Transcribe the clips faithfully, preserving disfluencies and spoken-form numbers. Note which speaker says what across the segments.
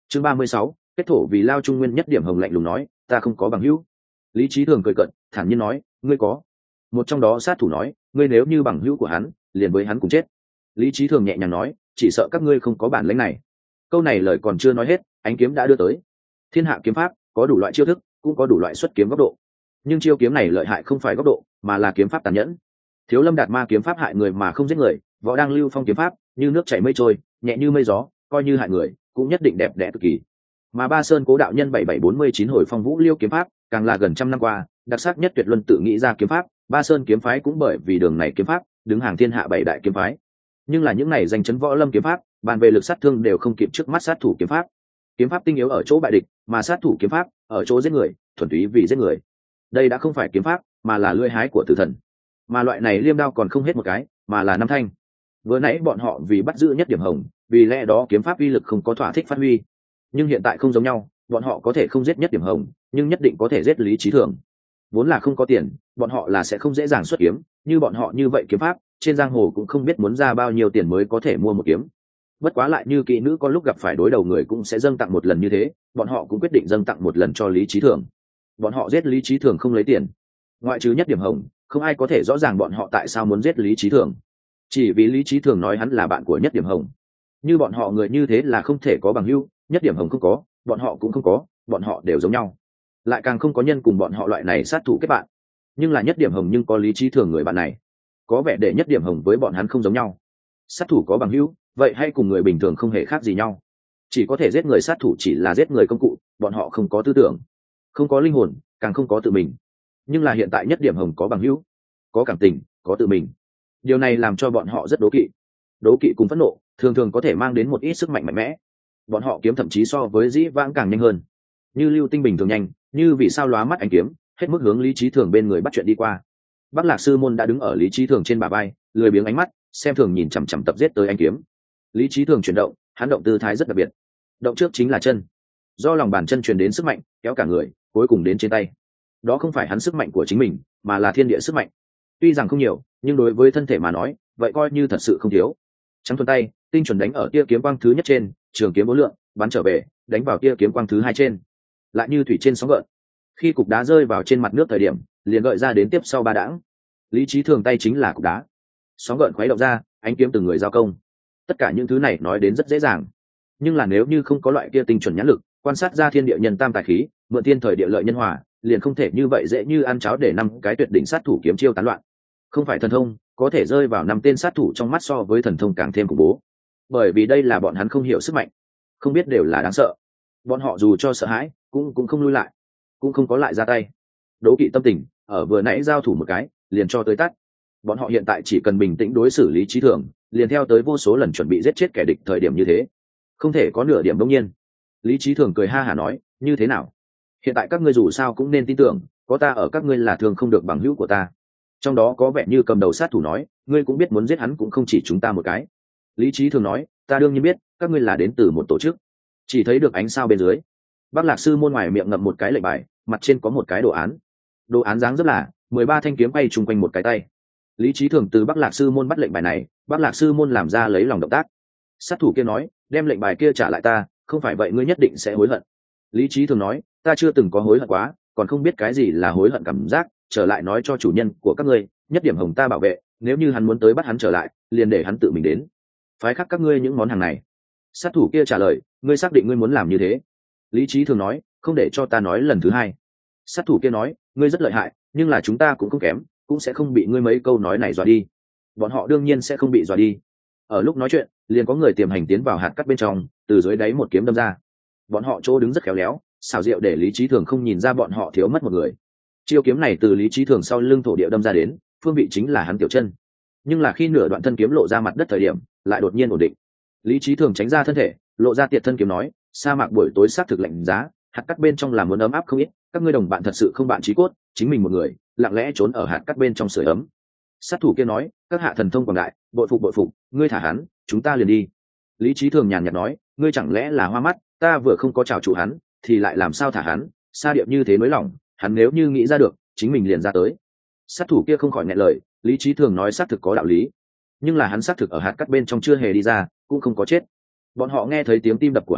Speaker 1: chương ba mươi sáu, kết thổ vì lao trung nguyên. Nhất điểm hồng lạnh lùng nói, ta không có bằng hữu. Lý Chí Thường cười cận thản nhiên nói, ngươi có. Một trong đó sát thủ nói, ngươi nếu như bằng hữu của hắn, liền với hắn cùng chết. Lý Chí Thường nhẹ nhàng nói, chỉ sợ các ngươi không có bản lĩnh này. Câu này lời còn chưa nói hết, ánh kiếm đã đưa tới. Thiên hạ kiếm pháp có đủ loại chiêu thức, cũng có đủ loại xuất kiếm góc độ, nhưng chiêu kiếm này lợi hại không phải góc độ, mà là kiếm pháp tàn nhẫn. Thiếu Lâm Đạt Ma kiếm pháp hại người mà không giết người, Võ Đang Lưu Phong kiếm pháp như nước chảy mây trôi, nhẹ như mây gió, coi như hại người cũng nhất định đẹp đẽ cực kỳ. Mà Ba Sơn Cố đạo nhân bảy bảy bốn mươi chín hồi Phong Vũ Liêu kiếm pháp càng là gần trăm năm qua đặc sắc nhất tuyệt luân tự nghĩ ra kiếm pháp. Ba Sơn kiếm phái cũng bởi vì đường này kiếm pháp đứng hàng thiên hạ bảy đại kiếm phái. Nhưng là những này danh chấn võ lâm kiếm pháp, bàn về lực sát thương đều không kịp trước mắt sát thủ kiếm pháp. Kiếm pháp tinh yếu ở chỗ bại địch, mà sát thủ kiếm pháp ở chỗ giết người, thuần túy vì giết người. Đây đã không phải kiếm pháp, mà là lưỡi hái của tử thần. Mà loại này liêm đao còn không hết một cái, mà là năm thanh. Vừa nãy bọn họ vì bắt giữ Nhất điểm hồng, vì lẽ đó kiếm pháp uy lực không có thỏa thích phát huy. Nhưng hiện tại không giống nhau, bọn họ có thể không giết Nhất điểm hồng, nhưng nhất định có thể giết Lý Chí Thường. Vốn là không có tiền, bọn họ là sẽ không dễ dàng xuất kiếm, như bọn họ như vậy kiếm pháp, trên giang hồ cũng không biết muốn ra bao nhiêu tiền mới có thể mua một kiếm. Bất quá lại như kỹ nữ có lúc gặp phải đối đầu người cũng sẽ dâng tặng một lần như thế, bọn họ cũng quyết định dâng tặng một lần cho Lý Chí Thường. Bọn họ giết Lý Chí Thường không lấy tiền, ngoại trừ Nhất điểm hồng, không ai có thể rõ ràng bọn họ tại sao muốn giết Lý Chí Thường. Chỉ vì Lý Chí Thường nói hắn là bạn của Nhất điểm hồng. Như bọn họ người như thế là không thể có bằng hữu, Nhất điểm hồng không có, bọn họ cũng không có, bọn họ đều giống nhau. Lại càng không có nhân cùng bọn họ loại này sát thủ kết bạn. Nhưng là Nhất điểm hồng nhưng có Lý Chí Thường người bạn này, có vẻ để Nhất điểm hồng với bọn hắn không giống nhau. Sát thủ có bằng hữu, vậy hay cùng người bình thường không hề khác gì nhau. Chỉ có thể giết người, sát thủ chỉ là giết người công cụ, bọn họ không có tư tưởng, không có linh hồn, càng không có tự mình. Nhưng là hiện tại Nhất điểm hồng có bằng hữu, có cảm tình, có tự mình. Điều này làm cho bọn họ rất đố kỵ. Đố kỵ cùng phẫn nộ thường thường có thể mang đến một ít sức mạnh mạnh mẽ. Bọn họ kiếm thậm chí so với dĩ vãng càng nhanh hơn, như lưu tinh bình thường nhanh, như vì sao lóa mắt ánh kiếm, hết mức hướng Lý Chí Thường bên người bắt chuyện đi qua. Bắc Lạc Sư Môn đã đứng ở Lý Chí Thường trên bả vai, lười biếng ánh mắt xem thường nhìn chằm chằm tập giết tới ánh kiếm. Lý Chí Thường chuyển động, hắn động tư thái rất đặc biệt. Động trước chính là chân, do lòng bàn chân truyền đến sức mạnh, kéo cả người, cuối cùng đến trên tay. Đó không phải hắn sức mạnh của chính mình, mà là thiên địa sức mạnh. Tuy rằng không nhiều, nhưng đối với thân thể mà nói, vậy coi như thật sự không thiếu. Trắng thuần tay, tinh chuẩn đánh ở tia kiếm quang thứ nhất trên, trường kiếm bốn lượng, bắn trở về, đánh vào tia kiếm quang thứ hai trên. Lại như thủy trên sóng gợn. Khi cục đá rơi vào trên mặt nước thời điểm, liền gợi ra đến tiếp sau ba đãng. Lý Chí Thường tay chính là cục đá. Sóng gợn khuấy động ra, ánh kiếm từng người giao công. Tất cả những thứ này nói đến rất dễ dàng, nhưng là nếu như không có loại kia tinh chuẩn nhãn lực, quan sát ra thiên địa nhân tam tài khí, mượn thiên thời địa lợi nhân hòa, liền không thể như vậy dễ như ăn cháo để năm cái tuyệt đỉnh sát thủ kiếm chiêu tán loạn. Không phải thần thông, có thể rơi vào năm tên sát thủ trong mắt so với thần thông càng thêm khủng bố. Bởi vì đây là bọn hắn không hiểu sức mạnh, không biết đều là đáng sợ. Bọn họ dù cho sợ hãi, cũng cũng không lui lại, cũng không có lại ra tay. Đố kỵ tâm tình, ở vừa nãy giao thủ một cái, liền cho tới tắt. Bọn họ hiện tại chỉ cần bình tĩnh đối xử Lý Chí Thường, liền theo tới vô số lần chuẩn bị giết chết kẻ địch thời điểm như thế, không thể có nửa điểm đông nhiên. Lý Chí Thường cười ha hả nói, như thế nào? Hiện tại các ngươi dù sao cũng nên tin tưởng, có ta ở, các ngươi là thường không được bằng hữu của ta. Trong đó có vẻ như cầm đầu sát thủ nói, ngươi cũng biết muốn giết hắn cũng không chỉ chúng ta một cái. Lý Chí Thường nói, ta đương nhiên biết, các ngươi là đến từ một tổ chức. Chỉ thấy được ánh sao bên dưới. Bắc Lạc Sư Môn ngoài miệng ngậm một cái lệnh bài, mặt trên có một cái đồ án. Đồ án dáng rất là mười ba thanh kiếm bay chung quanh một cái tay. Lý Chí Thường từ Bắc Lạc Sư Môn bắt lệnh bài này, Bắc Lạc Sư Môn làm ra lấy lòng động tác. Sát thủ kia nói, đem lệnh bài kia trả lại ta, không phải vậy ngươi nhất định sẽ hối hận. Lý Chí Thường nói, ta chưa từng có hối hận quá, còn không biết cái gì là hối hận cảm giác, trở lại nói cho chủ nhân của các ngươi, Nhất điểm hồng ta bảo vệ, nếu như hắn muốn tới bắt hắn trở lại, liền để hắn tự mình đến. Phái khắc các ngươi những món hàng này. Sát thủ kia trả lời, ngươi xác định ngươi muốn làm như thế? Lý Chí Thường nói, không để cho ta nói lần thứ hai. Sát thủ kia nói, ngươi rất lợi hại, nhưng là chúng ta cũng không kém, cũng sẽ không bị ngươi mấy câu nói này dọa đi. Bọn họ đương nhiên sẽ không bị dọa đi. Ở lúc nói chuyện, liền có người tiềm hành tiến vào hạt cắt bên trong, từ dưới đáy một kiếm đâm ra. Bọn họ chỗ đứng rất khéo léo, xảo diệu để Lý Chí Thường không nhìn ra bọn họ thiếu mất một người. Chiêu kiếm này từ Lý Chí Thường sau lưng thổ địa đâm ra đến, phương vị chính là hắn tiểu chân. Nhưng là khi nửa đoạn thân kiếm lộ ra mặt đất thời điểm, lại đột nhiên ổn định. Lý Chí Thường tránh ra thân thể, lộ ra tiệt thân kiếm nói, sa mạc buổi tối sát thực lạnh giá, hạt cắt bên trong là muốn ấm áp không ít, các ngươi đồng bạn thật sự không bạn chí cốt, chính mình một người, lặng lẽ trốn ở hạt cắt bên trong sưởi ấm. Sát thủ kia nói, các hạ thần thông quảng đại, bội phục bội phục, ngươi thả hắn, chúng ta liền đi. Lý Chí Thường nhàn nhạt nói, ngươi chẳng lẽ là hoa mắt, ta vừa không có chào chủ hắn, thì lại làm sao thả hắn? Sa điệp như thế nới lỏng, hắn nếu như nghĩ ra được, chính mình liền ra tới. Sát thủ kia không khỏi nghẹn lời, Lý Chí Thường nói xác thực có đạo lý, nhưng là hắn xác thực ở hạt cắt bên trong chưa hề đi ra, cũng không có chết. Bọn họ nghe thấy tiếng tim đập của hắn,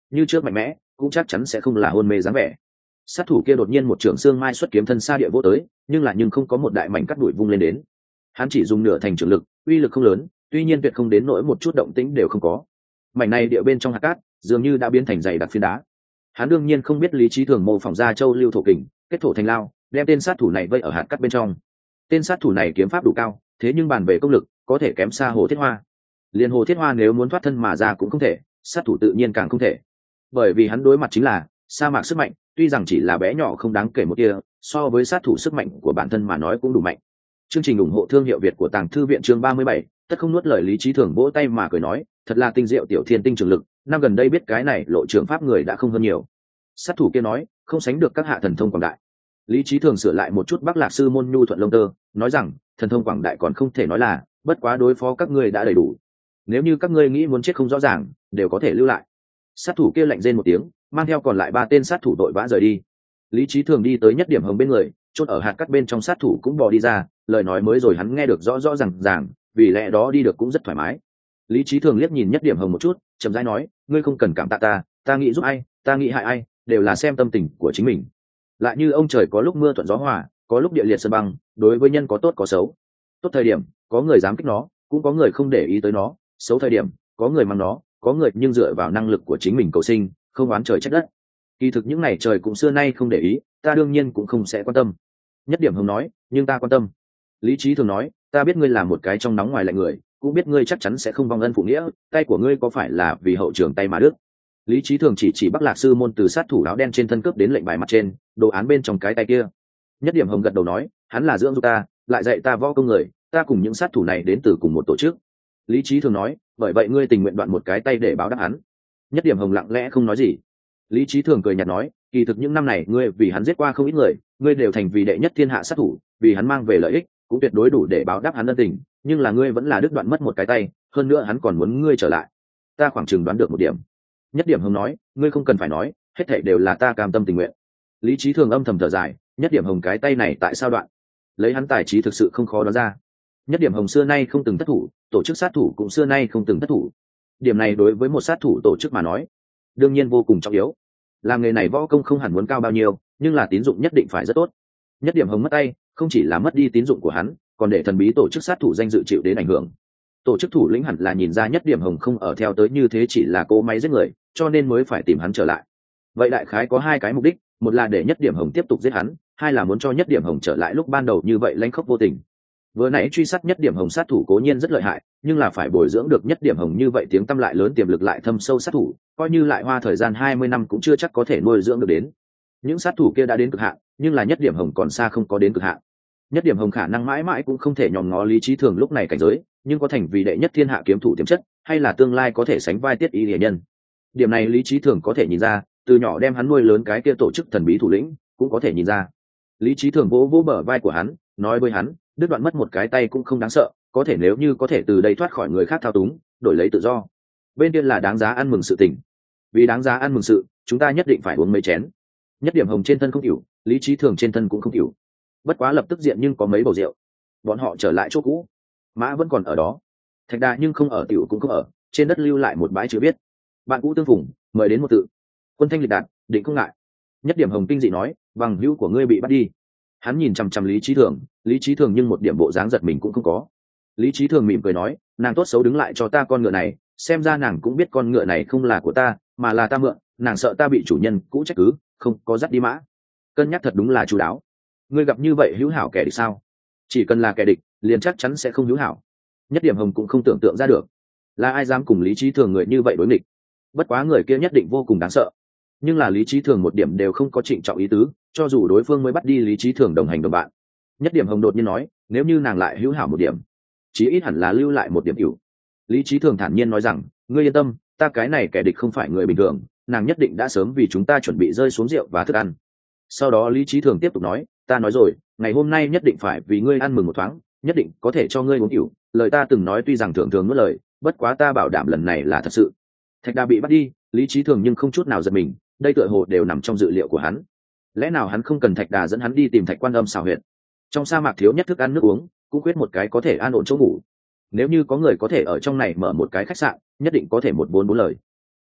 Speaker 1: như trước mạnh mẽ cũng chắc chắn sẽ không là hôn mê dáng vẻ. Sát thủ kia đột nhiên một trường xương mai xuất kiếm thân xa địa vô tới, nhưng là nhưng không có một đại mảnh cắt đuổi vung lên đến. Hắn chỉ dùng nửa thành trường lực, uy lực không lớn, tuy nhiên tuyệt không đến nỗi một chút động tĩnh đều không có. Mảnh này địa bên trong hạt cát dường như đã biến thành dày đặc phiến đá. Hắn đương nhiên không biết Lý Chí Thường mô phỏng ra châu lưu thổ kình, kết thổ thành lao, đem tên sát thủ này vây ở hạt cát bên trong. Tên sát thủ này kiếm pháp đủ cao, thế nhưng bàn về công lực có thể kém xa Hồ Thiết Hoa. Liên Hồ Thiết Hoa nếu muốn thoát thân mà ra cũng không thể, sát thủ tự nhiên càng không thể. Bởi vì hắn đối mặt chính là sa mạc sức mạnh, tuy rằng chỉ là bé nhỏ không đáng kể một tia, so với sát thủ sức mạnh của bản thân mà nói cũng đủ mạnh. Chương trình ủng hộ thương hiệu Việt của Tàng Thư viện chương ba mươi bảy, tất không nuốt lời. Lý Chí Thường vỗ tay mà cười nói, thật là tinh diệu tiểu thiên tinh trường lực, năm gần đây biết cái này lộ trường pháp người đã không hơn nhiều. Sát thủ kia nói, không sánh được các hạ thần thông quảng đại. Lý Chí Thường sửa lại một chút Bắc Lạc sư môn nhu thuận lông tơ, nói rằng, thần thông quảng đại còn không thể nói là, bất quá đối phó các ngươi đã đầy đủ. Nếu như các ngươi nghĩ muốn chết không rõ ràng, đều có thể lưu lại. Sát thủ kia lạnh rên một tiếng, mang theo còn lại ba tên sát thủ đội vã rời đi. Lý Chí Thường đi tới Nhất Điểm Hồng bên người, chốt ở hạt cắt bên trong sát thủ cũng bò đi ra, lời nói mới rồi hắn nghe được rõ rõ ràng ràng, vì lẽ đó đi được cũng rất thoải mái. Lý Chí Thường liếc nhìn Nhất Điểm Hồng một chút, chậm rãi nói, ngươi không cần cảm tạ ta, ta nghĩ giúp ai, ta nghĩ hại ai, đều là xem tâm tình của chính mình. Lại như ông trời có lúc mưa thuận gió hòa, có lúc địa liệt sơn băng, đối với nhân có tốt có xấu. Tốt thời điểm, có người dám kích nó, cũng có người không để ý tới nó, xấu thời điểm, có người mang nó, có người nhưng dựa vào năng lực của chính mình cầu sinh, không oán trời trách đất. Kỳ thực những này trời cũng xưa nay không để ý, ta đương nhiên cũng không sẽ quan tâm. Nhất Điểm Hồng nói, nhưng ta quan tâm. Lý Chí Thường nói, ta biết ngươi là một cái trong nóng ngoài lạnh người, cũng biết ngươi chắc chắn sẽ không vong ân phụ nghĩa, tay của ngươi có phải là vì hậu trường tay mà đứt. Lý Chí Thường chỉ chỉ Bắc Lạc sư môn từ sát thủ áo đen trên thân cướp đến lệnh bài mặt trên, đồ án bên trong cái tay kia. Nhất Điểm Hồng gật đầu nói, hắn là dưỡng dục ta, lại dạy ta võ công người, ta cùng những sát thủ này đến từ cùng một tổ chức. Lý Chí Thường nói, bởi vậy ngươi tình nguyện đoạn một cái tay để báo đáp hắn. Nhất Điểm Hồng lặng lẽ không nói gì. Lý Chí Thường cười nhạt nói, kỳ thực những năm này ngươi vì hắn giết qua không ít người, ngươi đều thành vì đệ nhất thiên hạ sát thủ, vì hắn mang về lợi ích, cũng tuyệt đối đủ để báo đáp hắn ân tình, nhưng là ngươi vẫn là đứt đoạn mất một cái tay, hơn nữa hắn còn muốn ngươi trở lại. Ta khoảng chừng đoán được một điểm. Nhất Điểm Hồng nói, ngươi không cần phải nói, hết thảy đều là ta cam tâm tình nguyện. Lý Chí Thường âm thầm thở dài, Nhất Điểm Hồng cái tay này tại sao đoạn? Lấy hắn tài trí thực sự không khó đoán ra. Nhất Điểm Hồng xưa nay không từng thất thủ, tổ chức sát thủ cũng xưa nay không từng thất thủ. Điểm này đối với một sát thủ tổ chức mà nói, đương nhiên vô cùng trọng yếu. Làm nghề này võ công không hẳn muốn cao bao nhiêu, nhưng là tín dụng nhất định phải rất tốt. Nhất Điểm Hồng mất tay, không chỉ là mất đi tín dụng của hắn, còn để thần bí tổ chức sát thủ danh dự chịu đến ảnh hưởng. Tổ chức thủ lĩnh hẳn là nhìn ra Nhất Điểm Hồng không ở theo tới như thế chỉ là cỗ máy giết người, cho nên mới phải tìm hắn trở lại. Vậy đại khái có hai cái mục đích, một là để Nhất Điểm Hồng tiếp tục giết hắn, hai là muốn cho Nhất Điểm Hồng trở lại lúc ban đầu như vậy lanh khốc vô tình. Vừa nãy truy sát Nhất Điểm Hồng sát thủ cố nhiên rất lợi hại, nhưng là phải bồi dưỡng được Nhất Điểm Hồng như vậy tiếng tăm lại lớn tiềm lực lại thâm sâu sát thủ, coi như lại hoa thời gian hai mươi năm cũng chưa chắc có thể nuôi dưỡng được đến. Những sát thủ kia đã đến cực hạn, nhưng là Nhất Điểm Hồng còn xa không có đến cực hạn. Nhất Điểm Hồng khả năng mãi mãi cũng không thể nhòm ngó Lý Chí Thường lúc này cảnh giới, nhưng có thành vì đệ nhất thiên hạ kiếm thủ tiềm chất, hay là tương lai có thể sánh vai Tiết Y Lệ Nhân. Điểm này Lý Chí Thường có thể nhìn ra, từ nhỏ đem hắn nuôi lớn cái kia tổ chức thần bí thủ lĩnh, cũng có thể nhìn ra. Lý Chí Thường vỗ vỗ bờ vai của hắn, nói với hắn, đứt đoạn mất một cái tay cũng không đáng sợ, có thể nếu như có thể từ đây thoát khỏi người khác thao túng, đổi lấy tự do, bên kia là đáng giá ăn mừng sự tình. Vì đáng giá ăn mừng sự, chúng ta nhất định phải uống mấy chén. Nhất Điểm Hồng trên thân không hiểu, Lý Chí Thường trên thân cũng không hiểu. Bất quá lập tức diện nhưng có mấy bầu rượu. Bọn họ trở lại chỗ cũ, mã vẫn còn ở đó, thạch đà nhưng không ở, tiểu cũng không ở, trên đất lưu lại một bãi chữ viết, bạn cũ tương phùng, mời đến một tự. Quân thanh lịch đạt, định không ngại. Nhất Điểm Hồng kinh dị nói, bằng hữu của ngươi bị bắt đi. Hắn nhìn chằm chằm Lý Chí Thường, Lý Chí Thường nhưng một điểm bộ dáng giật mình cũng không có. Lý Chí Thường mỉm cười nói, nàng tốt xấu đứng lại cho ta con ngựa này, xem ra nàng cũng biết con ngựa này không là của ta, mà là ta mượn, nàng sợ ta bị chủ nhân cũ trách cứ, không có dắt đi mã. Cân nhắc thật đúng là chu đáo. Ngươi gặp như vậy hữu hảo kẻ địch sao? Chỉ cần là kẻ địch, liền chắc chắn sẽ không hữu hảo. Nhất Điểm Hồng cũng không tưởng tượng ra được, là ai dám cùng Lý Chí Thường người như vậy đối nghịch. Bất quá người kia nhất định vô cùng đáng sợ. Nhưng là Lý Chí Thường một điểm đều không có trịnh trọng ý tứ, cho dù đối phương mới bắt đi Lý Chí Thường đồng hành đồng bạn. Nhất Điểm Hồng đột nhiên nói, nếu như nàng lại hữu hảo một điểm, chí ít hẳn là lưu lại một điểm hữu. Lý Chí Thường thản nhiên nói rằng, ngươi yên tâm, ta cái này kẻ địch không phải người bình thường, nàng nhất định đã sớm vì chúng ta chuẩn bị rơi xuống rượu và thức ăn. Sau đó Lý Chí Thường tiếp tục nói, ta nói rồi, ngày hôm nay nhất định phải vì ngươi ăn mừng một thoáng, nhất định có thể cho ngươi uống rượu. Lời ta từng nói tuy rằng thường thường nuốt lời, bất quá ta bảo đảm lần này là thật sự. Thạch Đà bị bắt đi, Lý Chí Thường nhưng không chút nào giật mình, đây tựa hồ đều nằm trong dự liệu của hắn. Lẽ nào hắn không cần Thạch Đà dẫn hắn đi tìm Thạch Quan Âm xào huyệt? Trong sa mạc thiếu nhất thức ăn nước uống, cũng quyết một cái có thể an ổn chỗ ngủ. Nếu như có người có thể ở trong này mở một cái khách sạn, nhất định có thể một vốn bốn lời.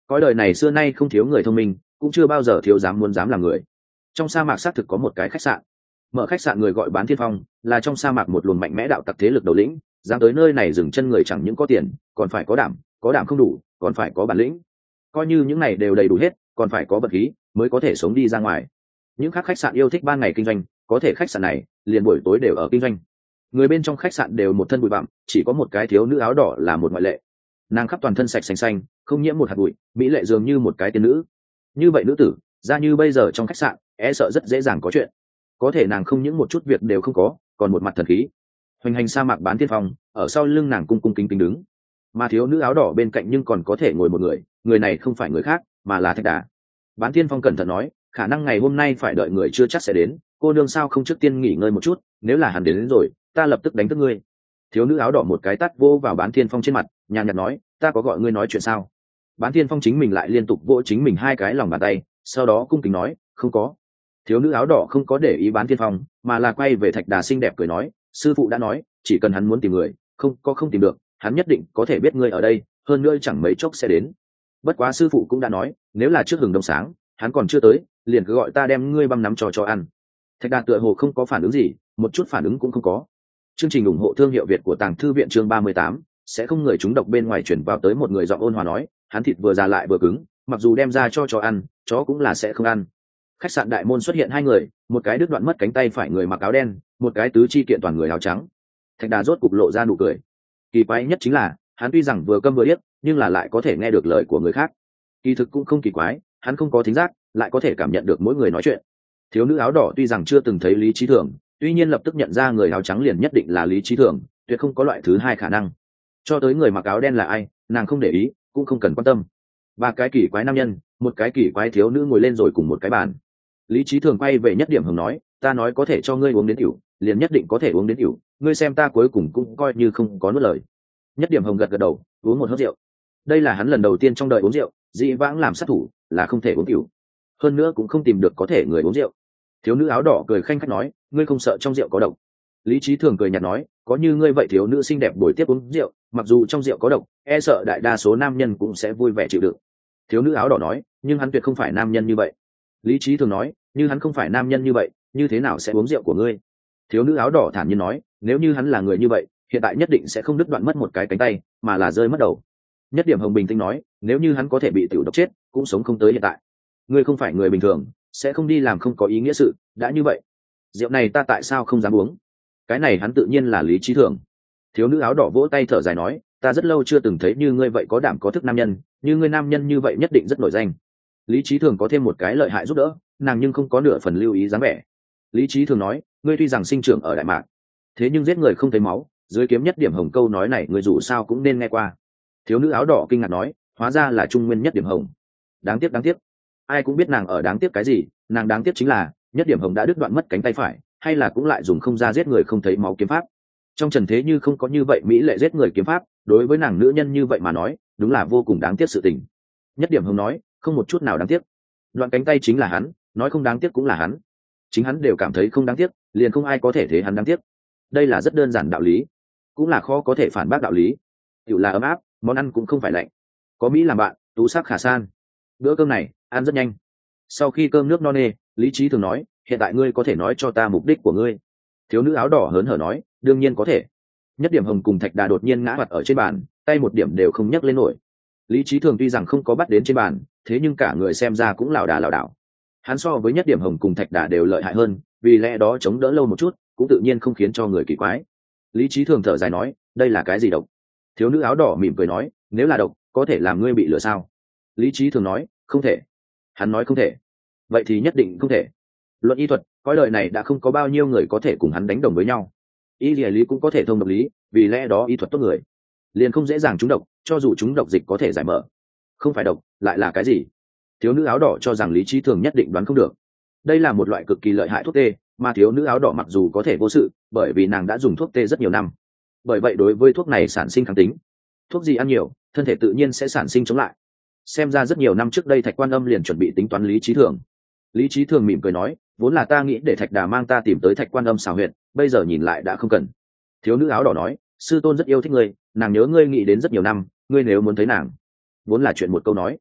Speaker 1: cõi đời này xưa nay không thiếu người thông minh, cũng chưa bao giờ thiếu dám muốn dám làm người. Trong sa mạc xác thực có một cái khách sạn, mở khách sạn người gọi Bán Thiên Phong, là trong sa mạc một luồng mạnh mẽ đạo tặc thế lực đầu lĩnh, dám tới nơi này dừng chân người chẳng những có tiền, còn phải có đảm, có đảm không đủ, còn phải có bản lĩnh. Coi như những này đều đầy đủ hết, còn phải có vật khí mới có thể sống đi ra ngoài. Những khác khách sạn yêu thích ban ngày kinh doanh, có thể khách sạn này liền buổi tối đều ở kinh doanh. Người bên trong khách sạn đều một thân bụi bặm, chỉ có một cái thiếu nữ áo đỏ là một ngoại lệ. Nàng khắp toàn thân sạch xanh xanh, không nhiễm một hạt bụi, mỹ lệ dường như một cái tiên nữ. Như vậy nữ tử ra như bây giờ trong khách sạn, e sợ rất dễ dàng có chuyện. Có thể nàng không những một chút việc đều không có, còn một mặt thần khí. Hoành hành sa mạc Bán Thiên Phong, ở sau lưng nàng cung cung kính kính đứng, mà thiếu nữ áo đỏ bên cạnh nhưng còn có thể ngồi một người, người này không phải người khác mà là Thạch Đà. Bán Thiên Phong cẩn thận nói, khả năng ngày hôm nay phải đợi người chưa chắc sẽ đến, cô nương sao không trước tiên nghỉ ngơi một chút, nếu là hắn đến, đến rồi ta lập tức đánh thức ngươi. Thiếu nữ áo đỏ một cái tát vô vào Bán Thiên Phong trên mặt, nhàn nhạt nói, ta có gọi ngươi nói chuyện sao? Bán Thiên Phong chính mình lại liên tục vỗ chính mình hai cái lòng bàn tay, sau đó cung kính nói, không có. Thiếu nữ áo đỏ không có để ý Bán Thiên Phong, mà là quay về Thạch Đà xinh đẹp cười nói, sư phụ đã nói, chỉ cần hắn muốn tìm người, không có không tìm được, hắn nhất định có thể biết ngươi ở đây, hơn nữa chẳng mấy chốc sẽ đến. Bất quá sư phụ cũng đã nói, nếu là trước hừng đông sáng hắn còn chưa tới, liền cứ gọi ta đem ngươi băm nắm trò cho ăn. Thạch Đà tựa hồ không có phản ứng gì, một chút phản ứng cũng không có. Chương trình ủng hộ thương hiệu Việt của Tàng Thư viện chương ba mươi tám, sẽ không người chúng độc bên ngoài chuyển vào tới một người giọng ôn hòa nói, hắn thịt vừa già lại vừa cứng, mặc dù đem ra cho chó ăn, chó cũng là sẽ không ăn. Khách sạn đại môn xuất hiện hai người, một cái đứt đoạn mất cánh tay phải người mặc áo đen, một cái tứ chi kiện toàn người áo trắng. Thạch Đà rốt cục lộ ra nụ cười. Kỳ quái nhất chính là, hắn tuy rằng vừa câm vừa điếc, nhưng là lại có thể nghe được lời của người khác. Kỳ thực cũng không kỳ quái, hắn không có thính giác, lại có thể cảm nhận được mỗi người nói chuyện. Thiếu nữ áo đỏ tuy rằng chưa từng thấy Lý Chí Thường, tuy nhiên lập tức nhận ra người áo trắng liền nhất định là Lý Chí Thường, tuyệt không có loại thứ hai khả năng. Cho tới người mặc áo đen là ai, nàng không để ý, cũng không cần quan tâm. Ba cái kỳ quái nam nhân, một cái kỳ quái thiếu nữ ngồi lên rồi cùng một cái bàn. Lý Chí Thường quay về Nhất Điểm Hồng nói, ta nói có thể cho ngươi uống đến rượu, liền nhất định có thể uống đến rượu, ngươi xem ta cuối cùng cũng coi như không có nuốt lời. Nhất Điểm Hồng gật gật đầu, uống một hớp rượu. Đây là hắn lần đầu tiên trong đời uống rượu, dị vãng làm sát thủ là không thể uống rượu, hơn nữa cũng không tìm được có thể người uống rượu. Thiếu nữ áo đỏ cười khanh khách nói, ngươi không sợ trong rượu có độc? Lý Chí Thường cười nhạt nói, có như ngươi vậy thiếu nữ xinh đẹp buổi tiếp uống rượu, mặc dù trong rượu có độc, e sợ đại đa số nam nhân cũng sẽ vui vẻ chịu đựng. Thiếu nữ áo đỏ nói, nhưng hắn tuyệt không phải nam nhân như vậy. Lý Chí Thường nói, như hắn không phải nam nhân như vậy, như thế nào sẽ uống rượu của ngươi? Thiếu nữ áo đỏ thản nhiên nói, nếu như hắn là người như vậy, hiện tại nhất định sẽ không đứt đoạn mất một cái cánh tay, mà là rơi mất đầu. Nhất Điểm Hồng bình tĩnh nói, nếu như hắn có thể bị tiểu độc chết, cũng sống không tới hiện tại. Ngươi không phải người bình thường, sẽ không đi làm không có ý nghĩa sự, đã như vậy, rượu này ta tại sao không dám uống? Cái này hắn tự nhiên là Lý Chí Thường. Thiếu nữ áo đỏ vỗ tay thở dài nói, ta rất lâu chưa từng thấy như ngươi vậy có đảm có thức nam nhân, như ngươi nam nhân như vậy nhất định rất nổi danh. Lý Chí Thường có thêm một cái lợi hại giúp đỡ, nàng nhưng không có nửa phần lưu ý dáng vẻ. Lý Chí Thường nói, ngươi tuy rằng sinh trưởng ở Đại Mạc, thế nhưng giết người không thấy máu, dưới kiếm Nhất Điểm Hồng câu nói này ngươi dù sao cũng nên nghe qua. Thiếu nữ áo đỏ kinh ngạc nói, hóa ra là Trung Nguyên Nhất Điểm Hồng. Đáng tiếc đáng tiếc. Ai cũng biết nàng ở đáng tiếc cái gì, nàng đáng tiếc chính là Nhất Điểm Hồng đã đứt đoạn mất cánh tay phải, hay là cũng lại dùng không ra giết người không thấy máu kiếm pháp. Trong trần thế như không có như vậy mỹ lệ giết người kiếm pháp, đối với nàng nữ nhân như vậy mà nói, đúng là vô cùng đáng tiếc sự tình. Nhất Điểm Hồng nói, không một chút nào đáng tiếc. Đoạn cánh tay chính là hắn, nói không đáng tiếc cũng là hắn. Chính hắn đều cảm thấy không đáng tiếc, liền không ai có thể thế hắn đáng tiếc. Đây là rất đơn giản đạo lý, cũng là khó có thể phản bác đạo lý. Tiểu là ấm áp, món ăn cũng không phải lạnh. Có Mỹ làm bạn, tú sắc khả san. Bữa cơm này ăn rất nhanh. Sau khi cơm nước no nê, Lý Chí Thường nói, hiện tại ngươi có thể nói cho ta mục đích của ngươi. Thiếu nữ áo đỏ hớn hở nói, đương nhiên có thể. Nhất Điểm Hồng cùng Thạch Đà đột nhiên ngã mặt ở trên bàn, tay một điểm đều không nhấc lên nổi. Lý Chí Thường tuy rằng không có bắt đến trên bàn, thế nhưng cả người xem ra cũng lảo đà lảo đảo. Hắn so với Nhất Điểm Hồng cùng Thạch Đà đều lợi hại hơn, vì lẽ đó chống đỡ lâu một chút, cũng tự nhiên không khiến cho người kỳ quái. Lý Chí Thường thở dài nói, đây là cái gì độc? Thiếu nữ áo đỏ mỉm cười nói, nếu là độc, có thể làm ngươi bị lừa sao? Lý Chí Thường nói, không thể. Hắn nói không thể, vậy thì nhất định không thể. Luận y thuật, cõi đời này đã không có bao nhiêu người có thể cùng hắn đánh đồng với nhau. Y lý lý cũng có thể thông độc lý, vì lẽ đó y thuật tốt người liền không dễ dàng trúng độc, cho dù trúng độc dịch có thể giải mở. Không phải độc, lại là cái gì? Thiếu nữ áo đỏ cho rằng Lý Chí Thường nhất định đoán không được. Đây là một loại cực kỳ lợi hại thuốc tê, mà thiếu nữ áo đỏ mặc dù có thể vô sự, bởi vì nàng đã dùng thuốc tê rất nhiều năm. Bởi vậy đối với thuốc này sản sinh kháng tính. Thuốc gì ăn nhiều, thân thể tự nhiên sẽ sản sinh chống lại. Xem ra rất nhiều năm trước đây Thạch Quan Âm liền chuẩn bị tính toán Lý Chí Thường. Lý Chí Thường mỉm cười nói, vốn là ta nghĩ để Thạch Đà mang ta tìm tới Thạch Quan Âm xào huyệt, bây giờ nhìn lại đã không cần. Thiếu nữ áo đỏ nói, sư tôn rất yêu thích ngươi, nàng nhớ ngươi nghĩ đến rất nhiều năm, ngươi nếu muốn thấy nàng, vốn là chuyện một câu nói.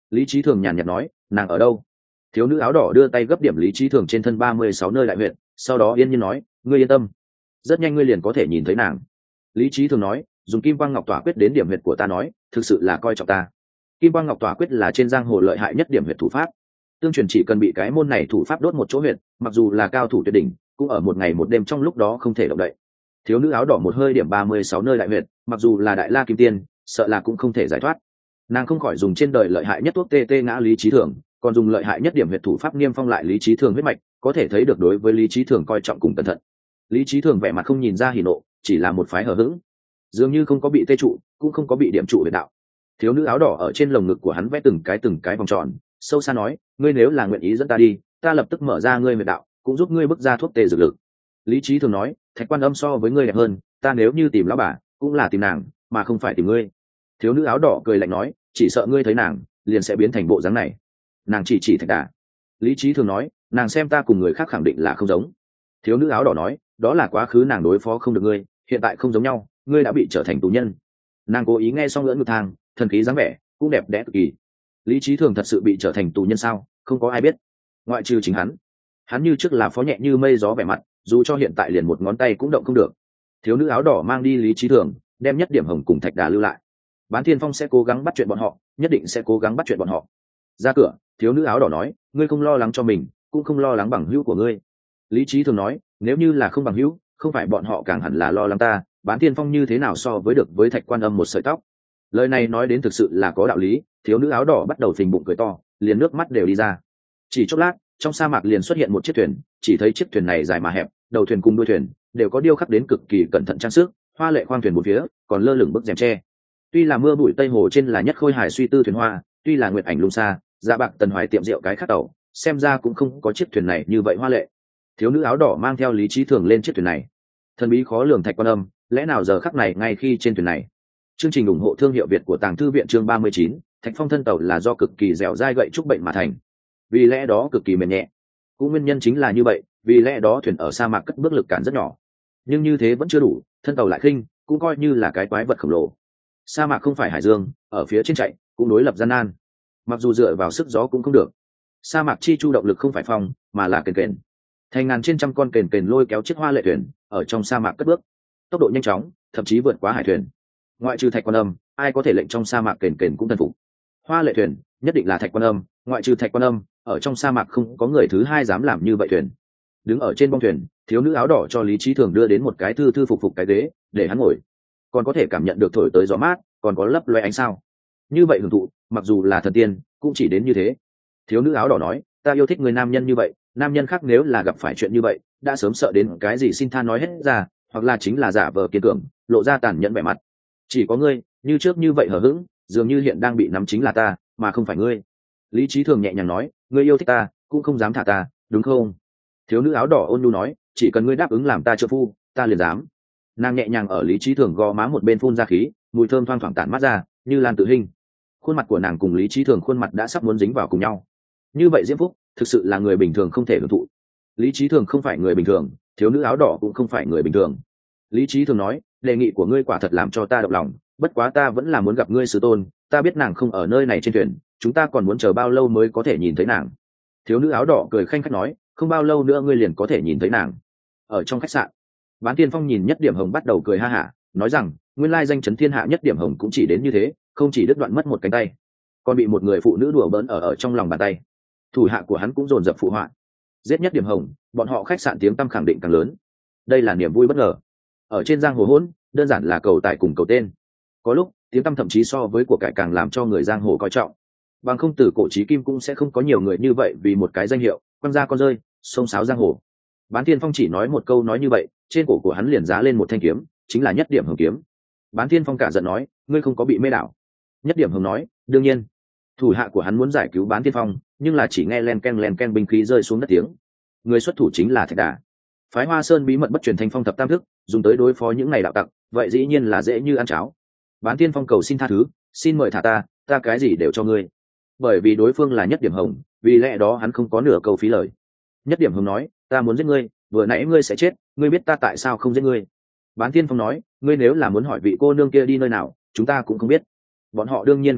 Speaker 1: Lý Chí Thường nhàn nhạt nói, nàng ở đâu? Thiếu nữ áo đỏ đưa tay gấp điểm Lý Chí Thường trên thân ba mươi sáu nơi đại huyệt, sau đó yên nhiên nói, ngươi yên tâm, rất nhanh ngươi liền có thể nhìn thấy nàng. Lý Chí Thường nói, dùng kim quang ngọc tỏa quyết đến điểm huyệt của ta nói, thực sự là coi trọng ta. Kim quang ngọc tỏa quyết là trên giang hồ lợi hại nhất điểm huyệt thủ pháp. Tương truyền chỉ cần bị cái môn này thủ pháp đốt một chỗ huyệt, mặc dù là cao thủ tuyệt đỉnh, cũng ở một ngày một đêm trong lúc đó không thể động đậy. Thiếu nữ áo đỏ một hơi điểm ba mươi sáu nơi đại huyệt, mặc dù là đại la kim tiên, sợ là cũng không thể giải thoát. Nàng không khỏi dùng trên đời lợi hại nhất thuốc tê tê ngã Lý Chí Thường, còn dùng lợi hại nhất điểm huyệt thủ pháp niêm phong lại Lý Chí Thường huyết mạch, có thể thấy được đối với Lý Chí Thường coi trọng cùng cẩn thận. Lý Chí Thường vẻ mặt không nhìn ra hỉ nộ, chỉ là một phái hờ hững, dường như không có bị tê trụ, cũng không có bị điểm trụ huyệt đạo. Thiếu nữ áo đỏ ở trên lồng ngực của hắn vẽ từng cái từng cái vòng tròn, sâu xa nói, ngươi nếu là nguyện ý dẫn ta đi, ta lập tức mở ra ngươi huyệt đạo, cũng giúp ngươi bước ra thuốc tê dược lực. Lý Chí Thường nói, Thạch Quan Âm so với ngươi đẹp hơn, ta nếu như tìm lão bà, cũng là tìm nàng, mà không phải tìm ngươi. Thiếu nữ áo đỏ cười lạnh nói, chỉ sợ ngươi thấy nàng, liền sẽ biến thành bộ dáng này. Nàng chỉ chỉ Thạch Đà. Lý Chí Thường nói, nàng xem ta cùng người khác khẳng định là không giống. Thiếu nữ áo đỏ nói, đó là quá khứ nàng đối phó không được ngươi, hiện tại không giống nhau, ngươi đã bị trở thành tù nhân. Nàng cố ý nghe xong ngưỡng ngực thang, thần khí dáng vẻ cũng đẹp đẽ cực kỳ. Lý Chí Thường thật sự bị trở thành tù nhân sao? Không có ai biết, ngoại trừ chính hắn. Hắn như trước là phó nhẹ như mây gió vẻ mặt, dù cho hiện tại liền một ngón tay cũng động không được. Thiếu nữ áo đỏ mang đi Lý Chí Thường, đem nhất điểm hồng cùng Thạch Đà lưu lại. Bán Thiên Phong sẽ cố gắng bắt chuyện bọn họ, nhất định sẽ cố gắng bắt chuyện bọn họ. Ra cửa, thiếu nữ áo đỏ nói, ngươi không lo lắng cho mình, cũng không lo lắng bằng hữu của ngươi. Lý Chí Thường nói, nếu như là không bằng hữu, không phải bọn họ càng hẳn là lo lắng ta. Bán Thiên Phong như thế nào so với được với Thạch Quan Âm một sợi tóc? Lời này nói đến thực sự là có đạo lý. Thiếu nữ áo đỏ bắt đầu phình bụng cười to, liền nước mắt đều đi ra. Chỉ chốc lát, trong sa mạc liền xuất hiện một chiếc thuyền, chỉ thấy chiếc thuyền này dài mà hẹp, đầu thuyền cùng đuôi thuyền đều có điêu khắc đến cực kỳ cẩn thận trang sức, hoa lệ khoang thuyền bốn phía, còn lơ lửng bức rèm tre. Tuy là mưa bụi tây hồ trên là nhất khôi hài suy tư thuyền hoa, tuy là nguyệt ảnh lung xa, dạ bạc tần hoài tiệm rượu cái khác tàu, xem ra cũng không có chiếc thuyền này như vậy hoa lệ. Thiếu nữ áo đỏ mang theo Lý Chí Thường lên chiếc thuyền này. Thần bí khó lường Thạch Quan Âm, lẽ nào giờ khắc này ngay khi trên thuyền này. Chương trình ủng hộ thương hiệu Việt của Tàng Thư viện chương ba mươi chín, Thạch Phong thân tàu là do cực kỳ dẻo dai gậy trúc bệnh mà thành, vì lẽ đó cực kỳ mềm nhẹ. Cũng nguyên nhân chính là như vậy, vì lẽ đó thuyền ở sa mạc cất bước lực cản rất nhỏ. Nhưng như thế vẫn chưa đủ, thân tàu lại khinh, cũng coi như là cái quái vật khổng lồ. Sa mạc không phải hải dương, ở phía trên chạy cũng đối lập gian nan. Mặc dù dựa vào sức gió cũng không được. Sa mạc chi chu động lực không phải phong, mà là kền kền. Thành ngàn trên trăm con kền kền lôi kéo chiếc hoa lệ thuyền ở trong sa mạc cất bước, tốc độ nhanh chóng, thậm chí vượt quá hải thuyền. Ngoại trừ Thạch Quan Âm, ai có thể lệnh trong sa mạc kền kền cũng thần phục. Hoa lệ thuyền nhất định là Thạch Quan Âm, ngoại trừ Thạch Quan Âm, ở trong sa mạc không có người thứ hai dám làm như vậy thuyền. Đứng ở trên bong thuyền, thiếu nữ áo đỏ cho Lý Chí Thường đưa đến một cái thư thư phục phục cái ghế để hắn ngồi, còn có thể cảm nhận được thổi tới gió mát, còn có lấp loé ánh sao. Như vậy hưởng thụ, mặc dù là thần tiên cũng chỉ đến như thế. Thiếu nữ áo đỏ nói, ta yêu thích người nam nhân như vậy, nam nhân khác nếu là gặp phải chuyện như vậy đã sớm sợ đến cái gì xin tha nói hết ra, hoặc là chính là giả vờ kiên cường, lộ ra tàn nhẫn vẻ mặt. Chỉ có ngươi như trước như vậy hờ hững, dường như hiện đang bị nắm chính là ta mà không phải ngươi. Lý Chí Thường nhẹ nhàng nói, ngươi yêu thích ta cũng không dám thả ta, đúng không? Thiếu nữ áo đỏ ôn nhu nói, chỉ cần ngươi đáp ứng làm ta trợ phu, ta liền dám. Nàng nhẹ nhàng ở Lý Chí Thường gò má một bên phun ra khí, mùi thơm thoang thoảng tản mát ra, như lan tự hình. Khuôn mặt của nàng cùng Lý Chí Thường khuôn mặt đã sắp muốn dính vào cùng nhau. Như vậy diễm phúc, thực sự là người bình thường không thể hưởng thụ. Lý Chí Thường không phải người bình thường, thiếu nữ áo đỏ cũng không phải người bình thường. Lý Chí Thường nói, đề nghị của ngươi quả thật làm cho ta động lòng, bất quá ta vẫn là muốn gặp ngươi sư tôn, ta biết nàng không ở nơi này trên thuyền, chúng ta còn muốn chờ bao lâu mới có thể nhìn thấy nàng? Thiếu nữ áo đỏ cười khanh khách nói, không bao lâu nữa ngươi liền có thể nhìn thấy nàng. Ở trong khách sạn, Bán Tiên Phong nhìn nhất điểm hồng bắt đầu cười ha hả, nói rằng, nguyên lai danh chấn thiên hạ nhất điểm hồng cũng chỉ đến như thế, không chỉ đứt đoạn mất một cánh tay, còn bị một người phụ nữ đùa bỡn ở ở trong lòng bàn tay. Thủ hạ của hắn cũng dồn dập phụ họa, giết nhất điểm hồng, bọn họ khách sạn tiếng tăm khẳng định càng lớn. Đây là niềm vui bất ngờ. Ở trên giang hồ hỗn, đơn giản là cầu tài cùng cầu tên. Có lúc tiếng tăm thậm chí so với của cải càng làm cho người giang hồ coi trọng. Bằng không từ cổ chí kim cũng sẽ không có nhiều người như vậy vì một cái danh hiệu quăng ra con rơi xông xáo giang hồ. Bán Thiên Phong chỉ nói một câu nói như vậy, trên cổ của hắn liền giá lên một thanh kiếm, chính là nhất điểm hồng kiếm. Bán Thiên Phong cả giận nói, ngươi không có bị mê đảo? Nhất điểm hồng nói, đương nhiên. Thủ hạ của hắn muốn giải cứu Bán Thiên Phong, nhưng là chỉ nghe len ken len ken binh khí rơi xuống đất tiếng. Người xuất thủ chính là Thạch Đà. Phái Hoa Sơn bí mật bất truyền thanh phong thập tam thức, dùng tới đối phó những ngày đạo tặc, vậy dĩ nhiên là dễ như ăn cháo. Bán Thiên Phong cầu xin tha thứ, xin mời thả ta, ta cái gì đều cho ngươi. Bởi vì đối phương là nhất điểm hồng, vì lẽ đó hắn không có nửa câu phí lời. Nhất điểm hồng nói, ta muốn giết ngươi, vừa nãy ngươi sẽ chết, ngươi biết ta tại sao không giết ngươi? Bán Thiên Phong nói, ngươi nếu là muốn hỏi vị cô nương kia đi nơi nào, chúng ta cũng không biết. Bọn họ đương nhiên không biết,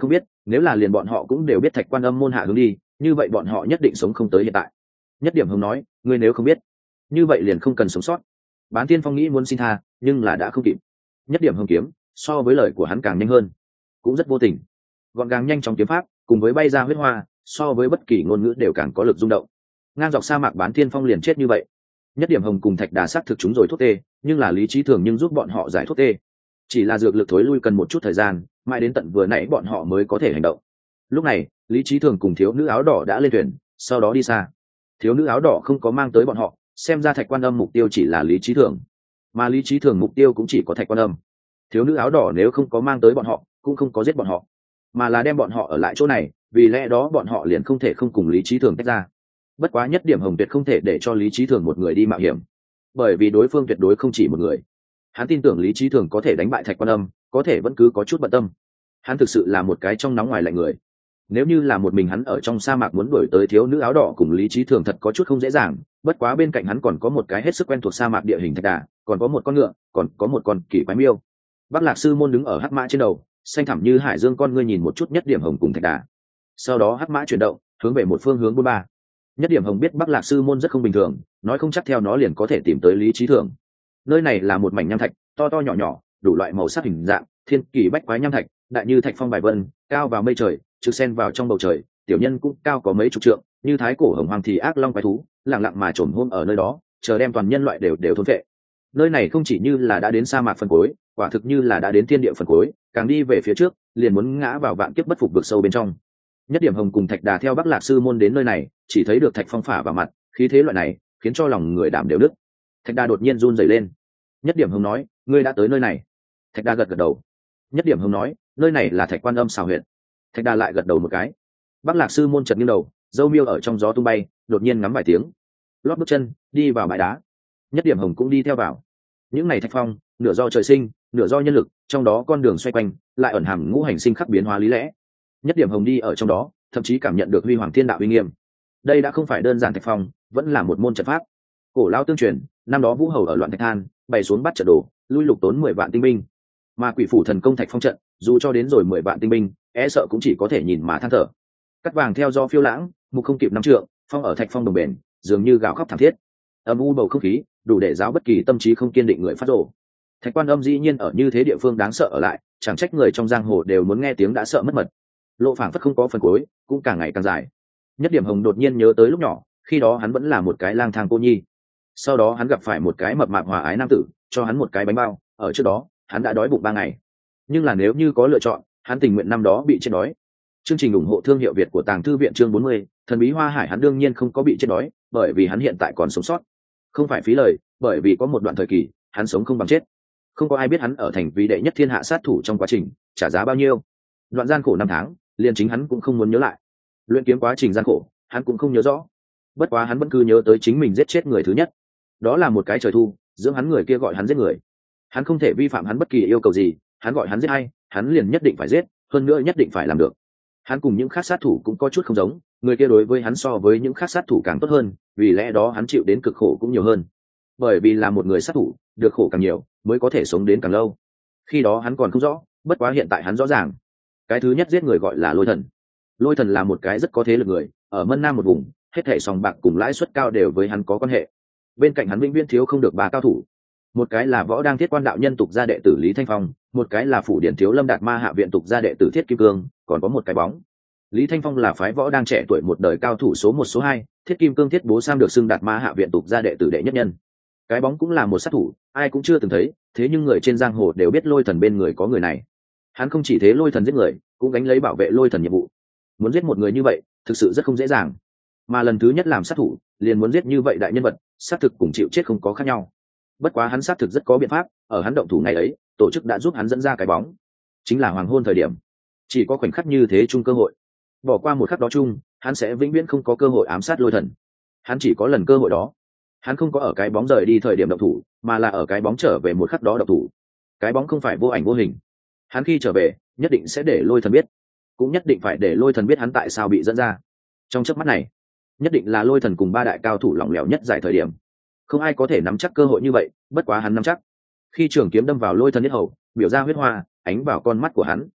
Speaker 1: nếu là liền bọn họ cũng đều biết thạch quan âm môn hạ hướng đi, như vậy bọn họ nhất định sống không tới hiện tại. Nhất điểm hồng nói, ngươi nếu không biết, như vậy liền không cần sống sót. Bán Tiên Phong nghĩ muốn xin tha, nhưng là đã không kịp. Nhất điểm hồng kiếm so với lời của hắn càng nhanh hơn, cũng rất vô tình, gọn gàng nhanh chóng kiếm pháp cùng với bay ra huyết hoa, so với bất kỳ ngôn ngữ đều càng có lực rung động. Ngang dọc sa mạc Bán Tiên Phong liền chết như vậy. Nhất điểm hồng cùng thạch đà sát thực chúng rồi thuốc tê, nhưng là lý trí thường nhưng giúp bọn họ giải thuốc tê, chỉ là dược lực thối lui cần một chút thời gian, mãi đến tận vừa nãy bọn họ mới có thể hành động. Lúc này lý trí thường cùng thiếu nữ áo đỏ đã lên thuyền, sau đó đi xa. Thiếu nữ áo đỏ không có mang tới bọn họ, xem ra thạch quan âm mục tiêu chỉ là lý trí thường, mà lý trí thường mục tiêu cũng chỉ có thạch quan âm. Thiếu nữ áo đỏ nếu không có mang tới bọn họ, cũng không có giết bọn họ, mà là đem bọn họ ở lại chỗ này, vì lẽ đó bọn họ liền không thể không cùng lý trí thường tách ra. Bất quá nhất điểm hồng tuyệt không thể để cho lý trí thường một người đi mạo hiểm, bởi vì đối phương tuyệt đối không chỉ một người. Hắn tin tưởng lý trí thường có thể đánh bại thạch quan âm, có thể vẫn cứ có chút bận tâm. Hắn thực sự là một cái trong nóng ngoài lạnh người. Nếu như là một mình hắn ở trong sa mạc muốn đuổi tới thiếu nữ áo đỏ cùng lý trí thường thật có chút không dễ dàng, bất quá bên cạnh hắn còn có một cái hết sức quen thuộc sa mạc địa hình thạch đà, còn có một con ngựa, còn có một con kỳ quái miêu. Bắc Lạc Sư Môn đứng ở hắc mã trên đầu, xanh thẳm như hải dương con ngươi nhìn một chút nhất điểm hồng cùng thạch đà. Sau đó hắc mã chuyển động, hướng về một phương hướng bốn ba. Nhất điểm hồng biết Bắc Lạc Sư Môn rất không bình thường, nói không chắc theo nó liền có thể tìm tới lý trí thường. Nơi này là một mảnh nham thạch, to to nhỏ nhỏ, đủ loại màu sắc hình dạng, thiên kỳ bách quái nham thạch, đại như thạch phong bài vân, cao vào mây trời, trực sen vào trong bầu trời, tiểu nhân cũng cao có mấy chục trượng, như thái cổ hồng hoàng thì ác long quái thú, lặng lặng mà trồn hôm ở nơi đó, chờ đem toàn nhân loại đều đều thôn phệ. Nơi này không chỉ như là đã đến sa mạc phần cuối, quả thực như là đã đến thiên địa phần cuối, càng đi về phía trước, liền muốn ngã vào vạn kiếp bất phục vực sâu bên trong. Nhất điểm hồng cùng thạch đà theo Bắc Lạc Sư Môn đến nơi này, chỉ thấy được thạch phong phả vào mặt, khí thế loại này khiến cho lòng người đảm đều nứt. Thạch đà đột nhiên run rẩy lên. Nhất điểm hồng nói, ngươi đã tới nơi này. Thạch đà gật gật đầu. Nhất điểm hồng nói, nơi này là thạch quan âm xào huyện. Thạch đà lại gật đầu một cái. Bắc Lạc Sư Môn chợt nghiêng đầu, dâu miêu ở trong gió tung bay, đột nhiên ngắm vài tiếng, lót bước chân đi vào bãi đá. Nhất điểm hồng cũng đi theo vào. Những này thạch phong nửa do trời sinh, nửa do nhân lực, trong đó con đường xoay quanh lại ẩn hàm ngũ hành sinh khắc biến hóa lý lẽ. Nhất điểm hồng đi ở trong đó, thậm chí cảm nhận được huy hoàng thiên đạo uy nghiêm. Đây đã không phải đơn giản thạch phong, vẫn là một môn trận pháp cổ lao tương truyền. Năm đó Vũ Hầu ở loạn thạch than, bày xuống bắt trận đồ, lui lục tốn mười vạn tinh binh, mà quỷ phủ thần công thạch phong trận dù cho đến rồi mười vạn tinh binh, e sợ cũng chỉ có thể nhìn mà than thở. Cắt vàng theo do phiêu lãng, mục không kịp năm trượng, phong ở thạch phong đồng bền, dường như gào khóc thảm thiết. Âm u bầu không khí đủ để giáo bất kỳ tâm trí không kiên định người phát rồ. Thạch quan âm dĩ nhiên ở như thế địa phương đáng sợ ở lại, chẳng trách người trong giang hồ đều muốn nghe tiếng đã sợ mất mật. Lộ phảng phất không có phần cuối, cũng càng ngày càng dài. Nhất điểm hồng đột nhiên nhớ tới lúc nhỏ, khi đó hắn vẫn là một cái lang thang cô nhi. Sau đó hắn gặp phải một cái mập mạp hòa ái nam tử, cho hắn một cái bánh bao. Ở trước đó hắn đã đói bụng ba ngày, nhưng là nếu như có lựa chọn, hắn tình nguyện năm đó bị chết đói. Chương trình ủng hộ thương hiệu Việt của Tàng Thư Viện chương bốn mươi, thần bí Hoa Hải. Hắn đương nhiên không có bị chết đói, bởi vì hắn hiện tại còn sống sót. Không phải phí lời, bởi vì có một đoạn thời kỳ hắn sống không bằng chết. Không có ai biết hắn ở thành vì đệ nhất thiên hạ sát thủ trong quá trình trả giá bao nhiêu. Đoạn gian khổ năm tháng, liền chính hắn cũng không muốn nhớ lại. Luyện kiếm quá trình gian khổ, hắn cũng không nhớ rõ. Bất quá hắn vẫn cứ nhớ tới chính mình giết chết người thứ nhất. Đó là một cái trời thu, dưỡng hắn người kia gọi hắn giết người. Hắn không thể vi phạm hắn bất kỳ yêu cầu gì, hắn gọi hắn giết hay, hắn liền nhất định phải giết, hơn nữa nhất định phải làm được. Hắn cùng những khác sát thủ cũng có chút không giống, người kia đối với hắn so với những khác sát thủ càng tốt hơn, vì lẽ đó hắn chịu đến cực khổ cũng nhiều hơn. Bởi vì là một người sát thủ, được khổ càng nhiều mới có thể sống đến càng lâu. Khi đó hắn còn không rõ, bất quá hiện tại hắn rõ ràng. Cái thứ nhất giết người gọi là Lôi Thần. Lôi Thần là một cái rất có thế lực người, ở Mân Nam một vùng, hết thảy sòng bạc cùng lãi suất cao đều với hắn có quan hệ. Bên cạnh hắn vĩnh viễn thiếu không được ba cao thủ. Một cái là Võ Đang Thiết Quan đạo nhân tục gia đệ tử Lý Thanh Phong, một cái là Phủ Điển Thiếu Lâm Đạt Ma Hạ viện tục gia đệ tử Thiết Kim Cương, còn có một cái bóng. Lý Thanh Phong là phái Võ Đang trẻ tuổi một đời cao thủ số một số hai, Thiết Kim Cương Thiết Bố Sam được xưng Đạt Ma Hạ viện tục gia đệ tử đệ nhất nhân. Cái bóng cũng là một sát thủ, ai cũng chưa từng thấy, thế nhưng người trên giang hồ đều biết Lôi Thần bên người có người này. Hắn không chỉ thế Lôi Thần giết người, cũng gánh lấy bảo vệ Lôi Thần nhiệm vụ. Muốn giết một người như vậy, thực sự rất không dễ dàng. Mà lần thứ nhất làm sát thủ, liền muốn giết như vậy đại nhân vật, sát thực cùng chịu chết không có khác nhau. Bất quá hắn sát thực rất có biện pháp, ở hắn động thủ ngày ấy, tổ chức đã giúp hắn dẫn ra cái bóng, chính là hoàng hôn thời điểm. Chỉ có khoảnh khắc như thế chung cơ hội, bỏ qua một khắc đó chung, hắn sẽ vĩnh viễn không có cơ hội ám sát Lôi Thần. Hắn chỉ có lần cơ hội đó. Hắn không có ở cái bóng rời đi thời điểm động thủ, mà là ở cái bóng trở về một khắc đó động thủ. Cái bóng không phải vô ảnh vô hình, hắn khi trở về nhất định sẽ để Lôi Thần biết, cũng nhất định phải để Lôi Thần biết hắn tại sao bị dẫn ra. Trong chớp mắt này, nhất định là Lôi Thần cùng ba đại cao thủ lỏng lẻo nhất giải thời điểm. Không ai có thể nắm chắc cơ hội như vậy, bất quá hắn nắm chắc. Khi trường kiếm đâm vào Lôi Thần nhất hầu, biểu ra huyết hoa, ánh vào con mắt của hắn.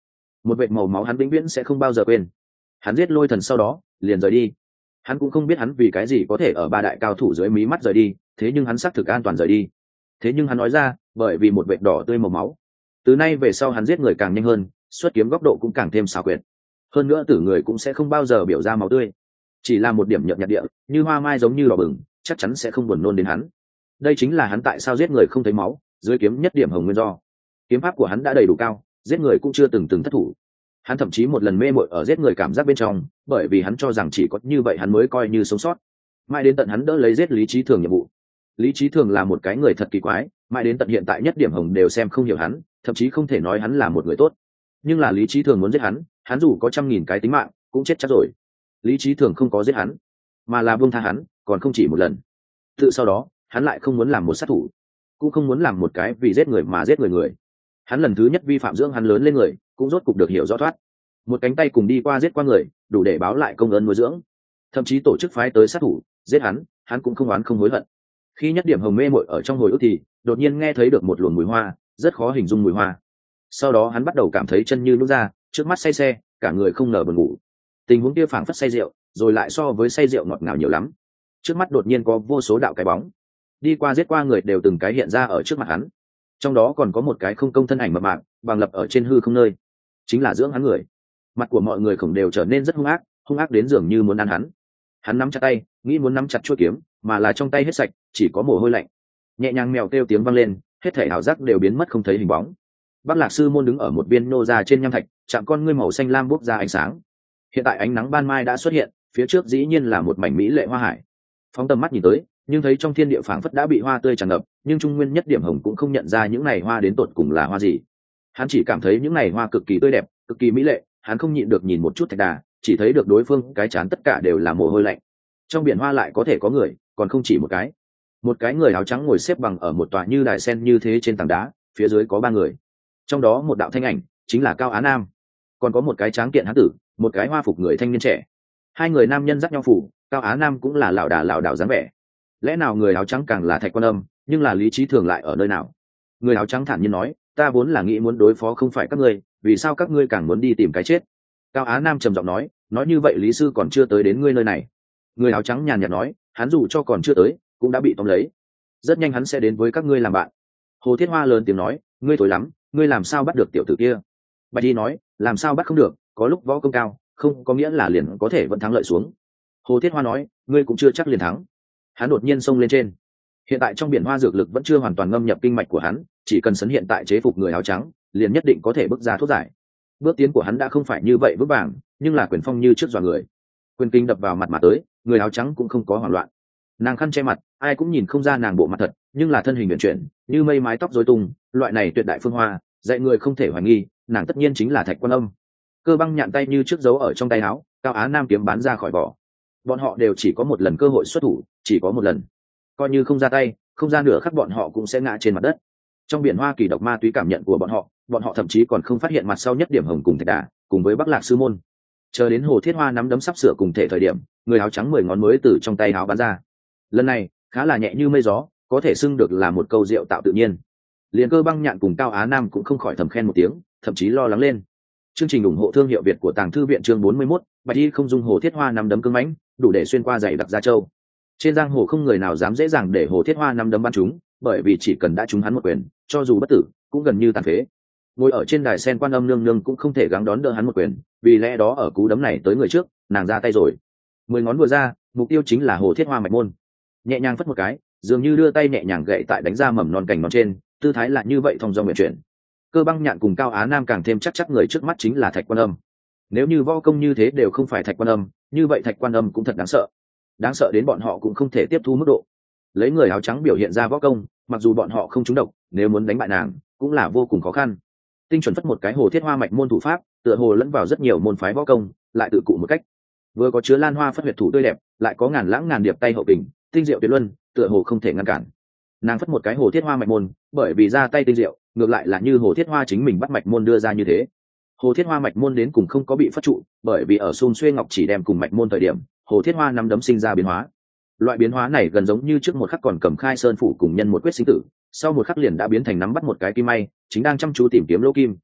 Speaker 1: một vệt màu máu hắn vĩnh viễn sẽ không bao giờ quên. Hắn giết lôi thần sau đó liền rời đi. Hắn cũng không biết hắn vì cái gì có thể ở ba đại cao thủ dưới mí mắt rời đi, thế nhưng hắn xác thực an toàn rời đi. Thế nhưng hắn nói ra, bởi vì một vệt đỏ tươi màu máu. Từ nay về sau hắn giết người càng nhanh hơn, xuất kiếm góc độ cũng càng thêm xảo quyệt. Hơn nữa tử người cũng sẽ không bao giờ biểu ra máu tươi, chỉ là một điểm nhợt nhạt địa, như hoa mai giống như đỏ bừng, chắc chắn sẽ không buồn nôn đến hắn. Đây chính là hắn tại sao giết người không thấy máu, dưới kiếm nhất điểm hồng nguyên do. Kiếm pháp của hắn đã đầy đủ cao, giết người cũng chưa từng từng thất thủ. Hắn thậm chí một lần mê mội ở giết người cảm giác bên trong, bởi vì hắn cho rằng chỉ có như vậy hắn mới coi như sống sót. Mãi đến tận hắn đỡ lấy giết Lý Chí Thường nhiệm vụ. Lý Chí Thường là một cái người thật kỳ quái, mãi đến tận hiện tại nhất điểm hồng đều xem không hiểu hắn, thậm chí không thể nói hắn là một người tốt. Nhưng là Lý Chí Thường muốn giết hắn, hắn dù có trăm nghìn cái tính mạng cũng chết chắc rồi. Lý Chí Thường không có giết hắn, mà là buông tha hắn, còn không chỉ một lần. Tự sau đó hắn lại không muốn làm một sát thủ, cũng không muốn làm một cái vì giết người mà giết người người. Hắn lần thứ nhất vi phạm dưỡng hắn lớn lên người, cũng rốt cục được hiểu rõ thoát. Một cánh tay cùng đi qua giết qua người, đủ để báo lại công ơn nuôi dưỡng. Thậm chí tổ chức phái tới sát thủ giết hắn, hắn cũng không oán không hối hận. Khi nhất điểm hồng mê mội ở trong hồi ức thì đột nhiên nghe thấy được một luồng mùi hoa, rất khó hình dung mùi hoa. Sau đó hắn bắt đầu cảm thấy chân như nhũn ra, trước mắt say xe, cả người không ngờ buồn ngủ. Tình huống kia phảng phất say rượu, rồi lại so với say rượu ngọt ngào nhiều lắm. Trước mắt đột nhiên có vô số đạo cái bóng, đi qua giết qua người đều từng cái hiện ra ở trước mặt hắn. Trong đó còn có một cái không công thân ảnh mập mạp, bằng lập ở trên hư không nơi, chính là dưỡng hắn người. Mặt của mọi người khổng đều trở nên rất hung ác, hung ác đến dường như muốn ăn hắn. Hắn nắm chặt tay, nghĩ muốn nắm chặt chuôi kiếm, mà là trong tay hết sạch, chỉ có mồ hôi lạnh. Nhẹ nhàng mèo kêu tiếng vang lên, hết thảy ảo giác đều biến mất không thấy hình bóng. Bắc Lạc Sư Môn đứng ở một viên nô ra trên nham thạch, chạm con ngươi màu xanh lam bốc ra ánh sáng. Hiện tại ánh nắng ban mai đã xuất hiện, phía trước dĩ nhiên là một mảnh mỹ lệ hoa hải. Phóng tầm mắt nhìn tới, nhưng thấy trong thiên địa phảng phất đã bị hoa tươi tràn ngập, nhưng trung nguyên nhất điểm hồng cũng không nhận ra những này hoa đến tột cùng là hoa gì. Hắn chỉ cảm thấy những này hoa cực kỳ tươi đẹp, cực kỳ mỹ lệ, hắn không nhịn được nhìn một chút Thạch Đà, chỉ thấy được đối phương cái chán tất cả đều là mồ hôi lạnh. Trong biển hoa lại có thể có người, còn không chỉ một cái. Một cái người áo trắng ngồi xếp bằng ở một tòa như đài sen như thế trên tảng đá, phía dưới có ba người. Trong đó một đạo thanh ảnh chính là Cao Á Nam, còn có một cái tráng kiện hán tử, một cái hoa phục người thanh niên trẻ. Hai người nam nhân dắt nhau phủ, Cao Á Nam cũng là lão đà lão đảo dáng vẻ. Lẽ nào người áo trắng càng là Thạch Quan Âm, nhưng là Lý Chí Thường lại ở nơi nào? Người áo trắng thản nhiên nói, ta vốn là nghĩ muốn đối phó không phải các ngươi, vì sao các ngươi càng muốn đi tìm cái chết? Cao Á Nam trầm giọng nói, nói như vậy Lý sư còn chưa tới đến ngươi nơi này. Người áo trắng nhàn nhạt nói, hắn dù cho còn chưa tới, cũng đã bị tóm lấy. Rất nhanh hắn sẽ đến với các ngươi làm bạn. Hồ Thiết Hoa lớn tiếng nói, ngươi thối lắm, ngươi làm sao bắt được tiểu tử kia? Bạch Y nói, làm sao bắt không được, có lúc võ công cao, không có nghĩa là liền có thể vẫn thắng lợi xuống. Hồ Thiết Hoa nói, ngươi cũng chưa chắc liền thắng. Hắn đột nhiên xông lên trên. Hiện tại trong biển hoa dược lực vẫn chưa hoàn toàn ngâm nhập kinh mạch của hắn, chỉ cần sấn hiện tại chế phục người áo trắng, liền nhất định có thể bước ra thuốc giải. Bước tiến của hắn đã không phải như vậy vững vàng, nhưng là quyền phong như trước dọa người. Quyền kinh đập vào mặt mà tới, người áo trắng cũng không có hoảng loạn. Nàng khăn che mặt, ai cũng nhìn không ra nàng bộ mặt thật, nhưng là thân hình uyển chuyển, như mây mái tóc rối tung, loại này tuyệt đại phương hoa, dạy người không thể hoài nghi, nàng tất nhiên chính là Thạch Quan Âm. Cơ Băng nhạn tay như trước giấu ở trong tay áo, Cao Á Nam kiếm bắn ra khỏi vỏ. Bọn họ đều chỉ có một lần cơ hội xuất thủ, chỉ có một lần. Coi như không ra tay, không ra nửa khắc bọn họ cũng sẽ ngã trên mặt đất. Trong biển hoa kỳ độc ma túy cảm nhận của bọn họ, bọn họ thậm chí còn không phát hiện mặt sau nhất điểm hồng cùng Thạch Đà, cùng với Bắc Lạc Sư Môn. Chờ đến Hồ Thiết Hoa nắm đấm sắp sửa cùng thể thời điểm, người áo trắng mười ngón mới từ trong tay áo bắn ra. Lần này khá là nhẹ như mây gió, có thể xưng được là một câu rượu tạo tự nhiên. Liền Cơ Băng nhạn cùng Cao Á Nam cũng không khỏi thầm khen một tiếng, thậm chí lo lắng lên. Chương trình ủng hộ thương hiệu Việt của Tàng Thư viện chương bốn mươi mốt, Bạch Y không dung Hồ Thiết Hoa nắm đấm cứng mãnh, đủ để xuyên qua dày đặc Gia Châu. Trên giang hồ không người nào dám dễ dàng để Hồ Thiết Hoa nắm đấm bắn chúng, bởi vì chỉ cần đã trúng hắn một quyền, cho dù bất tử, cũng gần như tàn phế. Ngồi ở trên đài sen Quan Âm nương nương cũng không thể gắng đón đỡ hắn một quyền, vì lẽ đó ở cú đấm này tới người trước, nàng ra tay rồi. Mười ngón vừa ra, mục tiêu chính là Hồ Thiết Hoa mạch môn. Nhẹ nhàng phất một cái, dường như đưa tay nhẹ nhàng gậy tại đánh ra mầm non cành non trên, tư thái là như vậy thông dong nguyện chuyển. Cơ Băng nhạn cùng Cao Á Nam càng thêm chắc chắc người trước mắt chính là Thạch Quan Âm. Nếu như võ công như thế đều không phải Thạch Quan Âm, như vậy Thạch Quan Âm cũng thật đáng sợ, đáng sợ đến bọn họ cũng không thể tiếp thu mức độ. Lấy người áo trắng biểu hiện ra võ công, mặc dù bọn họ không trúng độc, nếu muốn đánh bại nàng cũng là vô cùng khó khăn. Tinh chuẩn phất một cái Hồ Thiết Hoa mạch môn thủ pháp, tựa hồ lẫn vào rất nhiều môn phái võ công, lại tự cụ một cách. Vừa có chứa lan hoa phất huyệt thủ tươi đẹp, lại có ngàn lãng ngàn điệp tay hậu kình, tinh diệu tuyệt luân, tựa hồ không thể ngăn cản. Nàng phất một cái Hồ Thiết Hoa mạch môn, bởi vì ra tay tinh diệu, ngược lại là như Hồ Thiết Hoa chính mình bắt mạch môn đưa ra như thế. Hồ Thiết Hoa mạch môn đến cùng không có bị phất trụ, bởi vì ở Xun Xuê Ngọc chỉ đem cùng mạch môn thời điểm, Hồ Thiết Hoa nắm đấm sinh ra biến hóa. Loại biến hóa này gần giống như trước một khắc còn cầm khai sơn phủ cùng nhân một quyết sinh tử, sau một khắc liền đã biến thành nắm bắt một cái kim may, chính đang chăm chú tìm kiếm lỗ kim.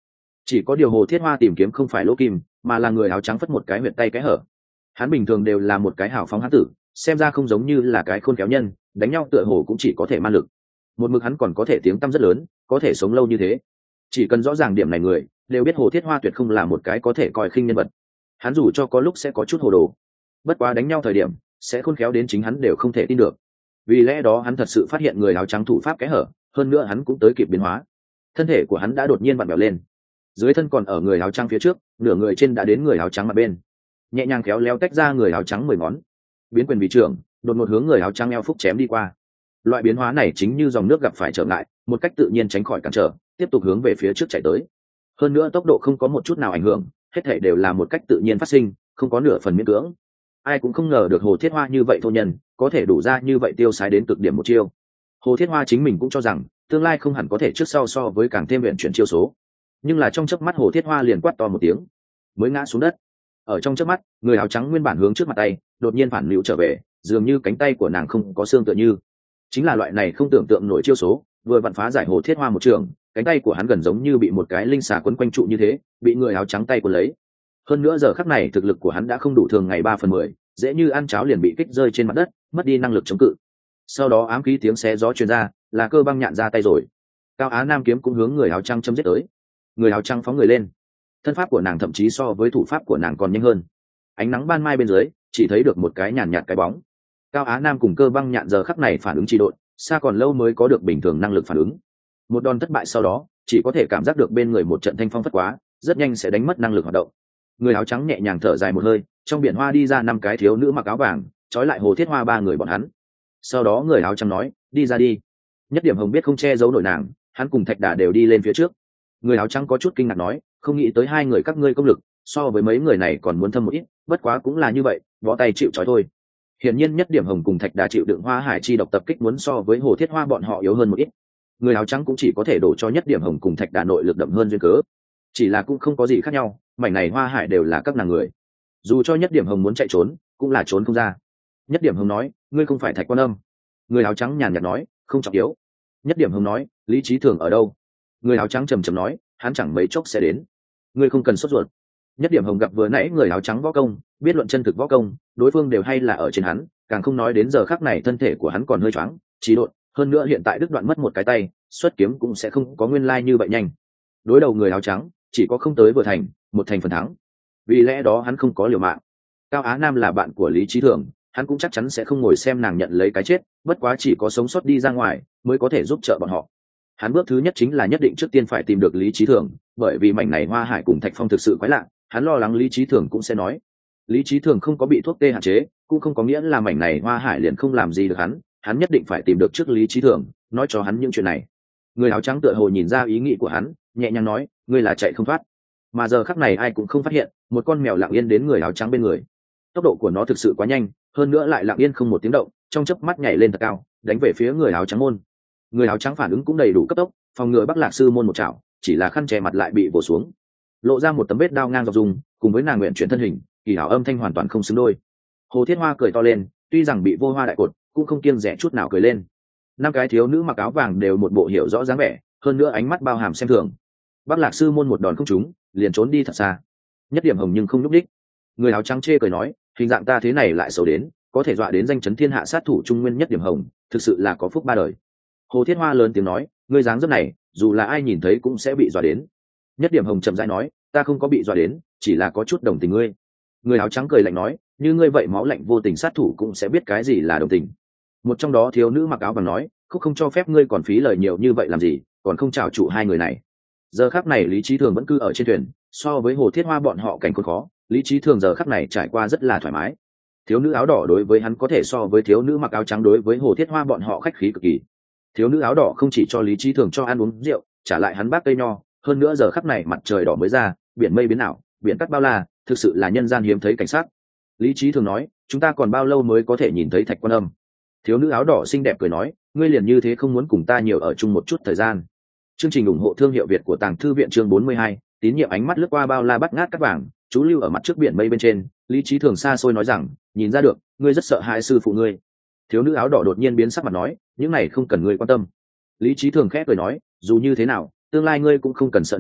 Speaker 1: Chỉ có điều Hồ Thiết Hoa tìm kiếm không phải lỗ kim, mà là người áo trắng phất một cái huyệt tay cái hở. Hắn bình thường đều là một cái hào phóng hán tử, xem ra không giống như là cái khôn khéo nhân, đánh nhau tựa hồ cũng chỉ có thể man lực. Một mực hắn còn có thể tiếng tăm rất lớn, có thể sống lâu như thế. Chỉ cần rõ ràng điểm này người đều biết Hồ Thiết Hoa tuyệt không là một cái có thể coi khinh nhân vật. Hắn dù cho có lúc sẽ có chút hồ đồ, bất quá đánh nhau thời điểm sẽ khôn khéo đến chính hắn đều không thể tin được. Vì lẽ đó hắn thật sự phát hiện người áo trắng thủ pháp kẽ hở, hơn nữa hắn cũng tới kịp biến hóa. Thân thể của hắn đã đột nhiên vặn vẹo lên, dưới thân còn ở người áo trắng phía trước, nửa người trên đã đến người áo trắng mặt bên, nhẹ nhàng khéo léo tách ra người áo trắng mười ngón, biến quyền vì trưởng, đột ngột hướng người áo trắng eo phúc chém đi qua. Loại biến hóa này chính như dòng nước gặp phải trở ngại, một cách tự nhiên tránh khỏi cản trở, tiếp tục hướng về phía trước chạy tới. Hơn nữa tốc độ không có một chút nào ảnh hưởng, hết thảy đều là một cách tự nhiên phát sinh, không có nửa phần miễn cưỡng. Ai cũng không ngờ được Hồ Thiết Hoa như vậy thô nhân, có thể đủ ra như vậy tiêu sái đến cực điểm một chiêu. Hồ Thiết Hoa chính mình cũng cho rằng tương lai không hẳn có thể trước sau so với càng thêm luyện chuyển chiêu số, nhưng là trong chớp mắt Hồ Thiết Hoa liền quát to một tiếng, mới ngã xuống đất. Ở trong chớp mắt, người áo trắng nguyên bản hướng trước mặt tay, đột nhiên phản lưu trở về, dường như cánh tay của nàng không có xương tựa như. Chính là loại này không tưởng tượng nổi chiêu số, vừa vặn phá giải Hồ Thiết Hoa một trường, cánh tay của hắn gần giống như bị một cái linh xà quấn quanh trụ như thế, bị người áo trắng tay cuốn lấy. Hơn nữa giờ khắc này thực lực của hắn đã không đủ thường ngày ba phần mười, dễ như ăn cháo liền bị kích rơi trên mặt đất, mất đi năng lực chống cự. Sau đó ám khí tiếng xé gió truyền ra, là Cơ Băng Nhạn ra tay rồi. Cao Á Nam kiếm cũng hướng người áo trắng châm giết tới. Người áo trắng phóng người lên, thân pháp của nàng thậm chí so với thủ pháp của nàng còn nhanh hơn. Ánh nắng ban mai bên dưới, chỉ thấy được một cái nhàn nhạt cái bóng. Cao Á Nam cùng Cơ Băng Nhạn giờ khắc này phản ứng trì độn, xa còn lâu mới có được bình thường năng lực phản ứng. Một đòn thất bại sau đó, chỉ có thể cảm giác được bên người một trận thanh phong phất quá, rất nhanh sẽ đánh mất năng lực hoạt động. Người áo trắng nhẹ nhàng thở dài một hơi, trong biển hoa đi ra năm cái thiếu nữ mặc áo vàng, trói lại Hồ Thiết Hoa ba người bọn hắn. Sau đó người áo trắng nói, đi ra đi. Nhất Điểm Hồng biết không che giấu nổi nàng, hắn cùng Thạch Đà đều đi lên phía trước. Người áo trắng có chút kinh ngạc nói, không nghĩ tới hai người các ngươi công lực so với mấy người này còn muốn thâm một ít, bất quá cũng là như vậy, võ tay chịu trói thôi. Hiển nhiên Nhất Điểm Hồng cùng Thạch Đà chịu đựng Hoa Hải chi độc tập kích muốn so với Hồ Thiết Hoa bọn họ yếu hơn một ít. Người áo trắng cũng chỉ có thể đổ cho Nhất Điểm Hồng cùng Thạch Đà nội lực đậm hơn duyên cớ, chỉ là cũng không có gì khác nhau, mảnh này Hoa Hải đều là các nàng người, dù cho Nhất Điểm Hồng muốn chạy trốn cũng là trốn không ra. Nhất Điểm Hồng nói, ngươi không phải Thạch Quan Âm. Người áo trắng nhàn nhạt nói, không trọng yếu. Nhất Điểm Hồng nói, Lý Trí Thường ở đâu? Người áo trắng trầm trầm nói, hắn chẳng mấy chốc sẽ đến, ngươi không cần sốt ruột. Nhất Điểm Hồng gặp vừa nãy người áo trắng võ công, biết luận chân thực võ công, đối phương đều hay là ở trên hắn, càng không nói đến giờ khắc này thân thể của hắn còn hơi choáng, trí độn, hơn nữa hiện tại đứt đoạn mất một cái tay, xuất kiếm cũng sẽ không có nguyên lai như vậy nhanh. Đối đầu người áo trắng, chỉ có không tới vừa thành, một thành phần thắng. Vì lẽ đó hắn không có liều mạng. Cao Á Nam là bạn của Lý Trí Thường, hắn cũng chắc chắn sẽ không ngồi xem nàng nhận lấy cái chết, bất quá chỉ có sống sót đi ra ngoài mới có thể giúp trợ bọn họ. Hắn bước thứ nhất chính là nhất định trước tiên phải tìm được Lý Trí Thường, bởi vì mảnh này Hoa Hải cùng Thạch Phong thực sự quái lạ, hắn lo lắng Lý Trí Thường cũng sẽ nói. Lý Trí Thường không có bị thuốc tê hạn chế, cũng không có nghĩa là mảnh này Hoa Hải liền không làm gì được hắn, hắn nhất định phải tìm được trước Lý Trí Thường, nói cho hắn những chuyện này. Người áo trắng tựa hồ nhìn ra ý nghĩ của hắn, nhẹ nhàng nói, ngươi là chạy không thoát. Mà giờ khắc này ai cũng không phát hiện, một con mèo lặng yên đến người áo trắng bên người. Tốc độ của nó thực sự quá nhanh, hơn nữa lại lặng yên không một tiếng động, trong chớp mắt nhảy lên thật cao, đánh về phía người áo trắng môn. Người áo trắng phản ứng cũng đầy đủ cấp tốc, phòng ngừa Bắc Lạc Sư môn một chảo, chỉ là khăn che mặt lại bị vồ xuống, lộ ra một tấm vết đao ngang dọc dùng, cùng với nàng nguyện chuyển thân hình, kỳ hảo âm thanh hoàn toàn không xứng đôi. Hồ Thiết Hoa cười to lên, tuy rằng bị vô hoa đại cột, cũng không kiêng dè chút nào cười lên. Năm cái thiếu nữ mặc áo vàng đều một bộ hiểu rõ dáng vẻ, hơn nữa ánh mắt bao hàm xem thường. Bắc Lạc Sư môn một đòn không trúng, liền trốn đi thật xa. Nhất Điểm Hồng nhưng không nhúc đích. Người áo trắng chê cười nói, hình dạng ta thế này lại xấu đến, có thể dọa đến danh chấn thiên hạ sát thủ trung nguyên Nhất Điểm Hồng, thực sự là có phúc ba đời. Hồ Thiết Hoa lớn tiếng nói, ngươi dáng dấp này, dù là ai nhìn thấy cũng sẽ bị dọa đến. Nhất Điểm Hồng chậm rãi nói, ta không có bị dọa đến, chỉ là có chút đồng tình ngươi. Người áo trắng cười lạnh nói, như ngươi vậy máu lạnh vô tình sát thủ cũng sẽ biết cái gì là đồng tình. Một trong đó thiếu nữ mặc áo vàng nói, không không cho phép ngươi còn phí lời nhiều như vậy làm gì, còn không chào trụ hai người này. Giờ khắc này Lý Trí Thường vẫn cư ở trên thuyền, so với Hồ Thiết Hoa bọn họ cảnh khốn khó, Lý Trí Thường giờ khắc này trải qua rất là thoải mái. Thiếu nữ áo đỏ đối với hắn có thể so với thiếu nữ mặc áo trắng đối với Hồ Thiết Hoa bọn họ khách khí cực kỳ. Thiếu nữ áo đỏ không chỉ cho Lý Trí Thường cho ăn uống rượu, trả lại hắn bát cây nho, hơn nữa giờ khắc này mặt trời đỏ mới ra, biển mây biến ảo, biển cắt bao la, thực sự là nhân gian hiếm thấy cảnh sát. Lý Trí Thường nói, chúng ta còn bao lâu mới có thể nhìn thấy Thạch Quan Âm? Thiếu nữ áo đỏ xinh đẹp cười nói, ngươi liền như thế không muốn cùng ta nhiều ở chung một chút thời gian. Chương trình ủng hộ thương hiệu Việt của Tàng Thư viện chương bốn mươi hai, tín nhiệm ánh mắt lướt qua bao la bắt ngát các vàng, chú lưu ở mặt trước biển mây bên trên. Lý Trí Thường xa xôi nói rằng, nhìn ra được, ngươi rất sợ hãi sư phụ ngươi. Thiếu nữ áo đỏ đột nhiên biến sắc mặt nói, những này không cần ngươi quan tâm. Lý Trí Thường khẽ cười nói, dù như thế nào, tương lai ngươi cũng không cần sợ nàng,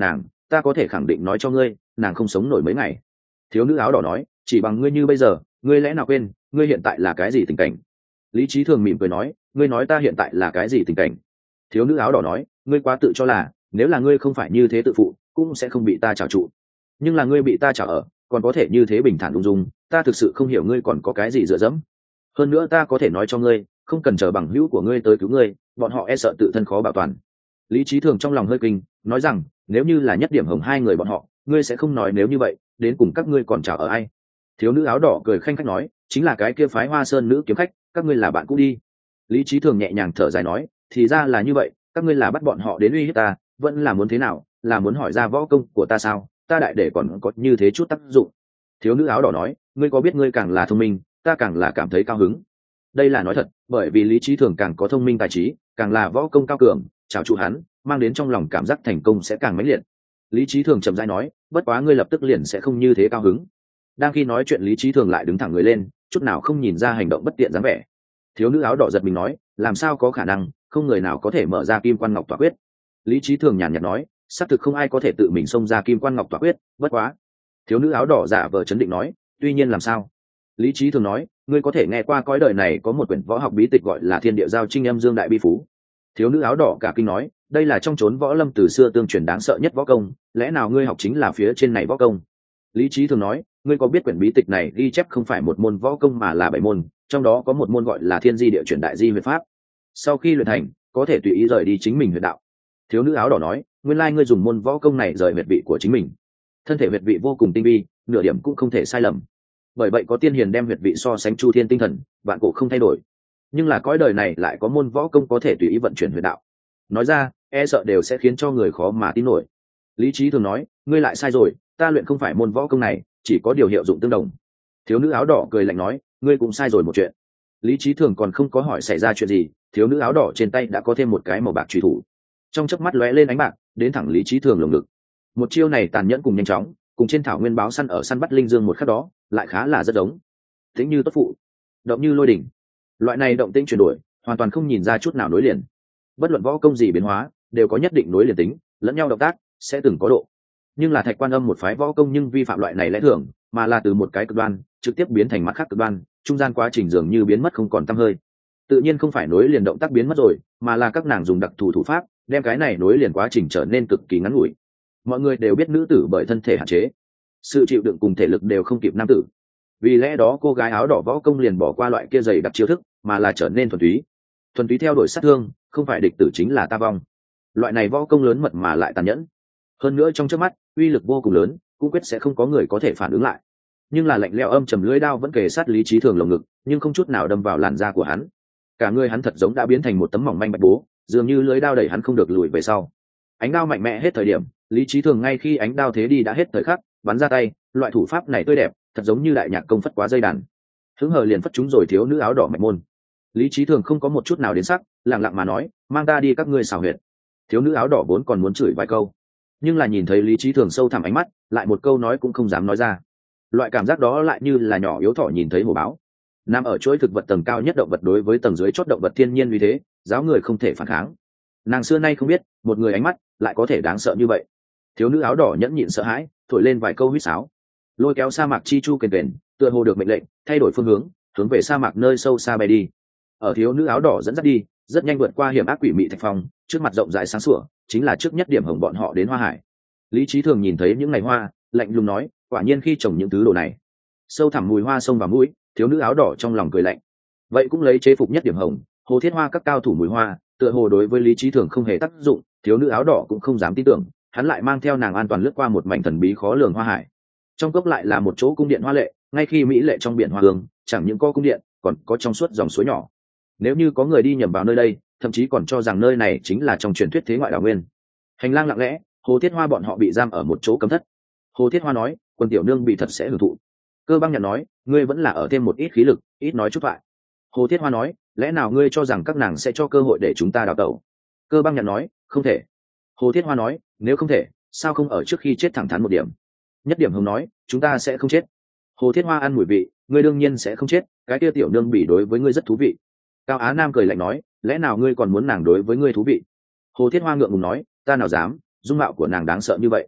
Speaker 1: ta có thể khẳng định nói cho ngươi nàng không sống nổi mấy ngày. Thiếu nữ áo đỏ nói, chỉ bằng ngươi như bây giờ, ngươi lẽ nào quên ngươi hiện tại là cái gì tình cảnh? Lý trí thường mỉm cười nói, ngươi nói ta hiện tại là cái gì tình cảnh? Thiếu nữ áo đỏ nói, ngươi quá tự cho là, nếu là ngươi không phải như thế tự phụ cũng sẽ không bị ta trào trụ, nhưng là ngươi bị ta trào ở còn có thể như thế bình thản ung dung, ta thực sự không hiểu ngươi còn có cái gì dựa dẫm. Hơn nữa ta có thể nói cho ngươi, không cần chờ bằng hữu của ngươi tới cứu ngươi, bọn họ e sợ tự thân khó bảo toàn. Lý trí thường trong lòng hơi kinh, nói rằng nếu như là Nhất Điểm Hồng hai người bọn họ, ngươi sẽ không nói nếu như vậy, đến cùng các ngươi còn chào ở ai? Thiếu nữ áo đỏ cười khanh khách nói, chính là cái kia phái Hoa Sơn nữ kiếm khách, các ngươi là bạn cũ đi. Lý trí thường nhẹ nhàng thở dài nói, thì ra là như vậy, các ngươi là bắt bọn họ đến uy hiếp ta, vẫn là muốn thế nào, là muốn hỏi ra võ công của ta sao? Ta đại để còn có như thế chút tác dụng. Thiếu nữ áo đỏ nói, ngươi có biết ngươi càng là thông minh, ta càng là cảm thấy cao hứng. Đây là nói thật, bởi vì Lý trí thường càng có thông minh tài trí, càng là võ công cao cường, chào trụ hắn, mang đến trong lòng cảm giác thành công sẽ càng mãnh liệt. Lý trí thường chậm rãi nói, bất quá ngươi lập tức liền sẽ không như thế cao hứng. Đang khi nói chuyện Lý trí thường lại đứng thẳng người lên, chút nào không nhìn ra hành động bất tiện dáng vẻ. Thiếu nữ áo đỏ giật mình nói, làm sao có khả năng, không người nào có thể mở ra kim quan ngọc tỏa quyết. Lý trí thường nhàn nhạt nói, xác thực không ai có thể tự mình xông ra kim quan ngọc tỏa quyết, bất quá. Thiếu nữ áo đỏ giả vờ chấn định nói, tuy nhiên làm sao? Lý trí thường nói, ngươi có thể nghe qua cõi đời này có một quyển võ học bí tịch gọi là Thiên Địa Giao Trinh Âm Dương Đại Bi Phú. Thiếu nữ áo đỏ cả kinh nói, đây là trong chốn võ lâm từ xưa tương truyền đáng sợ nhất võ công, lẽ nào ngươi học chính là phía trên này võ công? Lý trí thường nói, ngươi có biết quyển bí tịch này ghi chép không phải một môn võ công mà là bảy môn, trong đó có một môn gọi là Thiên Di Địa Chuyển Đại Di Huyệt Pháp. Sau khi luyện thành, có thể tùy ý rời đi chính mình huyệt đạo. Thiếu nữ áo đỏ nói, nguyên lai ngươi dùng môn võ công này rời huyệt vị của chính mình. Thân thể huyệt vị vô cùng tinh vi, nửa điểm cũng không thể sai lầm. Bởi vậy có tiên hiền đem huyệt vị so sánh chu thiên tinh thần, vạn cổ không thay đổi. Nhưng là cõi đời này lại có môn võ công có thể tùy ý vận chuyển huyệt đạo. Nói ra, e sợ đều sẽ khiến cho người khó mà tin nổi. Lý trí thường nói, ngươi lại sai rồi, ta luyện không phải môn võ công này, chỉ có điều hiệu dụng tương đồng. Thiếu nữ áo đỏ cười lạnh nói, ngươi cũng sai rồi một chuyện. Lý trí thường còn không có hỏi xảy ra chuyện gì, thiếu nữ áo đỏ trên tay đã có thêm một cái màu bạc truy thủ, trong chớp mắt lóe lên ánh bạc, đến thẳng Lý trí thường lồng ngực. Một chiêu này tàn nhẫn cùng nhanh chóng, cùng trên thảo nguyên báo săn ở săn bắt linh dương một khắc đó lại khá là rất giống. Tĩnh như tốt phụ, động như lôi đỉnh. Loại này động tĩnh chuyển đổi hoàn toàn không nhìn ra chút nào nối liền. Bất luận võ công gì biến hóa đều có nhất định nối liền tính, lẫn nhau động tác sẽ từng có độ. Nhưng là Thạch Quan Âm một phái võ công nhưng vi phạm loại này lẽ thường, mà là từ một cái cực đoan trực tiếp biến thành mặt khác cực đoan, trung gian quá trình dường như biến mất không còn tăm hơi. Tự nhiên không phải nối liền động tác biến mất rồi, mà là các nàng dùng đặc thù thủ pháp đem cái này nối liền quá trình trở nên cực kỳ ngắn ngủi. Mọi người đều biết nữ tử bởi thân thể hạn chế, sự chịu đựng cùng thể lực đều không kịp nam tử, vì lẽ đó cô gái áo đỏ võ công liền bỏ qua loại kia dày đặc chiêu thức, mà là trở nên thuần túy thuần túy theo đuổi sát thương, không phải địch tử chính là ta vong. Loại này võ công lớn mật mà lại tàn nhẫn, hơn nữa trong trước mắt uy lực vô cùng lớn, cũng quyết sẽ không có người có thể phản ứng lại. Nhưng là lạnh lẽo âm trầm lưỡi đao vẫn kề sát Lý trí thường lồng ngực, nhưng không chút nào đâm vào làn da của hắn. Cả người hắn thật giống đã biến thành một tấm mỏng manh bạch bố, dường như lưỡi đao đẩy hắn không được lùi về sau. Ánh đao mạnh mẽ hết thời điểm, Lý trí thường ngay khi ánh đao thế đi đã hết thời khắc, bắn ra tay. Loại thủ pháp này tươi đẹp, thật giống như đại nhạc công phất quá dây đàn, hứng hờ liền phất chúng rồi thiếu nữ áo đỏ mạnh môn. Lý trí thường không có một chút nào đến sắc, lặng lặng mà nói, mang ta đi các ngươi xào huyệt. Thiếu nữ áo đỏ vốn còn muốn chửi vài câu, nhưng là nhìn thấy Lý trí thường sâu thẳm ánh mắt, lại một câu nói cũng không dám nói ra. Loại cảm giác đó lại như là nhỏ yếu thỏ nhìn thấy hổ báo. Nằm ở chuỗi thực vật tầng cao nhất động vật đối với tầng dưới chót động vật thiên nhiên vì thế, giáo người không thể phản kháng. Nàng xưa nay không biết, một người ánh mắt lại có thể đáng sợ như vậy. Thiếu nữ áo đỏ nhẫn nhịn sợ hãi, thổi lên vài câu huýt sáo, lôi kéo sa mạc chi chu kền kền, tựa hồ được mệnh lệnh, thay đổi phương hướng, hướng về sa mạc nơi sâu xa bay đi. Ở thiếu nữ áo đỏ dẫn dắt đi, rất nhanh vượt qua hiểm ác quỷ mị thạch phong, trước mặt rộng rãi sáng sủa, chính là trước Nhất Điểm Hồng bọn họ đến Hoa Hải. Lý trí thường nhìn thấy những ngày hoa, lạnh lùng nói, quả nhiên khi trồng những thứ đồ này, sâu thẳm mùi hoa sông vào mũi. Thiếu nữ áo đỏ trong lòng cười lạnh, vậy cũng lấy chế phục Nhất Điểm Hồng, Hồ Thiết Hoa các cao thủ mùi hoa, tựa hồ đối với Lý trí thường không hề tác dụng. Thiếu nữ áo đỏ cũng không dám tin tưởng, hắn lại mang theo nàng an toàn lướt qua một mảnh thần bí khó lường Hoa Hải. Trong cốc lại là một chỗ cung điện hoa lệ, ngay khi mỹ lệ trong biển hoa hương, chẳng những có cung điện, còn có trong suốt dòng suối nhỏ. Nếu như có người đi nhầm vào nơi đây, thậm chí còn cho rằng nơi này chính là trong truyền thuyết thế ngoại đảo nguyên. Hành lang lặng lẽ, Hồ Thiết Hoa bọn họ bị giam ở một chỗ cấm thất. Hồ Thiết Hoa nói, quân tiểu nương bị thật sẽ hưởng thụ. Cơ Băng Nhạn nói, ngươi vẫn là ở thêm một ít khí lực, ít nói chút thoại. Hồ Thiết Hoa nói, lẽ nào ngươi cho rằng các nàng sẽ cho cơ hội để chúng ta đào tẩu? Cơ Băng Nhạn nói, không thể. Hồ Thiết Hoa nói, nếu không thể, sao không ở trước khi chết thẳng thắn một điểm? Nhất Điểm Hồng nói, chúng ta sẽ không chết. Hồ Thiết Hoa ăn mùi vị, ngươi đương nhiên sẽ không chết, cái kia tiểu nương bị đối với ngươi rất thú vị. Cao Á Nam cười lạnh nói, lẽ nào ngươi còn muốn nàng đối với ngươi thú vị? Hồ Thiết Hoa ngượng ngùng nói, ta nào dám, dung mạo của nàng đáng sợ như vậy.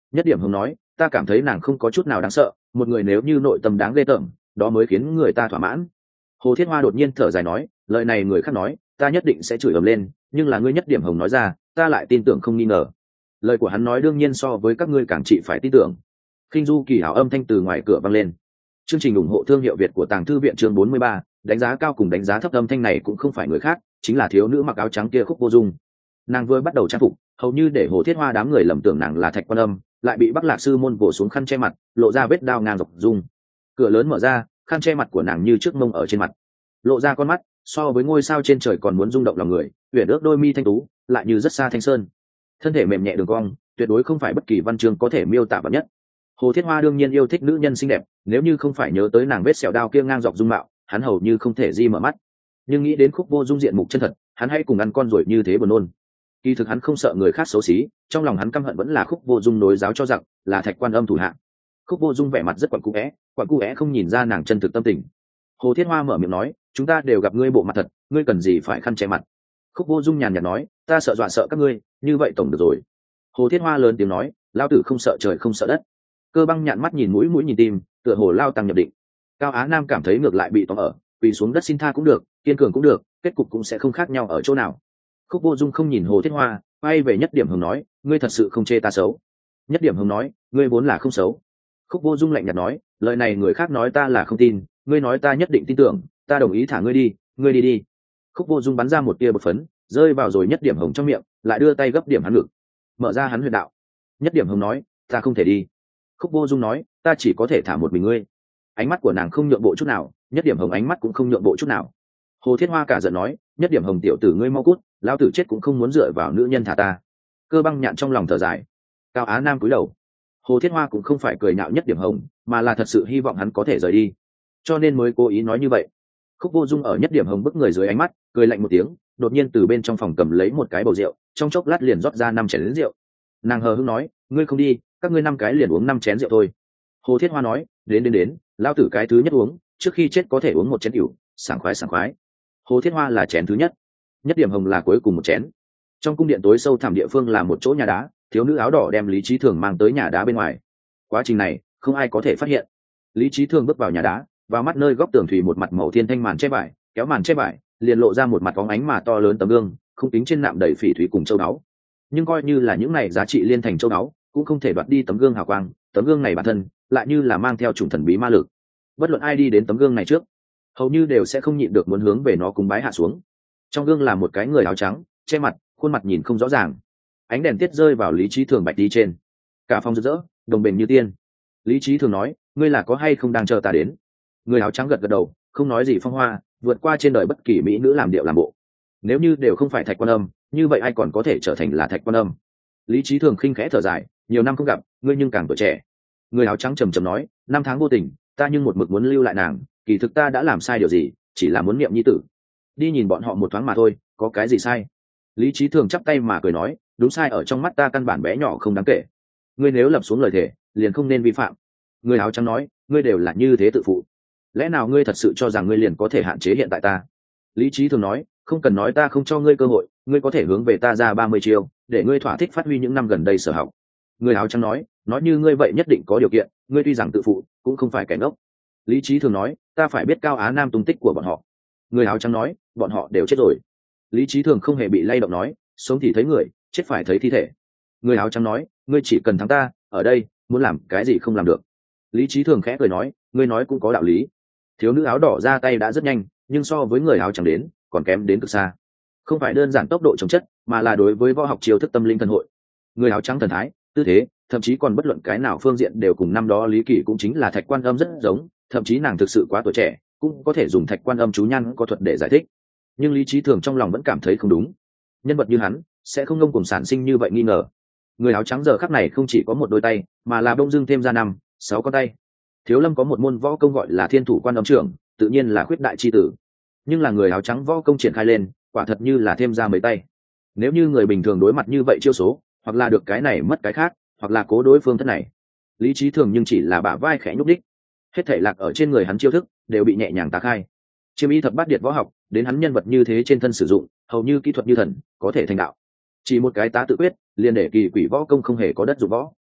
Speaker 1: Nhất Điểm Hồng nói, ta cảm thấy nàng không có chút nào đáng sợ, một người nếu như nội tâm đáng ghê tởm, đó mới khiến người ta thỏa mãn. Hồ Thiết Hoa đột nhiên thở dài nói, lời này người khác nói, ta nhất định sẽ chửi ầm lên, nhưng là ngươi Nhất Điểm Hồng nói ra, ta lại tin tưởng không nghi ngờ. Lời của hắn nói đương nhiên so với các ngươi càng trị phải tin tưởng. Khinh Du kỳ hảo âm thanh từ ngoài cửa vang lên. Chương trình ủng hộ thương hiệu Việt của Tàng Thư viện chương bốn mươi ba, đánh giá cao cùng đánh giá thấp âm thanh này cũng không phải người khác, chính là thiếu nữ mặc áo trắng kia Khúc Vô Dung. Nàng vừa bắt đầu trang phục, hầu như để Hồ Thiết Hoa đám người lầm tưởng nàng là Thạch Quan Âm, lại bị Bắc Lạc sư môn vồ xuống khăn che mặt, lộ ra vết đao ngang dọc dung. Cửa lớn mở ra, khăn che mặt của nàng như trước mông ở trên mặt, lộ ra con mắt, so với ngôi sao trên trời còn muốn rung động lòng người, uyển ước đôi mi thanh tú, lại như rất xa thanh sơn. Thân thể mềm nhẹ đường cong, tuyệt đối không phải bất kỳ văn chương có thể miêu tả vật nhất. Hồ Thiết Hoa đương nhiên yêu thích nữ nhân xinh đẹp, nếu như không phải nhớ tới nàng vết sẹo đao kia ngang dọc dung mạo, hắn hầu như không thể di mở mắt. Nhưng nghĩ đến Khúc Vô Dung diện mục chân thật, hắn hay cùng ăn con ruồi như thế buồn nôn. Kỳ thực hắn không sợ người khác xấu xí, trong lòng hắn căm hận vẫn là Khúc Vô Dung nối giáo cho rằng là Thạch Quan Âm thủ hạ. Khúc Vô Dung vẻ mặt rất quặn cũ é, quặn cũ é không nhìn ra nàng chân thực tâm tình. Hồ Thiết Hoa mở miệng nói, chúng ta đều gặp ngươi bộ mặt thật, ngươi cần gì phải khăn che mặt? Khúc Vô Dung nhàn nhạt nói, ta sợ dọa sợ các ngươi, như vậy tổng được rồi. Hồ Thiết Hoa lớn tiếng nói, lao tử không sợ trời không sợ đất. Cơ Băng nhạn mắt nhìn mũi mũi nhìn tim, tựa hồ lao tăng nhập định. Cao Á Nam cảm thấy ngược lại bị tóm ở, quỳ xuống đất xin tha cũng được, kiên cường cũng được, kết cục cũng sẽ không khác nhau ở chỗ nào. Khúc Vô Dung không nhìn Hồ Thiết Hoa, quay về Nhất Điểm Hồng nói, ngươi thật sự không chê ta xấu? Nhất Điểm Hồng nói, ngươi vốn là không xấu. Khúc Vô Dung lạnh nhạt nói, lời này người khác nói ta là không tin, ngươi nói ta nhất định tin tưởng, ta đồng ý thả ngươi đi, ngươi đi đi. Khúc Vô Dung bắn ra một tia bột phấn, rơi vào rồi Nhất Điểm Hồng trong miệng, lại đưa tay gấp điểm hắn ngực, mở ra hắn huyệt đạo. Nhất Điểm Hồng nói, ta không thể đi. Khúc Vô Dung nói, ta chỉ có thể thả một mình ngươi. Ánh mắt của nàng không nhượng bộ chút nào, Nhất Điểm Hồng ánh mắt cũng không nhượng bộ chút nào. Hồ Thiết Hoa cả giận nói, Nhất Điểm Hồng tiểu tử ngươi mau cút, lão tử chết cũng không muốn dựa vào nữ nhân thả ta. Cơ Băng nhạn trong lòng thở dài. Cao Á Nam cúi đầu. Hồ Thiết Hoa cũng không phải cười nhạo Nhất Điểm Hồng, mà là thật sự hy vọng hắn có thể rời đi, cho nên mới cố ý nói như vậy. Khúc Vô Dung ở Nhất Điểm Hồng bức người dưới ánh mắt, cười lạnh một tiếng, đột nhiên từ bên trong phòng cầm lấy một cái bầu rượu, trong chốc lát liền rót ra năm chén rượu. Nàng hờ hững nói, ngươi không đi, các ngươi năm cái liền uống năm chén rượu thôi. Hồ Thiết Hoa nói, đến đến đến, lao tử cái thứ nhất uống, trước khi chết có thể uống một chén rượu, sảng khoái sảng khoái. Hồ Thiết Hoa là chén thứ nhất, Nhất Điểm Hồng là cuối cùng một chén. Trong cung điện tối sâu thẳm địa phương là một chỗ nhà đá, thiếu nữ áo đỏ đem Lý Chí Thường mang tới nhà đá bên ngoài. Quá trình này không ai có thể phát hiện. Lý Chí Thường bước vào nhà đá, vào mắt nơi góc tường thủy một mặt màu thiên thanh màn che vải, kéo màn che vải, liền lộ ra một mặt bóng ánh mà to lớn tấm gương, không tính trên nạm đầy phỉ thúy cùng châu báu. Nhưng coi như là những này giá trị liên thành châu báu, cũng không thể đoạt đi tấm gương hào quang, tấm gương này bản thân lại như là mang theo chủng thần bí ma lực. Bất luận ai đi đến tấm gương này trước, hầu như đều sẽ không nhịn được muốn hướng về nó cúng bái hạ xuống. Trong gương là một cái người áo trắng, che mặt, khuôn mặt nhìn không rõ ràng. Ánh đèn tiết rơi vào Lý Chí Thường bạch đi trên, cả phòng rực rỡ, đồng bền như tiên. Lý Chí Thường nói, ngươi là có hay không đang chờ ta đến? Người áo trắng gật gật đầu, không nói gì phong hoa, vượt qua trên đời bất kỳ mỹ nữ làm điệu làm bộ. Nếu như đều không phải Thạch Quan Âm, như vậy ai còn có thể trở thành là Thạch Quan Âm? Lý Chí Thường khinh khẽ thở dài, nhiều năm không gặp, ngươi nhưng càng tuổi trẻ. Người áo trắng trầm trầm nói, năm tháng vô tình, ta nhưng một mực muốn lưu lại nàng, kỳ thực ta đã làm sai điều gì, chỉ là muốn niệm nhi tử. Đi nhìn bọn họ một thoáng mà thôi, có cái gì sai? Lý Chí Thường chắp tay mà cười nói, đúng sai ở trong mắt ta căn bản bé nhỏ không đáng kể. Ngươi nếu lập xuống lời thề, liền không nên vi phạm. Người áo trắng nói, ngươi đều là như thế tự phụ, lẽ nào ngươi thật sự cho rằng ngươi liền có thể hạn chế hiện tại ta? Lý Chí Thường nói, không cần nói ta không cho ngươi cơ hội, ngươi có thể hướng về ta ra ba mươi chiêu, để ngươi thỏa thích phát huy những năm gần đây sở học. Người áo trắng nói, nói như ngươi vậy nhất định có điều kiện, ngươi tuy rằng tự phụ, cũng không phải kẻ ngốc. Lý Chí Thường nói, ta phải biết Cao Á Nam tung tích của bọn họ. Người áo trắng nói, bọn họ đều chết rồi. Lý Chí Thường không hề bị lay động nói, sống thì thấy người, chết phải thấy thi thể. Người áo trắng nói, ngươi chỉ cần thắng ta, ở đây, muốn làm cái gì không làm được. Lý Chí Thường khẽ cười nói, ngươi nói cũng có đạo lý. Thiếu nữ áo đỏ ra tay đã rất nhanh, nhưng so với người áo trắng đến, còn kém đến cực xa. Không phải đơn giản tốc độ chống chất, mà là đối với võ học chiêu thức tâm linh thần hội. Người áo trắng thần thái, tư thế, thậm chí còn bất luận cái nào phương diện đều cùng năm đó Lý Kỳ cũng chính là Thạch Quan Âm rất giống, thậm chí nàng thực sự quá tuổi trẻ, cũng có thể dùng Thạch Quan Âm chú nhan có thuật để giải thích. Nhưng Lý Chí Thường trong lòng vẫn cảm thấy không đúng. Nhân vật như hắn sẽ không ngông cuồng sản sinh như vậy nghi ngờ. Người áo trắng giờ khắc này không chỉ có một đôi tay, mà là bông dưng thêm ra năm, sáu con tay. Thiếu Lâm có một môn võ công gọi là Thiên Thủ Quan Âm Trưởng, tự nhiên là khuyết đại chi tử. Nhưng là người áo trắng võ công triển khai lên, quả thật như là thêm ra mấy tay. Nếu như người bình thường đối mặt như vậy chiêu số, hoặc là được cái này mất cái khác, hoặc là cố đối phương thất này. Lý Chí Thường nhưng chỉ là bả vai khẽ nhúc đích, hết thảy lạc ở trên người hắn chiêu thức đều bị nhẹ nhàng tá khai. Chiêm y thập bát điệt võ học, đến hắn nhân vật như thế trên thân sử dụng, hầu như kỹ thuật như thần, có thể thành đạo. Chỉ một cái tá tự quyết, liền để kỳ quỷ võ công không hề có đất dụng võ.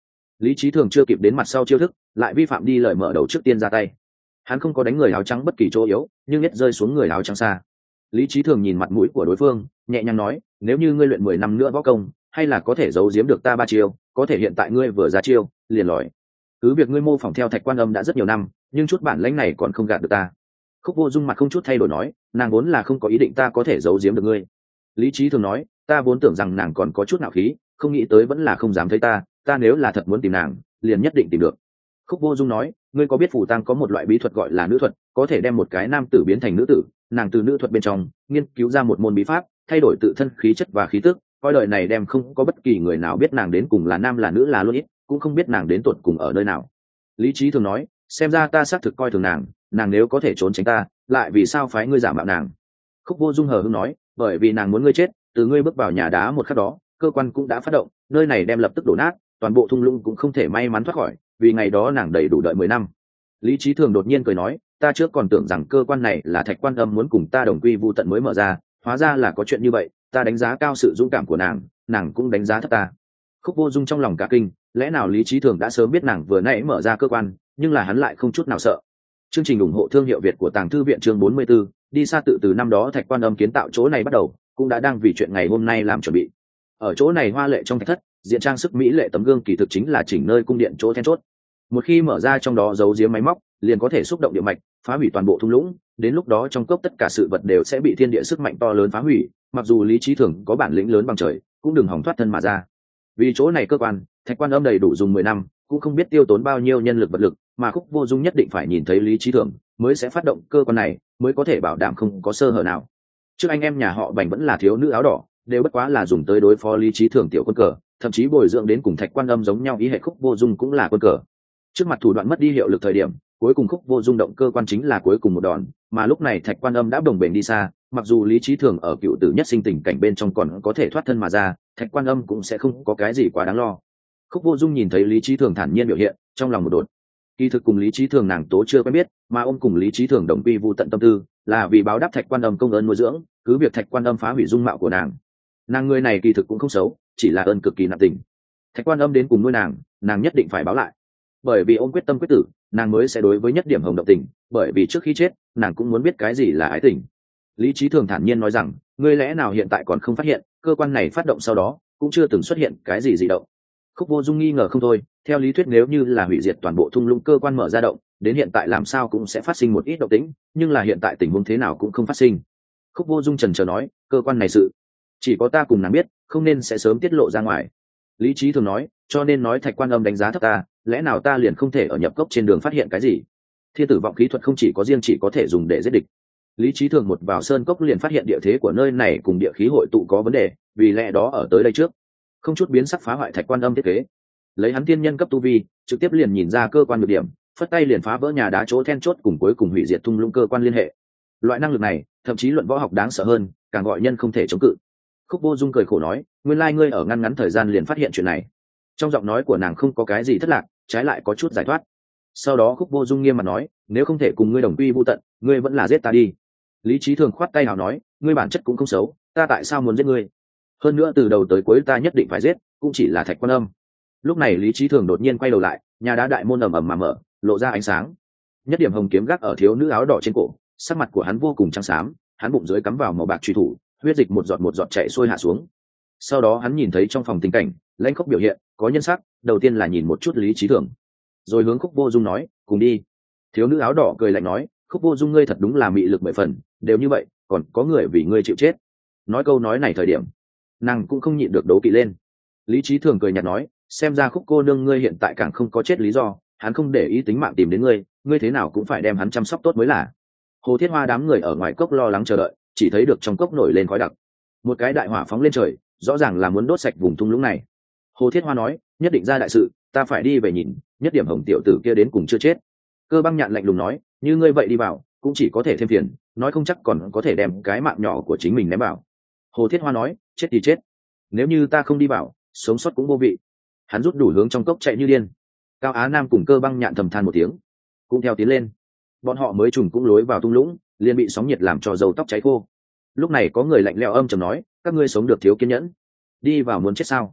Speaker 1: Lý trí thường chưa kịp đến mặt sau chiêu thức, lại vi phạm đi lời mở đầu trước tiên ra tay. Hắn không có đánh người áo trắng bất kỳ chỗ yếu, nhưng biết rơi xuống người áo trắng xa. Lý trí thường nhìn mặt mũi của đối phương, nhẹ nhàng nói, nếu như ngươi luyện mười năm nữa võ công, hay là có thể giấu giếm được ta ba chiêu, có thể hiện tại ngươi vừa ra chiêu liền lòi. Cứ việc ngươi mô phỏng theo Thạch Quan Âm đã rất nhiều năm, nhưng chút bản lĩnh này còn không gạt được ta. Khúc Vô Dung mặt không chút thay đổi nói, nàng vốn là không có ý định ta có thể giấu giếm được ngươi. Lý trí thường nói, ta vốn tưởng rằng nàng còn có chút nạo khí, không nghĩ tới vẫn là không dám thấy ta, ta nếu là thật muốn tìm nàng, liền nhất định tìm được. Khúc Vô Dung nói, ngươi có biết phù tang có một loại bí thuật gọi là nữ thuật, có thể đem một cái nam tử biến thành nữ tử, nàng từ nữ thuật bên trong nghiên cứu ra một môn bí pháp, thay đổi tự thân khí chất và khí tức, coi đời này đem không có bất kỳ người nào biết nàng đến cùng là nam là nữ là luôn ít, cũng không biết nàng đến tột cùng ở nơi nào. Lý trí thường nói, xem ra ta xác thực coi thường nàng, nàng nếu có thể trốn tránh ta, lại vì sao phái ngươi giả mạo nàng? Khúc Vô Dung hờ hững nói, bởi vì nàng muốn ngươi chết, từ ngươi bước vào nhà đá một khắc đó, cơ quan cũng đã phát động, nơi này đem lập tức đổ nát, toàn bộ thung lũng cũng không thể may mắn thoát khỏi, vì ngày đó nàng đầy đủ đợi mười năm. Lý trí thường đột nhiên cười nói, ta trước còn tưởng rằng cơ quan này là Thạch Quan Âm muốn cùng ta đồng quy vu tận mới mở ra, hóa ra là có chuyện như vậy, ta đánh giá cao sự dũng cảm của nàng, nàng cũng đánh giá thấp ta. Khúc Vô Dung trong lòng cả kinh, lẽ nào Lý trí thường đã sớm biết nàng vừa nãy mở ra cơ quan, nhưng là hắn lại không chút nào sợ. Chương trình ủng hộ thương hiệu Việt của Tàng Thư viện chương bốn mươi 44, đi xa tự từ năm đó Thạch Quan Âm kiến tạo chỗ này bắt đầu, cũng đã đang vì chuyện ngày hôm nay làm chuẩn bị. Ở chỗ này hoa lệ trong thạch thất, diện trang sức mỹ lệ tấm gương kỳ thực chính là chỉnh nơi cung điện chỗ then chốt. Một khi mở ra trong đó giấu giếm máy móc, liền có thể xúc động địa mạch, phá hủy toàn bộ thung lũng, đến lúc đó trong cốc tất cả sự vật đều sẽ bị thiên địa sức mạnh to lớn phá hủy, mặc dù Lý trí thường có bản lĩnh lớn bằng trời, cũng đừng hòng thoát thân mà ra. Vì chỗ này cơ quan, Thạch Quan Âm đầy đủ dùng mười năm, cũng không biết tiêu tốn bao nhiêu nhân lực vật lực, mà Khúc Vô Dung nhất định phải nhìn thấy Lý trí thường mới sẽ phát động cơ quan này, mới có thể bảo đảm không có sơ hở nào. Trước anh em nhà họ Bành vẫn là thiếu nữ áo đỏ, đều bất quá là dùng tới đối phó Lý trí thường tiểu quân cờ, thậm chí bồi dưỡng đến cùng Thạch Quan Âm giống nhau ý hệ. Khúc Vô Dung cũng là quân cờ. Trước mặt thủ đoạn mất đi hiệu lực thời điểm, cuối cùng Khúc Vô Dung động cơ quan chính là cuối cùng một đòn, mà lúc này Thạch Quan Âm đã đồng bền đi xa, mặc dù Lý trí thường ở cựu tử nhất sinh tình cảnh bên trong còn có thể thoát thân mà ra, Thạch Quan Âm cũng sẽ không có cái gì quá đáng lo. Khúc Vô Dung nhìn thấy Lý trí thường thản nhiên biểu hiện, trong lòng một đột. Kỳ thực cùng Lý trí thường nàng tố chưa quen biết, mà ôm cùng Lý trí thường đồng quy vu tận tâm tư, là vì báo đáp Thạch Quan Âm công ơn nuôi dưỡng, cứ việc Thạch Quan Âm phá hủy dung mạo của nàng. Nàng người này kỳ thực cũng không xấu, chỉ là ơn cực kỳ nặng tình. Thạch Quan Âm đến cùng nuôi nàng, nàng nhất định phải báo lại. Bởi vì ôm quyết tâm quyết tử, nàng mới sẽ đối với Nhất Điểm Hồng động tình, bởi vì trước khi chết, nàng cũng muốn biết cái gì là ái tình. Lý trí thường thản nhiên nói rằng, ngươi lẽ nào hiện tại còn không phát hiện, cơ quan này phát động sau đó, cũng chưa từng xuất hiện cái gì dị động. Khúc Vô Dung nghi ngờ không thôi, theo lý thuyết nếu như là hủy diệt toàn bộ thung lũng cơ quan mở ra động, đến hiện tại làm sao cũng sẽ phát sinh một ít động tĩnh, nhưng là hiện tại tình huống thế nào cũng không phát sinh. Khúc Vô Dung chần chờ nói, cơ quan này sự chỉ có ta cùng nàng biết, không nên sẽ sớm tiết lộ ra ngoài. Lý trí thường nói, cho nên nói Thạch Quan Âm đánh giá thấp ta, lẽ nào ta liền không thể ở nhập cốc trên đường phát hiện cái gì? Thiên tử vọng khí thuật không chỉ có riêng chỉ có thể dùng để giết địch. Lý trí thường một vào sơn cốc liền phát hiện địa thế của nơi này cùng địa khí hội tụ có vấn đề, vì lẽ đó ở tới đây trước, không chút biến sắc phá hoại Thạch Quan Âm thiết kế. Lấy hắn tiên nhân cấp tu vi, trực tiếp liền nhìn ra cơ quan nhược điểm, phất tay liền phá vỡ nhà đá chỗ then chốt cùng cuối cùng hủy diệt thung lũng cơ quan liên hệ. Loại năng lực này, thậm chí luận võ học đáng sợ hơn, càng gọi nhân không thể chống cự. Khúc Vô Dung cười khổ nói, nguyên lai ngươi ở ngăn ngắn thời gian liền phát hiện chuyện này. Trong giọng nói của nàng không có cái gì thất lạc, trái lại có chút giải thoát. Sau đó Khúc Vô Dung nghiêm mặt nói, nếu không thể cùng ngươi đồng quy vu tận, ngươi vẫn là giết ta đi. Lý trí thường khoát tay nào nói, ngươi bản chất cũng không xấu, ta tại sao muốn giết ngươi? Hơn nữa từ đầu tới cuối ta nhất định phải giết, cũng chỉ là Thạch Quan Âm. Lúc này Lý trí thường đột nhiên quay đầu lại, nhà đá đại môn ầm ầm mà mở, lộ ra ánh sáng. Nhất Điểm Hồng kiếm gác ở thiếu nữ áo đỏ trên cổ, sắc mặt của hắn vô cùng trắng xám, hắn bụng dưới cắm vào màu bạc truy thủ, huyết dịch một giọt một giọt chảy xuôi hạ xuống. Sau đó hắn nhìn thấy trong phòng tình cảnh, lãnh khốc biểu hiện, có nhân sắc, đầu tiên là nhìn một chút Lý trí thường, rồi hướng Khúc Vô Dung nói, cùng đi. Thiếu nữ áo đỏ cười lạnh nói, Khúc Vô Dung ngươi thật đúng là mị lực mười phần, đều như vậy, còn có người vì ngươi chịu chết. Nói câu nói này thời điểm, nàng cũng không nhịn được đố kỵ lên. Lý trí thường cười nhạt nói, xem ra Khúc cô nương ngươi hiện tại càng không có chết lý do, hắn không để ý tính mạng tìm đến ngươi, ngươi thế nào cũng phải đem hắn chăm sóc tốt mới là. Hồ Thiết Hoa đám người ở ngoài cốc lo lắng chờ đợi, chỉ thấy được trong cốc nổi lên khói đặc, một cái đại hỏa phóng lên trời, rõ ràng là muốn đốt sạch vùng thung lũng này. Hồ Thiết Hoa nói, nhất định ra đại sự, ta phải đi về nhìn, Nhất Điểm Hồng tiểu tử kia đến cùng chưa chết. Cơ Băng Nhạn lạnh lùng nói, như ngươi vậy đi vào, cũng chỉ có thể thêm phiền, nói không chắc còn có thể đem cái mạng nhỏ của chính mình ném vào. Hồ Thiết Hoa nói, chết thì chết, nếu như ta không đi vào, sống sót cũng vô vị. Hắn rút đủ hướng trong cốc chạy như điên. Cao Á Nam cùng Cơ Băng Nhạn thầm than một tiếng, cũng theo tiến lên. Bọn họ mới trùng cũng lối vào thung lũng, liền bị sóng nhiệt làm cho dầu tóc cháy khô. Lúc này có người lạnh lẽo âm trầm nói, các ngươi sống được thiếu kiên nhẫn, đi vào muốn chết sao?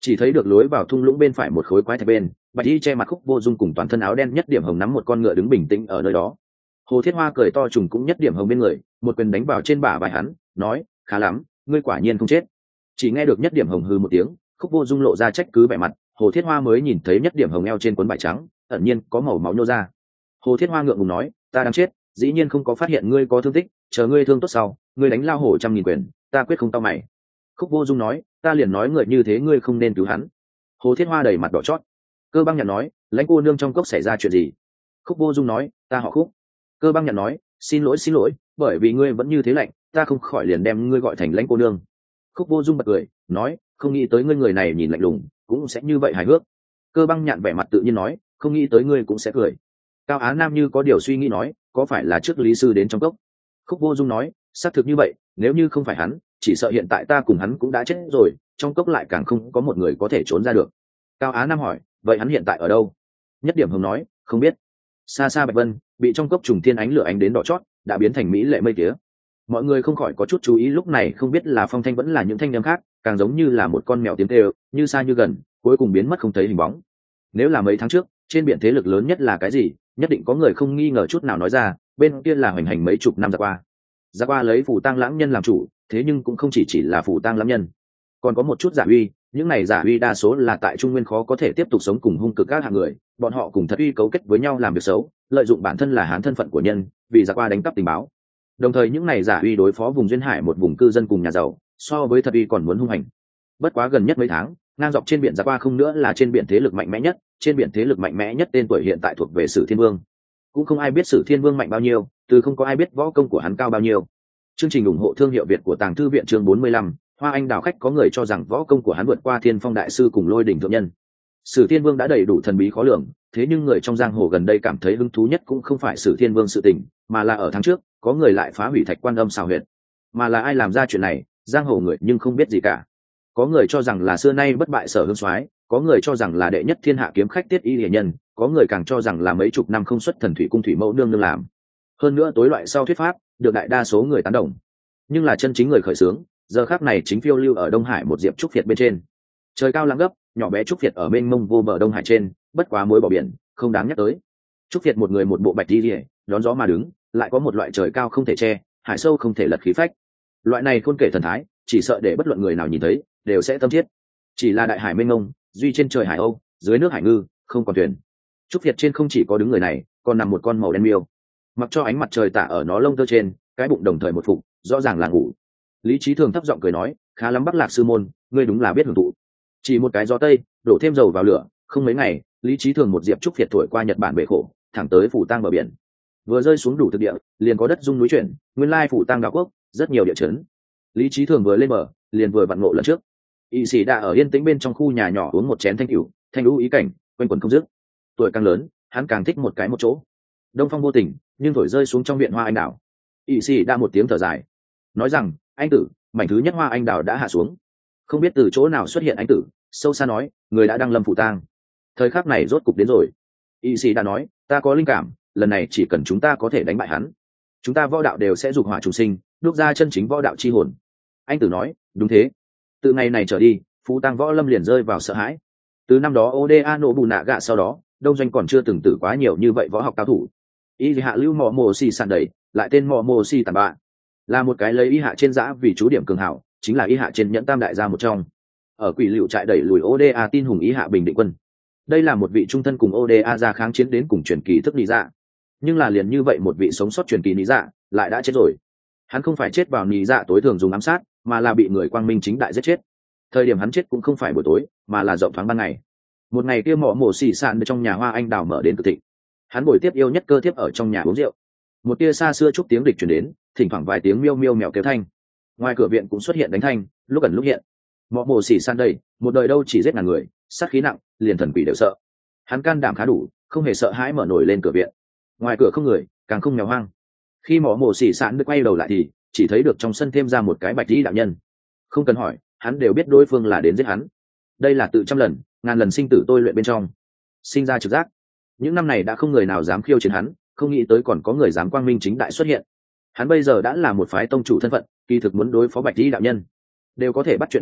Speaker 1: chỉ thấy được lối vào thung lũng bên phải một khối quái thạch bên, bạch y che mặt Khúc Vô Dung cùng toàn thân áo đen nhất điểm hồng nắm một con ngựa đứng bình tĩnh ở nơi đó. Hồ Thiết Hoa cười to trùng cũng nhất điểm hồng bên người, một quyền đánh vào trên bả vai hắn, nói: khá lắm, ngươi quả nhiên không chết. Chỉ nghe được nhất điểm hồng hừ một tiếng, Khúc Vô Dung lộ ra trách cứ vẻ mặt, Hồ Thiết Hoa mới nhìn thấy nhất điểm hồng eo trên cuốn vải trắng ẩn nhiên có màu máu nhô ra. Hồ Thiết Hoa ngượng ngùng nói: ta đang chết, dĩ nhiên không có phát hiện ngươi có thương tích, chờ ngươi thương tốt sau, ngươi đánh lao hổ trăm nghìn quyền, ta quyết không tao mày. Khúc Vô Dung nói: ta liền nói người như thế ngươi không nên cứu hắn. Hồ Thiết Hoa đầy mặt đỏ chót. Cơ Băng Nhạn nói: lãnh cô nương trong cốc xảy ra chuyện gì? Khúc Vô Dung nói: ta họ Khúc. Cơ Băng Nhạn nói: xin lỗi xin lỗi, bởi vì ngươi vẫn như thế lạnh, ta không khỏi liền đem ngươi gọi thành lãnh cô nương. Khúc Vô Dung bật cười nói: không nghĩ tới ngươi người này nhìn lạnh lùng cũng sẽ như vậy hài hước. Cơ Băng Nhạn vẻ mặt tự nhiên nói: không nghĩ tới ngươi cũng sẽ cười. Cao Á Nam như có điều suy nghĩ nói: có phải là trước lý sư đến trong cốc? Khúc Vô Dung nói: xác thực như vậy, nếu như không phải hắn, chỉ sợ hiện tại ta cùng hắn cũng đã chết rồi, trong cốc lại càng không có một người có thể trốn ra được. Cao Á Nam hỏi: vậy hắn hiện tại ở đâu? Nhất điểm hồng nói: không biết. Xa xa Bạch Vân bị trong cốc trùng thiên ánh lửa ánh đến đỏ chót, đã biến thành mỹ lệ mây tía. Mọi người không khỏi có chút chú ý, lúc này không biết là phong thanh vẫn là những thanh âm khác, càng giống như là một con mèo tiếng kêu, như xa như gần, cuối cùng biến mất không thấy hình bóng. Nếu là mấy tháng trước, trên biển thế lực lớn nhất là cái gì, nhất định có người không nghi ngờ chút nào nói ra, bên kia là hoành hành mấy chục năm ra qua. Ra qua lấy Phù Tang lãng nhân làm chủ, thế nhưng cũng không chỉ chỉ là Phù Tang lãng nhân, còn có một chút giả uy, những này giả uy đa số là tại Trung Nguyên khó có thể tiếp tục sống cùng hung cực các hạng người, bọn họ cùng thật uy cấu kết với nhau làm việc xấu, lợi dụng bản thân là hán thân phận của nhân, vì ra qua đánh cắp tình báo. Đồng thời những này giả uy đối phó vùng duyên hải một vùng cư dân cùng nhà giàu, so với thật uy còn muốn hung hành. Bất quá gần nhất mấy tháng, ngang dọc trên biển ra qua không nữa là trên biển thế lực mạnh mẽ nhất, trên biển thế lực mạnh mẽ nhất tên tuổi hiện tại thuộc về Sử Thiên Vương. Cũng không ai biết Sử Thiên Vương mạnh bao nhiêu, từ không có ai biết võ công của hắn cao bao nhiêu. Chương trình ủng hộ thương hiệu Việt của Tàng Thư viện chương bốn mươi lăm, Hoa Anh Đào khách có người cho rằng võ công của hắn vượt qua Thiên Phong đại sư cùng Lôi Đỉnh thượng nhân. Sử Thiên Vương đã đầy đủ thần bí khó lường, thế nhưng người trong giang hồ gần đây cảm thấy hứng thú nhất cũng không phải Sử Thiên Vương sự tình, mà là ở tháng trước, có người lại phá hủy Thạch Quan Âm xào huyệt. Mà là ai làm ra chuyện này, giang hồ người nhưng không biết gì cả. Có người cho rằng là xưa nay bất bại Sở Hương Soái, có người cho rằng là đệ nhất thiên hạ kiếm khách Tiết Y Lệ Nhân, có người càng cho rằng là mấy chục năm không xuất thần thủy cung thủy mẫu nương nương làm. Hơn nữa tối loại sau thuyết pháp, được đại đa số người tán đồng. Nhưng là chân chính người khởi xướng, giờ khắc này chính phiêu lưu ở Đông Hải một diệp trúc việt bên trên. Trời cao lặng gấp, nhỏ bé trúc việt ở bên mông vô bờ Đông Hải trên, bất quá mối bỏ biển, không đáng nhắc tới. Trúc việt một người một bộ bạch y liễu, đón gió mà đứng, lại có một loại trời cao không thể che, hải sâu không thể lật khí phách. Loại này khôn kể thần thái, chỉ sợ để bất luận người nào nhìn thấy, đều sẽ tâm thiết. Chỉ là đại hải mênh mông, duy trên trời hải âu, dưới nước hải ngư, không còn thuyền. Trúc việt trên không chỉ có đứng người này, còn nằm một con màu đen miêu. Mặc cho ánh mặt trời tả ở nó lông tơ trên, cái bụng đồng thời một phục, rõ ràng là ngủ. Lý Chí Thường thấp giọng cười nói: khá lắm Bắc Lạc sư môn, ngươi đúng là biết hưởng thụ. Chỉ một cái gió tây, đổ thêm dầu vào lửa, không mấy ngày, Lý Chí Thường một diệp trúc việt thổi qua Nhật Bản bể khổ, thẳng tới Phủ Tang bờ biển. Vừa rơi xuống đủ thực địa, liền có đất rung núi chuyển, nguyên lai Phủ Tang đảo quốc, rất nhiều địa chấn. Lý Chí Thường vừa lên bờ, liền vừa vặn ngộ lần trước. Y sĩ đã ở yên tĩnh bên trong khu nhà nhỏ uống một chén thanh cửu, thanh lũ ý cảnh, quanh quẩn không dứt. Tuổi càng lớn, hắn càng thích một cái một chỗ. Đông phong vô tình, nhưng thổi rơi xuống trong viện Hoa Anh Đào. Y sĩ đã một tiếng thở dài, nói rằng: anh tử, mảnh thứ nhất Hoa Anh Đào đã hạ xuống. Không biết từ chỗ nào xuất hiện anh tử, sâu xa nói: người đã đăng lâm Phủ Tang. Thời khắc này rốt cục đến rồi. Y sĩ đã nói: ta có linh cảm, lần này chỉ cần chúng ta có thể đánh bại hắn, chúng ta võ đạo đều sẽ dục hỏa trùng sinh, đúc ra chân chính võ đạo chi hồn. Anh tử nói: đúng thế. Từ ngày này trở đi, Phú Tang võ lâm liền rơi vào sợ hãi. Từ năm đó Oda nổ bù nạ gạ sau đó, đông doanh còn chưa từng tử quá nhiều như vậy võ học cao thủ. Y hạ lưu mò mồ xì sàn đầy, lại tên mò mồ xì tàn bạ, là một cái lấy y hạ trên giã vì chú điểm cường hảo, chính là y hạ trên nhẫn tam đại gia một trong. Ở quỷ liệu trại đẩy lùi Oda tin hùng y hạ bình định quân. Đây là một vị trung thân cùng Oda ra kháng chiến đến cùng truyền kỳ thức lý dạ. Nhưng là liền như vậy một vị sống sót truyền kỳ lý dạ, lại đã chết rồi. Hắn không phải chết vào lý dạ tối thường dùng ám sát, mà là bị người quang minh chính đại giết chết. Thời điểm hắn chết cũng không phải buổi tối, mà là rộng thoáng ban ngày. Một ngày kia mỏ mổ xỉ sạn trong nhà Hoa Anh Đào mở đến cực thịnh. Hắn buổi tiếp yêu nhất cơ tiếp ở trong nhà uống rượu. Một tia xa xưa chúc tiếng địch truyền đến, thỉnh thoảng vài tiếng miêu miêu mèo kêu thanh. Ngoài cửa viện cũng xuất hiện đánh thanh, lúc ẩn lúc hiện. Mỏ mổ xỉ sạn đây, một đời đâu chỉ giết ngàn người, sát khí nặng, liền thần quỷ đều sợ. Hắn can đảm khá đủ, không hề sợ hãi mở nổi lên cửa viện. Ngoài cửa không người, càng không mèo hoang. Khi mỏ mổ xỉ sạn được quay đầu lại thì chỉ thấy được trong sân thêm ra một cái bạch y đạo nhân. Không cần hỏi, hắn đều biết đối phương là đến giết hắn. Đây là tự trăm lần ngàn lần sinh tử tôi luyện bên trong sinh ra trực giác. Những năm này đã không người nào dám khiêu chiến hắn, không nghĩ tới còn có người dám quang minh chính đại xuất hiện. Hắn bây giờ đã là một phái tông chủ thân phận, kỳ thực muốn đối phó bạch y đạo nhân đều có thể bắt chuyện thủ hạ,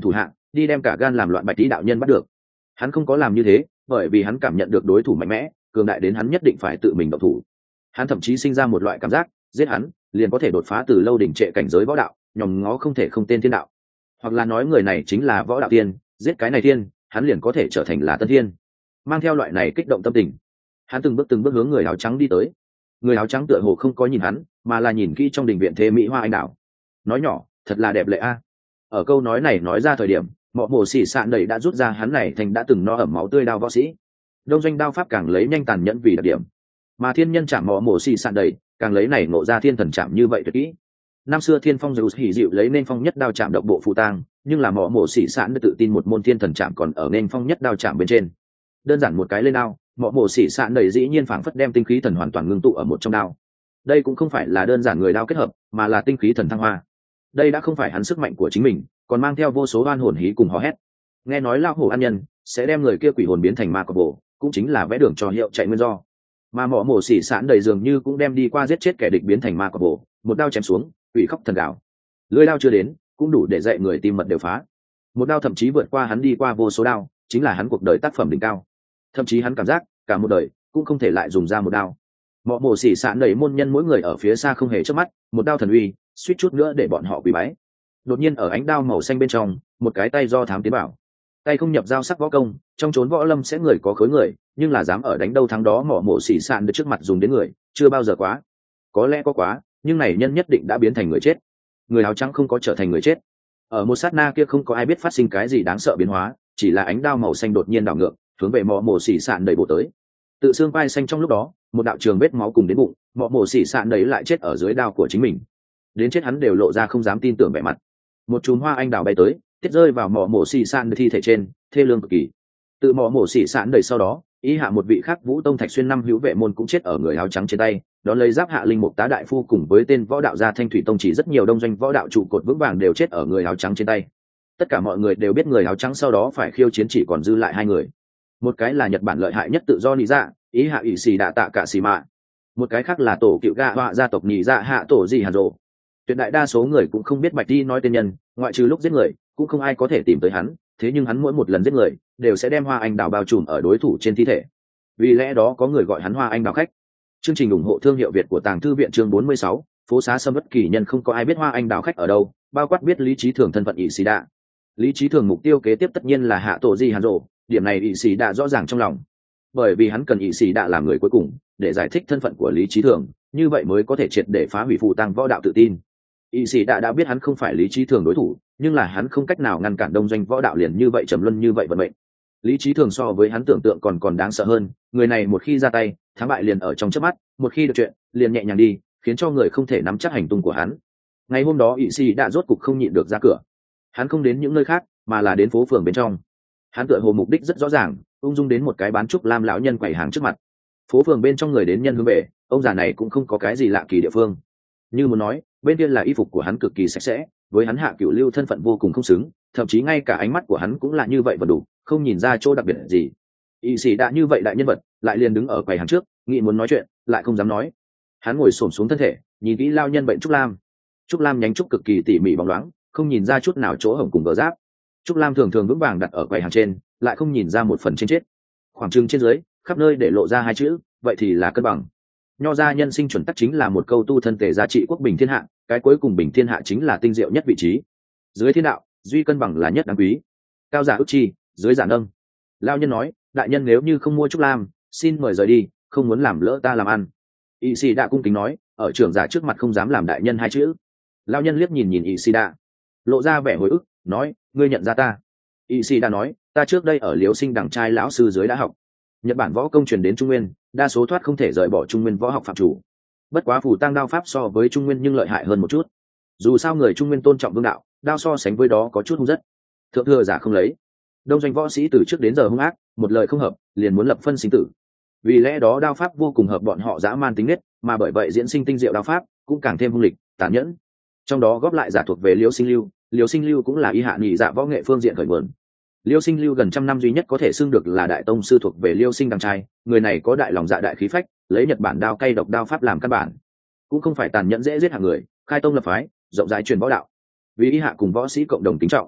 Speaker 1: đi đem cả gan làm loạn bạch tý đạo nhân bắt được. Hắn không có làm như thế bởi vì hắn cảm nhận được đối thủ mạnh mẽ cường đại đến hắn nhất định phải tự mình động thủ. Hắn thậm chí sinh ra một loại cảm giác giết hắn liền có thể đột phá từ lâu đỉnh trệ cảnh giới võ đạo, nhòm ngó không thể không tên thiên đạo, hoặc là nói người này chính là võ đạo tiên, giết cái này tiên hắn liền có thể trở thành là tân thiên. Mang theo loại này kích động tâm tình, hắn từng bước từng bước hướng người áo trắng đi tới. Người áo trắng tựa hồ không có nhìn hắn mà là nhìn kỹ trong đình viện thế mỹ hoa anh đào, nói nhỏ thật là đẹp lệ a. Ở câu nói này nói ra thời điểm mọ mổ xỉ sạn đầy đã rút ra hắn này thành đã từng no ẩm máu tươi đao võ sĩ. Đông doanh đao pháp càng lấy nhanh tàn nhẫn vì đặc điểm, mà thiên nhân chạm mọ mổ xỉ sạn đầy càng lấy này ngộ ra thiên thần chạm như vậy tuyệt kỹ. Năm xưa thiên phong dù hỉ dịu lấy nên phong nhất đao chạm độc bộ phù tang, nhưng là mọ mổ xỉ sạn đã tự tin một môn thiên thần chạm còn ở nên phong nhất đao chạm bên trên. Đơn giản một cái lên đao, mọ mổ xỉ sạn đầy dĩ nhiên phảng phất đem tinh khí thần hoàn toàn ngưng tụ ở một trong đao. Đây cũng không phải là đơn giản người đao kết hợp mà là tinh khí thần thăng hoa. Đây đã không phải hắn sức mạnh của chính mình còn mang theo vô số oan hồn hí cùng hò hét. Nghe nói lao hổ ăn nhân sẽ đem người kia quỷ hồn biến thành ma cọp bổ, cũng chính là vẽ đường cho hiệu chạy nguyên do. Mà mọ mổ xỉ sạn đầy dường như cũng đem đi qua giết chết kẻ địch biến thành ma cọp bổ, một đao chém xuống quỷ khóc thần gào. Lưỡi đao chưa đến cũng đủ để dạy người tim mật đều phá. Một đao thậm chí vượt qua hắn đi qua vô số đao, chính là hắn cuộc đời tác phẩm đỉnh cao. Thậm chí hắn cảm giác cả một đời cũng không thể lại dùng ra một đao. Mọ mổ xỉ sạn đầy môn nhân mỗi người ở phía xa không hề chớp mắt, một đao thần uy suýt chút nữa để bọn họ quỳ bái. Đột nhiên ở ánh đao màu xanh bên trong một cái tay do thám tiến bảo, tay không nhập giao sắc võ công, trong chốn võ lâm sẽ người có khối người, nhưng là dám ở đánh đâu thắng đó mỏ mổ xỉ sạn được trước mặt dùng đến người chưa bao giờ quá. Có lẽ có quá nhưng này nhân nhất định đã biến thành người chết. Người áo trắng không có trở thành người chết. Ở một sát na kia không có ai biết phát sinh cái gì đáng sợ biến hóa, chỉ là ánh đao màu xanh đột nhiên đảo ngược hướng về mỏ mổ xỉ sạn đầy bộ tới. Tự xương vai xanh trong lúc đó một đạo trường vết máu cùng đến bụng, mỏ mổ xỉ sạn đầy lại chết ở dưới đao của chính mình. Đến chết hắn đều lộ ra không dám tin tưởng vẻ mặt. Một chùm hoa anh đào bay tới tiết rơi vào mỏ mổ xỉ sạn thi thể trên, thê lương cực kỳ. Tự mỏ mổ xỉ sạn đầy sau đó ý hạ một vị khác vũ tông thạch xuyên năm hữu vệ môn cũng chết ở người áo trắng trên tay, đón lấy giáp hạ linh mục tá đại phu cùng với tên võ đạo gia thanh thủy tông chỉ rất nhiều đông doanh võ đạo trụ cột vững vàng đều chết ở người áo trắng trên tay. Tất cả mọi người đều biết người áo trắng sau đó phải khiêu chiến chỉ còn dư lại hai người. Một cái là Nhật Bản lợi hại nhất tự do nị dạ ý hạ ỷ xì đạ tạ cả xì mạ, một cái khác là tổ cựu gạ họa gia tộc nị dạ hạ tổ gì hàn rộ. Tuyệt đại đa số người cũng không biết bạch đi nói tên nhân, ngoại trừ lúc giết người cũng không ai có thể tìm tới hắn, thế nhưng hắn mỗi một lần giết người đều sẽ đem hoa anh đào bao trùm ở đối thủ trên thi thể, vì lẽ đó có người gọi hắn hoa anh đào khách. Chương trình ủng hộ thương hiệu Việt của Tàng Thư viện chương bốn mươi sáu, phố xá sâm bất kỳ nhân không có ai biết hoa anh đào khách ở đâu, bao quát biết Lý Chí Thường thân phận ỷ xì đạ. Lý Chí Thường mục tiêu kế tiếp tất nhiên là hạ tổ gì hàn rộ, điểm này ỷ xì đạ rõ ràng trong lòng, bởi vì hắn cần ỷ xì đạ làm người cuối cùng để giải thích thân phận của Lý Chí Thường, như vậy mới có thể triệt để phá hủy phù tăng võ đạo tự tin. ỷ xì đạ đã biết hắn không phải Lý Chí Thường đối thủ, nhưng là hắn không cách nào ngăn cản đông doanh võ đạo liền như vậy trầm luân như vậy vận mệnh. Lý Chí Thường so với hắn tưởng tượng còn còn đáng sợ hơn, người này một khi ra tay thắng bại liền ở trong chớp mắt, một khi được chuyện liền nhẹ nhàng đi, khiến cho người không thể nắm chắc hành tung của hắn. Ngày hôm đó ỷ xì đạ rốt cục không nhịn được ra cửa, hắn không đến những nơi khác mà là đến phố phường bên trong. Hắn tựa hồ mục đích rất rõ ràng, ung dung đến một cái bán trúc lam lão nhân quầy hàng trước mặt. Phố phường bên trong người đến nhân hướng về, ông già này cũng không có cái gì lạ kỳ địa phương. Như muốn nói bên kia là y phục của hắn cực kỳ sạch sẽ, với hắn hạ cửu lưu thân phận vô cùng không xứng, thậm chí ngay cả ánh mắt của hắn cũng là như vậy và đủ, không nhìn ra chỗ đặc biệt gì. Y sĩ đã như vậy đại nhân vật lại liền đứng ở quầy hàng trước, nghĩ muốn nói chuyện lại không dám nói. Hắn ngồi xổm xuống thân thể, nhìn kỹ lao nhân bệnh trúc lam. Trúc lam nhánh trúc cực kỳ tỉ mỉ bóng loáng, không nhìn ra chút nào chỗ hổng cùng gờ giáp. Trúc lam thường thường vững vàng đặt ở quầy hàng trên, lại không nhìn ra một phần trên chết. Khoảng trưng trên dưới khắp nơi để lộ ra hai chữ, vậy thì là cân bằng. Nho gia nhân sinh chuẩn tắc chính là một câu tu thân tề giá trị quốc bình thiên hạ, cái cuối cùng bình thiên hạ chính là tinh diệu nhất vị trí. Dưới thiên đạo duy cân bằng là nhất đáng quý, cao giả ức chi, dưới giả nâng. Lao nhân nói, đại nhân nếu như không mua trúc lam xin mời rời đi, không muốn làm lỡ ta làm ăn. Y sĩ đạ cung kính nói, ở trưởng giả trước mặt không dám làm đại nhân hai chữ. Lao nhân liếc nhìn nhìn Y sĩ đạ, lộ ra vẻ hồi ức, nói, ngươi nhận ra ta? Y sĩ đạ nói, ta trước đây ở Liễu Sinh đằng trai lão sư dưới đã học. Nhật Bản võ công truyền đến Trung Nguyên, đa số thoát không thể rời bỏ Trung Nguyên võ học phạm chủ. Bất quá phù tăng đao pháp so với Trung Nguyên nhưng lợi hại hơn một chút. Dù sao người Trung Nguyên tôn trọng vương đạo, đao so sánh với đó có chút hung rất. Thượng thừa giả không lấy. Đông doanh võ sĩ từ trước đến giờ hung ác, một lời không hợp liền muốn lập phân sinh tử. Vì lẽ đó đao pháp vô cùng hợp bọn họ dã man tính nết, mà bởi vậy diễn sinh tinh diệu đao pháp cũng càng thêm hung lịch, tàn nhẫn. Trong đó góp lại giả thuộc về Liễu Sinh Lưu, Liễu Sinh Lưu cũng là y hạ nhị dạ võ nghệ phương diện khởi nguồn. Liêu Sinh Lưu gần trăm năm duy nhất có thể xưng được là đại tông sư thuộc về Liêu Sinh đằng trai, người này có đại lòng dạ đại khí phách, lấy Nhật Bản đao cay độc đao pháp làm căn bản, cũng không phải tàn nhẫn dễ giết hạng người, khai tông lập phái, rộng rãi truyền võ đạo, vì y hạ cùng võ sĩ cộng đồng kính trọng.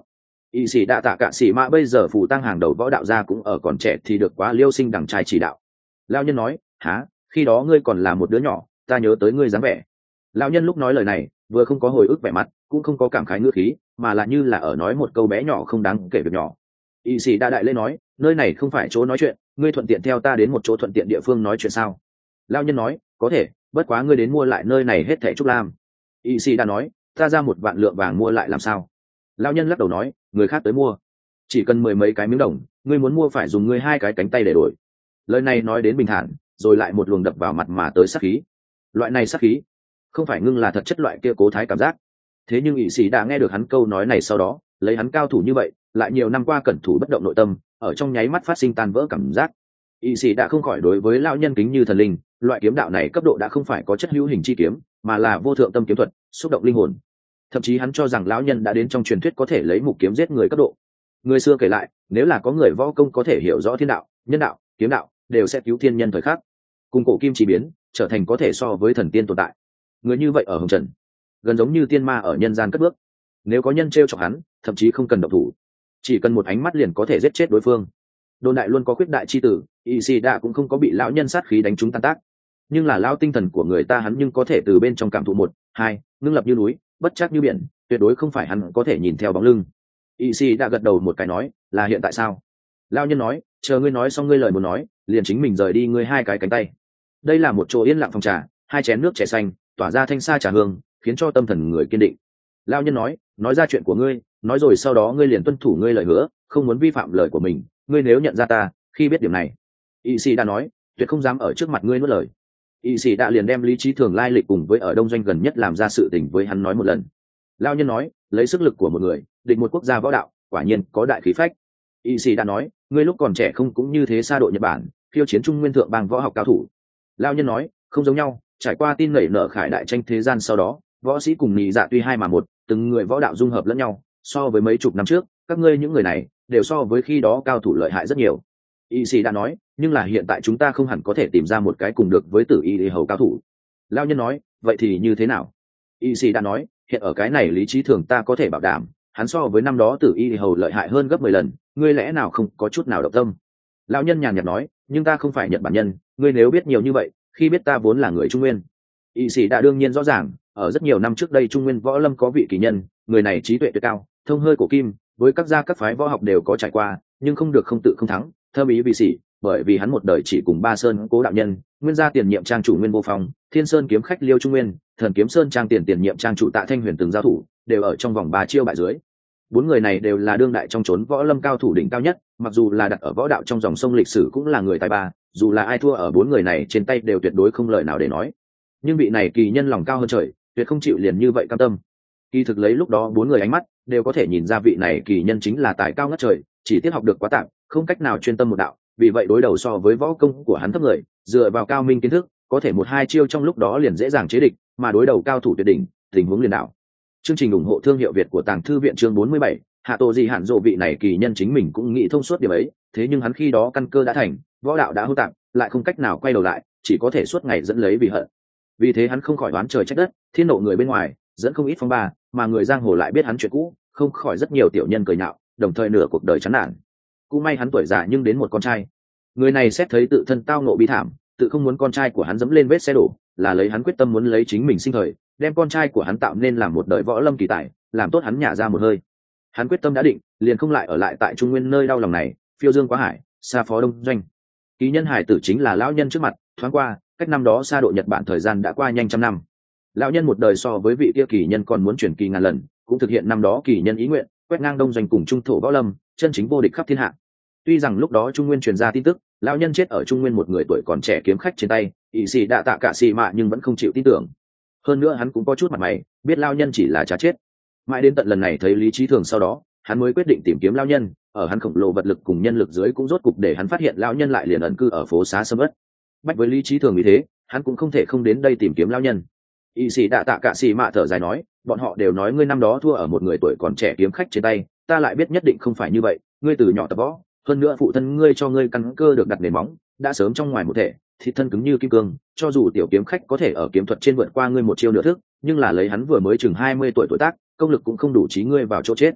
Speaker 1: Y sĩ đạ tạ cả sĩ mạ bây giờ phù tăng hàng đầu võ đạo gia cũng ở còn trẻ thì được quá liêu sinh đằng trai chỉ đạo. Lão nhân nói, há, khi đó ngươi còn là một đứa nhỏ, ta nhớ tới ngươi dáng vẻ. Lão nhân lúc nói lời này vừa không có hồi ức vẻ mặt, cũng không có cảm khái ngữ khí, mà là như là ở nói một câu bé nhỏ không đáng kể việc nhỏ. Y sĩ đạ đại lễ nói, nơi này không phải chỗ nói chuyện, ngươi thuận tiện theo ta đến một chỗ thuận tiện địa phương nói chuyện sao? Lão nhân nói, có thể, bất quá ngươi đến mua lại nơi này hết thảy trúc lam. Y sĩ đã nói, ta ra một vạn lượng vàng mua lại làm sao? Lão nhân lắc đầu nói, người khác tới mua, chỉ cần mười mấy cái miếng đồng, ngươi muốn mua phải dùng ngươi hai cái cánh tay để đổi. Lời này nói đến bình thản, rồi lại một luồng đập vào mặt mà tới sát khí. Loại này sát khí không phải ngưng là thật chất loại kia cố thái cảm giác. Thế nhưng ỵ sĩ đã nghe được hắn câu nói này sau đó, lấy hắn cao thủ như vậy, lại nhiều năm qua cẩn thủ bất động nội tâm, ở trong nháy mắt phát sinh tan vỡ cảm giác. ỵ sĩ đã không khỏi đối với lão nhân kính như thần linh, loại kiếm đạo này cấp độ đã không phải có chất hữu hình chi kiếm, mà là vô thượng tâm kiếm thuật, xúc động linh hồn. Thậm chí hắn cho rằng lão nhân đã đến trong truyền thuyết có thể lấy mục kiếm giết người cấp độ. Người xưa kể lại, nếu là có người võ công có thể hiểu rõ thiên đạo, nhân đạo, kiếm đạo, đều sẽ cứu thiên nhân thời khắc, cùng cổ kim chỉ biến, trở thành có thể so với thần tiên tồn tại. Người như vậy ở hồng trần, gần giống như tiên ma ở nhân gian cất bước. Nếu có nhân t r e o chọc hắn, thậm chí không cần động thủ, chỉ cần một ánh mắt liền có thể giết chết đối phương. Đồn đại luôn có khuyết đại chi tử, y si đã cũng không có bị lão nhân sát khí đánh trúng tan tác, nhưng là lão tinh thần của người ta hắn nhưng có thể từ bên trong cảm thụ một hai ngưng lập như núi, bất chắc như biển, tuyệt đối không phải hắn có thể nhìn theo bóng lưng. Y si đã gật đầu một cái nói, là hiện tại sao? Lão nhân nói, chờ ngươi nói xong ngươi lời muốn nói, liền chính mình rời đi ngươi hai cái cánh tay. Đây là một chỗ yên lặng phòng trà, hai chén nước chè xanh tỏa ra thanh xa trà hương, khiến cho tâm thần người kiên định. Lão nhân nói, nói ra chuyện của ngươi, nói rồi sau đó ngươi liền tuân thủ ngươi lời hứa, không muốn vi phạm lời của mình. Ngươi nếu nhận ra ta, khi biết điểm này, y sĩ đã nói, tuyệt không dám ở trước mặt ngươi nuốt lời. Y sĩ đã liền đem lý trí thường lai lịch cùng với ở đông doanh gần nhất làm ra sự tình với hắn nói một lần. Lão nhân nói, lấy sức lực của một người định một quốc gia võ đạo, quả nhiên có đại khí phách. Y sĩ đã nói, ngươi lúc còn trẻ không cũng như thế xa độ Nhật Bản, khiêu chiến trung nguyên thượng bang võ học cao thủ. Lão nhân nói, không giống nhau, trải qua tin nảy nở khải đại tranh thế gian sau đó, võ sĩ cùng nhị dạ tuy hai mà một, từng người võ đạo dung hợp lẫn nhau, so với mấy chục năm trước, các ngươi những người này đều so với khi đó cao thủ lợi hại rất nhiều. Y sĩ đã nói, nhưng là hiện tại chúng ta không hẳn có thể tìm ra một cái cùng được với tử y hầu cao thủ. Lão nhân nói, vậy thì như thế nào? Y sĩ đã nói, hiện ở cái này lý trí thường ta có thể bảo đảm, hắn so với năm đó tử y hầu lợi hại hơn gấp mười lần, ngươi lẽ nào không có chút nào động tâm? Lão nhân nhàn nhạt nói, nhưng ta không phải Nhật Bản nhân, ngươi nếu biết nhiều như vậy, khi biết ta vốn là người Trung Nguyên. Y sĩ đã đương nhiên rõ ràng, ở rất nhiều năm trước đây Trung Nguyên võ lâm có vị kỳ nhân, người này trí tuệ tuyệt cao, thông hơi cổ kim, với các gia các phái võ học đều có trải qua, nhưng không được không tự không thắng, thơm ý vì sĩ, bởi vì hắn một đời chỉ cùng Ba Sơn Cố đạo nhân, nguyên gia tiền nhiệm trang chủ Nguyên Vô Phong, Thiên Sơn kiếm khách Liêu Trung Nguyên, Thần Kiếm Sơn trang tiền tiền nhiệm trang chủ Tạ Thanh Huyền từng giao thủ, đều ở trong vòng ba chiêu bại dưới. Bốn người này đều là đương đại trong chốn võ lâm cao thủ đỉnh cao nhất, mặc dù là đặt ở võ đạo trong dòng sông lịch sử cũng là người tài ba, dù là ai thua ở bốn người này trên tay đều tuyệt đối không lời nào để nói. Nhưng vị này kỳ nhân lòng cao hơn trời, tuyệt không chịu liền như vậy cam tâm. Kỳ thực lấy lúc đó bốn người ánh mắt đều có thể nhìn ra vị này kỳ nhân chính là tài cao ngất trời, chỉ tiếc học được quá tạm, không cách nào chuyên tâm một đạo, vì vậy đối đầu so với võ công của hắn thấp người, dựa vào cao minh kiến thức, có thể một hai chiêu trong lúc đó liền dễ dàng chế địch, mà đối đầu cao thủ tuyệt đỉnh, tình huống liền đảo. Chương trình ủng hộ thương hiệu Việt của Tàng Thư viện chương bốn mươi bảy, Hạ Tổ Dị Hạn Dụ vị này kỳ nhân chính mình cũng nghĩ thông suốt điểm ấy, thế nhưng hắn khi đó căn cơ đã thành, võ đạo đã hô tạm, lại không cách nào quay đầu lại, chỉ có thể suốt ngày dẫn lấy vì hận. Vì thế hắn không khỏi oán trời trách đất, thiên nộ người bên ngoài, dẫn không ít phong ba, mà người giang hồ lại biết hắn chuyện cũ, không khỏi rất nhiều tiểu nhân cười nhạo, đồng thời nửa cuộc đời chán nản. Cũng may hắn tuổi già nhưng đến một con trai. Người này xét thấy tự thân tao ngộ bi thảm, tự không muốn con trai của hắn dẫm lên vết xe đổ, là lấy hắn quyết tâm muốn lấy chính mình sinh thời, đem con trai của hắn tạo nên làm một đời võ lâm kỳ tài, làm tốt hắn nhả ra một hơi. Hắn quyết tâm đã định, liền không lại ở lại tại Trung Nguyên nơi đau lòng này, phiêu dương quá hải, xa phó đông doanh. Kỳ nhân hải tử chính là lão nhân trước mặt, thoáng qua, cách năm đó xa độ Nhật Bản thời gian đã qua nhanh trăm năm. Lão nhân một đời so với vị kia kỳ nhân còn muốn chuyển kỳ ngàn lần, cũng thực hiện năm đó kỳ nhân ý nguyện, quét ngang đông doanh cùng trung thổ võ lâm, chân chính vô địch khắp thiên hạ. Tuy rằng lúc đó Trung Nguyên truyền ra tin tức, lão nhân chết ở Trung Nguyên một người tuổi còn trẻ kiếm khách trên tay, ỷ sĩ đã tạ cả xì mạ nhưng vẫn không chịu tin tưởng. Hơn nữa hắn cũng có chút mặt mày, biết lão nhân chỉ là trá chết. Mãi đến tận lần này thấy Lý Chí Thường sau đó, hắn mới quyết định tìm kiếm lão nhân, ở hắn khổng lồ vật lực cùng nhân lực dưới cũng rốt cục để hắn phát hiện lão nhân lại liền ẩn cư ở phố xá sâm ớt. Bách với Lý Chí Thường như thế, hắn cũng không thể không đến đây tìm kiếm lão nhân. Y sĩ đạ tạ cả xì mạ thở dài nói, bọn họ đều nói ngươi năm đó thua ở một người tuổi còn trẻ kiếm khách trên tay, ta lại biết nhất định không phải như vậy, ngươi từ nhỏ tập võ, hơn nữa phụ thân ngươi cho ngươi căn cơ được đặt nền móng, đã sớm trong ngoài một thể, thịt thân cứng như kim cương, cho dù tiểu kiếm khách có thể ở kiếm thuật trên vượt qua ngươi một chiêu nửa thức, nhưng là lấy hắn vừa mới chừng hai mươi tuổi tuổi tác, công lực cũng không đủ trí ngươi vào chỗ chết.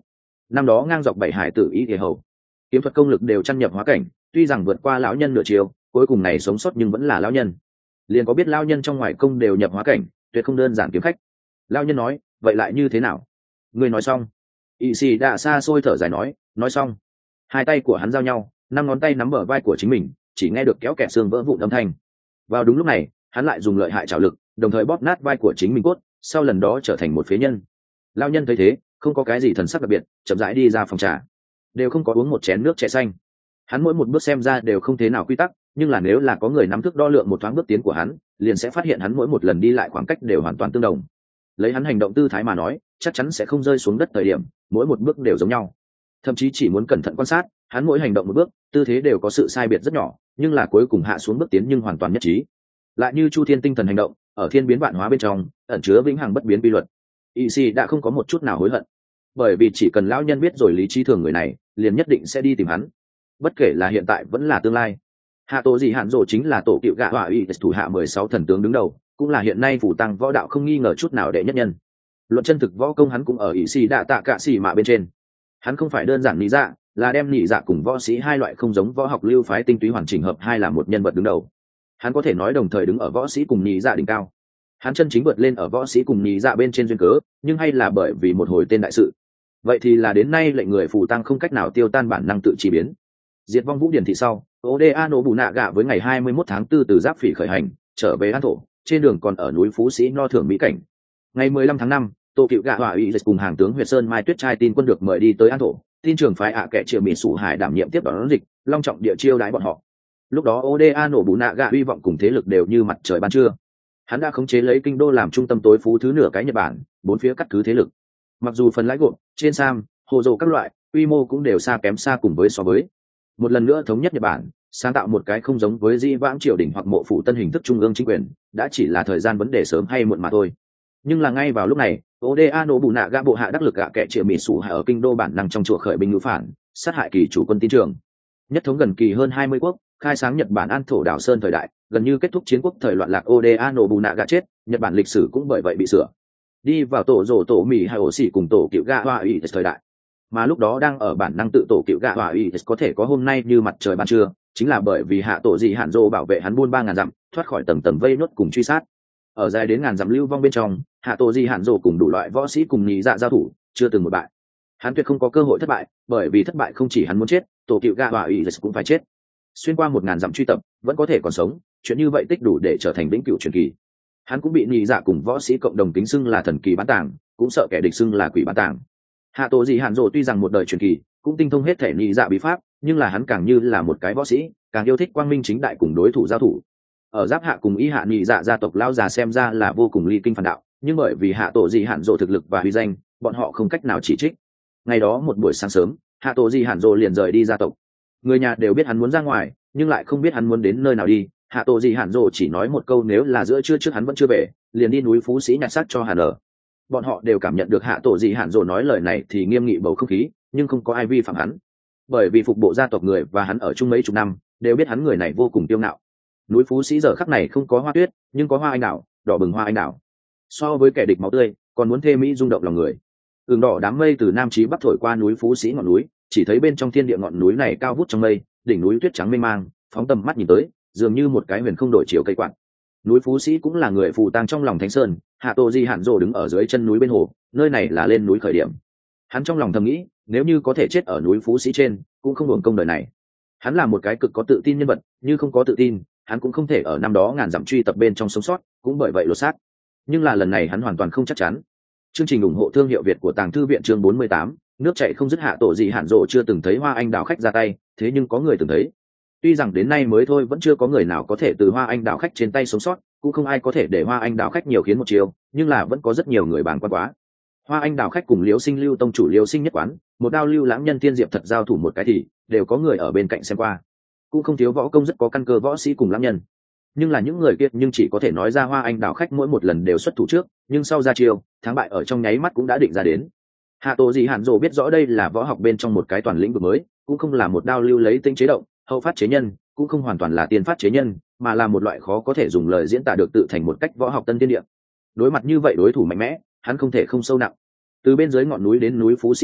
Speaker 1: năm đó ngang dọc bảy hải tử y thể hầu kiếm thuật công lực đều chăn nhập hóa cảnh, tuy rằng vượt qua lão nhân nửa chiều, cuối cùng này sống sót nhưng vẫn là lão nhân. Liền có biết lão nhân trong ngoài công đều nhập hóa cảnh, tuyệt không đơn giản kiếm khách. Lão nhân nói, vậy lại như thế nào? Người nói xong. Y xì đã xa xôi thở dài nói, nói xong. Hai tay của hắn giao nhau, năm ngón tay nắm bờ vai của chính mình, chỉ nghe được kéo kẹt xương vỡ vụn âm thanh. Vào đúng lúc này, hắn lại dùng lợi hại trảo lực, đồng thời bóp nát vai của chính mình cốt, sau lần đó trở thành một phế nhân. Lão nhân thấy thế, không có cái gì thần sắc đặc biệt, chậm rãi đi ra phòng trà, đều không có uống một chén nước chè xanh. Hắn mỗi một bước xem ra đều không thế nào quy tắc, nhưng là nếu là có người nắm thước đo lượng một thoáng bước tiến của hắn, liền sẽ phát hiện hắn mỗi một lần đi lại khoảng cách đều hoàn toàn tương đồng. Lấy hắn hành động tư thái mà nói, chắc chắn sẽ không rơi xuống đất thời điểm, mỗi một bước đều giống nhau. Thậm chí chỉ muốn cẩn thận quan sát, hắn mỗi hành động một bước, tư thế đều có sự sai biệt rất nhỏ, nhưng là cuối cùng hạ xuống bước tiến nhưng hoàn toàn nhất trí. Lại như Chu Thiên tinh thần hành động, ở thiên biến vạn hóa bên trong, ẩn chứa vĩnh hằng bất biến quy luật. Y Si đã không có một chút nào hối hận, bởi vì chỉ cần lão nhân biết rồi lý trí thường người này, liền nhất định sẽ đi tìm hắn, bất kể là hiện tại vẫn là tương lai. Hạ tổ gì hạn rồ chính là tổ cựu gạ hỏa uy thủ hạ mười sáu thần tướng đứng đầu, cũng là hiện nay phủ tăng võ đạo không nghi ngờ chút nào đệ nhất nhân. Luận chân thực võ công hắn cũng ở ỷ xì đạ tạ cạ xì mạ bên trên. Hắn không phải đơn giản nhị dạ, là đem nhị dạ cùng võ sĩ hai loại không giống võ học lưu phái tinh túy hoàn chỉnh hợp hai là một nhân vật đứng đầu. Hắn có thể nói đồng thời đứng ở võ sĩ cùng nhị dạ đỉnh cao. Hắn chân chính vượt lên ở võ sĩ cùng nhị dạ bên trên duyên cớ, nhưng hay là bởi vì một hồi tên đại sự. Vậy thì là đến nay lệnh người phù tăng không cách nào tiêu tan bản năng tự chi biến. Diệt vong Vũ Điển thị sau, Oda Nobunaga với ngày hai mươi mốt tháng tư từ Giáp Phỉ khởi hành, trở về An Thổ, trên đường còn ở núi Phú Sĩ no thưởng mỹ cảnh. Ngày mười lăm tháng năm, Tô Cựu Gạ Hỏa Uy cùng hàng tướng Huyệt Sơn Mai Tuyết trai tin quân được mời đi tới An Thổ, tin trưởng phái ạ kệ triệu mỹ sủ hải đảm nhiệm tiếp đón dịch, long trọng địa chiêu đái bọn họ. Lúc đó Oda Nobunaga uy vọng cùng thế lực đều như mặt trời ban trưa. Hắn đã khống chế lấy kinh đô làm trung tâm tối phú thứ nửa cái Nhật Bản, bốn phía cắt cứ thế lực. Mặc dù phần lãi gộp, trên sam, hồ dầu các loại, quy mô cũng đều xa kém xa cùng với so với. Một lần nữa thống nhất Nhật Bản, sáng tạo một cái không giống với di vãng triều đình hoặc mộ phủ tân hình thức trung ương chính quyền, đã chỉ là thời gian vấn đề sớm hay muộn mà thôi. Nhưng là ngay vào lúc này, Oda Nobunaga bộ hạ đắc lực gạ kệ triệu mỹ sủ hạ ở kinh đô bản năng trong chùa khởi binh ngữ phản, sát hại kỳ chủ quân tín trường. Nhất thống gần kỳ hơn hai mươi quốc, khai sáng Nhật Bản An Thổ đảo sơn thời đại, gần như kết thúc chiến quốc thời loạn lạc. Oda Nobunaga chết, Nhật Bản lịch sử cũng bởi vậy bị sửa. Đi vào tổ rồ tổ mì hay ổ xỉ cùng tổ cựu gạ hỏa uy thời đại. Mà lúc đó đang ở bản năng tự tổ cựu gạ hỏa uy có thể có hôm nay như mặt trời ban trưa, chính là bởi vì hạ tổ dị hạn dô bảo vệ hắn buôn ba ngàn dặm, thoát khỏi tầng tầng vây nốt cùng truy sát. Ở dài đến ngàn dặm lưu vong bên trong, hạ tổ dị hạn dô cùng đủ loại võ sĩ cùng nhị dạ giao thủ, chưa từng một bại. Hắn tuyệt không có cơ hội thất bại, bởi vì thất bại không chỉ hắn muốn chết, tổ cựu gạ hỏa uy cũng phải chết. Xuyên qua một ngàn dặm truy tập, vẫn có thể còn sống, chuyện như vậy tích đủ để trở thành vĩnh cửu truyền kỳ. Hắn cũng bị nhị dạ cùng võ sĩ cộng đồng kính xưng là thần kỳ bán tàng, cũng sợ kẻ địch xưng là quỷ bán tàng. Hạ tổ dị hạn dô tuy rằng một đời truyền kỳ, cũng tinh thông hết thể nhị dạ bí pháp, nhưng là hắn càng như là một cái võ sĩ, càng yêu thích quang minh chính đại cùng đối thủ giao thủ. Ở Giáp Hạ cùng Y Hạ nhị dạ gia tộc lao già xem ra là vô cùng ly kinh phản đạo, nhưng bởi vì hạ tổ dị hạn dô thực lực và uy danh, bọn họ không cách nào chỉ trích. Ngày đó một buổi sáng sớm, hạ tổ dị hạn dô liền rời đi gia tộc. Người nhà đều biết hắn muốn ra ngoài, nhưng lại không biết hắn muốn đến nơi nào đi. Hạ tổ dị hạn dô chỉ nói một câu nếu là giữa trưa trước hắn vẫn chưa về, liền đi núi Phú Sĩ nhặt xác cho Hàn ở. Bọn họ đều cảm nhận được hạ tổ dị hạn dô nói lời này thì nghiêm nghị bầu không khí, nhưng không có ai vi phạm hắn, bởi vì phục bộ gia tộc người và hắn ở chung mấy chục năm, đều biết hắn người này vô cùng kiêu ngạo. Núi Phú Sĩ giờ khắc này không có hoa tuyết, nhưng có hoa anh đào, đỏ bừng hoa anh đào. So với kẻ địch máu tươi, còn muốn thê mỹ rung động lòng người. Ửng đỏ đám mây từ nam chí bắc thổi qua núi Phú Sĩ ngọn núi, chỉ thấy bên trong thiên địa ngọn núi này cao vút trong mây, đỉnh núi tuyết trắng mênh mang, phóng tầm mắt nhìn tới, dường như một cái huyền không đổi chiều cây quạt. Núi Phú Sĩ cũng là người phù tang trong lòng thánh sơn, hạ tổ dị hạn dô đứng ở dưới chân núi bên hồ, nơi này là lên núi khởi điểm. Hắn trong lòng thầm nghĩ, nếu như có thể chết ở núi Phú Sĩ trên, cũng không hưởng công đời này. Hắn là một cái cực có tự tin nhân vật, như không có tự tin, hắn cũng không thể ở năm đó ngàn dặm truy tập bên trong sống sót, cũng bởi vậy lột xác. Nhưng là lần này hắn hoàn toàn không chắc chắn. Chương trình ủng hộ thương hiệu Việt của Tàng Thư viện chương bốn mươi tám, nước chảy không dứt. Hạ tổ dị hạn dô chưa từng thấy hoa anh đào khách ra tay, thế nhưng có người từng thấy. Tuy rằng đến nay mới thôi vẫn chưa có người nào có thể từ hoa anh đào khách trên tay sống sót, cũng không ai có thể để hoa anh đào khách nhiều khiến một chiều, nhưng là vẫn có rất nhiều người bàng quan quá. Hoa anh đào khách cùng Liễu Sinh Lưu tông chủ Liễu Sinh nhất quán, một đao lưu lãng nhân tiên diệp thật giao thủ một cái thì đều có người ở bên cạnh xem qua. Cũng không thiếu võ công rất có căn cơ võ sĩ cùng lãng nhân. Nhưng là những người kia nhưng chỉ có thể nói ra hoa anh đào khách mỗi một lần đều xuất thủ trước, nhưng sau ra chiêu, thắng bại ở trong nháy mắt cũng đã định ra đến. Hạ tổ dị hạn dô biết rõ đây là võ học bên trong một cái toàn lĩnh vực mới, cũng không là một đao lưu lấy tinh chế động, hậu phát chế nhân, cũng không hoàn toàn là tiên phát chế nhân, mà là một loại khó có thể dùng lời diễn tả được tự thành một cách võ học tân tiên địa. Đối mặt như vậy đối thủ mạnh mẽ, hắn không thể không sâu nặng. Từ bên dưới ngọn núi đến núi Phú Sĩ đỉnh,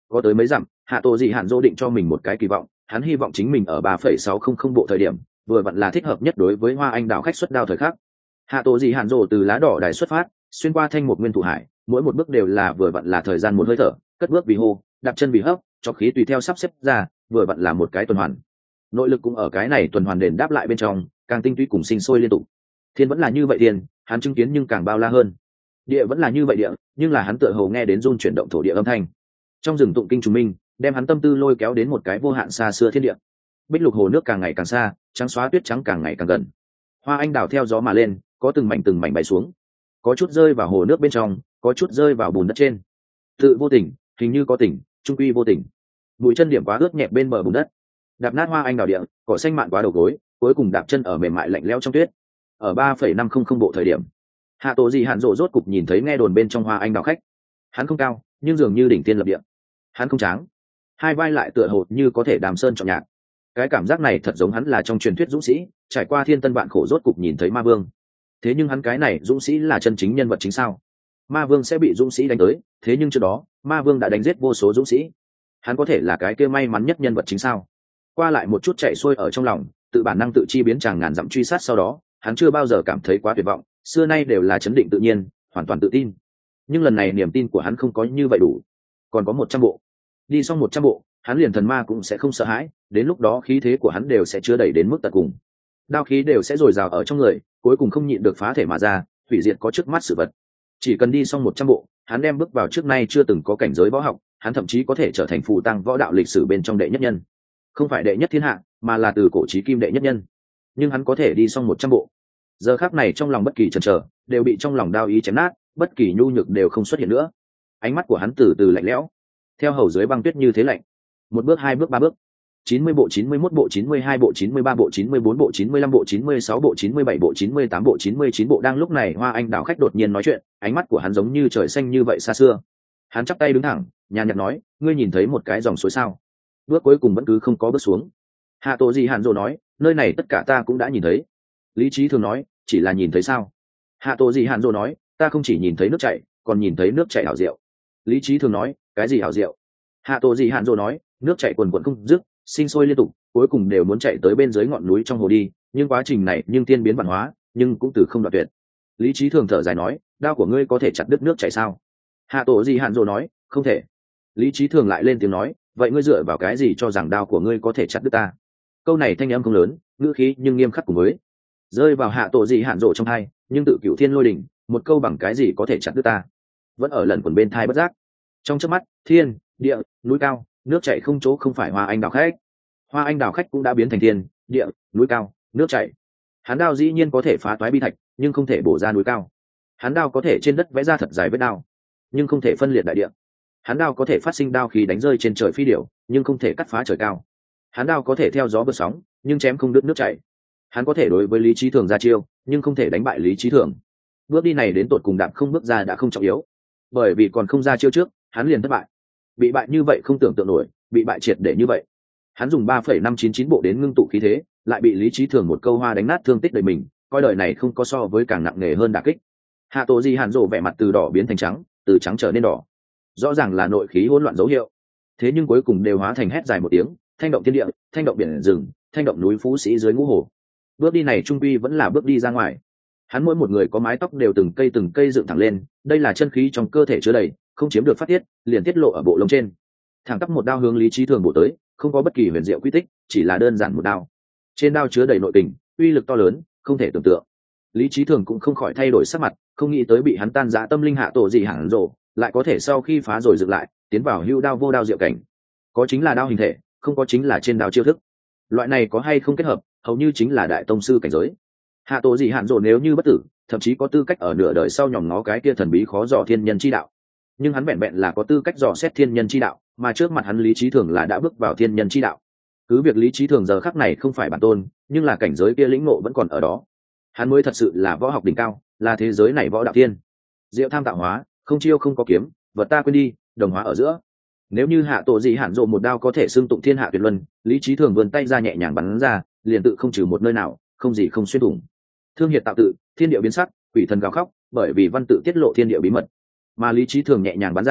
Speaker 1: có tới mấy dặm, hạ tổ dị hạn dỗ định cho mình một cái kỳ vọng, hắn hy vọng chính mình ở ba phẩy sáu không không bộ thời điểm vừa vặn là thích hợp nhất đối với hoa anh đào khách xuất đao thời khắc. Hạ tổ dị hạn dỗ từ lá đỏ đài xuất phát, xuyên qua thanh một nguyên thủ hải, mỗi một bước đều là vừa vặn là thời gian một hơi thở, cất bước vì hô, đạp chân vì hấp, cho khí tùy theo sắp xếp ra, vừa vặn là một cái tuần hoàn. Nội lực cũng ở cái này tuần hoàn đền đáp lại bên trong, càng tinh túy cùng sinh sôi liên tục. Thiên vẫn là như vậy thiên, hắn chứng kiến nhưng càng bao la hơn. Địa vẫn là như vậy địa, nhưng là hắn tựa hồ nghe đến run chuyển động thổ địa âm thanh. Trong rừng tụng kinh trùng minh, đem hắn tâm tư lôi kéo đến một cái vô hạn xa xưa thiên địa. Bích lục hồ nước càng ngày càng xa, trắng xóa tuyết trắng càng ngày càng gần. Hoa anh đào theo gió mà lên, có từng mảnh từng mảnh bay xuống, có chút rơi vào hồ nước bên trong, có chút rơi vào bùn đất trên. Tự vô tình, hình như có tình, trung quy vô tình. Bụi chân điểm quá ướt nhẹp bên bờ bùn đất, đạp nát hoa anh đào địa, cỏ xanh mạn quá đầu gối, cuối cùng đạp chân ở mềm mại lạnh lẽo trong tuyết. Ở ba phẩy năm không không bộ thời điểm, hạ tổ dị hạn rộ rốt cục nhìn thấy nghe đồn bên trong hoa anh đào khách. Hắn không cao, nhưng dường như đỉnh tiên lập địa. Hắn không tráng, hai vai lại tựa hồ như có thể đàm sơn trọng nhạc. Cái cảm giác này thật giống hắn là trong truyền thuyết dũng sĩ, trải qua thiên tân vạn khổ rốt cục nhìn thấy ma vương. Thế nhưng hắn cái này dũng sĩ là chân chính nhân vật chính sao? Ma vương sẽ bị dũng sĩ đánh tới, thế nhưng trước đó ma vương đã đánh giết vô số dũng sĩ, hắn có thể là cái kia may mắn nhất nhân vật chính sao? Qua lại một chút chạy xuôi ở trong lòng, tự bản năng tự chi biến chàng ngàn dặm truy sát sau đó, hắn chưa bao giờ cảm thấy quá tuyệt vọng, xưa nay đều là chấn định tự nhiên, hoàn toàn tự tin. Nhưng lần này niềm tin của hắn không có như vậy đủ, còn có một trăm bộ. Đi xong một trăm bộ, hắn liền thần ma cũng sẽ không sợ hãi, đến lúc đó khí thế của hắn đều sẽ chứa đẩy đến mức tận cùng, đao khí đều sẽ dồi dào ở trong người, cuối cùng không nhịn được phá thể mà ra, hủy diệt có trước mắt sự vật. Chỉ cần đi xong một trăm bộ, hắn đem bước vào trước nay chưa từng có cảnh giới võ học, hắn thậm chí có thể trở thành phù tăng võ đạo lịch sử bên trong đệ nhất nhân, không phải đệ nhất thiên hạ, mà là từ cổ chí kim đệ nhất nhân. Nhưng hắn có thể đi xong một trăm bộ, giờ khắc này trong lòng bất kỳ chần chờ đều bị trong lòng đao ý chém nát, bất kỳ nhu nhược đều không xuất hiện nữa. Ánh mắt của hắn từ từ lạnh lẽo, theo hầu dưới băng tuyết như thế lạnh. Một bước, hai bước, ba bước, chín mươi bộ, chín mươi mốt bộ, chín mươi hai bộ, chín mươi ba bộ, chín mươi bốn bộ, chín mươi lăm bộ, chín mươi sáu bộ, chín mươi bảy bộ, chín mươi tám bộ, chín mươi chín bộ. Đang lúc này hoa anh đào khách đột nhiên nói chuyện, ánh mắt của hắn giống như trời xanh như vậy xa xưa. Hắn chắp tay đứng thẳng, nhàn nhạt nói, ngươi nhìn thấy một cái dòng suối sao? Bước cuối cùng vẫn cứ không có bước xuống. Hạ tổ dị hạn dỗ nói, nơi này tất cả ta cũng đã nhìn thấy. Lý trí thường nói, chỉ là nhìn thấy sao? Hạ tổ dị hạn dỗ nói, ta không chỉ nhìn thấy nước chảy, còn nhìn thấy nước chảy hảo diệu. Lý trí thường nói, cái gì hảo diệu? Hạ tổ dị hạn dỗ nói, nước chảy quần quần không dứt, sinh sôi liên tục, cuối cùng đều muốn chạy tới bên dưới ngọn núi trong hồ đi, nhưng quá trình này nhưng tiên biến văn hóa, nhưng cũng từ không đoạn tuyệt. Lý trí thường thở dài nói, đao của ngươi có thể chặt đứt nước chảy sao? Hạ tổ dị hạn dỗ nói, không thể. Lý trí thường lại lên tiếng nói, vậy ngươi dựa vào cái gì cho rằng đao của ngươi có thể chặt đứt ta? Câu này thanh âm không lớn, ngữ khí nhưng nghiêm khắc cùng với rơi vào hạ tổ dị hạn dỗ trong hai, nhưng tự cửu thiên lôi đỉnh, một câu bằng cái gì có thể chặt đứt ta, vẫn ở lần quần bên thai bất giác. Trong chớp mắt, thiên địa núi cao nước chảy không chỗ không phải hoa anh đào khách. Hoa anh đào khách cũng đã biến thành thiên địa núi cao nước chảy. Hắn đao dĩ nhiên có thể phá toái bi thạch, nhưng không thể bổ ra núi cao. Hắn đao có thể trên đất vẽ ra thật dài vết đao, nhưng không thể phân liệt đại địa. Hắn đao có thể phát sinh đao khí đánh rơi trên trời phi điểu, nhưng không thể cắt phá trời cao. Hắn đao có thể theo gió vượt sóng, nhưng chém không đứt nước chảy. Hắn có thể đối với lý trí thường ra chiêu, nhưng không thể đánh bại lý trí thường. Bước đi này đến tột cùng đạp không bước ra đã không trọng yếu, bởi vì còn không ra chiêu trước, hắn liền thất bại. Bị bại như vậy không tưởng tượng nổi, bị bại triệt để như vậy. Hắn dùng ba phẩy năm chín chín bộ đến ngưng tụ khí thế, lại bị lý trí thường một câu hoa đánh nát thương tích đời mình, coi đời này không có so với càng nặng nề hơn đả kích. Hạ tổ dị hạn dỗ vẻ mặt từ đỏ biến thành trắng, từ trắng trở nên đỏ, rõ ràng là nội khí hỗn loạn dấu hiệu. Thế nhưng cuối cùng đều hóa thành hét dài một tiếng, thanh động thiên địa, thanh động biển rừng, thanh động núi phú sĩ dưới ngũ hồ. Bước đi này trung quy vẫn là bước đi ra ngoài. Hắn mỗi một người có mái tóc đều từng cây từng cây dựng thẳng lên, đây là chân khí trong cơ thể chứa đầy, không chiếm được phát tiết, liền tiết lộ ở bộ lông trên. Thẳng tắp một đao hướng lý trí thường bổ tới, không có bất kỳ huyền diệu quy tích, chỉ là đơn giản một đao. Trên đao chứa đầy nội tình, uy lực to lớn, không thể tưởng tượng. Lý trí thường cũng không khỏi thay đổi sắc mặt, không nghĩ tới bị hắn tan rã tâm linh hạ tổ dị hạn dỗ, lại có thể sau khi phá rồi dựng lại, tiến vào hưu đao vô đao diệu cảnh. Có chính là đao hình thể, không có chính là trên đao chiêu thức. Loại này có hay không kết hợp, hầu như chính là đại tông sư cảnh giới. Hạ tổ dị hạn dỗ nếu như bất tử, thậm chí có tư cách ở nửa đời sau nhòm ngó cái kia thần bí khó dò thiên nhân chi đạo. Nhưng hắn vẹn vẹn là có tư cách dò xét thiên nhân chi đạo, mà trước mặt hắn lý trí thường là đã bước vào thiên nhân chi đạo. Cứ việc lý trí thường giờ khắc này không phải bản tôn, nhưng là cảnh giới kia lĩnh ngộ vẫn còn ở đó. Hắn mới thật sự là võ học đỉnh cao, là thế giới này võ đạo thiên. Diệu tham tạo hóa, không chiêu không có kiếm, vật ta quên đi, đồng hóa ở giữa. Nếu như hạ tổ dị hạn dỗ một đao có thể xưng tụng thiên hạ tuyệt luân, lý trí thường vươn tay ra nhẹ nhàng bắn ra, liền tự không trừ một nơi nào, không gì không xuyên thủng. Thương hiệt tạo tự, thiên địa biến sắc, quỷ thần gào khóc, bởi vì văn tự tiết lộ thiên địa bí mật. Mà lý trí thường nhẹ nhàng bắn ra,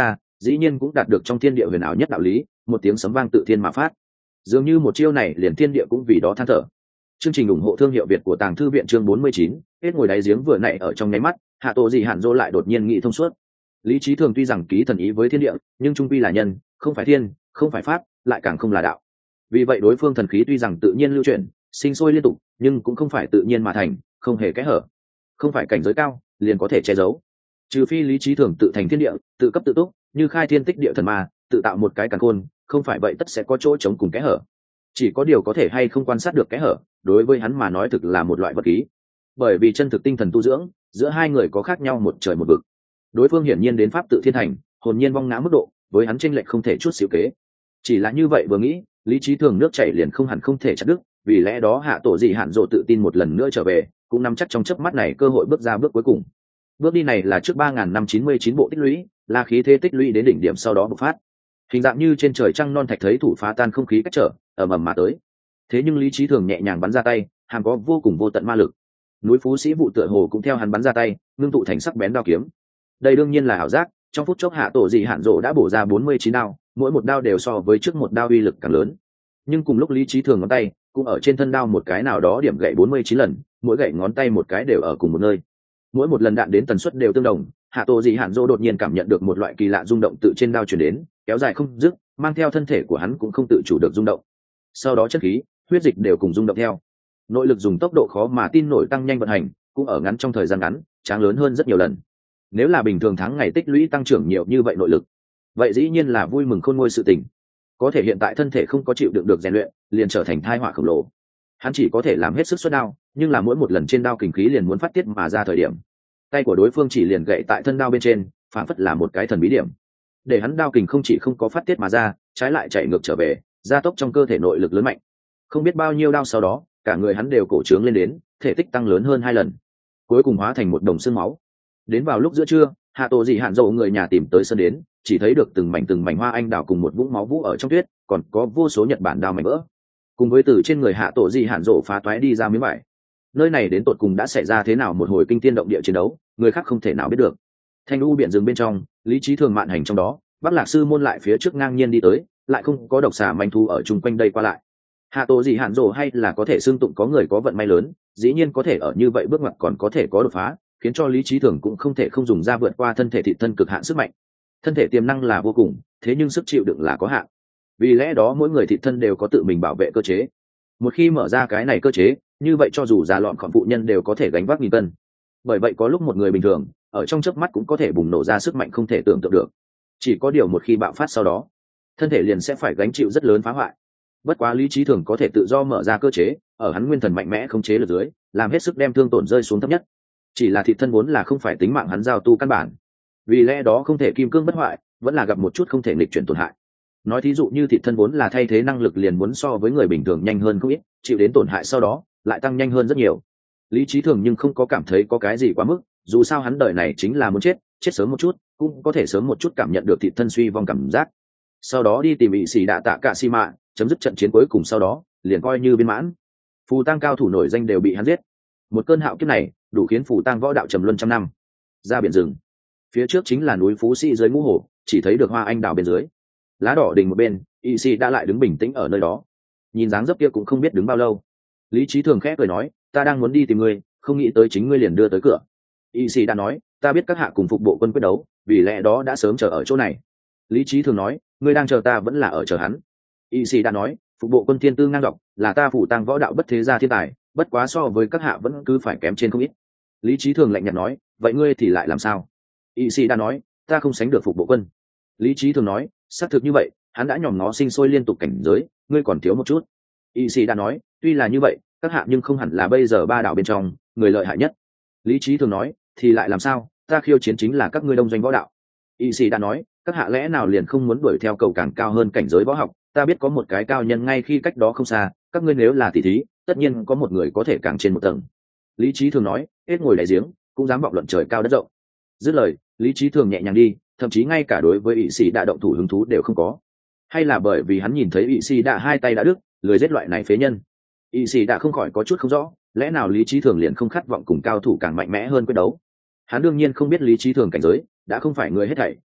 Speaker 1: dĩ nhiên cũng đạt được trong thiên địa huyền ảo nhất đạo lý, một tiếng sấm vang tự thiên mà phát. Dường như một chiêu này liền thiên địa cũng vì đó than thở. Chương trình ủng hộ thương hiệu Việt của Tàng Thư viện chương bốn mươi chín, hết ngồi đáy giếng vừa nãy ở trong nháy mắt, Hạ Tổ Dị Hạn Dô lại đột nhiên nghĩ thông suốt. Lý trí thường tuy rằng ký thần ý với thiên địa, nhưng trung quy là nhân, không phải thiên, không phải pháp, lại càng không là đạo. Vì vậy đối phương thần khí tuy rằng tự nhiên lưu chuyển, sinh sôi liên tục, nhưng cũng không phải tự nhiên mà thành, không hề kẽ hở. Không phải cảnh giới cao, liền có thể che giấu. Trừ phi lý trí thường tự thành thiên địa, tự cấp tự túc, như khai thiên tích địa thần ma, tự tạo một cái càn khôn, không phải vậy tất sẽ có chỗ trống cùng kẽ hở. Chỉ có điều có thể hay không quan sát được kẽ hở, đối với hắn mà nói thực là một loại vật khí. Bởi vì chân thực tinh thần tu dưỡng, giữa hai người có khác nhau một trời một vực. Đối phương hiển nhiên đến pháp tự thiên thành, hồn nhiên vong ngã mức độ, với hắn chênh lệch không thể chút xíu kế. Chỉ là như vậy vừa nghĩ, lý trí thường nước chảy liền không hẳn không thể chặt đứt, vì lẽ đó Hạ Tổ Dị Hạn Dô tự tin một lần nữa trở về, cũng nắm chắc trong chớp mắt này cơ hội bước ra bước cuối cùng. Bước đi này là trước ba nghìn năm chín mươi chín bộ tích lũy, là khí thế tích lũy đến đỉnh điểm sau đó bộc phát. Hình dạng như trên trời trăng non thạch thấy thủ phá tan không khí cách trở, ầm ầm mà tới. Thế nhưng lý trí thường nhẹ nhàng bắn ra tay, hàm có vô cùng vô tận ma lực. Núi Phú Sĩ vụ tựa hồ cũng theo hắn bắn ra tay, ngưng tụ thành sắc bén đao kiếm. Đây đương nhiên là ảo giác, trong phút chốc Hạ Tổ Dị Hạn Dô đã bổ ra bốn mươi chín đao, mỗi một đao đều so với trước một đao uy lực càng lớn. Nhưng cùng lúc lý trí thường ngón tay cũng ở trên thân đao một cái nào đó điểm gậy bốn mươi chín lần, mỗi gậy ngón tay một cái đều ở cùng một nơi. Mỗi một lần đạn đến tần suất đều tương đồng. Hạ Tổ Dị Hạn Dô đột nhiên cảm nhận được một loại kỳ lạ rung động tự trên đao truyền đến, kéo dài không dứt, mang theo thân thể của hắn cũng không tự chủ được rung động. Sau đó chất khí, huyết dịch đều cùng rung động theo. Nội lực dùng tốc độ khó mà tin nổi tăng nhanh vận hành, cũng ở ngắn trong thời gian ngắn, tráng lớn hơn rất nhiều lần. Nếu là bình thường tháng ngày tích lũy tăng trưởng nhiều như vậy nội lực, vậy dĩ nhiên là vui mừng khôn nguôi sự tình. Có thể hiện tại thân thể không có chịu đựng được rèn luyện, liền trở thành thai họa khổng lồ. Hắn chỉ có thể làm hết sức xuất đao, nhưng là mỗi một lần trên đao kình khí liền muốn phát tiết mà ra thời điểm, tay của đối phương chỉ liền gậy tại thân đao bên trên, phản phất là một cái thần bí điểm, để hắn đao kình không chỉ không có phát tiết mà ra, trái lại chạy ngược trở về, gia tốc trong cơ thể nội lực lớn mạnh. Không biết bao nhiêu đao sau đó, cả người hắn đều cổ trướng lên đến, thể tích tăng lớn hơn hai lần, cuối cùng hóa thành một đồng xương máu. Đến vào lúc giữa trưa, Hạ Tổ Dị Hạn Dô người nhà tìm tới sân đến, chỉ thấy được từng mảnh từng mảnh hoa anh đào cùng một vũng máu vũ ở trong tuyết, còn có vô số nhật bản đao mảnh vỡ, cùng với từ trên người Hạ Tổ Dị Hạn Dô phá toái đi ra miếng vải. Nơi này đến tột cùng đã xảy ra thế nào một hồi kinh thiên động địa chiến đấu, người khác không thể nào biết được. Thanh u biển rừng bên trong, lý trí thường mạn hành trong đó, Bắc Lạc sư môn lại phía trước ngang nhiên đi tới, lại không có độc xà manh thu ở chung quanh đây qua lại. Hạ Tổ Dị Hạn Dô hay là có thể xưng tụng có người có vận may lớn, dĩ nhiên có thể ở như vậy bước ngoặt còn có thể có đột phá, khiến cho lý trí thường cũng không thể không dùng ra vượt qua thân thể thị thân cực hạn sức mạnh. Thân thể tiềm năng là vô cùng, thế nhưng sức chịu đựng là có hạn. Vì lẽ đó mỗi người thị thân đều có tự mình bảo vệ cơ chế. Một khi mở ra cái này cơ chế, như vậy cho dù già lọn khỏm phụ nhân đều có thể gánh vác nghìn cân. Bởi vậy có lúc một người bình thường ở trong chớp mắt cũng có thể bùng nổ ra sức mạnh không thể tưởng tượng được. Chỉ có điều một khi bạo phát sau đó, thân thể liền sẽ phải gánh chịu rất lớn phá hoại. Bất quá lý trí thường có thể tự do mở ra cơ chế, ở hắn nguyên thần mạnh mẽ khống chế lực dưới, làm hết sức đem thương tổn rơi xuống thấp nhất. Chỉ là thị thân vốn là không phải tính mạng hắn giao tu căn bản, vì lẽ đó không thể kim cương bất hoại, vẫn là gặp một chút không thể nghịch chuyển tổn hại. Nói thí dụ như thị thân vốn là thay thế năng lực liền muốn so với người bình thường nhanh hơn không ít, chịu đến tổn hại sau đó lại tăng nhanh hơn rất nhiều. Lý trí thường nhưng không có cảm thấy có cái gì quá mức, dù sao hắn đời này chính là muốn chết, chết sớm một chút cũng có thể sớm một chút cảm nhận được thị thân suy vong cảm giác, sau đó đi tìm bị xì đạ tạ cả xi mạ, chấm dứt trận chiến cuối cùng, sau đó liền coi như viên mãn. Phù tang cao thủ nổi danh đều bị hắn giết, một cơn hạo kiếp này đủ khiến phù tang võ đạo trầm luân trăm năm. Ra biển rừng, phía trước chính là núi Phú Sĩ dưới ngũ hổ, chỉ thấy được hoa anh đào bên dưới, lá đỏ đình một bên, y sĩ đã lại đứng bình tĩnh ở nơi đó, nhìn dáng dấp kia cũng không biết đứng bao lâu. Lý trí thường khẽ cười nói, ta đang muốn đi tìm ngươi, không nghĩ tới chính ngươi liền đưa tới cửa. Y sĩ đã nói, ta biết các hạ cùng phục bộ quân quyết đấu, vì lẽ đó đã sớm chờ ở chỗ này. Lý trí thường nói, ngươi đang chờ ta vẫn là ở chờ hắn. Y sĩ đã nói, phục bộ quân thiên tư ngang đọc, là ta phủ tang võ đạo bất thế gia thiên tài, bất quá so với các hạ vẫn cứ phải kém trên không ít. Lý trí thường lạnh nhạt nói, vậy ngươi thì lại làm sao? Y sĩ đã nói, ta không sánh được phục bộ quân. Lý trí thường nói, xác thực như vậy, hắn đã nhòm ngó sinh sôi liên tục cảnh giới, ngươi còn thiếu một chút. Y sĩ đã nói, tuy là như vậy, các hạ nhưng không hẳn là bây giờ ba đảo bên trong người lợi hại nhất. Lý trí thường nói, thì lại làm sao, ta khiêu chiến chính là các ngươi đông doanh võ đạo. Y sĩ đã nói, các hạ lẽ nào liền không muốn đuổi theo cầu càng cao hơn cảnh giới võ học? Ta biết có một cái cao nhân ngay khi cách đó không xa, các ngươi nếu là tỷ thí, tất nhiên có một người có thể càng trên một tầng. Lý trí thường nói, hết ngồi đáy giếng cũng dám vọng luận trời cao đất rộng. Dứt lời, lý trí thường nhẹ nhàng đi, thậm chí ngay cả đối với y sĩ đã động thủ hứng thú đều không có. Hay là bởi vì hắn nhìn thấy y sĩ đã hai tay đã đứt, lười giết loại này phế nhân. Y sĩ đã không khỏi có chút không rõ, lẽ nào lý trí thường liền không khát vọng cùng cao thủ càng mạnh mẽ hơn quyết đấu? Hắn đương nhiên không biết lý trí thường cảnh giới đã không phải người hết thảy,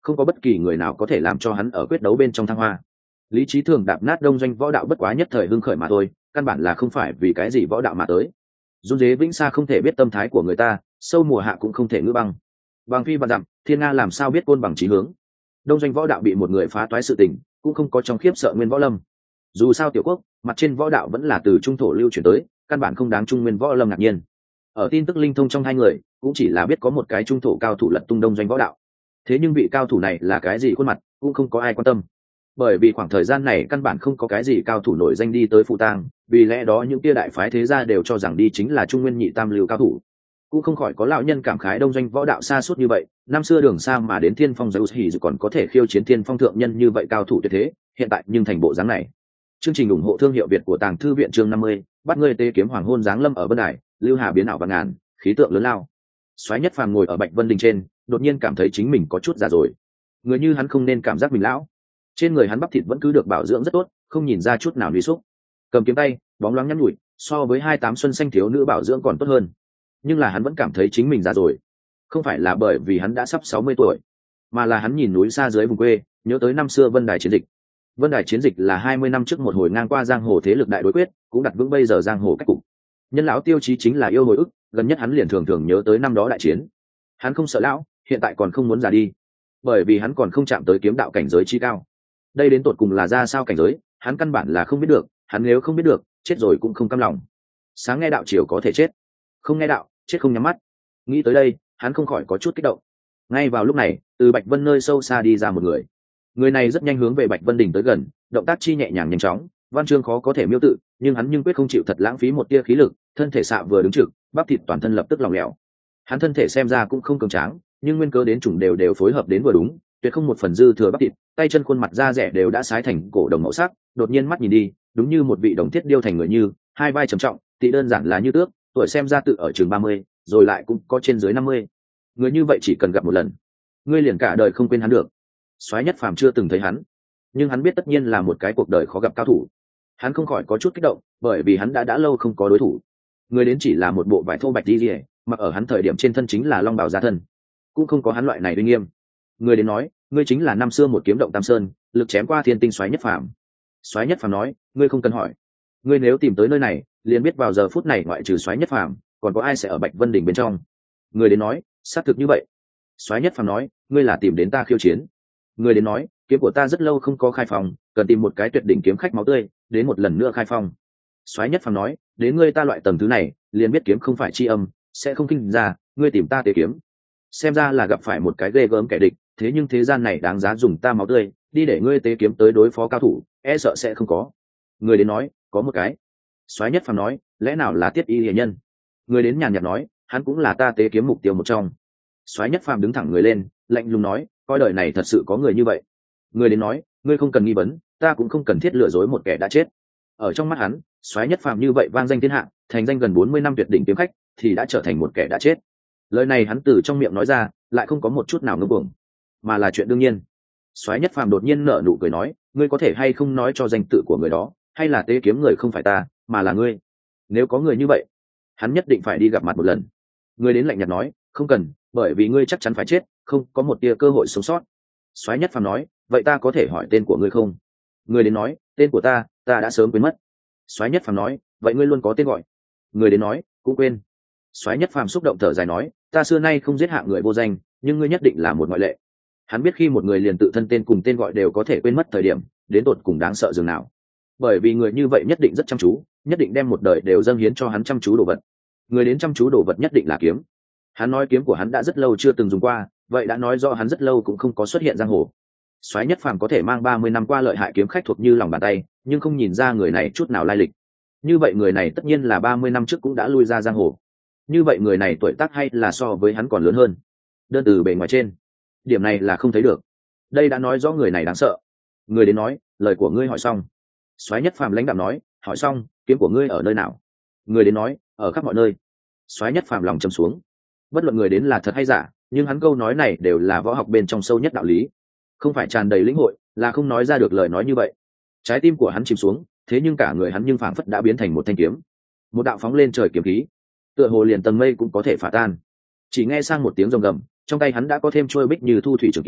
Speaker 1: không có bất kỳ người nào có thể làm cho hắn ở quyết đấu bên trong thăng hoa. Lý trí thường đạp nát đông doanh võ đạo bất quá nhất thời hưng khởi mà thôi, căn bản là không phải vì cái gì võ đạo mà tới. Dung dế vĩnh xa không thể biết tâm thái của người ta, sâu mùa hạ cũng không thể ngữ băng. Bằng phi và dặm, thiên nga làm sao biết côn bằng chí hướng. Đông doanh võ đạo bị một người phá toái sự tình, cũng không có trong khiếp sợ nguyên võ lâm. Dù sao tiểu quốc mặt trên võ đạo vẫn là từ trung thổ lưu chuyển tới, căn bản không đáng trung nguyên võ lâm ngạc nhiên. Ở tin tức linh thông trong hai người, cũng chỉ là biết có một cái trung thổ cao thủ lật tung đông doanh võ đạo. Thế nhưng vị cao thủ này là cái gì khuôn mặt, cũng không có ai quan tâm. Bởi vì khoảng thời gian này căn bản không có cái gì cao thủ nổi danh đi tới phụ tang, vì lẽ đó những kia đại phái thế gia đều cho rằng đi chính là trung nguyên nhị tam lưu cao thủ. Cũng không khỏi có lão nhân cảm khái đông doanh võ đạo xa suốt như vậy, năm xưa đường xa mà đến thiên phong giới hỉ còn có thể khiêu chiến thiên phong thượng nhân như vậy cao thủ tuyệt thế, hiện tại nhưng thành bộ dáng này. Chương trình ủng hộ thương hiệu Việt của Tàng Thư viện chương năm mươi, bắt ngươi tê kiếm hoàng hôn giáng lâm ở Vân Đài, lưu hà biến ảo vạn ngàn, khí tượng lớn lao. Soái Nhất Phàm ngồi ở Bạch Vân Đình trên, đột nhiên cảm thấy chính mình có chút già rồi. Người như hắn không nên cảm giác mình lão. Trên người hắn bắp thịt vẫn cứ được bảo dưỡng rất tốt, không nhìn ra chút nào lùi xúc. Cầm kiếm tay, bóng loáng nhắn nhủi, so với hai tám xuân xanh thiếu nữ bảo dưỡng còn tốt hơn. Nhưng là hắn vẫn cảm thấy chính mình già rồi. Không phải là bởi vì hắn đã sắp sáu mươi tuổi, mà là hắn nhìn núi xa dưới vùng quê, nhớ tới năm xưa Vân Đài chiến dịch. Vân Đài chiến dịch là hai mươi năm trước một hồi ngang qua giang hồ thế lực đại đối quyết, cũng đặt vững bây giờ giang hồ cách cục. Nhân lão tiêu chí chính là yêu hồi ức, gần nhất hắn liền thường thường nhớ tới năm đó đại chiến. Hắn không sợ lão, hiện tại còn không muốn già đi, bởi vì hắn còn không chạm tới kiếm đạo cảnh giới chi cao. Đây đến tột cùng là ra sao cảnh giới, hắn căn bản là không biết được, hắn nếu không biết được, chết rồi cũng không cam lòng. Sáng nghe đạo, chiều có thể chết, không nghe đạo, chết không nhắm mắt. Nghĩ tới đây, hắn không khỏi có chút kích động. Ngay vào lúc này, từ Bạch Vân nơi sâu xa đi ra một người. Người này rất nhanh hướng về Bạch Vân Đình tới gần, động tác chi nhẹ nhàng nhanh chóng, văn chương khó có thể miêu tự, nhưng hắn nhưng quyết không chịu thật lãng phí một tia khí lực, thân thể xạ vừa đứng trực, bắp thịt toàn thân lập tức lỏng lẻo. Hắn thân thể xem ra cũng không cường tráng, nhưng nguyên cớ đến chủng đều đều phối hợp đến vừa đúng, tuyệt không một phần dư thừa bắp thịt, tay chân khuôn mặt da rẻ đều đã sái thành cổ đồng màu sắc, đột nhiên mắt nhìn đi, đúng như một vị đồng thiết điêu thành người như, hai vai trầm trọng, thì đơn giản là như tước, tuổi xem ra tự ở trường ba mươi, rồi lại cũng có trên dưới năm mươi. Người như vậy chỉ cần gặp một lần, ngươi liền cả đời không quên hắn được. Soái Nhất Phàm chưa từng thấy hắn, nhưng hắn biết tất nhiên là một cái cuộc đời khó gặp cao thủ. Hắn không khỏi có chút kích động, bởi vì hắn đã đã lâu không có đối thủ. Người đến chỉ là một bộ vải thô bạch đi rìa, mặc ở hắn thời điểm trên thân chính là long bào gia thân, cũng không có hắn loại này uy nghiêm. Người đến nói, ngươi chính là năm xưa một kiếm động Tam Sơn, lực chém qua thiên tinh Soái Nhất Phàm. Soái Nhất Phàm nói, ngươi không cần hỏi, ngươi nếu tìm tới nơi này, liền biết vào giờ phút này ngoại trừ Soái Nhất Phàm, còn có ai sẽ ở Bạch Vân Đình bên trong. Người đến nói, xác thực như vậy. Soái Nhất Phàm nói, ngươi là tìm đến ta khiêu chiến. Người đến nói, kiếm của ta rất lâu không có khai phòng, cần tìm một cái tuyệt đỉnh kiếm khách máu tươi, đến một lần nữa khai phong. Soái Nhất Phàm nói, đến ngươi ta loại tầng thứ này, liền biết kiếm không phải chi âm, sẽ không kinh ra, ngươi tìm ta tế kiếm. Xem ra là gặp phải một cái ghê gớm kẻ địch, thế nhưng thế gian này đáng giá dùng ta máu tươi, đi để ngươi tế kiếm tới đối phó cao thủ, e sợ sẽ không có. Người đến nói, có một cái. Soái Nhất Phàm nói, lẽ nào là Tiết Y Lệ Nhân? Người đến nhàn nhạt nói, hắn cũng là ta tế kiếm mục tiêu một trong. Soái Nhất Phàm đứng thẳng người lên, lạnh lùng nói, coi đời này thật sự có người như vậy. Người đến nói, ngươi không cần nghi vấn, ta cũng không cần thiết lừa dối một kẻ đã chết. Ở trong mắt hắn, Soái Nhất Phàm như vậy vang danh thiên hạ, thành danh gần bốn mươi năm tuyệt đỉnh kiếm khách, thì đã trở thành một kẻ đã chết. Lời này hắn từ trong miệng nói ra, lại không có một chút nào ngưng cuồng, mà là chuyện đương nhiên. Soái Nhất Phàm đột nhiên nở nụ cười nói, ngươi có thể hay không nói cho danh tự của người đó, hay là tế kiếm người không phải ta, mà là ngươi. Nếu có người như vậy, hắn nhất định phải đi gặp mặt một lần. Người đến lạnh nhạt nói, không cần, bởi vì ngươi chắc chắn phải chết, không có một tia cơ hội sống sót. Soái Nhất Phàm nói, vậy ta có thể hỏi tên của ngươi không? Người đến nói, tên của ta, ta đã sớm quên mất. Soái Nhất Phàm nói, vậy ngươi luôn có tên gọi. Người đến nói, cũng quên. Soái Nhất Phàm xúc động thở dài nói, ta xưa nay không giết hạng người vô danh, nhưng ngươi nhất định là một ngoại lệ. Hắn biết khi một người liền tự thân tên cùng tên gọi đều có thể quên mất thời điểm, đến tột cùng đáng sợ dường nào. Bởi vì người như vậy nhất định rất chăm chú, nhất định đem một đời đều dâng hiến cho hắn chăm chú đồ vật. Người đến chăm chú đồ vật nhất định là kiếm. Hắn nói kiếm của hắn đã rất lâu chưa từng dùng qua, vậy đã nói rõ hắn rất lâu cũng không có xuất hiện giang hồ. Soái Nhất Phàm có thể mang ba mươi năm qua lợi hại kiếm khách thuộc như lòng bàn tay, nhưng không nhìn ra người này chút nào lai lịch. Như vậy người này tất nhiên là ba mươi năm trước cũng đã lui ra giang hồ. Như vậy người này tuổi tác hay là so với hắn còn lớn hơn. Đơn từ bề ngoài trên, điểm này là không thấy được. Đây đã nói rõ người này đáng sợ. Người đến nói, lời của ngươi hỏi xong. Soái Nhất Phàm lãnh đạm nói, hỏi xong, kiếm của ngươi ở nơi nào? Người đến nói, ở khắp mọi nơi. Soái Nhất Phàm lòng trầm xuống. Bất luận người đến là thật hay giả, nhưng hắn câu nói này đều là võ học bên trong sâu nhất đạo lý, không phải tràn đầy lĩnh hội, là không nói ra được lời nói như vậy. Trái tim của hắn chìm xuống, thế nhưng cả người hắn nhưng phảng phất đã biến thành một thanh kiếm, một đạo phóng lên trời kiếm khí, tựa hồ liền tầng mây cũng có thể phá tan. Chỉ nghe sang một tiếng rồng gầm, trong tay hắn đã có thêm trôi bích như thu thủy trường kiếm,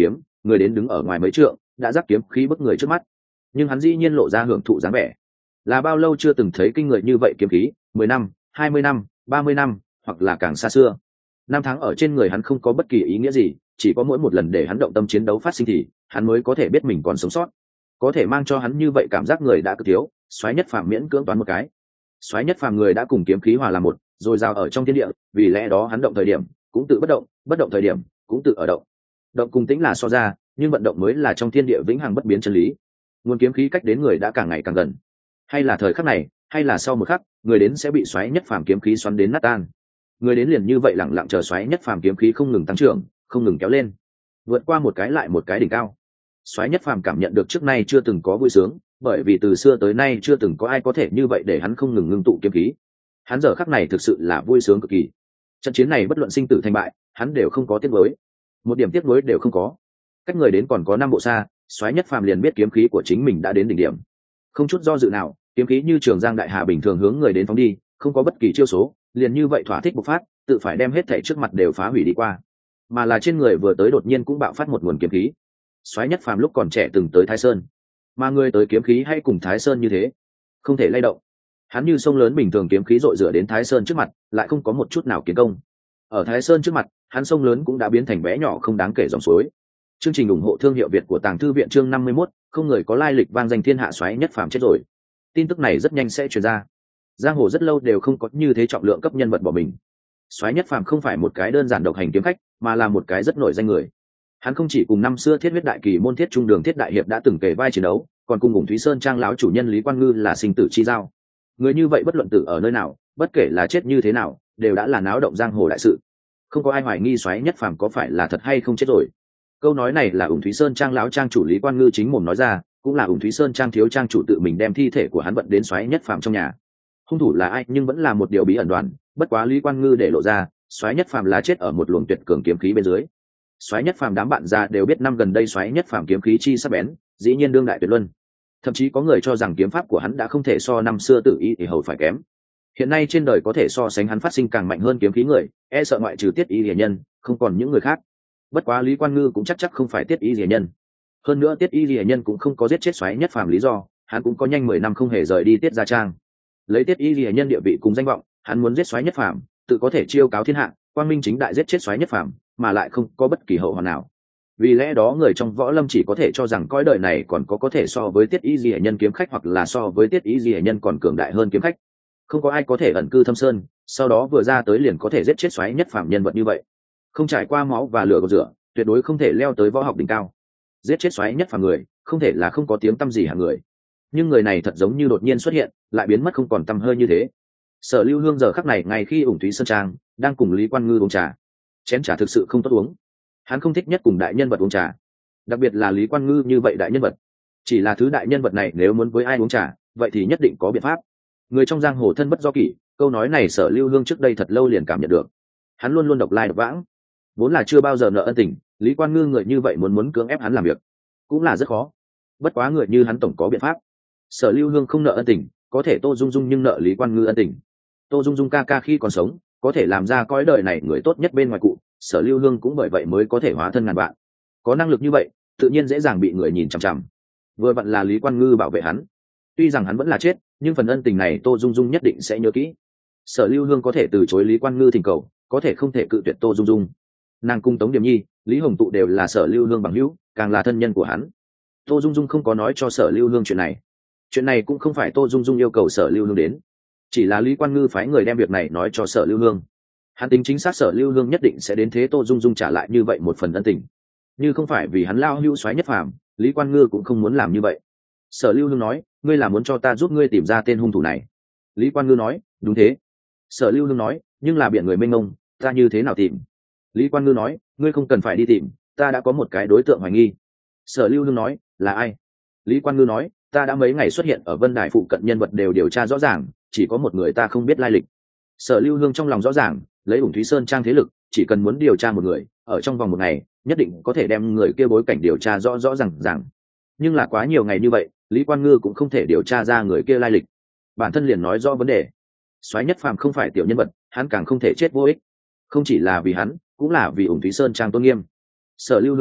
Speaker 1: người đến đứng ở ngoài mấy trượng đã giáp kiếm khí bức người trước mắt, nhưng hắn dĩ nhiên lộ ra hưởng thụ dáng vẻ. Là bao lâu chưa từng thấy kinh người như vậy kiếm khí, mười năm, hai mươi năm, ba mươi năm, hoặc là càng xa xưa. Năm tháng ở trên người hắn không có bất kỳ ý nghĩa gì, chỉ có mỗi một lần để hắn động tâm chiến đấu phát sinh thì hắn mới có thể biết mình còn sống sót. Có thể mang cho hắn như vậy cảm giác người đã cực thiếu, Soái Nhất Phàm miễn cưỡng toán một cái. Soái Nhất Phàm người đã cùng kiếm khí hòa làm một, rồi giao ở trong thiên địa, vì lẽ đó hắn động thời điểm cũng tự bất động, bất động thời điểm cũng tự ở động. Động cùng tĩnh là so ra, nhưng vận động mới là trong thiên địa vĩnh hằng bất biến chân lý. Nguồn kiếm khí cách đến người đã càng ngày càng gần. Hay là thời khắc này, hay là sau một khắc, người đến sẽ bị Soái Nhất Phàm kiếm khí xoắn đến nát tan. Người đến liền như vậy lặng lặng chờ Soái Nhất Phàm kiếm khí không ngừng tăng trưởng, không ngừng kéo lên, vượt qua một cái lại một cái đỉnh cao. Soái Nhất Phàm cảm nhận được trước nay chưa từng có vui sướng, bởi vì từ xưa tới nay chưa từng có ai có thể như vậy để hắn không ngừng ngưng tụ kiếm khí. Hắn giờ khắc này thực sự là vui sướng cực kỳ. Trận chiến này bất luận sinh tử thành bại, hắn đều không có tiếc nuối, một điểm tiếc nuối đều không có. Cách người đến còn có năm bộ xa, Soái Nhất Phàm liền biết kiếm khí của chính mình đã đến đỉnh điểm. Không chút do dự nào, kiếm khí như trường giang đại hà bình thường hướng người đến phóng đi, không có bất kỳ chiêu số, liền như vậy thỏa thích bộc phát, tự phải đem hết thảy trước mặt đều phá hủy đi qua. Mà là trên người vừa tới đột nhiên cũng bạo phát một nguồn kiếm khí. Soái Nhất Phàm lúc còn trẻ từng tới Thái Sơn, mà người tới kiếm khí hay cùng Thái Sơn như thế, không thể lay động. Hắn như sông lớn bình thường kiếm khí dội rửa đến Thái Sơn trước mặt, lại không có một chút nào kiến công. Ở Thái Sơn trước mặt, hắn sông lớn cũng đã biến thành bé nhỏ không đáng kể dòng suối. Chương trình ủng hộ thương hiệu Việt của Tàng Thư viện chương năm mươi mốt, không người có lai lịch vang danh thiên hạ Soái Nhất Phàm chết rồi. Tin tức này rất nhanh sẽ truyền ra. Giang hồ rất lâu đều không có như thế trọng lượng cấp nhân vật bỏ mình. Soái Nhất Phàm không phải một cái đơn giản độc hành kiếm khách, mà là một cái rất nổi danh người. Hắn không chỉ cùng năm xưa Thiết Huyết Đại Kỳ môn Thiết Trung Đường Thiết Đại Hiệp đã từng kể vai chiến đấu, còn cùng Ủng Thúy Sơn Trang lão chủ nhân Lý Quan Ngư là sinh tử chi giao. Người như vậy bất luận tử ở nơi nào, bất kể là chết như thế nào, đều đã là náo động giang hồ đại sự. Không có ai hoài nghi Soái Nhất Phàm có phải là thật hay không chết rồi. Câu nói này là Ủng Thúy Sơn Trang lão trang chủ Lý Quan Ngư chính mồm nói ra, cũng là Ủng Thúy Sơn Trang thiếu trang chủ tự mình đem thi thể của hắn vận đến Soái Nhất Phàm trong nhà. Hung thủ là ai nhưng vẫn là một điều bí ẩn đoàn, bất quá Lý Quan Ngư để lộ ra, Soái Nhất Phàm là chết ở một luồng tuyệt cường kiếm khí bên dưới. Soái Nhất Phàm đám bạn già đều biết năm gần đây Soái Nhất Phàm kiếm khí chi sắc bén, dĩ nhiên đương đại tuyệt luân. Thậm chí có người cho rằng kiếm pháp của hắn đã không thể so năm xưa Tử Y thì hầu phải kém. Hiện nay trên đời có thể so sánh hắn phát sinh càng mạnh hơn kiếm khí người, e sợ ngoại trừ Tiết Y Liễu nhân, không còn những người khác. Bất quá Lý Quan Ngư cũng chắc chắc không phải Tiết Y Liễu nhân. Hơn nữa Tiết Y Liễu nhân cũng không có giết chết Soái Nhất Phàm lý do, hắn cũng có nhanh mười năm không hề rời đi Tiết gia trang. Lấy Tiết Y Liễu nhân địa vị cùng danh vọng, hắn muốn giết Soái Nhất Phàm, tự có thể chiêu cáo thiên hạ, quang minh chính đại giết chết Soái Nhất Phàm, mà lại không có bất kỳ hậu hoạn nào. Vì lẽ đó người trong võ lâm chỉ có thể cho rằng cõi đời này còn có có thể so với Tiết Y Liễu nhân kiếm khách hoặc là so với Tiết Y Liễu nhân còn cường đại hơn kiếm khách. Không có ai có thể ẩn cư thâm sơn, sau đó vừa ra tới liền có thể giết chết Soái Nhất Phàm nhân vật như vậy. Không trải qua máu và lửa cột rửa, tuyệt đối không thể leo tới võ học đỉnh cao. Giết chết Soái Nhất Phàm người, không thể là không có tiếng tăm gì hạng người. Nhưng người này thật giống như đột nhiên xuất hiện, lại biến mất không còn tăm hơi như thế. Sở Lưu Hương giờ khắc này ngay khi Ủng Thúy Sơn Trang đang cùng Lý Quan Ngư uống trà. Chén trà thực sự không tốt uống. Hắn không thích nhất cùng đại nhân vật uống trà, đặc biệt là Lý Quan Ngư như vậy đại nhân vật. Chỉ là thứ đại nhân vật này nếu muốn với ai uống trà, vậy thì nhất định có biện pháp. Người trong giang hồ thân bất do kỷ, câu nói này Sở Lưu Hương trước đây thật lâu liền cảm nhận được. Hắn luôn luôn độc lai độc vãng, vốn là chưa bao giờ nợ ân tình, Lý Quan Ngư người như vậy muốn muốn cưỡng ép hắn làm việc, cũng là rất khó. Bất quá người như hắn tổng có biện pháp. Sở Lưu Hương không nợ ân tình, có thể Tô Dung Dung nhưng nợ Lý Quan Ngư ân tình. Tô Dung Dung ca ca khi còn sống, có thể làm ra cõi đời này người tốt nhất bên ngoài cụ, Sở Lưu Hương cũng bởi vậy mới có thể hóa thân ngàn vạn. Có năng lực như vậy, tự nhiên dễ dàng bị người nhìn chằm chằm. Vừa vặn là Lý Quan Ngư bảo vệ hắn. Tuy rằng hắn vẫn là chết, nhưng phần ân tình này Tô Dung Dung nhất định sẽ nhớ kỹ. Sở Lưu Hương có thể từ chối Lý Quan Ngư thỉnh cầu, có thể không thể cự tuyệt Tô Dung Dung. Nàng cung Tống Điềm Nhi, Lý Hồng Tụ đều là Sở Lưu Hương bằng hữu, càng là thân nhân của hắn. Tô Dung Dung không có nói cho Sở Lưu Hương chuyện này. Chuyện này cũng không phải Tô Dung Dung yêu cầu Sở Lưu Hương đến, chỉ là Lý Quan Ngư phái người đem việc này nói cho Sở Lưu Hương. Hắn tính chính xác Sở Lưu Hương nhất định sẽ đến thế Tô Dung Dung trả lại như vậy một phần ân tình. Như không phải vì hắn lao hữu Soái Nhất Phàm, Lý Quan Ngư cũng không muốn làm như vậy. Sở Lưu Hương nói, ngươi là muốn cho ta giúp ngươi tìm ra tên hung thủ này. Lý Quan Ngư nói, đúng thế. Sở Lưu Hương nói, nhưng là biển người mênh mông, ta như thế nào tìm? Lý Quan Ngư nói, ngươi không cần phải đi tìm, ta đã có một cái đối tượng hoài nghi. Sở Lưu Hương nói, là ai? Lý Quan Ngư nói, ta đã mấy ngày xuất hiện ở Vân Đài phụ cận nhân vật đều điều tra rõ ràng, chỉ có một người ta không biết lai lịch. Sở Lưu Hương trong lòng rõ ràng, lấy Ủng Thúy Sơn Trang thế lực, chỉ cần muốn điều tra một người, ở trong vòng một ngày, nhất định có thể đem người kia bối cảnh điều tra rõ rõ ràng ràng. Nhưng là quá nhiều ngày như vậy, Lý Quan Ngư cũng không thể điều tra ra người kia lai lịch. Bản thân liền nói rõ vấn đề. Soái Nhất Phàm không phải tiểu nhân vật, hắn càng không thể chết vô ích. Không chỉ là vì hắn, cũng là vì Ủng Thúy Sơn Trang tôn nghiêm. Sở Lưu Hương nói,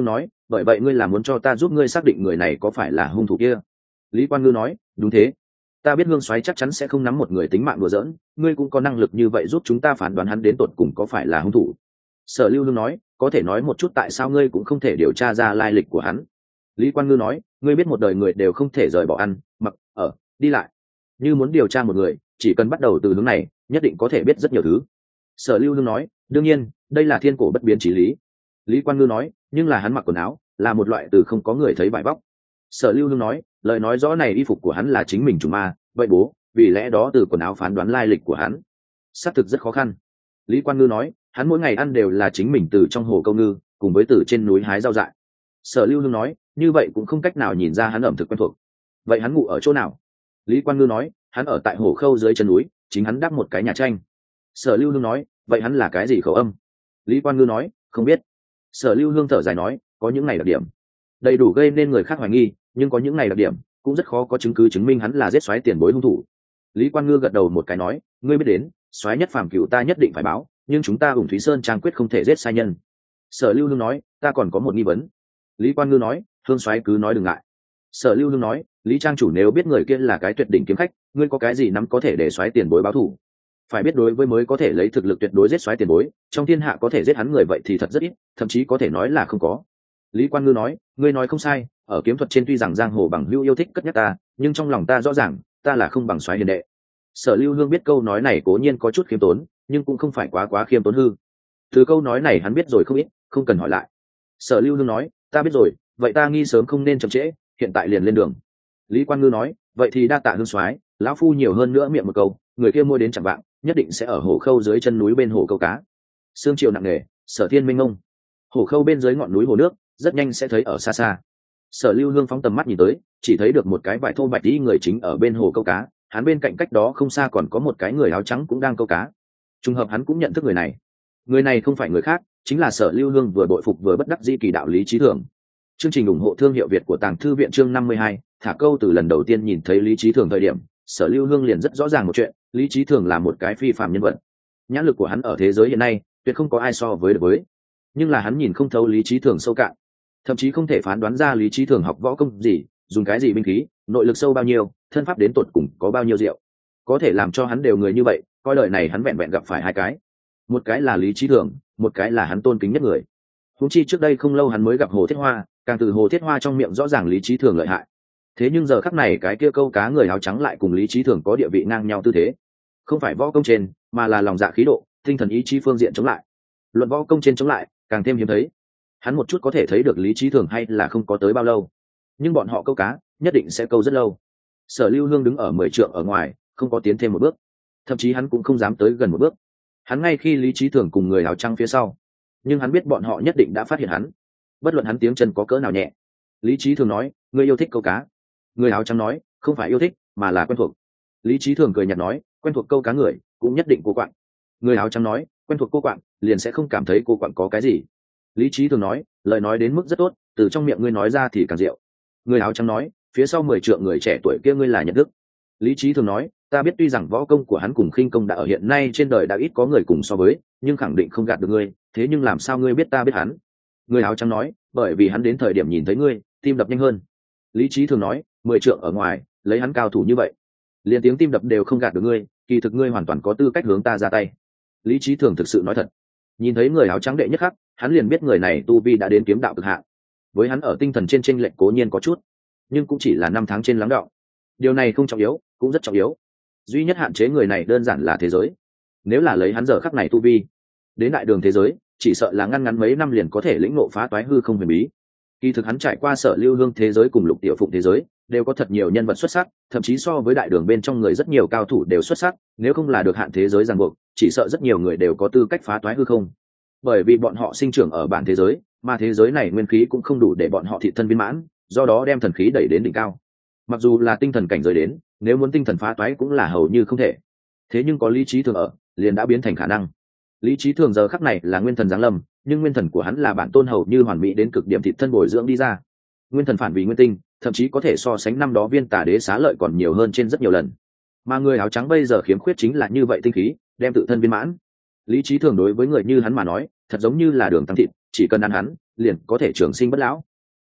Speaker 1: bởi vậy ngươi là muốn cho ta giúp ngươi xác định người này có phải là hung thủ kia? Lý Quan Ngư nói, đúng thế. Ta biết Hương Soái chắc chắn sẽ không nắm một người tính mạng đùa giỡn, ngươi cũng có năng lực như vậy giúp chúng ta phán đoán hắn đến tột cùng có phải là hung thủ. Sở Lưu Hương nói, có thể nói một chút tại sao ngươi cũng không thể điều tra ra lai lịch của hắn? Lý Quan Ngư nói, ngươi biết một đời người đều không thể rời bỏ ăn, mặc, ở, đi lại. Như muốn điều tra một người, chỉ cần bắt đầu từ hướng này, nhất định có thể biết rất nhiều thứ. Sở Lưu Hương nói, đương nhiên, đây là thiên cổ bất biến chí lý. Lý Quan Ngư nói, nhưng là hắn mặc quần áo là một loại từ không có người thấy vải vóc. Sở Lưu Hương nói, lời nói rõ này y phục của hắn là chính mình trùng ma, vậy bố, vì lẽ đó từ quần áo phán đoán lai lịch của hắn xác thực rất khó khăn. Lý Quan Ngư nói, hắn mỗi ngày ăn đều là chính mình từ trong hồ câu ngư cùng với từ trên núi hái rau dại. Sở Lưu Hương nói, như vậy cũng không cách nào nhìn ra hắn ẩm thực quen thuộc. Vậy hắn ngủ ở chỗ nào? Lý Quan Ngư nói, hắn ở tại hồ khâu dưới chân núi, chính hắn đắp một cái nhà tranh. Sở Lưu Hương nói, vậy hắn là cái gì khẩu âm? Lý Quan Ngư nói, không biết. Sở Lưu Hương thở dài nói, có những ngày đặc điểm đầy đủ gây nên người khác hoài nghi, nhưng có những ngày đặc điểm cũng rất khó có chứng cứ chứng minh hắn là giết soái tiền bối hung thủ. Lý Quan Ngư gật đầu một cái nói, ngươi biết đến, soái nhất phàm cựu ta nhất định phải báo, nhưng chúng ta ủng Thúy Sơn trang quyết không thể giết sai nhân. Sở Lưu Hương nói, ta còn có một nghi vấn. Lý Quan Ngư nói, Hương soái cứ nói đừng ngại. Sở Lưu Hương nói, Lý trang chủ nếu biết người kia là cái tuyệt đỉnh kiếm khách, ngươi có cái gì nắm có thể để soái tiền bối báo thù? Phải biết đối với mới có thể lấy thực lực tuyệt đối giết soái tiền bối, trong thiên hạ có thể giết hắn người vậy thì thật rất ít, thậm chí có thể nói là không có. Lý Quan Ngư nói, ngươi nói không sai, ở kiếm thuật trên tuy rằng giang hồ bằng hữu yêu thích cất nhắc ta, nhưng trong lòng ta rõ ràng, ta là không bằng soái hiền đệ. Sở Lưu Hương biết câu nói này cố nhiên có chút khiêm tốn, nhưng cũng không phải quá quá khiêm tốn hư. Từ câu nói này hắn biết rồi không ít, không cần hỏi lại. Sở Lưu Hương nói, ta biết rồi, vậy ta nghi sớm không nên chậm trễ, hiện tại liền lên đường. Lý Quan Ngư nói, vậy thì đa tạ Hương soái, lão phu nhiều hơn nữa miệng một câu, người kia mua đến chẳng vạng, nhất định sẽ ở hồ khâu dưới chân núi bên hồ câu cá. Sương chiều nặng nề, Sở Thiên minh ngông. Hồ khâu bên dưới ngọn núi hồ nước, rất nhanh sẽ thấy ở xa xa. Sở Lưu Hương phóng tầm mắt nhìn tới, chỉ thấy được một cái vải thô bạch y người chính ở bên hồ câu cá, hắn bên cạnh cách đó không xa còn có một cái người áo trắng cũng đang câu cá. Trùng hợp hắn cũng nhận thức người này. Người này không phải người khác, chính là Sở Lưu Hương vừa bội phục vừa bất đắc dĩ kỳ đạo Lý Chí Thường. Chương trình ủng hộ thương hiệu Việt của Tàng Thư viện chương năm mươi hai, thả câu từ lần đầu tiên nhìn thấy Lý Chí Thường thời điểm, Sở Lưu Hương liền rất rõ ràng một chuyện, Lý Chí Thường là một cái phi phàm nhân vật. Nhãn lực của hắn ở thế giới hiện nay, tuyệt không có ai so với được với. Nhưng là hắn nhìn không thấu Lý Chí Thường sâu cạn, thậm chí không thể phán đoán ra Lý Chí Thường học võ công gì, dùng cái gì binh khí, nội lực sâu bao nhiêu, thân pháp đến tột cùng có bao nhiêu diệu, có thể làm cho hắn đều người như vậy, coi đời này hắn vẹn vẹn gặp phải hai cái, một cái là Lý Chí Thường, một cái là hắn tôn kính nhất người. Huống chi trước đây không lâu hắn mới gặp Hồ Thiết Hoa, càng từ Hồ Thiết Hoa trong miệng rõ ràng Lý Chí Thường lợi hại. Thế nhưng giờ khắc này cái kia câu cá người áo trắng lại cùng Lý Chí Thường có địa vị ngang nhau tư thế, không phải võ công trên, mà là lòng dạ khí độ, tinh thần ý chí phương diện chống lại. Luận võ công trên chống lại, càng thêm hiếm thấy. Hắn một chút có thể thấy được Lý Chí Thường hay là không có tới bao lâu, nhưng bọn họ câu cá nhất định sẽ câu rất lâu. Sở Lưu Hương đứng ở mười trượng ở ngoài, không có tiến thêm một bước, thậm chí hắn cũng không dám tới gần một bước. Hắn ngay khi Lý Chí Thường cùng người áo trắng phía sau, nhưng hắn biết bọn họ nhất định đã phát hiện hắn, bất luận hắn tiếng chân có cỡ nào nhẹ. Lý Chí Thường nói, ngươi yêu thích câu cá. Người áo trắng nói, không phải yêu thích, mà là quen thuộc. Lý Chí Thường cười nhạt nói, quen thuộc câu cá người cũng nhất định cô quạng. Người áo trắng nói, quen thuộc cô quạng liền sẽ không cảm thấy cô quạng có cái gì. Lý Chí Thường nói, lời nói đến mức rất tốt, từ trong miệng ngươi nói ra thì càng diệu. Người áo trắng nói, phía sau mười trượng người trẻ tuổi kia ngươi là nhận thức. Lý Chí Thường nói, ta biết tuy rằng võ công của hắn cùng khinh công đã ở hiện nay trên đời đã ít có người cùng so với, nhưng khẳng định không gạt được ngươi, thế nhưng làm sao ngươi biết ta biết hắn? Người áo trắng nói, bởi vì hắn đến thời điểm nhìn thấy ngươi, tim đập nhanh hơn. Lý Chí Thường nói, mười trượng ở ngoài, lấy hắn cao thủ như vậy, liền tiếng tim đập đều không gạt được ngươi, kỳ thực ngươi hoàn toàn có tư cách hướng ta ra tay. Lý Chí Thường thực sự nói thật. Nhìn thấy người áo trắng đệ nhất khắc, hắn liền biết người này tu vi đã đến kiếm đạo cực hạn. Với hắn ở tinh thần trên chênh lệch cố nhiên có chút, nhưng cũng chỉ là năm tháng trên lắng đọng. Điều này không trọng yếu, cũng rất trọng yếu. Duy nhất hạn chế người này đơn giản là thế giới. Nếu là lấy hắn giờ khắc này tu vi, đến đại đường thế giới, chỉ sợ là ngăn ngắn mấy năm liền có thể lĩnh ngộ phá toái hư không huyền bí. Kỳ thực hắn trải qua Sở Lưu Hương thế giới cùng Lục Tiểu Phụng thế giới, đều có thật nhiều nhân vật xuất sắc, thậm chí so với đại đường bên trong người rất nhiều cao thủ đều xuất sắc, nếu không là được hạn thế giới ràng buộc, chỉ sợ rất nhiều người đều có tư cách phá toái hư không. Bởi vì bọn họ sinh trưởng ở bản thế giới, mà thế giới này nguyên khí cũng không đủ để bọn họ thị thân viên mãn, do đó đem thần khí đẩy đến đỉnh cao. Mặc dù là tinh thần cảnh giới đến, nếu muốn tinh thần phá toái cũng là hầu như không thể. Thế nhưng có Lý Chí Thường ở, liền đã biến thành khả năng. Lý Chí Thường giờ khắc này là nguyên thần giáng lâm, nhưng nguyên thần của hắn là bản tôn hầu như hoàn mỹ đến cực điểm thịt thân bồi dưỡng đi ra. Nguyên thần phản vì nguyên tinh, thậm chí có thể so sánh năm đó viên tả đế xá lợi còn nhiều hơn trên rất nhiều lần. Mà người áo trắng bây giờ khiếm khuyết chính là như vậy tinh khí, đem tự thân viên mãn. Lý Chí Thường đối với người như hắn mà nói, thật giống như là đường tăng thịt, chỉ cần ăn hắn, liền có thể trường sinh bất lão.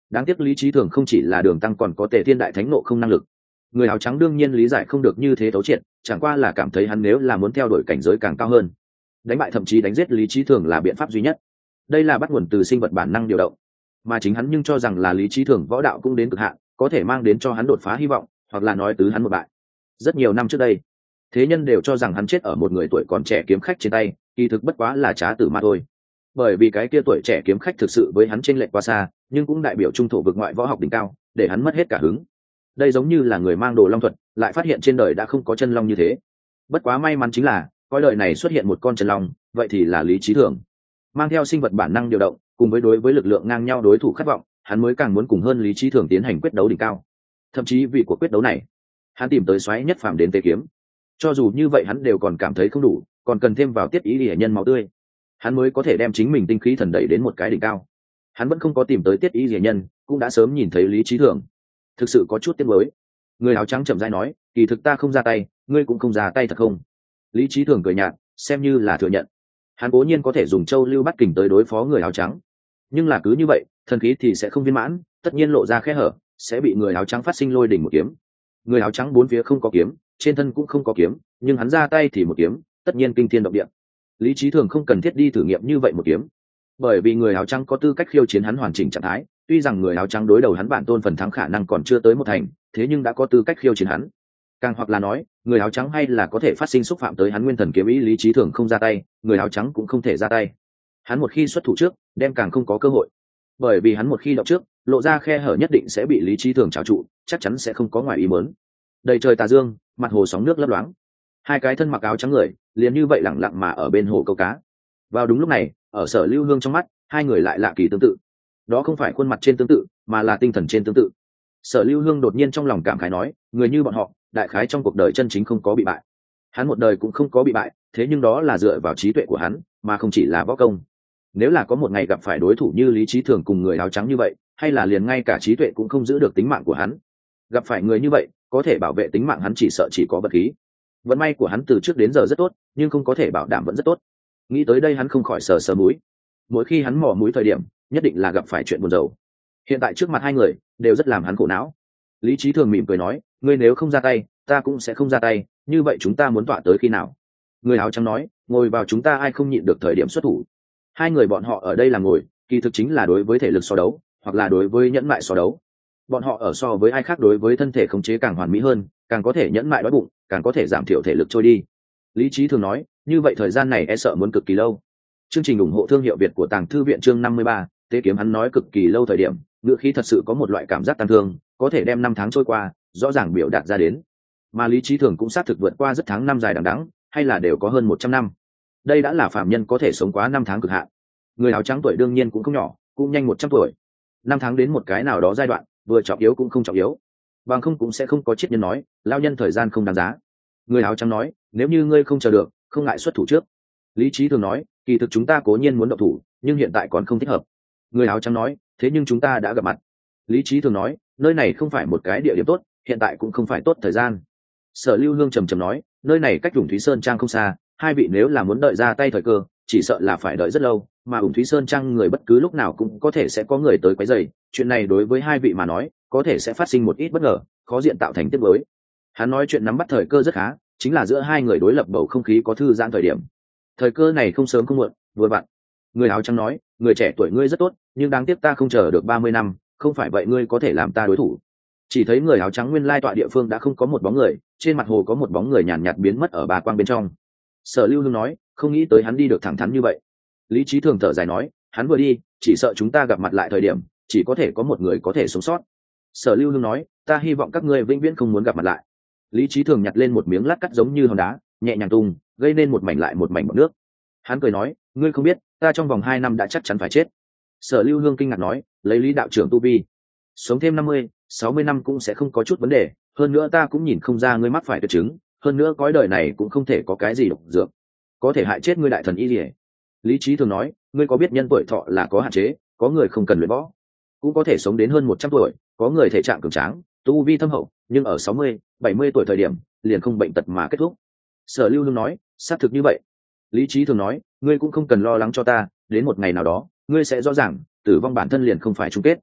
Speaker 1: đáng tiếc lý trí thường không chỉ là đường tăng còn có tề thiên đại thánh nộ không năng lực. Người áo trắng đương nhiên lý giải không được như thế thấu triệt, chẳng qua là cảm thấy hắn nếu là muốn theo đuổi cảnh giới càng cao hơn, đánh bại thậm chí đánh giết lý trí thường là biện pháp duy nhất. Đây là bắt nguồn từ sinh vật bản năng điều động, mà chính hắn nhưng cho rằng là lý trí thường võ đạo cũng đến cực hạn, có thể mang đến cho hắn đột phá hy vọng, hoặc là nói tứ hắn một bại. Rất nhiều năm trước đây, thế nhân đều cho rằng hắn chết ở một người tuổi còn trẻ kiếm khách trên tay, kỳ thực bất quá là trá tử mà thôi. Bởi vì cái kia tuổi trẻ kiếm khách thực sự với hắn chênh lệch quá xa, nhưng cũng đại biểu trung thổ vực ngoại võ học đỉnh cao, để hắn mất hết cả hứng. Đây giống như là người mang đồ long thuật, lại phát hiện trên đời đã không có chân long như thế. Bất quá may mắn chính là, coi đời này xuất hiện một con chân long, vậy thì là lý trí thường. Mang theo sinh vật bản năng điều động, cùng với đối với lực lượng ngang nhau đối thủ khát vọng, hắn mới càng muốn cùng hơn lý trí thường tiến hành quyết đấu đỉnh cao. Thậm chí vì cuộc quyết đấu này, hắn tìm tới xoáy nhất phàm đến tế kiếm. Cho dù như vậy hắn đều còn cảm thấy không đủ, còn cần thêm vào tiết ý liễu nhân máu tươi, hắn mới có thể đem chính mình tinh khí thần đẩy đến một cái đỉnh cao. Hắn vẫn không có tìm tới tiết ý liễu nhân, cũng đã sớm nhìn thấy lý trí thường. Thực sự có chút tiếc nuối. Người áo trắng chậm rãi nói, kỳ thực ta không ra tay, ngươi cũng không ra tay thật không? Lý trí thường cười nhạt, xem như là thừa nhận. Hắn cố nhiên có thể dùng châu lưu bắt kình tới đối phó người áo trắng, nhưng là cứ như vậy thần khí thì sẽ không viên mãn, tất nhiên lộ ra khe hở, sẽ bị người áo trắng phát sinh lôi đỉnh một kiếm. Người áo trắng bốn phía không có kiếm, trên thân cũng không có kiếm, nhưng hắn ra tay thì một kiếm, tất nhiên kinh thiên động địa. Lý trí thường không cần thiết đi thử nghiệm như vậy một kiếm, bởi vì người áo trắng có tư cách khiêu chiến hắn hoàn chỉnh trạng thái. Tuy rằng người áo trắng đối đầu hắn bản tôn phần thắng khả năng còn chưa tới một thành, thế nhưng đã có tư cách khiêu chiến hắn. Càng hoặc là nói, người áo trắng hay là có thể phát sinh xúc phạm tới hắn nguyên thần kiếm ý, lý trí thường không ra tay, người áo trắng cũng không thể ra tay. Hắn một khi xuất thủ trước, đem càng không có cơ hội, bởi vì hắn một khi động trước, lộ ra khe hở nhất định sẽ bị lý trí thường trào trụ, chắc chắn sẽ không có ngoài ý muốn. Đầy trời tà dương, mặt hồ sóng nước lấp loáng, hai cái thân mặc áo trắng người liền như vậy lẳng lặng mà ở bên hồ câu cá. Vào đúng lúc này, ở Sở Lưu Hương trong mắt, hai người lại lạ kỳ tương tự. Đó không phải khuôn mặt trên tương tự, mà là tinh thần trên tương tự. Sở Lưu Hương đột nhiên trong lòng cảm khái nói, người như bọn họ, đại khái trong cuộc đời chân chính không có bị bại. Hắn một đời cũng không có bị bại, thế nhưng đó là dựa vào trí tuệ của hắn, mà không chỉ là võ công. Nếu là có một ngày gặp phải đối thủ như lý trí thường cùng người áo trắng như vậy, hay là liền ngay cả trí tuệ cũng không giữ được tính mạng của hắn. Gặp phải người như vậy, có thể bảo vệ tính mạng hắn chỉ sợ chỉ có vật khí. Vận may của hắn từ trước đến giờ rất tốt, nhưng không có thể bảo đảm vẫn rất tốt. Nghĩ tới đây hắn không khỏi sờ sờ mũi. Mỗi khi hắn mò mũi thời điểm, nhất định là gặp phải chuyện buồn rầu. Hiện tại trước mặt hai người đều rất làm hắn khổ não. Lý trí thường mỉm cười nói, ngươi nếu không ra tay, ta cũng sẽ không ra tay, như vậy chúng ta muốn tọa tới khi nào? Người áo trắng nói, ngồi vào chúng ta ai không nhịn được thời điểm xuất thủ. Hai người bọn họ ở đây là ngồi, kỳ thực chính là đối với thể lực so đấu, hoặc là đối với nhẫn mại so đấu. Bọn họ ở so với ai khác đối với thân thể khống chế càng hoàn mỹ hơn, càng có thể nhẫn mại đói bụng, càng có thể giảm thiểu thể lực trôi đi. Lý trí thường nói, như vậy thời gian này e sợ muốn cực kỳ lâu. Chương trình ủng hộ thương hiệu Việt của Tàng Thư viện chương năm mươi ba, tế kiếm hắn nói cực kỳ lâu thời điểm, ngữ khí thật sự có một loại cảm giác tăng thương, có thể đem năm tháng trôi qua, rõ ràng biểu đạt ra đến. Mà lý trí thường cũng xác thực vượt qua rất tháng năm dài đằng đẵng, hay là đều có hơn một trăm năm. Đây đã là phàm nhân có thể sống quá năm tháng cực hạn. Người áo trắng tuổi đương nhiên cũng không nhỏ, cũng nhanh một trăm tuổi. Năm tháng đến một cái nào đó giai đoạn, vừa trọng yếu cũng không trọng yếu. Bằng không cũng sẽ không có triết nhân nói, lao nhân thời gian không đáng giá. Người áo trắng nói, nếu như ngươi không chờ được, không ngại xuất thủ trước. Lý trí thường nói, kỳ thực chúng ta cố nhiên muốn động thủ, nhưng hiện tại còn không thích hợp. Người áo trắng nói, thế nhưng chúng ta đã gặp mặt. Lý trí thường nói, nơi này không phải một cái địa điểm tốt, hiện tại cũng không phải tốt thời gian. Sở Lưu Hương trầm trầm nói, nơi này cách Ủng Thúy Sơn Trang không xa, hai vị nếu là muốn đợi ra tay thời cơ, chỉ sợ là phải đợi rất lâu, mà Ủng Thúy Sơn Trang người bất cứ lúc nào cũng có thể sẽ có người tới quấy rầy, chuyện này đối với hai vị mà nói, có thể sẽ phát sinh một ít bất ngờ, khó diện tạo thành tiếc nuối. Hắn nói chuyện nắm bắt thời cơ rất khá, chính là giữa hai người đối lập bầu không khí có thư giãn thời điểm. Thời cơ này không sớm không muộn, vừa vặn. Người áo trắng nói, người trẻ tuổi ngươi rất tốt, nhưng đáng tiếc ta không chờ được ba mươi năm, không phải vậy ngươi có thể làm ta đối thủ. Chỉ thấy người áo trắng nguyên lai tọa địa phương đã không có một bóng người, trên mặt hồ có một bóng người nhàn nhạt biến mất ở bà quang bên trong. Sở Lưu Hương nói, không nghĩ tới hắn đi được thẳng thắn như vậy. Lý trí thường thở dài nói, hắn vừa đi, chỉ sợ chúng ta gặp mặt lại thời điểm, chỉ có thể có một người có thể sống sót. Sở Lưu Hương nói, ta hy vọng các ngươi vĩnh viễn không muốn gặp mặt lại. Lý trí thường nhặt lên một miếng lát cắt giống như hòn đá, nhẹ nhàng tung, gây nên một mảnh lại một mảnh bọt nước. Hắn cười nói, ngươi không biết, ta trong vòng hai năm đã chắc chắn phải chết. Sở Lưu Hương kinh ngạc nói, lấy Lý đạo trưởng tu vi, sống thêm năm mươi, sáu mươi năm cũng sẽ không có chút vấn đề, hơn nữa ta cũng nhìn không ra ngươi mắc phải tuyệt chứng, hơn nữa cõi đời này cũng không thể có cái gì độc dược có thể hại chết ngươi đại thần y liễu. Lý trí thường nói, ngươi có biết nhân tuổi thọ là có hạn chế, có người không cần luyện võ cũng có thể sống đến hơn một trăm tuổi, có người thể trạng cường tráng, tu vi thâm hậu, nhưng ở sáu mươi, bảy mươi tuổi thời điểm liền không bệnh tật mà kết thúc. Sở Lưu Hương nói, xác thực như vậy. Lý trí thường nói, ngươi cũng không cần lo lắng cho ta, đến một ngày nào đó ngươi sẽ rõ ràng tử vong bản thân liền không phải chung kết.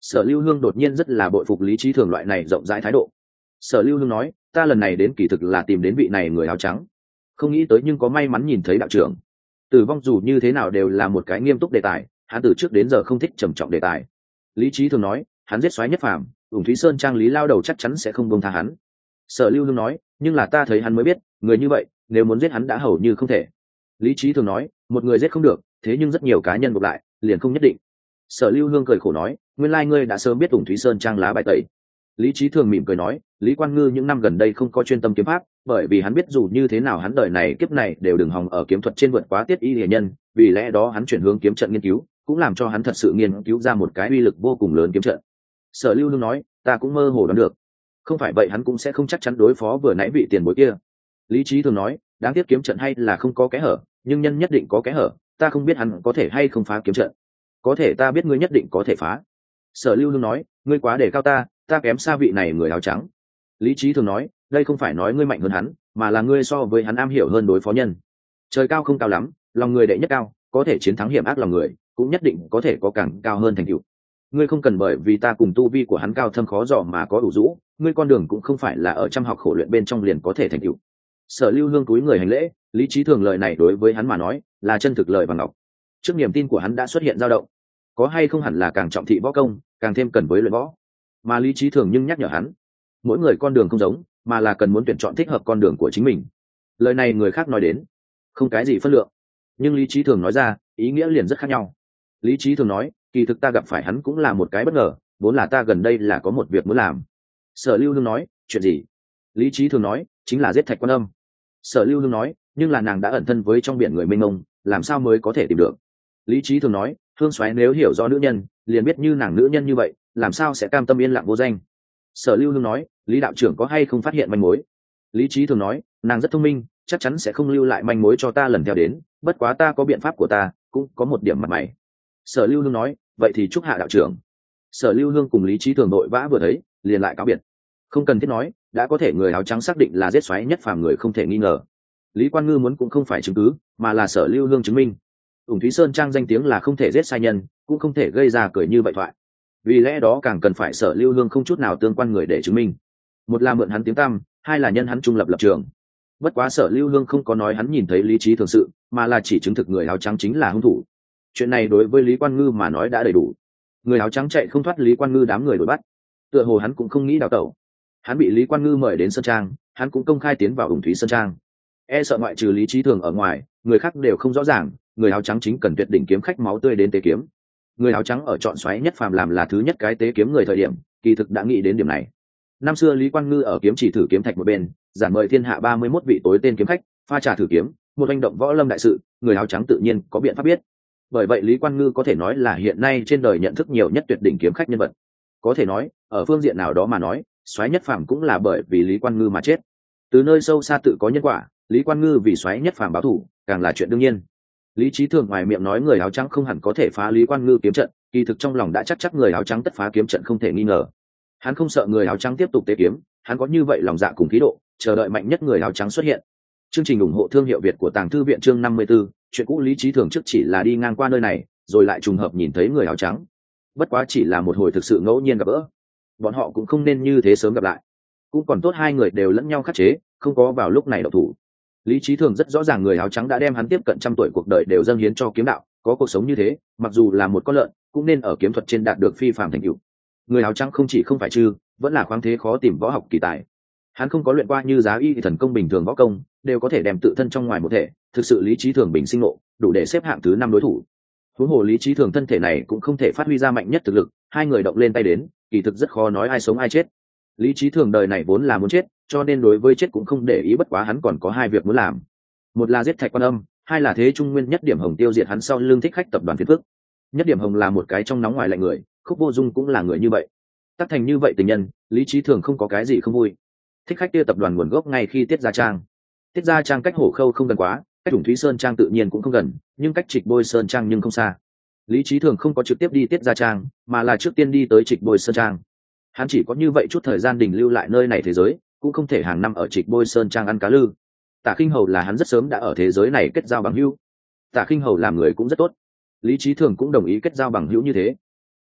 Speaker 1: Sở Lưu Hương đột nhiên rất là bội phục Lý Trí Thường loại này rộng rãi thái độ. Sở Lưu Hương nói, ta lần này đến kỳ thực là tìm đến vị này người áo trắng, không nghĩ tới nhưng có may mắn nhìn thấy đạo trưởng. Tử vong dù như thế nào đều là một cái nghiêm túc đề tài, hắn từ trước đến giờ không thích trầm trọng đề tài. Lý Trí Thường nói, hắn giết soái nhất phàm, ủng Thúy Sơn trang Lý lao đầu chắc chắn sẽ không buông tha hắn. Sở Lưu Hương nói, nhưng là ta thấy hắn mới biết, người như vậy nếu muốn giết hắn đã hầu như không thể. Lý Trí Thường nói, một người giết không được, thế nhưng rất nhiều cá nhân buộc lại liền không nhất định. Sở Lưu Hương cười khổ nói, nguyên lai ngươi đã sớm biết ủng Thúy Sơn trang lá bài tẩy. Lý Trí Thường mỉm cười nói, Lý Quan Ngư những năm gần đây không có chuyên tâm kiếm pháp, bởi vì hắn biết dù như thế nào hắn đời này kiếp này đều đừng hòng ở kiếm thuật trên vượt quá tiết y hiển nhân, vì lẽ đó hắn chuyển hướng kiếm trận nghiên cứu, cũng làm cho hắn thật sự nghiên cứu ra một cái uy lực vô cùng lớn kiếm trận. Sở Lưu Hương nói, ta cũng mơ hồ đoán được, không phải vậy hắn cũng sẽ không chắc chắn đối phó vừa nãy vị tiền bối kia. Lý Trí Thường nói, đáng tiếc kiếm trận hay là không có kẽ hở, nhưng nhân nhất định có kẽ hở, ta không biết hắn có thể hay không phá kiếm trận. Có thể ta biết ngươi nhất định có thể phá. Sở Lưu Hương nói, ngươi quá để cao ta, ta kém xa vị này người áo trắng. Lý Trí Thường nói, đây không phải nói ngươi mạnh hơn hắn, mà là ngươi so với hắn am hiểu hơn đối phó nhân. Trời cao không cao lắm, lòng người đệ nhất cao, có thể chiến thắng hiểm ác lòng người, cũng nhất định có thể có càng cao hơn thành tựu. Ngươi không cần bởi vì ta cùng tu vi của hắn cao thâm khó dò mà có đủ rũ, ngươi con đường cũng không phải là ở trăm học khổ luyện bên trong liền có thể thành tựu. Sở Lưu Hương cúi người hành lễ, Lý Trí Thường lời này đối với hắn mà nói là chân thực lời bằng ngọc. Trước niềm tin của hắn đã xuất hiện dao động, có hay không hẳn là càng trọng thị võ công, càng thêm cần với luyện võ. Mà Lý Trí Thường nhưng nhắc nhở hắn, mỗi người con đường không giống, mà là cần muốn tuyển chọn thích hợp con đường của chính mình. Lời này người khác nói đến không cái gì phân lượng, nhưng Lý Trí Thường nói ra ý nghĩa liền rất khác nhau. Lý Trí Thường nói, kỳ thực ta gặp phải hắn cũng là một cái bất ngờ, vốn là ta gần đây là có một việc muốn làm. Sở Lưu Hương nói, chuyện gì? Lý Trí Thường nói, chính là giết Thạch Quan Âm. Sở Lưu Hương nói, nhưng là nàng đã ẩn thân với trong biển người mênh mông, làm sao mới có thể tìm được? Lý Trí Thường nói, Hương Soái nếu hiểu rõ nữ nhân, liền biết như nàng nữ nhân như vậy, làm sao sẽ cam tâm yên lặng vô danh? Sở Lưu Hương nói, Lý đạo trưởng có hay không phát hiện manh mối? Lý Trí Thường nói, nàng rất thông minh, chắc chắn sẽ không lưu lại manh mối cho ta lần theo đến, bất quá ta có biện pháp của ta, cũng có một điểm mặt mày. Sở Lưu Hương nói, vậy thì chúc hạ đạo trưởng. Sở Lưu Hương cùng Lý Trí Thường đội vã vừa thấy, liền lại cáo biệt. Không cần thiết nói, đã có thể người áo trắng xác định là giết xoáy nhất phàm người không thể nghi ngờ. Lý Quan Ngư muốn cũng không phải chứng cứ, mà là Sở Lưu Hương chứng minh. ủng Thúy Sơn trang danh tiếng là không thể giết sai nhân, cũng không thể gây ra cười như vậy thoại. Vì lẽ đó càng cần phải Sở Lưu Hương không chút nào tương quan người để chứng minh. Một là mượn hắn tiếng tăm, hai là nhân hắn trung lập lập trường. Bất quá Sở Lưu Hương không có nói hắn nhìn thấy Lý Trí Thường sự, mà là chỉ chứng thực người áo trắng chính là hung thủ. Chuyện này đối với Lý Quan Ngư mà nói đã đầy đủ. Người áo trắng chạy không thoát Lý Quan Ngư đám người đuổi bắt, tựa hồ hắn cũng không nghĩ đào tẩu. Hắn bị Lý Quan Ngư mời đến sơn trang, hắn cũng công khai tiến vào ủng Thúy Sơn trang. E sợ ngoại trừ Lý Trí Thường ở ngoài, người khác đều không rõ ràng, người áo trắng chính cần tuyệt đỉnh kiếm khách máu tươi đến tế kiếm. Người áo trắng ở chọn xoáy nhất phàm làm là thứ nhất cái tế kiếm người thời điểm, kỳ thực đã nghĩ đến điểm này. Năm xưa Lý Quan Ngư ở kiếm chỉ thử kiếm thạch một bên, giản mời thiên hạ ba mươi mốt vị tối tên kiếm khách, pha trà thử kiếm, một hành động võ lâm đại sự, người áo trắng tự nhiên có biện pháp biết. Bởi vậy Lý Quan Ngư có thể nói là hiện nay trên đời nhận thức nhiều nhất tuyệt đỉnh kiếm khách nhân vật. Có thể nói, ở phương diện nào đó mà nói, xoáy nhất phàm cũng là bởi vì Lý Quan Ngư mà chết. Từ nơi sâu xa tự có nhân quả, Lý Quan Ngư vì xoáy nhất phàm báo thù, càng là chuyện đương nhiên. Lý Trí Thường ngoài miệng nói người áo trắng không hẳn có thể phá Lý Quan Ngư kiếm trận, kỳ thực trong lòng đã chắc chắc người áo trắng tất phá kiếm trận không thể nghi ngờ. Hắn không sợ người áo trắng tiếp tục tế kiếm, hắn có như vậy lòng dạ cùng khí độ, chờ đợi mạnh nhất người áo trắng xuất hiện. Chương trình ủng hộ thương hiệu Việt của Tàng Thư viện chương năm mươi 54, chuyện cũ Lý Trí Thường trước chỉ là đi ngang qua nơi này, rồi lại trùng hợp nhìn thấy người áo trắng. Bất quá chỉ là một hồi thực sự ngẫu nhiên gặp gỡ. Bọn họ cũng không nên như thế sớm gặp lại. Cũng còn tốt hai người đều lẫn nhau khắc chế, không có vào lúc này động thủ. Lý Trí Thường rất rõ ràng người áo trắng đã đem hắn tiếp cận trăm tuổi cuộc đời đều dâng hiến cho kiếm đạo, có cuộc sống như thế, mặc dù là một con lợn, cũng nên ở kiếm thuật trên đạt được phi phàm thành tựu. Người áo trắng không chỉ không phải chư, vẫn là khoáng thế khó tìm võ học kỳ tài. Hắn không có luyện qua như giá y thần công bình thường võ công, đều có thể đem tự thân trong ngoài một thể, thực sự Lý Trí Thường bình sinh ngộ, đủ để xếp hạng thứ năm đối thủ. Huống hồ Lý Trí Thường thân thể này cũng không thể phát huy ra mạnh nhất thực lực, hai người động lên tay đến, kỳ thực rất khó nói ai sống ai chết. Lý Trí Thường đời này vốn là muốn chết, cho nên đối với chết cũng không để ý, bất quá hắn còn có hai việc muốn làm. Một là giết Thạch Quan Âm, hai là thế trung nguyên Nhất Điểm Hồng tiêu diệt hắn sau lưng Thích Khách tập đoàn phiền phức. Nhất Điểm Hồng là một cái trong nóng ngoài lạnh người, Khúc Vô Dung cũng là người như vậy. Tác thành như vậy tình nhân, Lý Trí Thường không có cái gì không vui. Thích Khách kia tập đoàn nguồn gốc ngay khi Tiết Gia Trang. Tiết Gia Trang cách Hổ Khâu không gần quá, cách ủng Thúy Sơn Trang tự nhiên cũng không gần, nhưng cách Trịch Bôi Sơn Trang nhưng không xa. Lý Trí Thường không có trực tiếp đi Tiết Gia Trang, mà là trước tiên đi tới Trịch Bôi Sơn Trang. Hắn chỉ có như vậy chút thời gian đình lưu lại nơi này thế giới, cũng không thể hàng năm ở Trịch Bôi Sơn Trang ăn cá lư. Tả Khinh Hầu là hắn rất sớm đã ở thế giới này kết giao bằng hữu. Tả Khinh Hầu làm người cũng rất tốt, Lý Trí Thường cũng đồng ý kết giao bằng hữu như thế.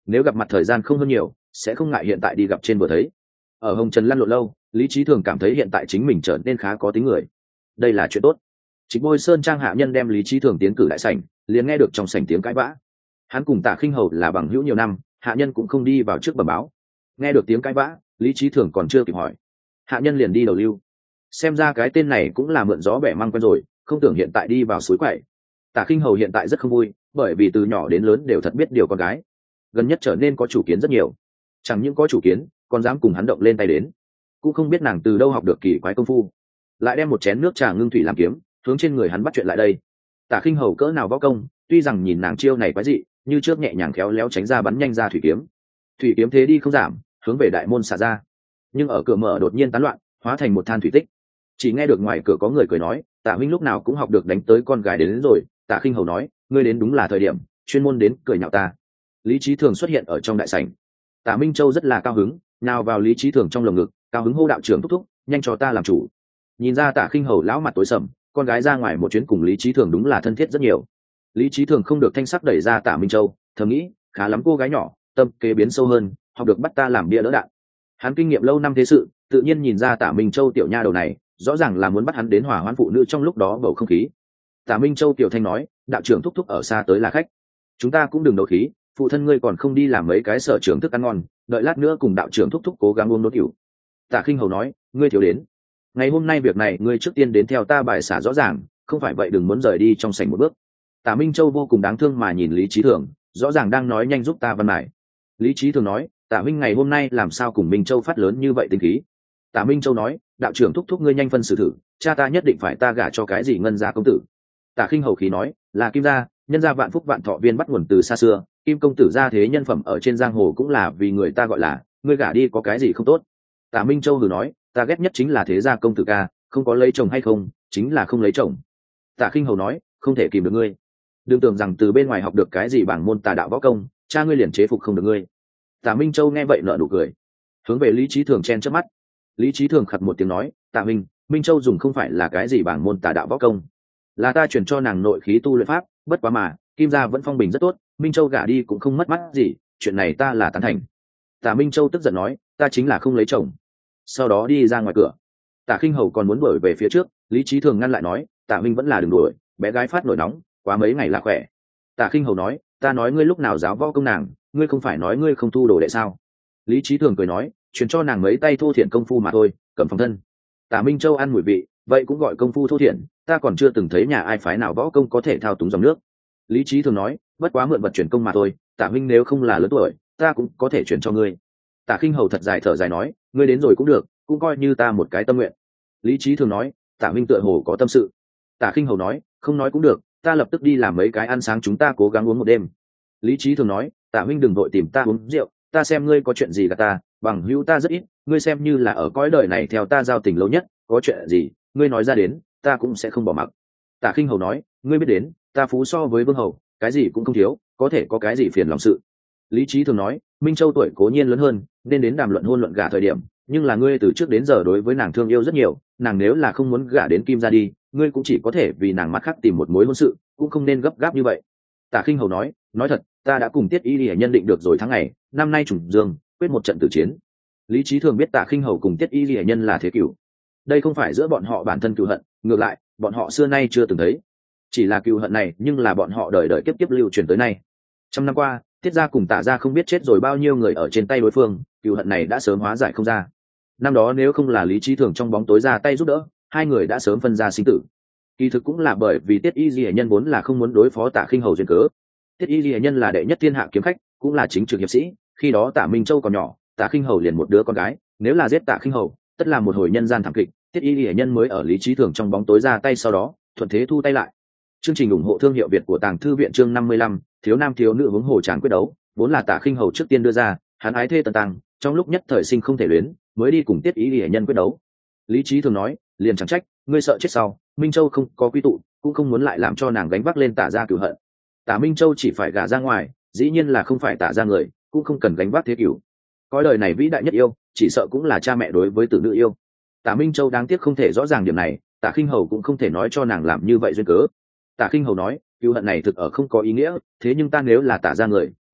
Speaker 1: nếu gặp mặt thời gian không hơn nhiều sẽ không ngại hiện tại đi gặp trên vừa thấy. Ở hồng trần lăn lộn lâu, lý trí thường cảm thấy hiện tại chính mình trở nên khá có tính người, đây là chuyện tốt. Trịnh Bôi Sơn trang hạ nhân đem lý trí thường tiến cử đại sảnh, liền nghe được trong sảnh tiếng cãi vã. Hắn cùng Tạ Khinh Hầu là bằng hữu nhiều năm, hạ nhân cũng không đi vào trước bẩm báo. Nghe được tiếng cãi vã, lý trí thường còn chưa kịp hỏi, hạ nhân liền đi đầu lưu. Xem ra cái tên này cũng là mượn gió bẻ măng quen rồi, không tưởng hiện tại đi vào suối quậy. Tạ Khinh Hầu hiện tại rất không vui, bởi vì từ nhỏ đến lớn đều thật biết điều con gái, gần nhất trở nên có chủ kiến rất nhiều, chẳng những có chủ kiến còn dám cùng hắn động lên tay đến. Cũng không biết nàng từ đâu học được kỳ quái công phu, lại đem một chén nước trà ngưng thủy làm kiếm hướng trên người hắn bắt chuyện lại đây. Tạ Khinh Hầu cỡ nào võ công, tuy rằng nhìn nàng chiêu này quái dị, như trước nhẹ nhàng khéo léo tránh ra bắn nhanh ra thủy kiếm. Thủy kiếm thế đi không giảm, hướng về đại môn xả ra, nhưng ở cửa mở đột nhiên tán loạn, hóa thành một than thủy tích. Chỉ nghe được ngoài cửa có người cười nói, Tạ huynh lúc nào cũng học được đánh tới con gái đến, đến rồi. Tạ Khinh Hầu nói, ngươi đến đúng là thời điểm, chuyên môn đến cười nhạo ta. Lý Chí Thường xuất hiện ở trong đại sảnh. Tạ Minh Châu rất là cao hứng, nào vào Lý Chí Thường trong lồng ngực, cao hứng hô đạo trưởng thúc thúc, nhanh cho ta làm chủ. Nhìn ra Tạ Khinh Hầu lão mặt tối sầm, con gái ra ngoài một chuyến cùng Lý Chí Thường đúng là thân thiết rất nhiều. Lý Chí Thường không được thanh sắc đẩy ra Tạ Minh Châu, thầm nghĩ, khá lắm cô gái nhỏ, tâm kế biến sâu hơn, học được bắt ta làm bia đỡ đạn. Hắn kinh nghiệm lâu năm thế sự, tự nhiên nhìn ra Tạ Minh Châu tiểu nha đầu này, rõ ràng là muốn bắt hắn đến hòa hoãn phụ nữ trong lúc đó bầu không khí. Tạ Minh Châu tiểu thanh nói, đạo trưởng thúc thúc ở xa tới là khách, chúng ta cũng đừng đấu khí, phụ thân ngươi còn không đi làm mấy cái sở trưởng thức ăn ngon, đợi lát nữa cùng đạo trưởng thúc thúc cố gắng uống nốt rượu. Tạ Khinh Hầu nói, ngươi thiếu đến, ngày hôm nay việc này ngươi trước tiên đến theo ta bài xả rõ ràng, không phải vậy đừng muốn rời đi trong sảnh một bước. Tạ Minh Châu vô cùng đáng thương mà nhìn Lý Chí Thường, rõ ràng đang nói nhanh giúp ta văn mải. Lý Chí Thường nói, Tạ huynh ngày hôm nay làm sao cùng Minh Châu phát lớn như vậy tinh khí. Tạ Minh Châu nói, đạo trưởng thúc thúc ngươi nhanh phân xử thử, cha ta nhất định phải ta gả cho cái gì ngân gia công tử. Tạ Khinh Hầu khí nói, là Kim gia, nhân gia vạn phúc vạn thọ viên bắt nguồn từ xa xưa, Kim công tử gia thế nhân phẩm ở trên giang hồ cũng là vì người ta gọi là, ngươi gả đi có cái gì không tốt. Tạ Minh Châu hừ nói, ta ghét nhất chính là thế gia công tử ca, không có lấy chồng hay không, chính là không lấy chồng. Tạ Khinh Hầu nói, không thể kìm được ngươi, đừng tưởng rằng từ bên ngoài học được cái gì bảng môn tà đạo võ công, cha ngươi liền chế phục không được ngươi. Tạ Minh Châu nghe vậy nở nụ cười, hướng về Lý Chí Thường chen chớp mắt. Lý Chí Thường khặt một tiếng nói, Tạ Minh, Minh Châu dùng không phải là cái gì bảng môn tà đạo võ công, là ta chuyển cho nàng nội khí tu luyện pháp, bất quá mà Kim gia vẫn phong bình rất tốt, Minh Châu gả đi cũng không mất mắt gì, chuyện này ta là tán thành. Tạ Minh Châu tức giận nói, ta chính là không lấy chồng. Sau đó đi ra ngoài cửa. Tạ Khinh Hầu còn muốn đuổi về phía trước, Lý Chí Thường ngăn lại nói, Tạ Minh vẫn là đừng đuổi, bé gái phát nổi nóng, quá mấy ngày là khỏe. Tạ Khinh Hầu nói, ta nói ngươi lúc nào giáo võ công nàng, ngươi không phải nói ngươi không thu đồ đệ sao? Lý Chí Thường cười nói, truyền cho nàng mấy tay thô thiện công phu mà thôi, cầm phòng thân. Tạ Minh Châu ăn mùi vị, vậy cũng gọi công phu thô thiện, ta còn chưa từng thấy nhà ai phái nào võ công có thể thao túng dòng nước. Lý Chí Thường nói, bất quá mượn vật truyền công mà thôi, Tạ huynh nếu không là lớn tuổi, ta cũng có thể truyền cho ngươi. Tạ Khinh Hầu thật dài thở dài nói, ngươi đến rồi cũng được, cũng coi như ta một cái tâm nguyện. Lý Chí Thường nói, Tạ huynh tựa hồ có tâm sự. Tạ Khinh Hầu nói, không nói cũng được, ta lập tức đi làm mấy cái ăn sáng, chúng ta cố gắng uống một đêm. Lý Chí Thường nói, Tạ huynh đừng vội tìm ta uống rượu, ta xem ngươi có chuyện gì gạt ta, bằng hữu ta rất ít, ngươi xem như là ở cõi đời này theo ta giao tình lâu nhất, có chuyện gì, ngươi nói ra đến, ta cũng sẽ không bỏ mặc. Tạ Khinh Hầu nói, ngươi biết đến, ta phú so với vương hầu, cái gì cũng không thiếu, có thể có cái gì phiền lòng sự. Lý Chí Thường nói, Minh Châu tuổi cố nhiên lớn hơn, nên đến đàm luận hôn luận gả thời điểm, nhưng là ngươi từ trước đến giờ đối với nàng thương yêu rất nhiều, nàng nếu là không muốn gả đến Kim gia đi, ngươi cũng chỉ có thể vì nàng mắt khác tìm một mối hôn sự, cũng không nên gấp gáp như vậy. Tạ Khinh Hầu nói, nói thật, ta đã cùng Tiết Y Lệ nhân định được rồi tháng ngày, năm nay trùng dương, quyết một trận tử chiến. Lý Chí Thường biết Tạ Khinh Hầu cùng Tiết Y Lệ nhân là thế cửu, đây không phải giữa bọn họ bản thân cừu hận, ngược lại, bọn họ xưa nay chưa từng thấy. Chỉ là cừu hận này, nhưng là bọn họ đời đời kiếp kiếp lưu truyền tới nay. Trăm năm qua, Tiết gia cùng Tạ gia không biết chết rồi bao nhiêu người ở trên tay đối phương, cừu hận này đã sớm hóa giải không ra. Năm đó nếu không là Lý Chí Thường trong bóng tối ra tay giúp đỡ, hai người đã sớm phân ra sinh tử. Kỳ thực cũng là bởi vì Tiết Y Lệ nhân vốn là không muốn đối phó Tạ Khinh Hầu duyên cớ. Tiết Y Lệ nhân là đệ nhất thiên hạ kiếm khách, cũng là chính trực hiệp sĩ, khi đó Tạ Minh Châu còn nhỏ, Tạ Khinh Hầu liền một đứa con gái, nếu là giết Tạ Khinh Hầu, tất là một hồi nhân gian thảm kịch. Tiết Y Lệ nhân mới ở Lý Chí Thường trong bóng tối ra tay, sau đó thuận thế thu tay lại. Chương trình ủng hộ thương hiệu Việt của Tàng Thư viện chương năm mươi lăm, thiếu nam thiếu nữ hướng hồ tràng quyết đấu, vốn là Tạ Khinh Hầu trước tiên đưa ra, hắn ái thê tần tăng, trong lúc nhất thời sinh không thể luyến, mới đi cùng Tiết Y Lệ nhân quyết đấu. Lý Chí Thường nói, liền chẳng trách, ngươi sợ chết sau, Minh Châu không có quy tụ, cũng không muốn lại làm cho nàng gánh vác lên Tạ gia cửu hận. Tạ Minh Châu chỉ phải gả ra ngoài, dĩ nhiên là không phải Tạ gia người, cũng không cần gánh vác thế cửu. Cõi đời này vĩ đại nhất yêu, chỉ sợ cũng là cha mẹ đối với tử nữ yêu. Tạ Minh Châu đáng tiếc không thể rõ ràng điểm này, Tạ Khinh Hầu cũng không thể nói cho nàng làm như vậy duyên cớ. Tạ Khinh Hầu nói, cừu hận này thực ở không có ý nghĩa, thế nhưng ta nếu là Tạ gia người,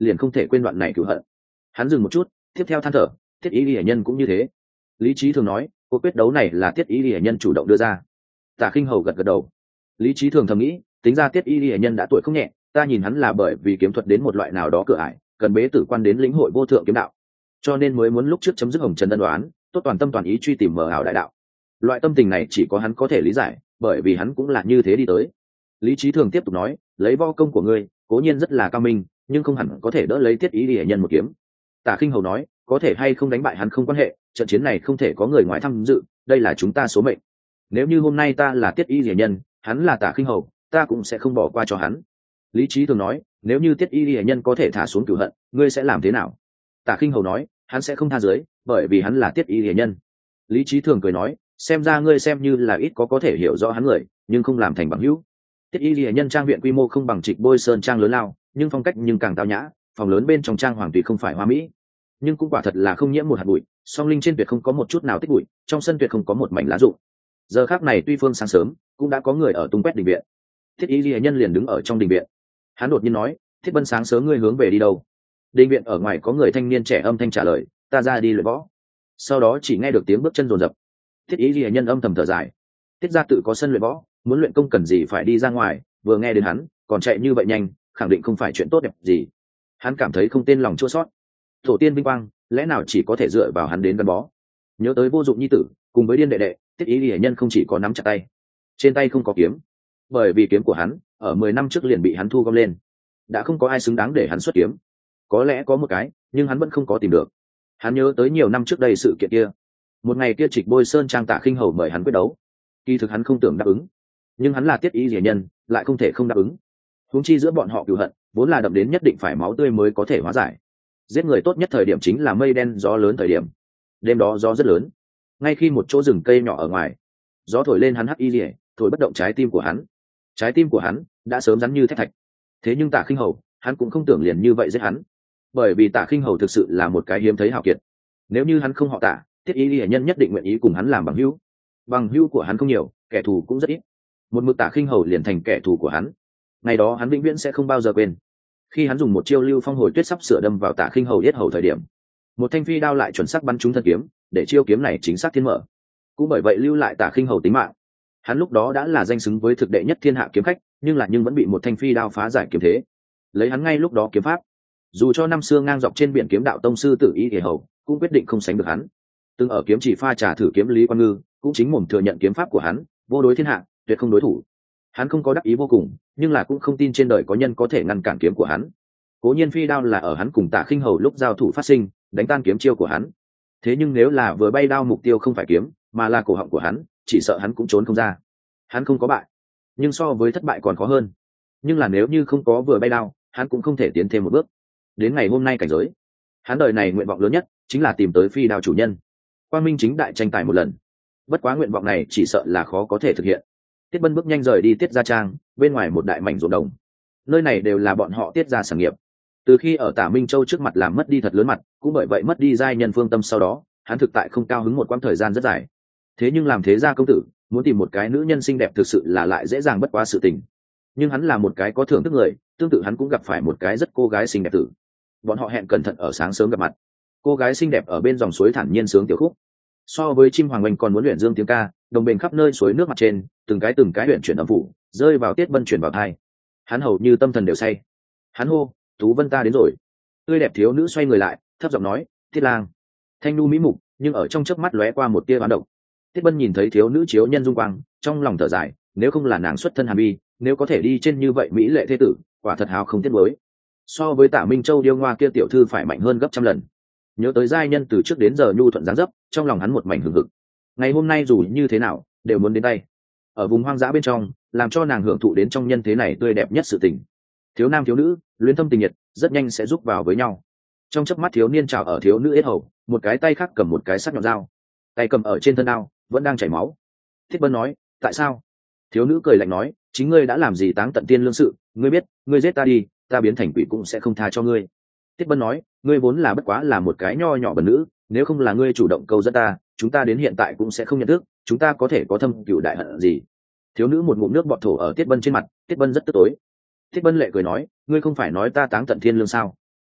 Speaker 1: liền không thể quên đoạn này cửu hận. Hắn dừng một chút, tiếp theo than thở, Tiết Y Lệ Nhân cũng như thế. Lý Chí Thường nói, cuộc quyết đấu này là Tiết Y Lệ Nhân chủ động đưa ra. Tả Khinh Hầu gật gật đầu. Lý Chí Thường thầm nghĩ, tính ra Tiết Y Lệ Nhân đã tuổi không nhẹ, ta nhìn hắn là bởi vì kiếm thuật đến một loại nào đó cửa ải, cần bế tử quan đến lĩnh hội vô thượng kiếm đạo, cho nên mới muốn lúc trước chấm dứt hồng trần ân đoán, tốt toàn tâm toàn ý truy tìm mờ ảo đại đạo. Loại tâm tình này chỉ có hắn có thể lý giải, bởi vì hắn cũng là như thế đi tới. Lý Chí Thường tiếp tục nói, lấy võ công của ngươi cố nhiên rất là cao minh, nhưng không hẳn có thể đỡ lấy Tiết Y Lệ Nhân một kiếm. Tả Khinh Hầu nói, có thể hay không đánh bại hắn không quan hệ, trận chiến này không thể có người ngoài tham dự, đây là chúng ta số mệnh. Nếu như hôm nay ta là Tiết Y Lệ Nhân, hắn là Tả Khinh Hầu, ta cũng sẽ không bỏ qua cho hắn. Lý Chí Thường nói, nếu như Tiết Y Lệ Nhân có thể thả xuống cửu hận, ngươi sẽ làm thế nào? Tả Khinh Hầu nói, hắn sẽ không tha dưới, bởi vì hắn là Tiết Y Lệ Nhân. Lý Chí Thường cười nói, xem ra ngươi xem như là ít có có thể hiểu rõ hắn người, nhưng không làm thành bằng hữu. Tiết Y Lệ Nhân trang viện quy mô không bằng Trịch Bôi Sơn trang lớn lao, nhưng phong cách nhưng càng tao nhã, phòng lớn bên trong trang hoàng tùy không phải hoa mỹ, nhưng cũng quả thật là không nhiễm một hạt bụi, song linh trên tuyệt không có một chút nào tích bụi, trong sân tuyệt không có một mảnh lá rụng. Giờ khắc này tuy phương sáng sớm, cũng đã có người ở tung quét đình viện. Thiết Y Lệ Nhân liền đứng ở trong đình viện. Hắn đột nhiên nói, Thiết Bân sáng sớm ngươi hướng về đi đâu? Đình viện ở ngoài có người thanh niên trẻ âm thanh trả lời, ta ra đi luyện võ. Sau đó chỉ nghe được tiếng bước chân rồn rập. Thiết Y Lệ Nhân âm thầm thở dài. Thiết gia tự có sân luyện võ, muốn luyện công cần gì phải đi ra ngoài, vừa nghe đến hắn còn chạy như vậy nhanh, khẳng định không phải chuyện tốt đẹp gì. Hắn cảm thấy không tên lòng chua xót. Tổ tiên vinh quang lẽ nào chỉ có thể dựa vào hắn đến gắn bó? Nhớ tới vô dụng nhi tử cùng với điên đệ đệ, Thiết Y Lệ Nhân không chỉ có nắm chặt tay, trên tay không có kiếm, bởi vì kiếm của hắn ở mười năm trước liền bị hắn thu gom lên, đã không có ai xứng đáng để hắn xuất kiếm. Có lẽ có một cái, nhưng hắn vẫn không có tìm được. Hắn nhớ tới nhiều năm trước đây sự kiện kia, một ngày kia Trịch Bôi Sơn trang Tả Khinh Hầu mời hắn quyết đấu, kỳ thực hắn không tưởng đáp ứng, nhưng hắn là Tiết Y Lệ Nhân, lại không thể không đáp ứng. Huống chi giữa bọn họ cừu hận vốn là đậm đến nhất định phải máu tươi mới có thể hóa giải. Giết người tốt nhất thời điểm chính là mây đen gió lớn thời điểm. Đêm đó gió rất lớn, ngay khi một chỗ rừng cây nhỏ ở ngoài, gió thổi lên hắn hắc y liễu, thổi bất động trái tim của hắn. Trái tim của hắn đã sớm rắn như thép thạch. Thế nhưng Tả Khinh Hầu, hắn cũng không tưởng liền như vậy giết hắn, bởi vì Tả Khinh Hầu thực sự là một cái hiếm thấy hào kiệt. Nếu như hắn không họ Tả, Tiết Y Lệ Nhân nhất định nguyện ý cùng hắn làm bằng hữu. Bằng hữu của hắn không nhiều, kẻ thù cũng rất ít. Một mực Tả Khinh Hầu liền thành kẻ thù của hắn. Ngày đó hắn vĩnh viễn sẽ không bao giờ quên. Khi hắn dùng một chiêu lưu phong hồi tuyết sắp sửa đâm vào Tả Khinh Hầu yết hầu thời điểm, một thanh phi đao lại chuẩn xác bắn trúng thân kiếm, để chiêu kiếm này chính xác thiên mở. Cũng bởi vậy lưu lại Tả Khinh Hầu tính mạng. Hắn lúc đó đã là danh xứng với thực đệ nhất thiên hạ kiếm khách, nhưng là nhưng vẫn bị một thanh phi đao phá giải kiếm thế. Lấy hắn ngay lúc đó kiếm pháp, dù cho năm xưa ngang dọc trên biển kiếm đạo tông sư Tử Y Thể Hầu cũng quyết định không sánh được hắn. Từng ở kiếm chỉ pha trà thử kiếm Lý Quan Ngư cũng chính mồm thừa nhận kiếm pháp của hắn vô đối thiên hạ, tuyệt không đối thủ. Hắn không có đắc ý vô cùng, nhưng là cũng không tin trên đời có nhân có thể ngăn cản kiếm của hắn. Cố nhiên phi đao là ở hắn cùng Tả Khinh Hầu lúc giao thủ phát sinh, đánh tan kiếm chiêu của hắn. Thế nhưng nếu là vừa bay đao mục tiêu không phải kiếm, mà là cổ họng của hắn, chỉ sợ hắn cũng trốn không ra. Hắn không có bại, nhưng so với thất bại còn khó hơn. Nhưng là nếu như không có vừa bay đao, hắn cũng không thể tiến thêm một bước. Đến ngày hôm nay cảnh giới, hắn đời này nguyện vọng lớn nhất chính là tìm tới phi đao chủ nhân, quang minh chính đại tranh tài một lần. Bất quá nguyện vọng này chỉ sợ là khó có thể thực hiện. Tiết Bân bước nhanh rời đi Tiết gia trang, bên ngoài một đại mảnh ruộng đồng. Nơi này đều là bọn họ Tiết gia sản nghiệp. Từ khi ở Tả Minh Châu trước mặt làm mất đi thật lớn mặt, cũng bởi vậy mất đi giai nhân phương tâm, sau đó hắn thực tại không cao hứng một quãng thời gian rất dài. Thế nhưng làm thế gia công tử, muốn tìm một cái nữ nhân xinh đẹp thực sự là lại dễ dàng bất quá sự tình. Nhưng hắn là một cái có thưởng thức người, tương tự hắn cũng gặp phải một cái rất cô gái xinh đẹp tử. Bọn họ hẹn cẩn thận ở sáng sớm gặp mặt. Cô gái xinh đẹp ở bên dòng suối thản nhiên sướng tiểu khúc. So với chim hoàng oanh còn muốn luyện dương tiếng ca, đồng bền khắp nơi suối nước mặt trên, từng cái từng cái luyện chuyển âm phủ, rơi vào Tiết Bân chuyển vào thai. Hắn hầu như tâm thần đều say. Hắn hô, Tú Vân ta đến rồi. Tươi đẹp thiếu nữ xoay người lại, thấp giọng nói, Tiết lang. Thanh nu mỹ mục, nhưng ở trong chớp mắt lóe qua một tia oán độc. Tiết Bân nhìn thấy thiếu nữ chiếu nhân dung quang, trong lòng thở dài, nếu không là nàng xuất thân hàm bi, nếu có thể đi trên như vậy mỹ lệ thế tử, quả thật hào không tiếc mới. So với Tả Minh Châu điêu ngoa kia tiểu thư phải mạnh hơn gấp trăm lần. Nhớ tới giai nhân từ trước đến giờ nhu thuận dáng dấp, trong lòng hắn một mảnh hừng hực. Ngày hôm nay dù như thế nào, đều muốn đến tay. Ở vùng hoang dã bên trong, làm cho nàng hưởng thụ đến trong nhân thế này tươi đẹp nhất sự tình. Thiếu nam thiếu nữ, luyến thâm tình nhiệt, rất nhanh sẽ giúp vào với nhau. Trong chớp mắt thiếu niên trào ở thiếu nữ yết hầu, một cái tay khác cầm một cái sắc nhọn dao, tay cầm ở trên thân đao, vẫn đang chảy máu. Thiết Bân nói, tại sao? Thiếu nữ cười lạnh nói, chính ngươi đã làm gì táng tận tiên lương sự, ngươi biết, ngươi giết ta đi, ta biến thành quỷ cũng sẽ không tha cho ngươi. Thiết Bân nói, ngươi vốn là bất quá là một cái nho nhỏ bẩn nữ, nếu không là ngươi chủ động câu dẫn ta, chúng ta đến hiện tại cũng sẽ không nhận thức, chúng ta có thể có thâm cửu đại hận gì? Thiếu nữ một ngụm nước bọt thổ ở Tiết Bân trên mặt, Tiết Bân rất tức tối. Tiết Bân lệ cười nói, ngươi không phải nói ta táng tận thiên lương sao?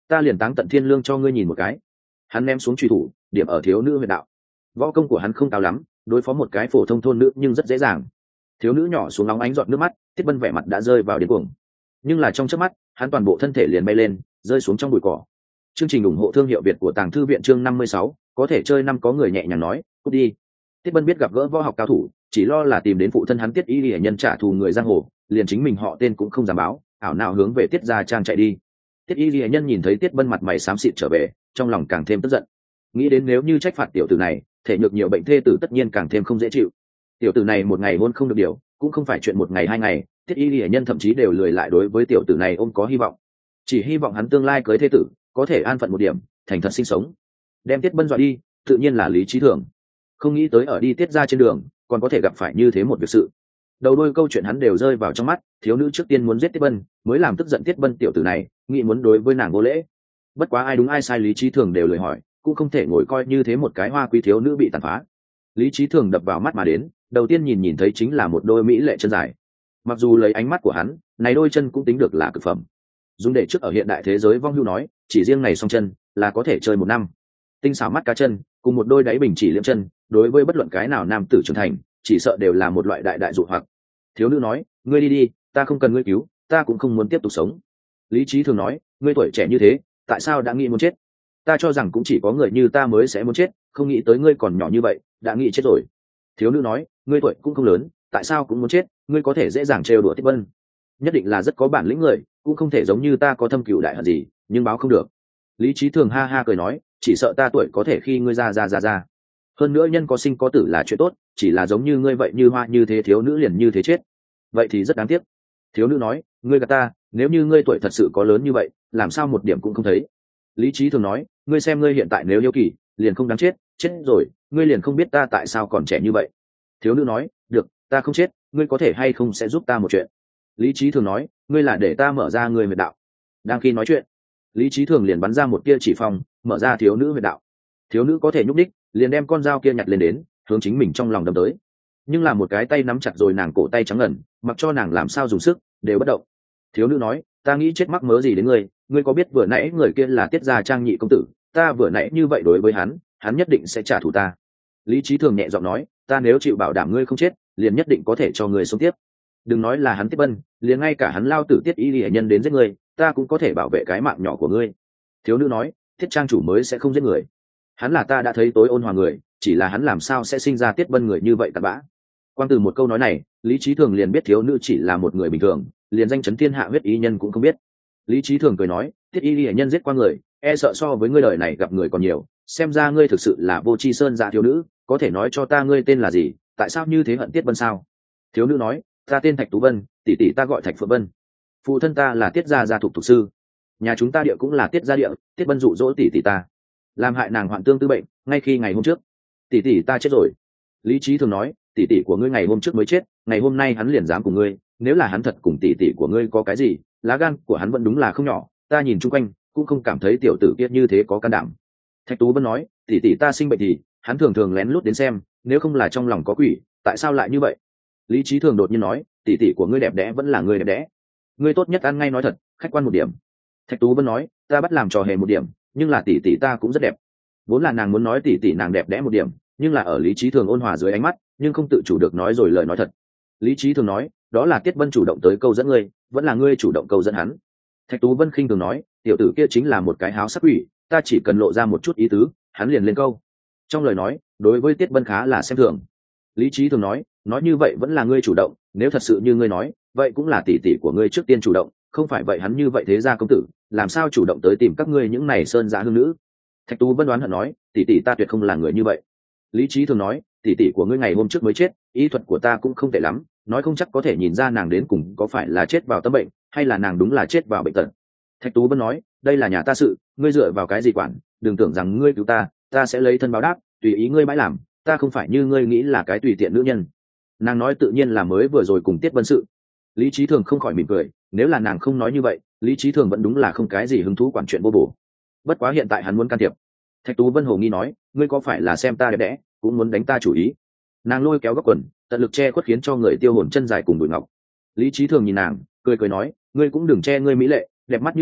Speaker 1: ta liền táng tận thiên lương cho ngươi nhìn một cái. Hắn ném xuống truy thủ, điểm ở thiếu nữ huyệt đạo. Võ công của hắn không cao lắm, đối phó một cái phổ thông thôn nữ nhưng rất dễ dàng. Thiếu nữ nhỏ xuống nóng ánh giọt nước mắt, Tiết Bân vẻ mặt đã rơi vào điên cuồng. Nhưng là trong chớp mắt, hắn toàn bộ thân thể liền bay lên, rơi xuống trong bụi cỏ. Chương trình ủng hộ thương hiệu Việt của Tàng Thư viện chương năm mươi sáu, có thể chơi năm có người nhẹ nhàng nói, "Cút đi." Tiết Bân biết gặp gỡ võ học cao thủ, chỉ lo là tìm đến phụ thân hắn Tiết Y Lệ Nhân trả thù người giang hồ, liền chính mình họ tên cũng không dám báo, ảo nào hướng về Tiết gia trang chạy đi. Tiết Y Lệ Nhân nhìn thấy Tiết Bân mặt mày xám xịt trở về, trong lòng càng thêm tức giận. Nghĩ đến nếu như trách phạt tiểu tử này, thể nhược nhiều bệnh thê tử tất nhiên càng thêm không dễ chịu. Tiểu tử này một ngày hôn không được điều, cũng không phải chuyện một ngày hai ngày, Tiết Y Lệ Nhân thậm chí đều lười lại đối với tiểu tử này ôm có hy vọng. Chỉ hy vọng hắn tương lai cưới thê tử, có thể an phận một điểm, thành thật sinh sống. Đem Tiết Bân dọa đi, tự nhiên là Lý Chí Thường. Không nghĩ tới ở đi Tiết ra trên đường, còn có thể gặp phải như thế một việc sự. Đầu đuôi câu chuyện hắn đều rơi vào trong mắt, thiếu nữ trước tiên muốn giết Tiết Bân, mới làm tức giận Tiết Bân tiểu tử này, nghĩ muốn đối với nàng vô lễ. Bất quá ai đúng ai sai Lý Chí Thường đều lười hỏi, cũng không thể ngồi coi như thế một cái hoa quý thiếu nữ bị tàn phá. Lý Chí Thường đập vào mắt mà đến, đầu tiên nhìn nhìn thấy chính là một đôi mỹ lệ chân dài. Mặc dù lấy ánh mắt của hắn, này đôi chân cũng tính được là cực phẩm. Dùng để trước ở hiện đại thế giới vong hưu nói, chỉ riêng này song chân là có thể chơi một năm. Tinh xảo mắt cá chân, cùng một đôi đáy bình chỉ liễm chân, đối với bất luận cái nào nam tử trưởng thành, chỉ sợ đều là một loại đại đại dụ hoặc. Thiếu nữ nói, ngươi đi đi, ta không cần ngươi cứu, ta cũng không muốn tiếp tục sống. Lý Chí Thường nói, ngươi tuổi trẻ như thế, tại sao đã nghĩ muốn chết? Ta cho rằng cũng chỉ có người như ta mới sẽ muốn chết, không nghĩ tới ngươi còn nhỏ như vậy, đã nghĩ chết rồi. Thiếu nữ nói, ngươi tuổi cũng không lớn, tại sao cũng muốn chết? Ngươi có thể dễ dàng trêu đùa Tiết Bân, nhất định là rất có bản lĩnh người, cũng không thể giống như ta có thâm cừu đại hận gì, nhưng báo không được. Lý Chí Thường ha ha cười nói, chỉ sợ ta tuổi có thể khi ngươi ra ra ra ra. Hơn nữa nhân có sinh có tử là chuyện tốt, chỉ là giống như ngươi vậy như hoa như thế thiếu nữ liền như thế chết, vậy thì rất đáng tiếc. Thiếu nữ nói, ngươi gạt ta, nếu như ngươi tuổi thật sự có lớn như vậy, làm sao một điểm cũng không thấy. Lý Chí Thường nói, ngươi xem ngươi hiện tại nếu hiếu kỳ, liền không đáng chết, chết rồi, ngươi liền không biết ta tại sao còn trẻ như vậy. Thiếu nữ nói, được, ta không chết, ngươi có thể hay không sẽ giúp ta một chuyện. Lý Chí Thường nói, ngươi là để ta mở ra người huyệt đạo. Đang khi nói chuyện, Lý Chí Thường liền bắn ra một tia chỉ phong, mở ra thiếu nữ huyệt đạo. Thiếu nữ có thể nhúc đích, liền đem con dao kia nhặt lên đến, hướng chính mình trong lòng đâm tới. Nhưng là một cái tay nắm chặt rồi nàng cổ tay trắng ngần, mặc cho nàng làm sao dùng sức, đều bất động. Thiếu nữ nói, ta nghĩ chết mắc mớ gì đến ngươi, ngươi có biết vừa nãy người kia là Tiết gia trang nhị công tử, ta vừa nãy như vậy đối với hắn, hắn nhất định sẽ trả thù ta. Lý Chí Thường nhẹ giọng nói, ta nếu chịu bảo đảm ngươi không chết, liền nhất định có thể cho ngươi sống tiếp. Đừng nói là hắn Tiết Bân, liền ngay cả hắn lao tử Tiết Y Lệ Nhân đến giết ngươi, ta cũng có thể bảo vệ cái mạng nhỏ của ngươi. Thiếu nữ nói, Tiết trang chủ mới sẽ không giết người, hắn là ta đã thấy tối ôn hòa người, chỉ là hắn làm sao sẽ sinh ra Tiết Bân người như vậy cặn bã. Quan từ một câu nói này, Lý Chí Thường liền biết thiếu nữ chỉ là một người bình thường, liền danh chấn thiên hạ huyết y nhân cũng không biết. Lý Chí Thường cười nói, Tiết Y Lệ Nhân giết qua người, e sợ so với ngươi đời này gặp người còn nhiều, xem ra ngươi thực sự là vô tri sơn dạ thiếu nữ, có thể nói cho ta ngươi tên là gì, tại sao như thế hận Tiết Bân sao? Thiếu nữ nói, ta tên Thạch Tú Vân, tỷ tỷ ta gọi Thạch Phượng Vân, phụ thân ta là Tiết gia gia thuộc thuộc sư, nhà chúng ta địa cũng là Tiết gia địa, Tiết Bân dụ dỗ tỷ tỷ ta, làm hại nàng hoạn tương tư bệnh, ngay khi ngày hôm trước tỷ tỷ ta chết rồi. Lý Chí Thường nói, tỷ tỷ của ngươi ngày hôm trước mới chết, ngày hôm nay hắn liền dám cùng ngươi, nếu là hắn thật cùng tỷ tỷ của ngươi có cái gì, lá gan của hắn vẫn đúng là không nhỏ, ta nhìn chung quanh cũng không cảm thấy tiểu tử kia như thế có can đảm. Thạch Tú Vân nói, tỷ tỷ ta sinh bệnh thì hắn thường thường lén lút đến xem, nếu không là trong lòng có quỷ, tại sao lại như vậy? Lý Chí Thường đột nhiên nói, tỷ tỷ của ngươi đẹp đẽ vẫn là ngươi đẹp đẽ, ngươi tốt nhất ăn ngay nói thật, khách quan một điểm. Thạch Tú Vân nói, ta bắt làm trò hề một điểm, nhưng là tỷ tỷ ta cũng rất đẹp. Vốn là nàng muốn nói tỷ tỷ nàng đẹp đẽ một điểm, nhưng là ở Lý Chí Thường ôn hòa dưới ánh mắt, nhưng không tự chủ được nói rồi lời nói thật. Lý Chí Thường nói, đó là Tiết Bân chủ động tới câu dẫn ngươi, vẫn là ngươi chủ động câu dẫn hắn. Thạch Tú Vân khinh thường nói, tiểu tử kia chính là một cái háo sắc quỷ, ta chỉ cần lộ ra một chút ý tứ, hắn liền lên câu. Trong lời nói, đối với Tiết Bân khá là xem thường. Lý Chí Thường nói, nói như vậy vẫn là ngươi chủ động, nếu thật sự như ngươi nói, vậy cũng là tỷ tỷ của ngươi trước tiên chủ động, không phải vậy hắn như vậy thế gia công tử, làm sao chủ động tới tìm các ngươi những này sơn giã hương nữ? Thạch Tú Vân đoán hận nói, tỷ tỷ ta tuyệt không là người như vậy. Lý Chí Thường nói, tỷ tỷ của ngươi ngày hôm trước mới chết, ý thuật của ta cũng không tệ lắm, nói không chắc có thể nhìn ra nàng đến cùng có phải là chết vào tâm bệnh, hay là nàng đúng là chết vào bệnh tật. Thạch Tú Vân nói, đây là nhà ta sự, ngươi dựa vào cái gì quản, đừng tưởng rằng ngươi cứu ta, ta sẽ lấy thân báo đáp, tùy ý ngươi mãi làm, ta không phải như ngươi nghĩ là cái tùy tiện nữ nhân. Nàng nói tự nhiên là mới vừa rồi cùng Tiết Bân sự. Lý Chí Thường không khỏi mỉm cười, nếu là nàng không nói như vậy, Lý Chí Thường vẫn đúng là không cái gì hứng thú quản chuyện vô bổ. Bất quá hiện tại hắn muốn can thiệp. Thạch Tú Vân hồ nghi nói, ngươi có phải là xem ta đẹp đẽ, cũng muốn đánh ta chủ ý? Nàng lôi kéo góc quần, tận lực che khuất khiến cho người tiêu hồn chân dài cùng đùi ngọc. Lý Chí Thường nhìn nàng, cười cười nói, ngươi cũng đừng che ngươi mỹ lệ, đẹp mắt như vậy,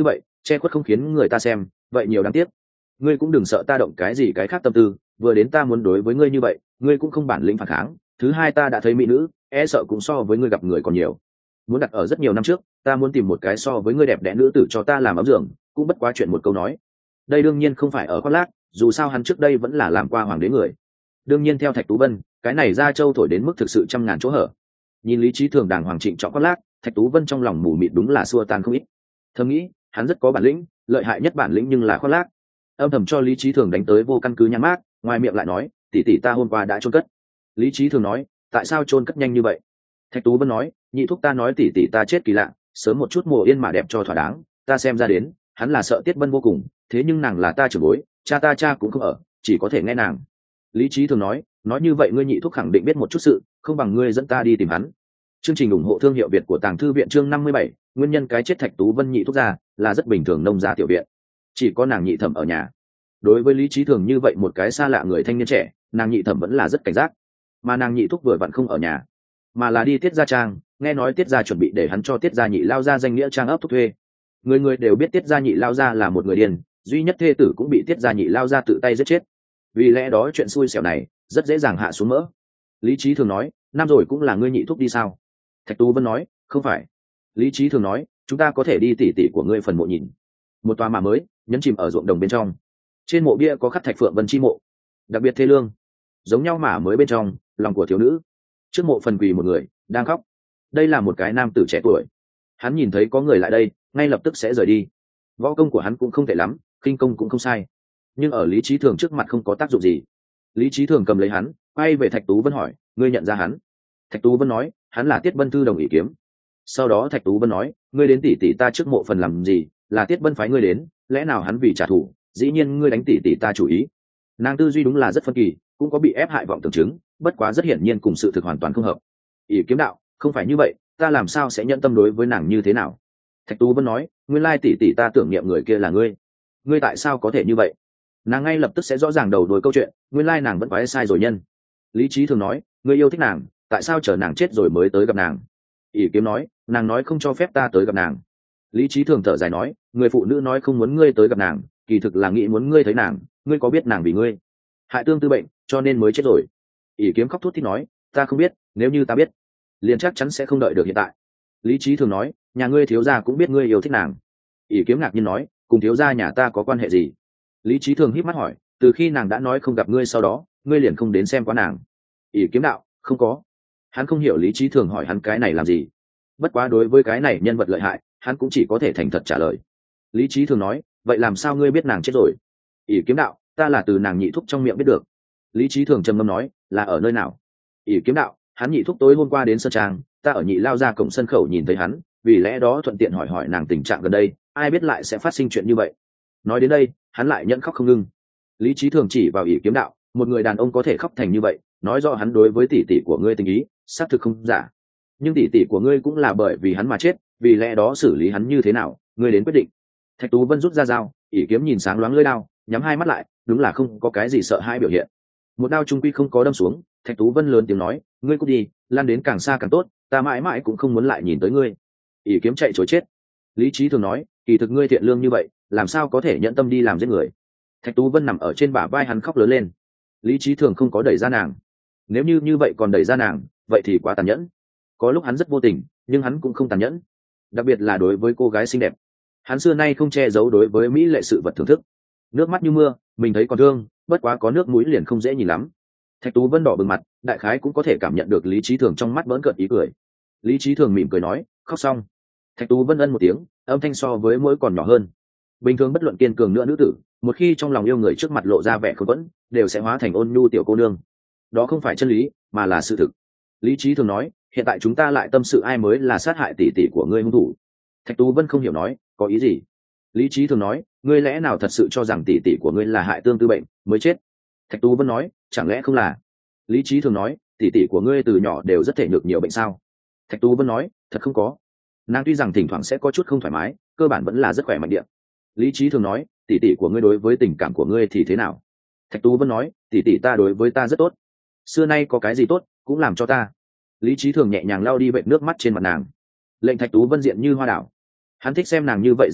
Speaker 1: che khuất không khiến người ta xem, vậy nhiều đáng tiếc. Ngươi cũng đừng sợ ta động cái gì cái khác tâm tư, vừa đến ta muốn đối với ngươi như vậy, ngươi cũng không bản lĩnh phản kháng. Thứ hai, ta đã thấy mỹ nữ, e sợ cũng so với ngươi gặp người còn nhiều. Muốn đặt ở rất nhiều năm trước, ta muốn tìm một cái so với ngươi đẹp đẽ nữ tử cho ta làm ấm giường, cũng bất quá chuyện một câu nói. Đây đương nhiên không phải ở khoác lác, dù sao hắn trước đây vẫn là làm qua hoàng đế người. Đương nhiên theo Thạch Tú Vân, cái này ra châu thổi đến mức thực sự trăm ngàn chỗ hở. Nhìn Lý Trí Thường đàng hoàng trịnh trọng khoác lác, Thạch Tú Vân trong lòng mù mịt đúng là xua tan không ít. Thầm nghĩ, hắn rất có bản lĩnh, lợi hại nhất bản lĩnh nhưng là khoác lác. Âm thầm cho Lý Trí Thường đánh tới vô căn cứ nhăn mát, ngoài miệng lại nói, tỷ tỷ ta hôm qua đã chôn cất. Lý Trí Thường nói, tại sao chôn cất nhanh như vậy? Thạch Tú Vân nói, nhị thúc ta nói tỷ tỷ ta chết kỳ lạ, sớm một chút mùa yên mà đẹp cho thỏa đáng, ta xem ra đến, hắn là sợ Tiết Bân vô cùng, thế nhưng nàng là ta trưởng bối, cha ta cha cũng không ở, chỉ có thể nghe nàng. Lý Trí Thường nói, nói như vậy ngươi nhị thúc khẳng định biết một chút sự, không bằng ngươi dẫn ta đi tìm hắn. Chương trình ủng hộ thương hiệu Việt của Tàng Thư viện chương năm mươi bảy, nguyên nhân cái chết Thạch Tú Vân nhị thúc ra là rất bình thường nông gia tiểu viện, chỉ có nàng nhị thẩm ở nhà. Đối với Lý Trí Thường như vậy một cái xa lạ người thanh niên trẻ, nàng nhị thẩm vẫn là rất cảnh giác, mà nàng nhị thúc vừa vặn không ở nhà, mà là đi Tiết gia trang, nghe nói Tiết gia chuẩn bị để hắn cho Tiết gia nhị lao ra danh nghĩa trang ấp thúc thuê. Người người đều biết Tiết gia nhị lao ra là một người điên, duy nhất thê tử cũng bị Tiết gia nhị lao ra tự tay giết chết, vì lẽ đó chuyện xui xẻo này rất dễ dàng hạ xuống mỡ. Lý Trí Thường nói, năm rồi cũng là ngươi nhị thúc đi sao? Thạch Tú Vân nói, không phải. Lý Trí Thường nói, chúng ta có thể đi tỉ tỉ của ngươi phần mộ nhìn. Một tòa mả mới nhấn chìm ở ruộng đồng bên trong, trên mộ bia có khắc Thạch Phượng Vân chi mộ, đặc biệt thê lương. Giống nhau mả mới bên trong, lòng của thiếu nữ. Trước mộ phần quỳ một người đang khóc, đây là một cái nam tử trẻ tuổi. Hắn nhìn thấy có người lại đây, ngay lập tức sẽ rời đi. Võ công của hắn cũng không tệ lắm, khinh công cũng không sai, nhưng ở Lý Trí Thường trước mặt không có tác dụng gì. Lý Trí Thường cầm lấy hắn, quay về Thạch Tú Vân hỏi, ngươi nhận ra hắn? Thạch Tú Vân nói, hắn là Tiết Bân thư đồng ỷ kiếm. Sau đó Thạch Tú Vân nói, ngươi đến tỷ tỷ ta trước mộ phần làm gì? Là Tiết Bân phái ngươi đến, lẽ nào hắn vì trả thù? Dĩ nhiên ngươi đánh tỷ tỷ ta chủ ý. Nàng tư duy đúng là rất phân kỳ, cũng có bị ép hại vọng tưởng chứng, bất quá rất hiển nhiên cùng sự thực hoàn toàn không hợp. ỷ kiếm đạo, không phải như vậy, ta làm sao sẽ nhận tâm đối với nàng như thế nào? Thạch Tú Vân nói, nguyên lai tỷ tỷ ta tưởng niệm người kia là ngươi, ngươi tại sao có thể như vậy? Nàng ngay lập tức sẽ rõ ràng đầu đuôi câu chuyện, nguyên lai nàng vẫn phải sai rồi nhân. Lý Trí Thường nói, ngươi yêu thích nàng, tại sao chờ nàng chết rồi mới tới gặp nàng? ỷ kiếm nói, nàng nói không cho phép ta tới gặp nàng. Lý Trí Thường thở dài nói, người phụ nữ nói không muốn ngươi tới gặp nàng, kỳ thực là nghĩ muốn ngươi thấy nàng, ngươi có biết nàng vì ngươi hại tương tư bệnh cho nên mới chết rồi? ỷ kiếm khóc thút thít nói, ta không biết, nếu như ta biết liền chắc chắn sẽ không đợi được hiện tại. Lý Trí Thường nói, nhà ngươi thiếu gia cũng biết ngươi yêu thích nàng. ỷ kiếm ngạc nhiên nói, cùng thiếu gia nhà ta có quan hệ gì? Lý Trí Thường híp mắt hỏi, từ khi nàng đã nói không gặp ngươi sau đó, ngươi liền không đến xem qua nàng? ỷ kiếm đạo, không có. Hắn không hiểu Lý Trí Thường hỏi hắn cái này làm gì, bất quá đối với cái này nhân vật lợi hại, hắn cũng chỉ có thể thành thật trả lời. Lý Trí Thường nói, vậy làm sao ngươi biết nàng chết rồi? ỷ kiếm đạo, ta là từ nàng nhị thúc trong miệng biết được. Lý Trí Thường trầm ngâm nói, là ở nơi nào? ỷ kiếm đạo, hắn nhị thúc tối hôm qua đến sơn trang, ta ở nhị lao ra cổng sân khẩu nhìn thấy hắn, vì lẽ đó thuận tiện hỏi hỏi nàng tình trạng gần đây, ai biết lại sẽ phát sinh chuyện như vậy. Nói đến đây, hắn lại nhẫn khóc không ngưng. Lý Trí Thường chỉ vào ỷ kiếm đạo, một người đàn ông có thể khóc thành như vậy, nói rõ hắn đối với tỷ tỷ của ngươi tình ý xác thực không giả, nhưng tỷ tỷ của ngươi cũng là bởi vì hắn mà chết, vì lẽ đó xử lý hắn như thế nào, ngươi đến quyết định. Thạch Tú Vân rút ra dao, ỷ kiếm nhìn sáng loáng lưỡi đao, nhắm hai mắt lại, đúng là không có cái gì sợ hãi biểu hiện. Một đao trung quy không có đâm xuống, Thạch Tú Vân lớn tiếng nói, ngươi cút đi, lan đến càng xa càng tốt, ta mãi mãi cũng không muốn lại nhìn tới ngươi. ỷ kiếm chạy trối chết. Lý Trí Thường nói, kỳ thực ngươi thiện lương như vậy, làm sao có thể nhận tâm đi làm giết người? Thạch Tú Vân nằm ở trên bả vai hắn khóc lớn lên. Lý Trí Thường không có đẩy ra nàng, nếu như như vậy còn đẩy ra nàng, vậy thì quá tàn nhẫn. Có lúc hắn rất vô tình, nhưng hắn cũng không tàn nhẫn, đặc biệt là đối với cô gái xinh đẹp. Hắn xưa nay không che giấu đối với mỹ lệ sự vật thưởng thức. Nước mắt như mưa, mình thấy còn thương, bất quá có nước mũi liền không dễ nhìn lắm. Thạch Tú Vân đỏ bừng mặt, đại khái cũng có thể cảm nhận được Lý Trí Thường trong mắt bỡn cợt ý cười. Lý Trí Thường mỉm cười nói, khóc xong. Thạch Tú Vân ân một tiếng, âm thanh so với mỗi còn nhỏ hơn. Bình thường bất luận kiên cường nữa nữ tử, một khi trong lòng yêu người trước mặt lộ ra vẻ khôn vẫn, đều sẽ hóa thành ôn nhu tiểu cô nương. Đó không phải chân lý, mà là sự thực. Lý Trí Thường nói, hiện tại chúng ta lại tâm sự ai mới là sát hại tỷ tỷ của ngươi hung thủ. Thạch Tú Vân không hiểu nói, có ý gì? Lý Trí Thường nói, ngươi lẽ nào thật sự cho rằng tỷ tỷ của ngươi là hại tương tư bệnh mới chết? Thạch Tú Vân nói, chẳng lẽ không là? Lý Trí Thường nói, tỷ tỷ của ngươi từ nhỏ đều rất thể nhược nhiều bệnh sao? Thạch Tú Vân nói, thật không có. Nàng tuy rằng thỉnh thoảng sẽ có chút không thoải mái, cơ bản vẫn là rất khỏe mạnh điện. Lý Trí Thường nói, tỷ tỷ của ngươi đối với tình cảm của ngươi thì thế nào? Thạch Tú Vân nói, tỷ tỷ ta đối với ta rất tốt, xưa nay có cái gì tốt cũng làm cho ta. Lý Trí Thường nhẹ nhàng lau đi vệt nước mắt trên mặt nàng, lệnh Thạch Tú Vân diện như hoa đảo. Hắn thích xem nàng như vậy dáng vẻ,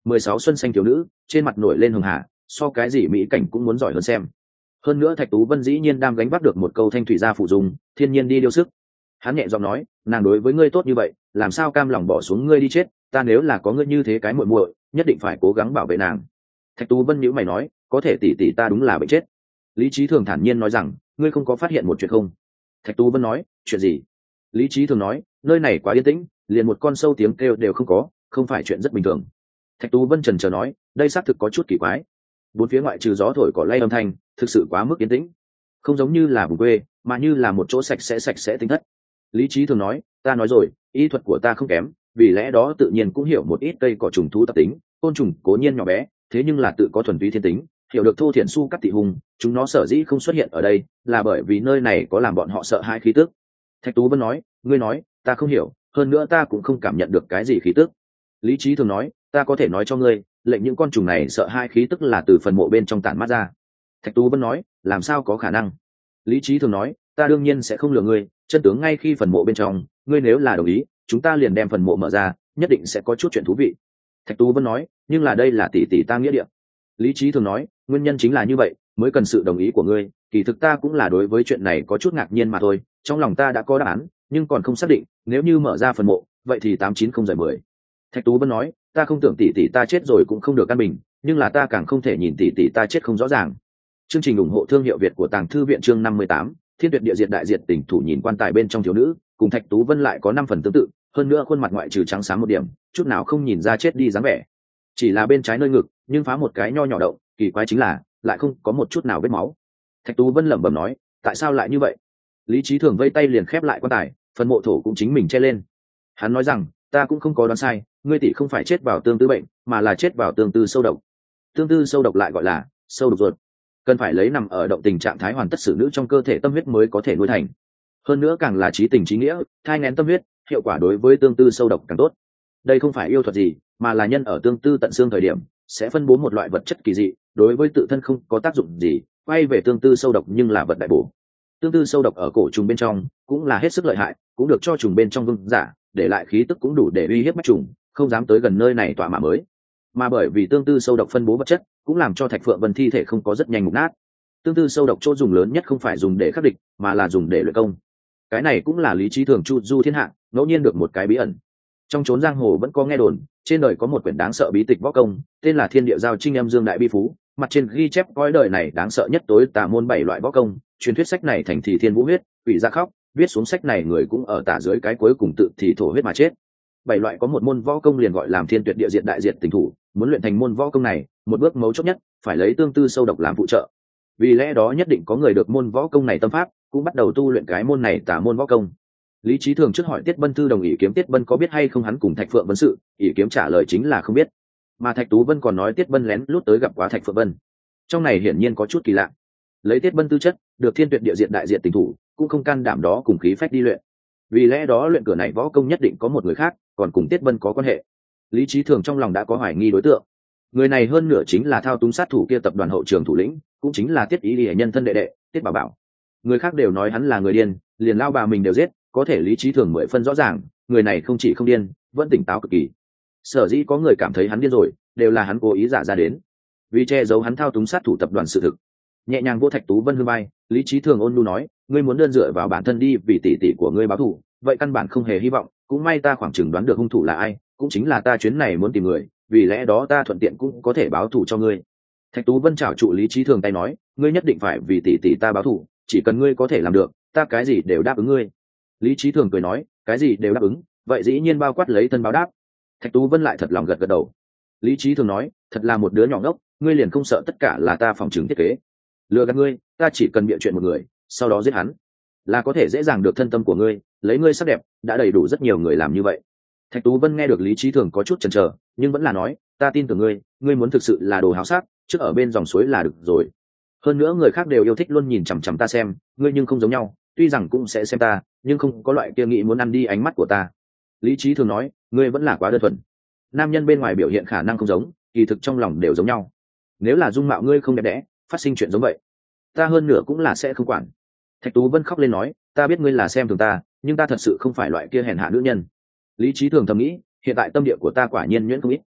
Speaker 1: mười sáu xuân xanh thiếu nữ trên mặt nổi lên hường hà, so cái gì mỹ cảnh cũng muốn giỏi hơn xem. Hơn nữa Thạch Tú Vân dĩ nhiên đang gánh vác được một câu thanh thủy gia phụ dùng thiên nhiên đi điêu sức. Hắn nhẹ giọng nói, nàng đối với ngươi tốt như vậy, làm sao cam lòng bỏ xuống ngươi đi chết, ta nếu là có ngươi như thế cái muội muội, nhất định phải cố gắng bảo vệ nàng. Thạch Tú Vân nhíu mày nói, có thể tỷ tỷ ta đúng là bệnh chết. Lý Chí Thường thản nhiên nói rằng, ngươi không có phát hiện một chuyện không? Thạch Tú Vân nói, chuyện gì? Lý Chí Thường nói, nơi này quá yên tĩnh, liền một con sâu tiếng kêu đều không có, không phải chuyện rất bình thường. Thạch Tú Vân chần chờ nói, đây xác thực có chút kỳ quái. Bốn phía ngoại trừ gió thổi cỏ lay âm thanh, thực sự quá mức yên tĩnh, không giống như là vùng quê, mà như là một chỗ sạch sẽ sạch sẽ tinh thất. Lý Chí Thường nói, ta nói rồi, y thuật của ta không kém, vì lẽ đó tự nhiên cũng hiểu một ít cây cỏ trùng thú tập tính, côn trùng cố nhiên nhỏ bé, thế nhưng là tự có thuần túy thiên tính, hiểu được thô thiển su cắt tị hùng, chúng nó sở dĩ không xuất hiện ở đây, là bởi vì nơi này có làm bọn họ sợ hãi khí tức. Thạch Tú Vân nói, ngươi nói, ta không hiểu, hơn nữa ta cũng không cảm nhận được cái gì khí tức. Lý Chí Thường nói, ta có thể nói cho ngươi, lệnh những con trùng này sợ hãi khí tức là từ phần mộ bên trong tản mát ra. Thạch Tú Vân nói, làm sao có khả năng? Lý Chí Thường nói, ta đương nhiên sẽ không lừa ngươi, chân tướng ngay khi phần mộ bên trong, ngươi nếu là đồng ý, chúng ta liền đem phần mộ mở ra, nhất định sẽ có chút chuyện thú vị. Thạch Tú Vân nói, nhưng là đây là tỷ tỷ ta nghĩa địa. Lý Chí Thường nói, nguyên nhân chính là như vậy, mới cần sự đồng ý của ngươi, kỳ thực ta cũng là đối với chuyện này có chút ngạc nhiên mà thôi, trong lòng ta đã có đáp án, nhưng còn không xác định, nếu như mở ra phần mộ, vậy thì tám chín không giải mười. Thạch Tú Vân nói, ta không tưởng tỷ tỷ ta chết rồi cũng không được căn bình, nhưng là ta càng không thể nhìn tỷ tỷ ta chết không rõ ràng. Chương trình ủng hộ thương hiệu Việt của Tàng Thư viện chương năm mươi tám, Thiên Tuyệt Địa Diệt Đại Diệt Tỉnh thủ nhìn quan tài bên trong thiếu nữ, cùng Thạch Tú Vân lại có năm phần tương tự, hơn nữa khuôn mặt ngoại trừ trắng xám một điểm, chút nào không nhìn ra chết đi dáng vẻ. Chỉ là bên trái nơi ngực, nhưng phá một cái nho nhỏ động, kỳ quái chính là, lại không có một chút nào vết máu. Thạch Tú Vân lẩm bẩm nói, tại sao lại như vậy? Lý Chí Thường vây tay liền khép lại quan tài, phần mộ thổ cũng chính mình che lên. Hắn nói rằng, ta cũng không có đoán sai, ngươi tỷ không phải chết vào tương tư bệnh, mà là chết vào tương tư sâu độc. Tương tư sâu độc lại gọi là sâu độc ruột, cần phải lấy nằm ở động tình trạng thái hoàn tất xử nữ trong cơ thể tâm huyết mới có thể nuôi thành. Hơn nữa càng là trí tình trí nghĩa, thai nghén tâm huyết, hiệu quả đối với tương tư sâu độc càng tốt. Đây không phải yêu thuật gì, mà là nhân ở tương tư tận xương thời điểm sẽ phân bố một loại vật chất kỳ dị, đối với tự thân không có tác dụng gì, quay về tương tư sâu độc nhưng là vật đại bổ. Tương tư sâu độc ở cổ trùng bên trong cũng là hết sức lợi hại, cũng được cho trùng bên trong vương giả để lại khí tức cũng đủ để uy hiếp bách trùng, không dám tới gần nơi này tọa mà mới. Mà bởi vì tương tư sâu độc phân bố vật chất, cũng làm cho Thạch Phượng Vân thi thể không có rất nhanh mục nát. Tương tư sâu độc chỗ dùng lớn nhất không phải dùng để khắc địch, mà là dùng để luyện công. Cái này cũng là Lý Chí Thường chu du thiên hạ ngẫu nhiên được một cái bí ẩn. Trong chốn giang hồ vẫn có nghe đồn, trên đời có một quyển đáng sợ bí tịch võ công, tên là Thiên Địa Giao Trinh Âm Dương Đại Bi Phú, mặt trên ghi chép coi đời này đáng sợ nhất tối tà môn bảy loại võ công, truyền thuyết sách này thành thì thiên vũ huyết, quỷ ra khóc, viết xuống sách này người cũng ở tả dưới cái cuối cùng tự thì thổ huyết mà chết. Bảy loại có một môn võ công liền gọi làm Thiên Tuyệt Địa Diệt Đại Diệt Tình thủ, muốn luyện thành môn võ công này, một bước mấu chốt nhất phải lấy tương tư sâu độc làm phụ trợ. Vì lẽ đó nhất định có người được môn võ công này tâm pháp, cũng bắt đầu tu luyện cái môn này tả môn võ công. Lý Chí Thường trước hỏi Tiết Bân Thư đồng ý kiếm Tiết Bân có biết hay không hắn cùng Thạch Phượng Vân sự, ỷ kiếm trả lời chính là không biết. Mà Thạch Tú Vân còn nói Tiết Bân lén lút tới gặp quá Thạch Phượng Vân. Trong này hiển nhiên có chút kỳ lạ. Lấy Tiết Bân tư chất, được Thiên Tuyệt Địa Diệt Đại Diệt Tình thủ, cũng không can đảm đó cùng khí phách đi luyện. Vì lẽ đó luyện cửa này võ công nhất định có một người khác, còn cùng Tiết Bân có quan hệ. Lý Chí Thường trong lòng đã có hoài nghi đối tượng. Người này hơn nửa chính là thao túng sát thủ kia tập đoàn hậu trường thủ lĩnh, cũng chính là Tiết Ý Liễu nhân thân đệ đệ, Tiết Bảo Bảo. Người khác đều nói hắn là người điên, liền lao bà mình đều giết, có thể Lý Chí Thường mười phân rõ ràng, người này không chỉ không điên, vẫn tỉnh táo cực kỳ. Sở dĩ có người cảm thấy hắn điên rồi, đều là hắn cố ý giả ra đến, vì che giấu hắn thao túng sát thủ tập đoàn sự thực. Nhẹ nhàng vô Thạch Tú Vân hư vai, Lý Chí Thường ôn nhu nói, ngươi muốn đơn dựa vào bản thân đi vì tỷ tỷ của ngươi báo thù, vậy căn bản không hề hy vọng, cũng may ta khoảng chừng đoán được hung thủ là ai, cũng chính là ta chuyến này muốn tìm người, vì lẽ đó ta thuận tiện cũng có thể báo thù cho ngươi. Thạch Tú Vân chào trụ Lý Chí Thường tay nói, ngươi nhất định phải vì tỷ tỷ ta báo thù, chỉ cần ngươi có thể làm được, ta cái gì đều đáp ứng ngươi. Lý Chí Thường cười nói, cái gì đều đáp ứng, vậy dĩ nhiên bao quát lấy thân báo đáp. Thạch Tú Vân lại thật lòng gật gật đầu. Lý Chí Thường nói, thật là một đứa nhỏ ngốc, ngươi liền không sợ tất cả là ta phòng chứng thiết kế. Lừa gạt ngươi, ta chỉ cần bịa chuyện một người, sau đó giết hắn, là có thể dễ dàng được thân tâm của ngươi, lấy ngươi sắc đẹp, đã đầy đủ rất nhiều người làm như vậy. Thạch Tú Vân nghe được Lý Chí Thường có chút chần chờ, nhưng vẫn là nói, ta tin tưởng ngươi, ngươi muốn thực sự là đồ háo sắc, trước ở bên dòng suối là được rồi. Hơn nữa người khác đều yêu thích luôn nhìn chằm chằm ta xem, ngươi nhưng không giống nhau, tuy rằng cũng sẽ xem ta, nhưng không có loại kia nghĩ muốn ăn đi ánh mắt của ta. Lý Chí Thường nói, ngươi vẫn là quá đơn thuần. Nam nhân bên ngoài biểu hiện khả năng không giống, kỳ thực trong lòng đều giống nhau. Nếu là dung mạo ngươi không đẹp đẽ, phát sinh chuyện giống vậy, ta hơn nửa cũng là sẽ không quản. Thạch Tú Vân khóc lên nói, ta biết ngươi là xem thường ta, nhưng ta thật sự không phải loại kia hèn hạ nữ nhân. Lý Chí Thường thầm nghĩ, hiện tại tâm địa của ta quả nhiên nhuyễn không ít.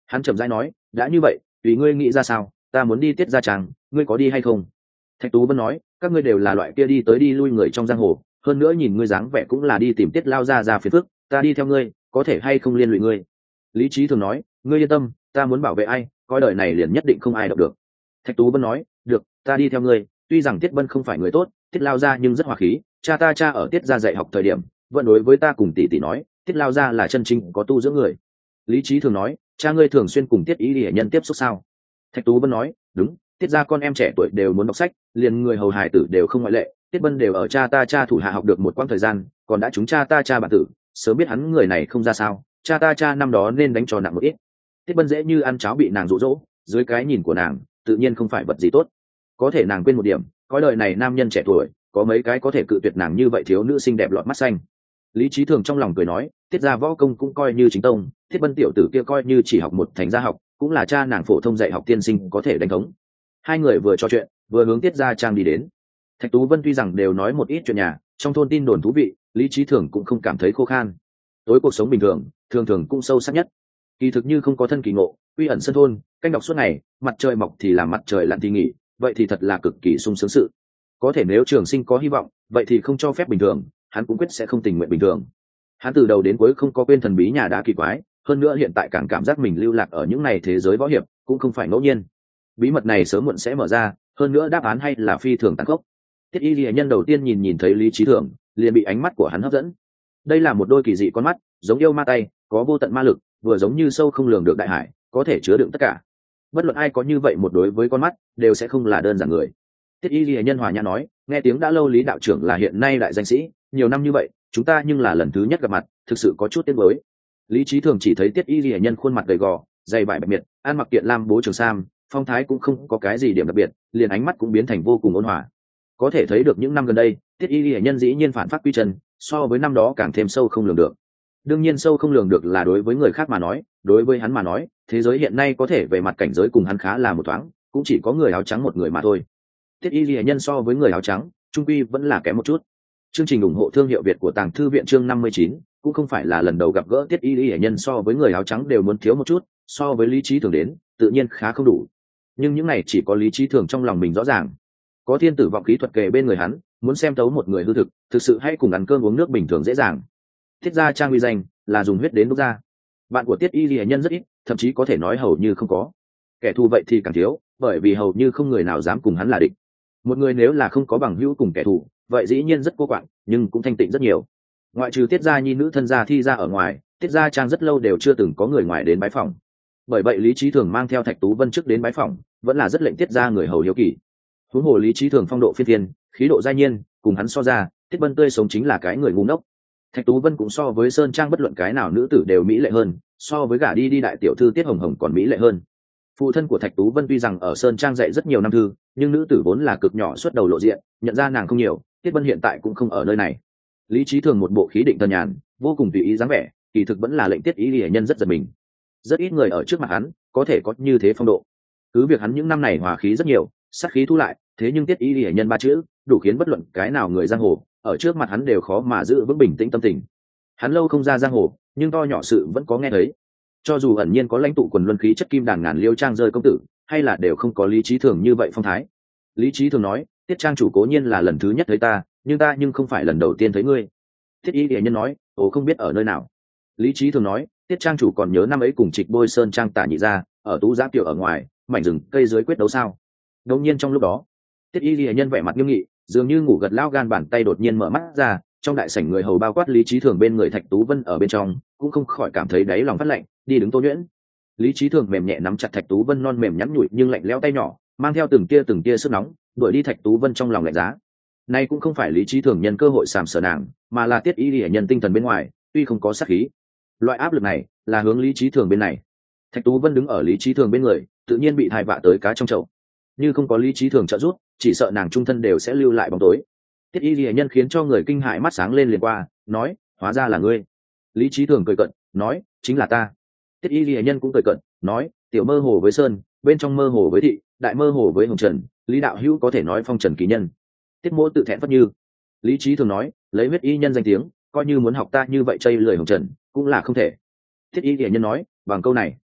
Speaker 1: Hắn chậm rãi nói, đã như vậy tùy ngươi nghĩ ra sao, ta muốn đi Tiết Gia Trang, ngươi có đi hay không? Thạch Tú Vân nói, các ngươi đều là loại kia đi tới đi lui người trong giang hồ, hơn nữa nhìn ngươi dáng vẻ cũng là đi tìm Tiết lao ra ra phiền phức, ta đi theo ngươi có thể hay không liên lụy ngươi? Lý Chí Thường nói, ngươi yên tâm, ta muốn bảo vệ ai, coi đời này liền nhất định không ai động được. Thạch Tú Vân nói, được, ta đi theo ngươi, tuy rằng Tiết Bân không phải người tốt, Tiết lao ra nhưng rất hòa khí, cha ta cha ở Tiết gia dạy học thời điểm vẫn đối với ta cùng tỷ tỷ nói Tiết lao ra là chân chính có tu dưỡng người. Lý Chí Thường nói, cha ngươi thường xuyên cùng Tiết y hệ nhân tiếp xúc sao? Thạch Tú Vân nói, đúng, Tiết gia con em trẻ tuổi đều muốn đọc sách, liền người hầu hài tử đều không ngoại lệ, Tiết Bân đều ở cha ta cha thủ hạ học được một quãng thời gian, còn đã chúng cha ta cha bản tử, sớm biết hắn người này không ra sao, cha ta cha năm đó nên đánh trò nặng một ít. Tiết Bân dễ như ăn cháo bị nàng dụ dỗ, dưới cái nhìn của nàng tự nhiên không phải vật gì tốt, có thể nàng quên một điểm, cõi đời này nam nhân trẻ tuổi có mấy cái có thể cự tuyệt nàng như vậy thiếu nữ xinh đẹp lọt mắt xanh. Lý Chí Thường trong lòng cười nói, Tiết gia võ công cũng coi như chính tông, Thiết Bân tiểu tử kia coi như chỉ học một thành gia học, cũng là cha nàng phổ thông dạy học tiên sinh có thể đánh thống. Hai người vừa trò chuyện vừa hướng Tiết Gia Trang đi đến. Thạch Tú Vân tuy rằng đều nói một ít chuyện nhà trong thôn tin đồn thú vị, Lý Chí Thường cũng không cảm thấy khô khan. Tối cuộc sống bình thường thường thường cũng sâu sắc nhất, kỳ thực như không có thân kỳ ngộ, quy ẩn sân thôn, canh đọc suốt ngày, mặt trời mọc thì làm mặt trời lặn thì nghỉ, vậy thì thật là cực kỳ sung sướng sự. Có thể nếu Trường Sinh có hy vọng, vậy thì không cho phép bình thường, hắn cũng quyết sẽ không tình nguyện bình thường. Hắn từ đầu đến cuối không có quên thần bí nhà đá kỳ quái, hơn nữa hiện tại càng cảm giác mình lưu lạc ở những này thế giới võ hiệp cũng không phải ngẫu nhiên. Bí mật này sớm muộn sẽ mở ra, hơn nữa đáp án hay là phi thường tàn khốc. Tiết Y Lệ Nhân đầu tiên nhìn nhìn thấy Lý Chí Thường, liền bị ánh mắt của hắn hấp dẫn. Đây là một đôi kỳ dị con mắt, giống yêu ma tay, có vô tận ma lực, vừa giống như sâu không lường được đại hải, có thể chứa đựng tất cả. Bất luận ai có như vậy một đối với con mắt, đều sẽ không là đơn giản người. Tiết Y Lệ Nhân hòa nhã nói, nghe tiếng đã lâu Lý đạo trưởng là hiện nay đại danh sĩ, nhiều năm như vậy, chúng ta nhưng là lần thứ nhất gặp mặt, thực sự có chút tiếc nuối. Lý Chí Thường chỉ thấy Tiết Y Lệ Nhân khuôn mặt gầy gò, dày vải bạch miệt, ăn mặc kiện lam bố trường sam, phong thái cũng không có cái gì điểm đặc biệt, liền ánh mắt cũng biến thành vô cùng ôn hòa. Có thể thấy được những năm gần đây, Tiết Y Lệ Nhân dĩ nhiên phản phát quy chân, so với năm đó càng thêm sâu không lường được. Đương nhiên sâu không lường được là đối với người khác mà nói, đối với hắn mà nói, thế giới hiện nay có thể về mặt cảnh giới cùng hắn khá là một thoáng, cũng chỉ có người áo trắng một người mà thôi. Tiết Y Lệ Nhân so với người áo trắng, trung quy vẫn là kém một chút. Chương trình ủng hộ thương hiệu Việt của Tàng Thư viện chương năm mươi chín, cũng không phải là lần đầu gặp gỡ Tiết Y Lệ Nhân so với người áo trắng đều muốn thiếu một chút, so với Lý Chí Thường đến, tự nhiên khá không đủ. Nhưng những này chỉ có Lý Chí Thường trong lòng mình rõ ràng. Có thiên tử vọng khí thuật kề bên người hắn, muốn xem thấu một người hư thực, thực sự hay cùng ăn cơm uống nước bình thường dễ dàng. Tiết Gia Trang uy danh là dùng huyết đến đúc ra. Bạn của Tiết Y Lệ Nhân rất ít, thậm chí có thể nói hầu như không có. Kẻ thù vậy thì càng thiếu, bởi vì hầu như không người nào dám cùng hắn là địch. Một người nếu là không có bằng hữu cùng kẻ thù, vậy dĩ nhiên rất cô quạng, nhưng cũng thanh tịnh rất nhiều. Ngoại trừ Tiết gia nhi nữ thân gia thi ra ở ngoài, Tiết Gia Trang rất lâu đều chưa từng có người ngoài đến bái phỏng. Bởi vậy Lý Chí Thường mang theo Thạch Tú Vân trước đến bái phỏng, vẫn là rất lệnh Tiết gia người hầu hiếu kỳ. Huống hồ Lý Chí Thường phong độ phiên thiên, khí độ giai nhiên, cùng hắn so ra, Tiết Bân tươi sống chính là cái người ngu ngốc. Thạch Tú Vân cũng so với Sơn Trang bất luận cái nào nữ tử đều mỹ lệ hơn, so với gả đi đi đại tiểu thư Tiết Hồng Hồng còn mỹ lệ hơn. Phụ thân của Thạch Tú Vân tuy rằng ở Sơn Trang dạy rất nhiều năm thư, nhưng nữ tử vốn là cực nhỏ xuất đầu lộ diện, nhận ra nàng không nhiều. Tiết Bân hiện tại cũng không ở nơi này. Lý Chí Thường một bộ khí định thần nhàn, vô cùng tùy ý dáng vẻ, kỳ thực vẫn là lệnh Tiết Y Lệ Nhân rất giật mình. Rất ít người ở trước mặt hắn có thể có như thế phong độ. Cứ việc hắn những năm này hòa khí rất nhiều, sát khí thu lại, thế nhưng Tiết Y Lệ Nhân ba chữ đủ khiến bất luận cái nào người giang hồ ở trước mặt hắn đều khó mà giữ vững bình tĩnh tâm tình. Hắn lâu không ra giang hồ, nhưng to nhỏ sự vẫn có nghe thấy. Cho dù ẩn nhiên có lãnh tụ quần luân khí chất kim đàn ngàn liêu trang rơi công tử, hay là đều không có Lý Chí Thường như vậy phong thái. Lý Chí Thường nói, Tiết trang chủ cố nhiên là lần thứ nhất thấy ta, nhưng ta nhưng không phải lần đầu tiên thấy ngươi. Thiết Y Lệ Nhân nói, ồ không biết ở nơi nào. Lý Chí Thường nói, Tiết trang chủ còn nhớ năm ấy cùng Trịch Bôi Sơn Trang tả nhị ra, ở Tú Giã Kiều ở ngoài, mảnh rừng cây dưới quyết đấu sao? Đột nhiên trong lúc đó, Tiết Y Lệ Nhân vẻ mặt nghiêm nghị, dường như ngủ gật lao gan bàn tay đột nhiên mở mắt ra, trong đại sảnh người hầu bao quát Lý Chí Thường bên người Thạch Tú Vân ở bên trong, cũng không khỏi cảm thấy đáy lòng phát lạnh, đi đứng Tô Nhuyễn. Lý Chí Thường mềm nhẹ nắm chặt Thạch Tú Vân non mềm nhắn nhủi nhưng lạnh lẽo tay nhỏ, mang theo từng tia từng tia sức nóng, đuổi đi Thạch Tú Vân trong lòng lạnh giá. Nay cũng không phải Lý Chí Thường nhân cơ hội sàm sỡ nàng, mà là Tiết Y Lệ Nhân tinh thần bên ngoài, tuy không có sát khí, loại áp lực này là hướng Lý Chí Thường bên này. Thạch Tú Vân đứng ở Lý Chí Thường bên người, tự nhiên bị thai vạ tới cá trong chậu. Như không có Lý Chí Thường trợ giúp, chỉ sợ nàng trung thân đều sẽ lưu lại bóng tối. Tiết Y Lệ Nhân khiến cho người kinh hãi mắt sáng lên liền qua, nói, hóa ra là ngươi. Lý Chí Thường cười cận, nói, chính là ta. Tiết Y Lệ Nhân cũng cười cận, nói, tiểu mơ hồ với sơn, bên trong mơ hồ với thị, đại mơ hồ với hồng trần, Lý đạo hữu có thể nói phong trần kỳ nhân. Tiết Mỗ tự thẹn phất như. Lý Chí Thường nói, lấy huyết y nhân danh tiếng, coi như muốn học ta như vậy chây lười hồng trần, cũng là không thể. Thiết Y Lệ Nhân nói, bằng câu này,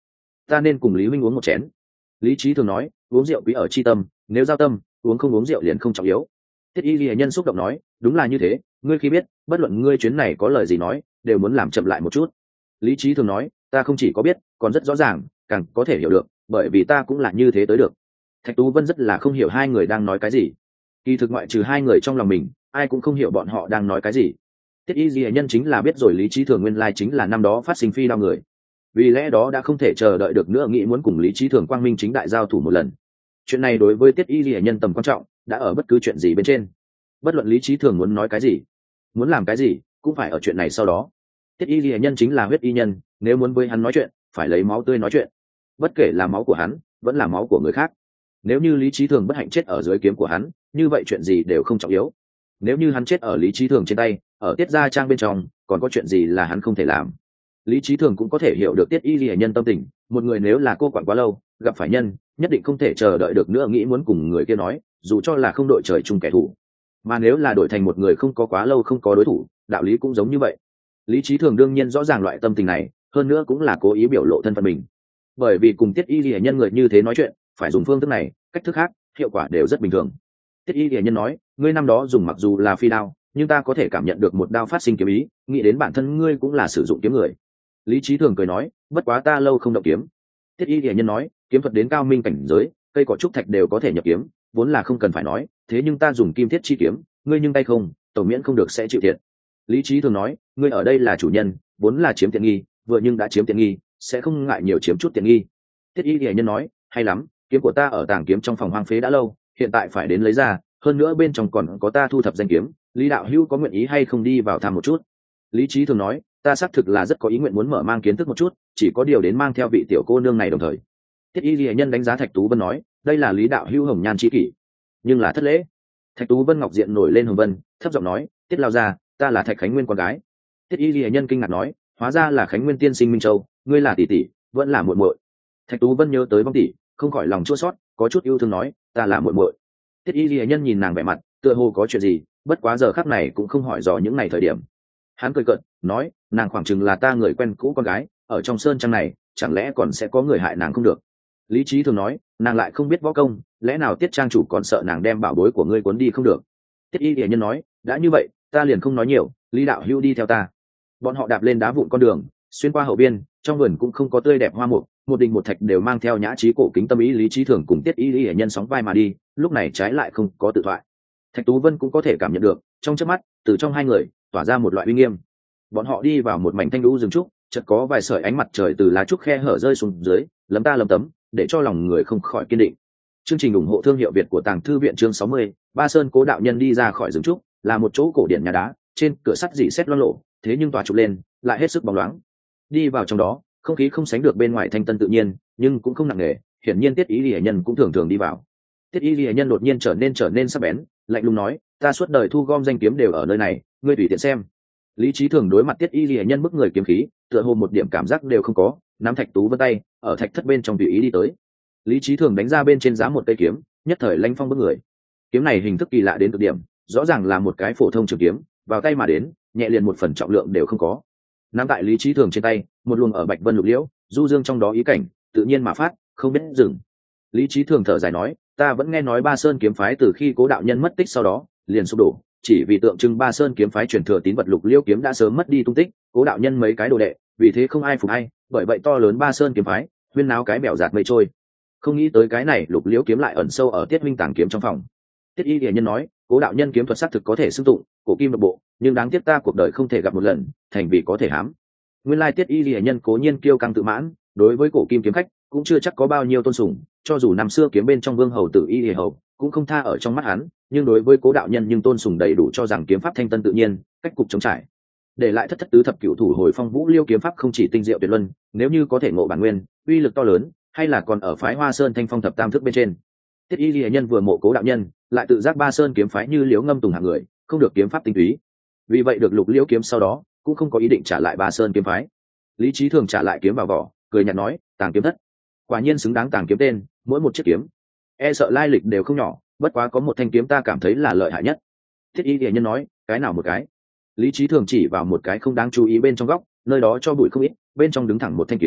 Speaker 1: ta nên cùng lý huynh uống một chén. Lý trí thường nói, uống rượu quý ở chi tâm, nếu giao tâm, uống không uống rượu liền không trọng yếu. Tiết y lìa nhân xúc động nói, đúng là như thế, ngươi khi biết bất luận ngươi chuyến này có lời gì nói đều muốn làm chậm lại một chút. Lý trí thường nói, ta không chỉ có biết còn rất rõ ràng, càng có thể hiểu được, bởi vì ta cũng là như thế tới được. Thạch Tú Vân rất là không hiểu hai người đang nói cái gì, kỳ thực ngoại trừ hai người trong lòng mình, ai cũng không hiểu bọn họ đang nói cái gì. Tiết y lìa nhân chính là biết rồi lý trí thường nguyên lai chính là năm đó phát sinh phi đao người, vì lẽ đó đã không thể chờ đợi được nữa, nghĩ muốn cùng lý trí thường quang minh chính đại giao thủ một lần. Chuyện này đối với Tiết y lìa nhân tầm quan trọng đã ở bất cứ chuyện gì bên trên, bất luận lý trí thường muốn nói cái gì, muốn làm cái gì, cũng phải ở chuyện này sau đó. Tiết y lìa nhân chính là huyết y nhân, nếu muốn với hắn nói chuyện phải lấy máu tươi nói chuyện, bất kể là máu của hắn vẫn là máu của người khác. Nếu như lý trí thường bất hạnh chết ở dưới kiếm của hắn, như vậy chuyện gì đều không trọng yếu. Nếu như hắn chết ở lý trí thường trên tay, ở Tiết gia trang bên trong, còn có chuyện gì là hắn không thể làm. Lý trí thường cũng có thể hiểu được Tiết y lìa nhân tâm tình, một người nếu là cô quản quá lâu, gặp phải nhân nhất định không thể chờ đợi được nữa, nghĩ muốn cùng người kia nói, dù cho là không đội trời chung kẻ thù. Mà nếu là đổi thành một người không có quá lâu không có đối thủ, đạo lý cũng giống như vậy. Lý trí thường đương nhiên rõ ràng loại tâm tình này, hơn nữa cũng là cố ý biểu lộ thân phận mình, bởi vì cùng Tiết y lìa nhân người như thế nói chuyện phải dùng phương thức này, cách thức khác hiệu quả đều rất bình thường. Tiết y lìa nhân nói, ngươi năm đó dùng mặc dù là phi đao, nhưng ta có thể cảm nhận được một đao phát sinh kiếm ý, nghĩ đến bản thân ngươi cũng là sử dụng kiếm người. Lý trí thường cười nói, bất quá ta lâu không động kiếm. Tiết y lìa nhân nói, kiếm thuật đến cao minh cảnh giới, cây cỏ trúc thạch đều có thể nhập kiếm, vốn là không cần phải nói, thế nhưng ta dùng kim thiết chi kiếm, ngươi nhưng tay không, tổng miễn không được sẽ chịu thiệt. Lý trí thường nói, ngươi ở đây là chủ nhân, vốn là chiếm tiện nghi, vừa nhưng đã chiếm tiện nghi, sẽ không ngại nhiều chiếm chút tiện nghi. Tiết y lìa nhân nói, hay lắm, kiếm của ta ở tàng kiếm trong phòng hoang phế đã lâu, hiện tại phải đến lấy ra, hơn nữa bên trong còn có ta thu thập danh kiếm, Lý đạo hữu có nguyện ý hay không đi vào thăm một chút? Lý trí thường nói, ta xác thực là rất có ý nguyện muốn mở mang kiến thức một chút, chỉ có điều đến mang theo vị tiểu cô nương này đồng thời. Tiết y lìa nhân đánh giá Thạch Tú Vân nói, đây là Lý đạo hữu hồng nhan chi kỷ, nhưng là thất lễ. Thạch Tú Vân ngọc diện nổi lên hồng vân, thấp giọng nói, Tiết lao ra, ta là Thạch Khánh Nguyên con gái. Tiết y lìa nhân kinh ngạc nói, hóa ra là Khánh Nguyên tiên sinh Minh Châu, ngươi là tỷ tỷ, vẫn là muội muội. Thạch Tú Vân nhớ tới vong tỷ, không khỏi lòng chua xót, có chút yêu thương nói, ta là muội muội. Tiết y lìa nhân nhìn nàng vẻ mặt, tựa hồ có chuyện gì, bất quá giờ khắc này cũng không hỏi dò những ngày thời điểm. Hắn cười cợt, nói, nàng khoảng chừng là ta người quen cũ con gái, ở trong sơn trang này, chẳng lẽ còn sẽ có người hại nàng không được? Lý trí thường nói, nàng lại không biết võ công, lẽ nào Tiết trang chủ còn sợ nàng đem bảo bối của ngươi cuốn đi không được? Tiết y lìa nhân nói, đã như vậy, ta liền không nói nhiều, Lý đạo hữu đi theo ta. Bọn họ đạp lên đá vụn con đường, xuyên qua hậu biên, trong vườn cũng không có tươi đẹp hoa mục, một đình một thạch đều mang theo nhã trí cổ kính tâm ý. Lý trí thường cùng Tiết y lìa nhân sóng vai mà đi, lúc này trái lại không có tự thoại. Thạch Tú Vân cũng có thể cảm nhận được, trong chớp mắt, từ trong hai người tỏa ra một loại uy nghiêm. Bọn họ đi vào một mảnh thanh lũ rừng trúc, chợt có vài sợi ánh mặt trời từ lá trúc khe hở rơi xuống dưới, lấm ta lấm tấm, để cho lòng người không khỏi kiên định. Chương trình ủng hộ thương hiệu Việt của Tàng Thư viện chương sáu mươi, Ba Sơn Cố đạo nhân đi ra khỏi rừng trúc, là một chỗ cổ điển nhà đá, trên cửa sắt rỉ sét loang lổ, thế nhưng tỏa trục lên, lại hết sức bóng loáng. Đi vào trong đó, không khí không sánh được bên ngoài thanh tân tự nhiên, nhưng cũng không nặng nề, hiển nhiên Tiết y lìa nhân cũng thường thường đi vào. Tiết y lìa nhân đột nhiên trở nên trở nên sắc bén, lạnh lùng nói, ta suốt đời thu gom danh kiếm đều ở nơi này, ngươi tùy tiện xem. Lý trí thường đối mặt Tiết y lìa nhân bức người kiếm khí, tựa hồ một điểm cảm giác đều không có, nắm Thạch Tú Vân tay, ở thạch thất bên trong tùy ý đi tới. Lý trí thường đánh ra bên trên giá một cây kiếm, nhất thời lanh phong bức người. Kiếm này hình thức kỳ lạ đến cực điểm, rõ ràng là một cái phổ thông trường kiếm, vào tay mà đến, nhẹ liền một phần trọng lượng đều không có. Nắm tại Lý trí thường trên tay, một luồng ở bạch vân lục liễu, du dương trong đó ý cảnh, tự nhiên mà phát, không biết dừng. Lý trí thường thở dài nói, ta vẫn nghe nói Ba Sơn kiếm phái từ khi Cố đạo nhân mất tích sau đó liền sụp đổ, chỉ vì tượng trưng Ba Sơn kiếm phái truyền thừa tín vật lục liễu kiếm đã sớm mất đi tung tích, Cố đạo nhân mấy cái đồ đệ, vì thế không ai phục ai, bởi vậy to lớn Ba Sơn kiếm phái huyên náo cái bèo giạt mây trôi. Không nghĩ tới cái này lục liễu kiếm lại ẩn sâu ở Tiết minh tàng kiếm trong phòng. Tiết y lìa nhân nói, Cố đạo nhân kiếm thuật xác thực có thể xưng tụng cổ kim độc bộ, nhưng đáng tiếc ta cuộc đời không thể gặp một lần, thành vì có thể hám. Nguyên lai Tiết y lìa nhân cố nhiên kiêu căng tự mãn, đối với cổ kim kiếm khách cũng chưa chắc có bao nhiêu tôn sùng, cho dù năm xưa kiếm bên trong vương hầu tử y lìa hầu cũng không tha ở trong mắt hắn, nhưng đối với Cố đạo nhân nhưng tôn sùng đầy đủ, cho rằng kiếm pháp thanh tân tự nhiên, cách cục chống trải, để lại thất thất tứ thập cửu thủ hồi phong vũ liêu kiếm pháp không chỉ tinh diệu tuyệt luân, nếu như có thể ngộ bản nguyên, uy lực to lớn, hay là còn ở phái Hoa Sơn Thanh Phong thập tam thức bên trên. Tiết y lìa nhân vừa mộ Cố đạo nhân, lại tự giác Ba Sơn kiếm phái như liếu ngâm tùng hạng người, không được kiếm pháp tinh túy, vì vậy được lục liễu kiếm sau đó cũng không có ý định trả lại Ba Sơn kiếm phái. Lý trí thường trả lại kiếm vào vỏ, cười nhạt nói, tàng kiếm thất quả nhiên xứng đáng tàng kiếm tên, mỗi một chiếc kiếm e sợ lai lịch đều không nhỏ, bất quá có một thanh kiếm ta cảm thấy là lợi hại nhất. Thiết y lìa nhân nói, cái nào một cái? Lý trí thường chỉ vào một cái không đáng chú ý bên trong góc, nơi đó cho bụi không ít, bên trong đứng thẳng một thanh kiếm,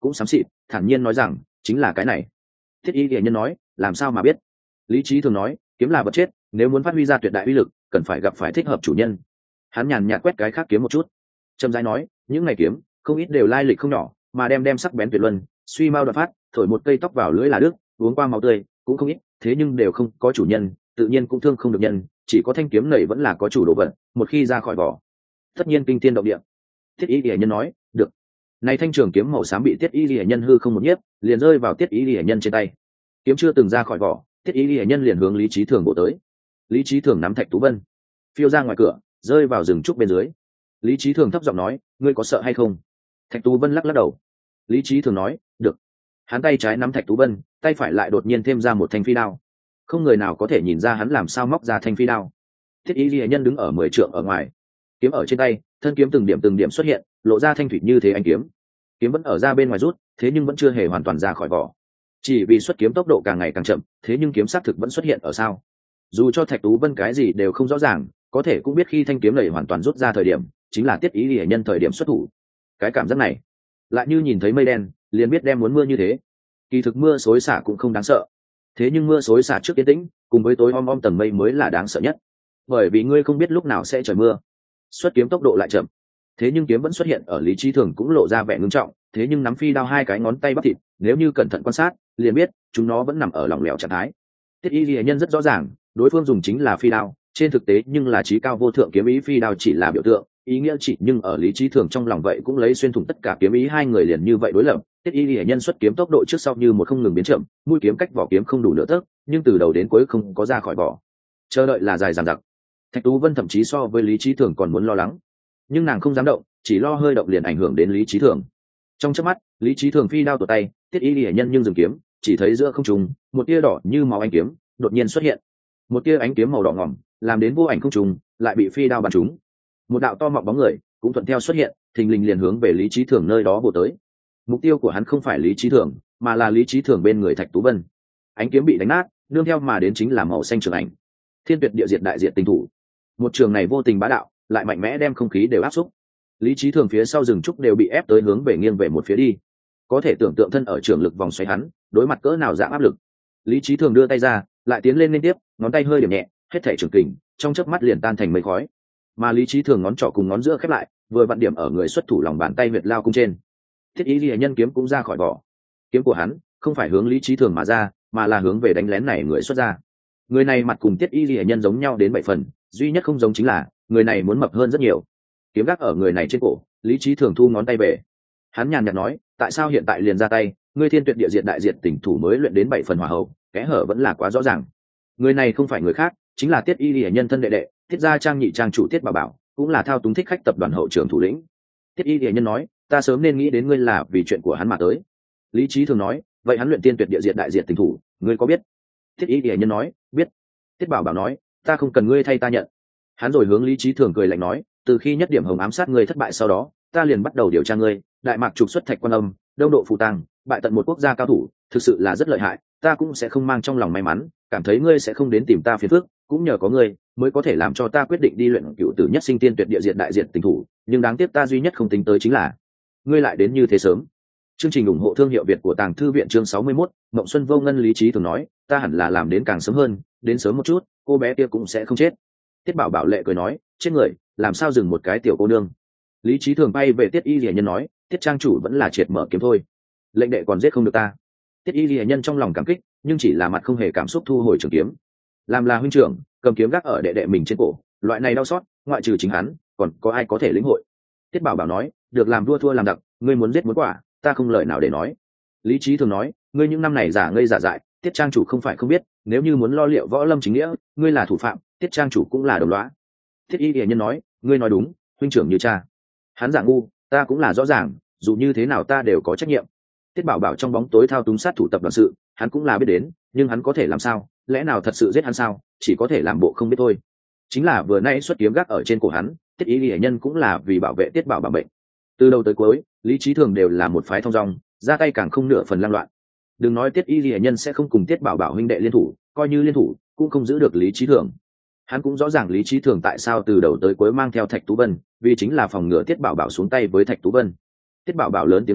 Speaker 1: cũng xám xịt, thản nhiên nói rằng chính là cái này. Thiết y hiển nhân nói, làm sao mà biết? Lý trí thường nói, kiếm là vật chết, nếu muốn phát huy ra tuyệt đại uy lực cần phải gặp phải thích hợp chủ nhân. Hắn nhàn nhạt quét cái khác kiếm một chút, trầm rãi nói, những ngày kiếm không ít đều lai lịch không nhỏ, mà đem đem sắc bén tuyệt luân, suy mau đoạn phát, thổi một cây tóc vào lưỡi là đứt, uống qua máu tươi cũng không ít, thế nhưng đều không có chủ nhân, tự nhiên cũng thương không được nhân, chỉ có thanh kiếm này vẫn là có chủ đồ vật, một khi ra khỏi vỏ tất nhiên kinh thiên động địa. Thiết y hiển nhân nói, được. Này thanh trường kiếm màu xám bị Tiết y hiển nhân hư không một nhiếp, liền rơi vào Tiết y hiển nhân trên tay. Kiếm chưa từng ra khỏi vỏ, Thiết y hiển nhân liền hướng Lý Chí Thường bổ tới. Lý Chí Thường nắm thạch tú vân, phiêu ra ngoài cửa, rơi vào rừng trúc bên dưới. Lý Chí Thường thấp giọng nói, ngươi có sợ hay không? Thạch tú vân lắc lắc đầu. Lý Chí Thường nói, được. Hắn tay trái nắm thạch tú vân, tay phải lại đột nhiên thêm ra một thanh phi đao. Không người nào có thể nhìn ra hắn làm sao móc ra thanh phi đao. Thiết y hiển nhân đứng ở mười trượng ở ngoài, kiếm ở trên tay, thân kiếm từng điểm từng điểm xuất hiện, lộ ra thanh thủy như thế anh kiếm. Kiếm vẫn ở ra bên ngoài rút, thế nhưng vẫn chưa hề hoàn toàn ra khỏi vỏ. Chỉ vì xuất kiếm tốc độ càng ngày càng chậm, thế nhưng kiếm xác thực vẫn xuất hiện ở sao? Dù cho Thạch Tú Vân cái gì đều không rõ ràng, có thể cũng biết khi thanh kiếm này hoàn toàn rút ra thời điểm, chính là Tiết ý liễu nhân thời điểm xuất thủ. Cái cảm giác này, lại như nhìn thấy mây đen, liền biết đem muốn mưa như thế. Kỳ thực mưa xối xả cũng không đáng sợ, thế nhưng mưa xối xả trước yên tĩnh, cùng với tối om om tầng mây mới là đáng sợ nhất. Bởi vì ngươi không biết lúc nào sẽ trời mưa. Xuất kiếm tốc độ lại chậm, thế nhưng kiếm vẫn xuất hiện ở Lý Chí Thường cũng lộ ra vẻ ngưng trọng, thế nhưng nắm phi đao hai cái ngón tay bắp thịt, nếu như cẩn thận quan sát liền biết chúng nó vẫn nằm ở lỏng lẻo trạng thái. Tiết y liễu nhân rất rõ ràng, đối phương dùng chính là phi đao, trên thực tế nhưng là chí cao vô thượng kiếm ý, phi đao chỉ là biểu tượng, ý nghĩa chỉ nhưng ở Lý Chí Thường trong lòng vậy cũng lấy xuyên thủng tất cả kiếm ý, hai người liền như vậy đối lập. Tiết y liễu nhân xuất kiếm tốc độ trước sau như một không ngừng biến chậm, mũi kiếm cách vỏ kiếm không đủ nửa tấc, nhưng từ đầu đến cuối không có ra khỏi vỏ. Chờ đợi là dài dằng dặc. Thạch Tú Vân thậm chí so với Lý Chí Thường còn muốn lo lắng, nhưng nàng không dám động, chỉ lo hơi động liền ảnh hưởng đến Lý Chí Thường. Trong chớp mắt, Lý Chí Thường phi đao tuột tay, Tiết y liễu nhân nhưng dừng kiếm, chỉ thấy giữa không trung một tia đỏ như máu ánh kiếm đột nhiên xuất hiện, một tia ánh kiếm màu đỏ ngòm làm đến vô ảnh không trùng, lại bị phi đao bắn trúng. Một đạo to mọng bóng người cũng thuận theo xuất hiện, thình lình liền hướng về Lý Chí Thường nơi đó bổ tới. Mục tiêu của hắn không phải Lý Chí Thường, mà là Lý Chí Thường bên người Thạch Tú Vân. Ánh kiếm bị đánh nát, nương theo mà đến chính là màu xanh trường ảnh. Thiên tuyệt địa diệt đại diệt tình thủ. Một trường này vô tình bá đạo, lại mạnh mẽ đem không khí đều áp xúc. Lý Chí Thường phía sau rừng trúc đều bị ép tới hướng về nghiêng về một phía đi. Có thể tưởng tượng thân ở trường lực vòng xoáy hắn, đối mặt cỡ nào dạng áp lực. Lý Chí Thường đưa tay ra, lại tiến lên liên tiếp, ngón tay hơi điểm nhẹ, hết thảy trường kình, trong chớp mắt liền tan thành mây khói. Mà Lý Chí Thường ngón trỏ cùng ngón giữa khép lại, vừa vặn điểm ở người xuất thủ lòng bàn tay huyệt lao cung trên. Thiết ý liễu nhân kiếm cũng ra khỏi vỏ. Kiếm của hắn không phải hướng Lý Chí Thường mà ra, mà là hướng về đánh lén này người xuất ra. Người này mặt cùng Tiết y liễu nhân giống nhau đến bảy phần, duy nhất không giống chính là người này muốn mập hơn rất nhiều. Kiếm gác ở người này trên cổ, Lý Chí Thường thu ngón tay về. Hắn nhàn nhạt nói, tại sao hiện tại liền ra tay? Ngươi thiên tuyệt địa diệt đại diệt tỉnh thủ mới luyện đến bảy phần hỏa hậu, kẽ hở vẫn là quá rõ ràng. Người này không phải người khác, chính là Tiết y liễu nhân thân đệ đệ, Tiết gia trang nhị trang chủ Tiết Bảo Bảo, cũng là thao túng thích khách tập đoàn hậu trưởng thủ lĩnh. Tiết y liễu nhân nói, ta sớm nên nghĩ đến ngươi là vì chuyện của hắn mà tới. Lý Chí Thường nói, vậy hắn luyện tiên tuyệt địa diệt đại diệt tỉnh thủ, ngươi có biết? Thiết y liễu nhân nói, biết. Tiết Bảo Bảo nói, ta không cần ngươi thay ta nhận. Hắn rồi hướng Lý Chí Thường cười lạnh nói, từ khi nhất điểm hồng ám sát ngươi thất bại sau đó, ta liền bắt đầu điều tra ngươi, đại mạc trục xuất thạch quan âm, đông độ phù tăng, bại tận một quốc gia cao thủ, thực sự là rất lợi hại, ta cũng sẽ không mang trong lòng may mắn, cảm thấy ngươi sẽ không đến tìm ta phiền phức, cũng nhờ có ngươi mới có thể làm cho ta quyết định đi luyện cựu tử nhất sinh tiên tuyệt địa diệt đại diệt tình thủ, nhưng đáng tiếc ta duy nhất không tính tới chính là ngươi lại đến như thế sớm. Chương trình ủng hộ thương hiệu Việt của Tàng Thư viện chương sáu mươi mốt, Mộng Xuân Vô Ngân. Lý Chí Thường nói, ta hẳn là làm đến càng sớm hơn, đến sớm một chút, cô bé kia cũng sẽ không chết. Tiết Bảo Bảo lệ cười nói, chết người, làm sao dừng một cái tiểu cô nương. Lý Chí Thường bay về Tiết y liễu nhân nói, Tiết trang chủ vẫn là triệt mở kiếm thôi, lệnh đệ còn giết không được ta. Tiết y liễu nhân trong lòng cảm kích, nhưng chỉ là mặt không hề cảm xúc thu hồi trường kiếm. Làm là huynh trưởng, cầm kiếm gác ở đệ đệ mình trên cổ, loại này đau xót, ngoại trừ chính hắn, còn có ai có thể lĩnh hội. Tiết Bảo Bảo nói, được làm vua thua làm đặc, ngươi muốn giết muốn quả, ta không lời nào để nói. Lý Chí Thường nói, ngươi những năm này giả ngây giả dại, Tiết trang chủ không phải không biết, nếu như muốn lo liệu võ lâm chính nghĩa, ngươi là thủ phạm, Tiết trang chủ cũng là đồng lõa. Thiết y liễu nhân nói, ngươi nói đúng, huynh trưởng như cha. Hắn giả ngu, ta cũng là rõ ràng, dù như thế nào ta đều có trách nhiệm. Tiết Bảo Bảo trong bóng tối thao túng sát thủ tập đoàn sự, hắn cũng là biết đến, nhưng hắn có thể làm sao? Lẽ nào thật sự giết hắn sao? Chỉ có thể làm bộ không biết thôi. Chính là vừa nãy xuất kiếm gác ở trên cổ hắn, Tiết y liễu nhân cũng là vì bảo vệ Tiết Bảo Bảo bệnh. Từ đầu tới cuối, Lý Chí Thường đều là một phái thông dong, ra tay càng không nửa phần lang loạn. Đừng nói Tiết y liễu nhân sẽ không cùng Tiết Bảo Bảo huynh đệ liên thủ, coi như liên thủ, cũng không giữ được Lý Chí Thường. Hắn cũng rõ ràng Lý Chí Thường tại sao từ đầu tới cuối mang theo Thạch Tú Vân, vì chính là phòng ngừa Tiết Bảo Bảo xuống tay với Thạch Tú Vân. Tiết Bảo Bảo lớn tiếng nói,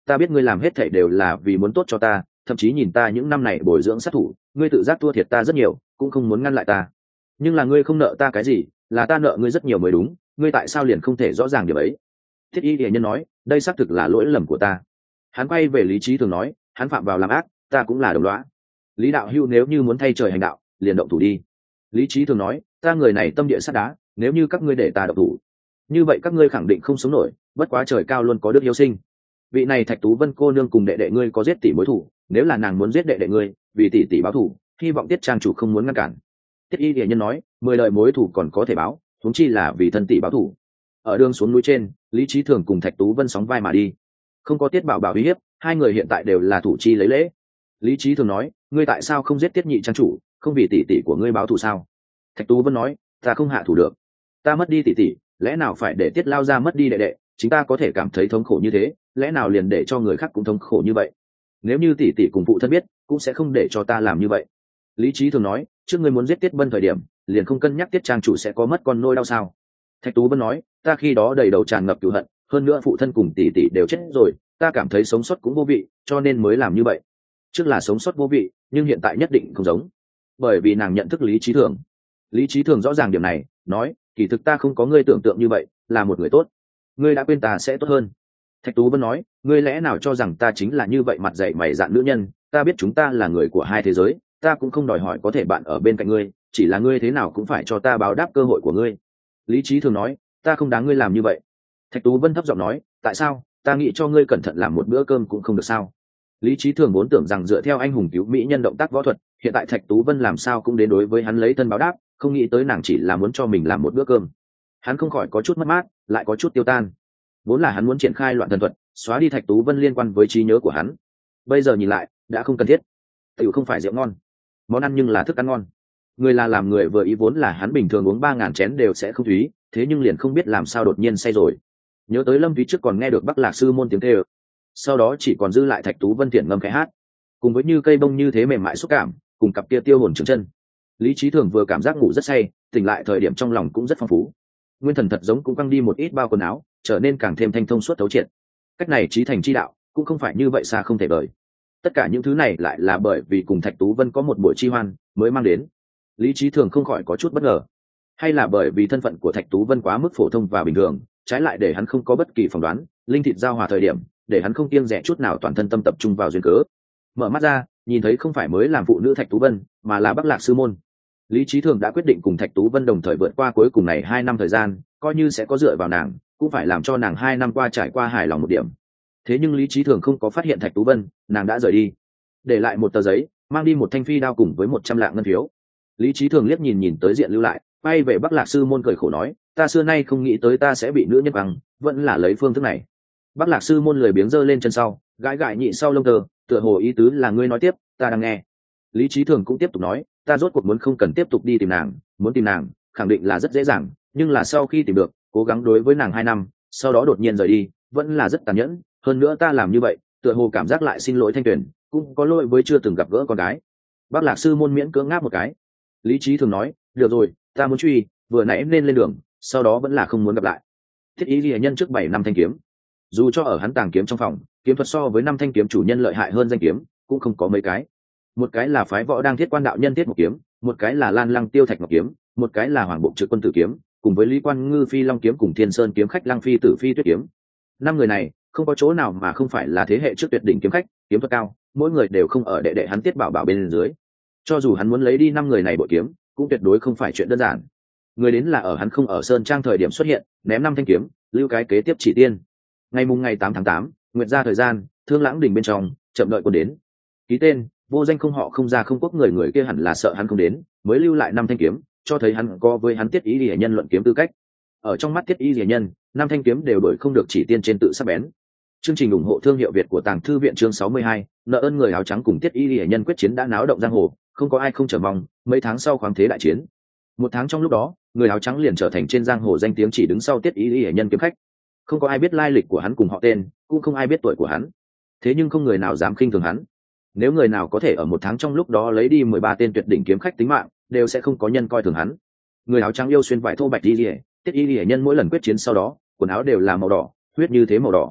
Speaker 1: ta biết ngươi làm hết thảy đều là vì muốn tốt cho ta, thậm chí nhìn ta những năm này bồi dưỡng sát thủ, ngươi tự giác thua thiệt ta rất nhiều, cũng không muốn ngăn lại ta. Nhưng là ngươi không nợ ta cái gì, là ta nợ ngươi rất nhiều mới đúng, ngươi tại sao liền không thể rõ ràng điều ấy? Thiết Y Lệ Nhân nói, đây xác thực là lỗi lầm của ta. Hắn quay về Lý Chí Thường nói, hắn phạm vào làm ác, ta cũng là đồng lõa. Lý đạo hữu nếu như muốn thay trời hành đạo, liền động thủ đi. Lý Chí Thường nói, ta người này tâm địa sắt đá, nếu như các ngươi để ta động thủ, như vậy các ngươi khẳng định không sống nổi, bất quá trời cao luôn có đức hiếu sinh. Vị này Thạch Tú Vân cô nương cùng đệ đệ ngươi có giết tỷ mối thủ, nếu là nàng muốn giết đệ đệ ngươi, vì tỷ tỷ báo thù, hy vọng Tiết trang chủ không muốn ngăn cản. Tiết Y Lệ Nhân nói, mười lời mối thủ còn có thể báo, huống chi là vì thân tỷ báo thù. Ở đường xuống núi trên, Lý Chí Thường cùng Thạch Tú Vân sóng vai mà đi, không có Tiết Bảo Bảo uy hiếp, hai người hiện tại đều là thủ chi lấy lễ. Lý Chí Thường nói, ngươi tại sao không giết Tiết nhị trang chủ, không vì tỷ tỷ của ngươi báo thù sao? Thạch Tú Vân nói, ta không hạ thủ được, ta mất đi tỷ tỷ, lẽ nào phải để Tiết lao ra mất đi đệ đệ, chúng ta có thể cảm thấy thống khổ như thế, lẽ nào liền để cho người khác cũng thống khổ như vậy? Nếu như tỷ tỷ cùng phụ thân biết, cũng sẽ không để cho ta làm như vậy. Lý Chí Thường nói, trước ngươi muốn giết Tiết Bân thời điểm, liền không cân nhắc Tiết trang chủ sẽ có mất con nôi đau sao? Thạch Tú Vân nói, ta khi đó đầy đầu tràn ngập cừu hận, hơn nữa phụ thân cùng tỷ tỷ đều chết rồi, ta cảm thấy sống sót cũng vô vị, cho nên mới làm như vậy. Trước là sống sót vô vị, nhưng hiện tại nhất định không giống, bởi vì nàng nhận thức Lý Chí Thường. Lý Chí Thường rõ ràng điểm này, nói, kỳ thực ta không có ngươi tưởng tượng như vậy, là một người tốt, ngươi đã quên ta sẽ tốt hơn. Thạch Tú Vân nói, ngươi lẽ nào cho rằng ta chính là như vậy mặt dày mày dạn nữ nhân? Ta biết chúng ta là người của hai thế giới, ta cũng không đòi hỏi có thể bạn ở bên cạnh ngươi, chỉ là ngươi thế nào cũng phải cho ta báo đáp cơ hội của ngươi. Lý Chí Thường nói, ta không đáng ngươi làm như vậy. Thạch Tú Vân thấp giọng nói, tại sao? Ta nghĩ cho ngươi cẩn thận làm một bữa cơm cũng không được sao? Lý Chí Thường vốn tưởng rằng dựa theo anh hùng cứu mỹ nhân động tác võ thuật, hiện tại Thạch Tú Vân làm sao cũng đến đối với hắn lấy thân báo đáp, không nghĩ tới nàng chỉ là muốn cho mình làm một bữa cơm. Hắn không khỏi có chút mất mát, lại có chút tiêu tan. Vốn là hắn muốn triển khai loạn thần thuật, xóa đi Thạch Tú Vân liên quan với trí nhớ của hắn. Bây giờ nhìn lại, đã không cần thiết. Tiểu không phải rượu ngon, món ăn nhưng là thức ăn ngon. Người là làm người vừa ý, vốn là hắn bình thường uống ba ngàn chén đều sẽ không thúy, thế nhưng liền không biết làm sao đột nhiên say rồi. Nhớ tới Lâm Thúy trước còn nghe được Bắc Lạc sư môn tiếng kêu, sau đó chỉ còn dư lại Thạch Tú Vân thiện ngâm khẽ hát, cùng với như cây bông như thế mềm mại xúc cảm, cùng cặp kia tiêu hồn trường chân. Lý Chí Thường vừa cảm giác ngủ rất say, tỉnh lại thời điểm trong lòng cũng rất phong phú. Nguyên thần thật giống cũng căng đi một ít bao quần áo, trở nên càng thêm thanh thông suốt thấu triệt. Cách này chí thành chi đạo, cũng không phải như vậy xa không thể vời. Tất cả những thứ này lại là bởi vì cùng Thạch Tú Vân có một buổi chi hoan mới mang đến. Lý Chí Thường không khỏi có chút bất ngờ, hay là bởi vì thân phận của Thạch Tú Vân quá mức phổ thông và bình thường, trái lại để hắn không có bất kỳ phỏng đoán, linh thịt giao hòa thời điểm, để hắn không kiêng dè chút nào toàn thân tâm tập trung vào duyên cớ. Mở mắt ra, nhìn thấy không phải mới làm phụ nữ Thạch Tú Vân, mà là Bắc Lạc sư môn. Lý Chí Thường đã quyết định cùng Thạch Tú Vân đồng thời vượt qua cuối cùng này hai năm thời gian, coi như sẽ có dựa vào nàng, cũng phải làm cho nàng hai năm qua trải qua hài lòng một điểm. Thế nhưng Lý Chí Thường không có phát hiện Thạch Tú Vân, nàng đã rời đi, để lại một tờ giấy, mang đi một thanh phi đao cùng với một trăm lạng ngân phiếu. Lý Chí Thường liếc nhìn nhìn tới diện lưu lại, bay về Bắc Lạc sư môn cười khổ nói, ta xưa nay không nghĩ tới ta sẽ bị nữ nhân bằng, vẫn là lấy phương thức này. Bắc Lạc sư môn lười biếng giơ lên chân sau, gãi gãi nhị sau lông tơ, tựa hồ ý tứ là ngươi nói tiếp, ta đang nghe. Lý Chí Thường cũng tiếp tục nói, ta rốt cuộc muốn không cần tiếp tục đi tìm nàng, muốn tìm nàng, khẳng định là rất dễ dàng, nhưng là sau khi tìm được, cố gắng đối với nàng hai năm, sau đó đột nhiên rời đi, vẫn là rất tàn nhẫn. Hơn nữa ta làm như vậy, tựa hồ cảm giác lại xin lỗi Thanh Tuyền, cũng có lỗi với chưa từng gặp gỡ con gái. Bắc Lạc sư môn miễn cưỡng ngáp một cái. Lý Chí Thường nói, được rồi, ta muốn truy, vừa nãy nên lên đường, sau đó vẫn là không muốn gặp lại. Thiết Y Lệ Nhân trước bảy năm thanh kiếm, dù cho ở hắn tàng kiếm trong phòng, kiếm thuật so với năm thanh kiếm chủ nhân lợi hại hơn danh kiếm, cũng không có mấy cái. Một cái là phái võ đang thiết quan đạo nhân thiết một kiếm, một cái là Lan Lăng Tiêu Thạch Ngọc kiếm, một cái là Hoàng Bộ Trực Quân Tử kiếm, cùng với Lý Quan Ngư Phi Long kiếm cùng Thiên Sơn kiếm khách Lăng Phi Tử Phi Tuyết kiếm. Năm người này, không có chỗ nào mà không phải là thế hệ trước tuyệt đỉnh kiếm khách, kiếm thuật cao, mỗi người đều không ở đệ đệ hắn Tiết Bảo Bảo bên dưới. Cho dù hắn muốn lấy đi năm người này bội kiếm, cũng tuyệt đối không phải chuyện đơn giản. Người đến là ở hắn không ở Sơn Trang thời điểm xuất hiện, ném năm thanh kiếm, lưu cái kế tiếp chỉ tiên. Ngày mùng ngày tám tháng tám, nguyệt ra thời gian, Thương Lãng đỉnh bên trong, chậm đợi quân đến. Ký tên, vô danh không họ không ra không quốc, người người kia hẳn là sợ hắn không đến, mới lưu lại năm thanh kiếm, cho thấy hắn có với hắn Tiết Y Lệ Nhân luận kiếm tư cách. Ở trong mắt Tiết Y Lệ Nhân, năm thanh kiếm đều đổi không được chỉ tiên trên tự sắc bén. Chương trình ủng hộ thương hiệu Việt của Tàng Thư viện chương sáu mươi hai, nợ ơn người áo trắng cùng Tiết Y Lệ Nhân quyết chiến đã náo động giang hồ, không có ai không chờ mong. Mấy tháng sau khoáng thế đại chiến, một tháng trong lúc đó, người áo trắng liền trở thành trên giang hồ danh tiếng chỉ đứng sau Tiết Y Lệ Nhân kiếm khách. Không có ai biết lai lịch của hắn cùng họ tên, cũng không ai biết tuổi của hắn. Thế nhưng không người nào dám khinh thường hắn. Nếu người nào có thể ở một tháng trong lúc đó lấy đi mười ba tên tuyệt đỉnh kiếm khách tính mạng, đều sẽ không có nhân coi thường hắn. Người áo trắng yêu xuyên vải thô bạch y lìa, Tiết Y Lệ Nhân mỗi lần quyết chiến sau đó, quần áo đều là màu đỏ, huyết như thế màu đỏ.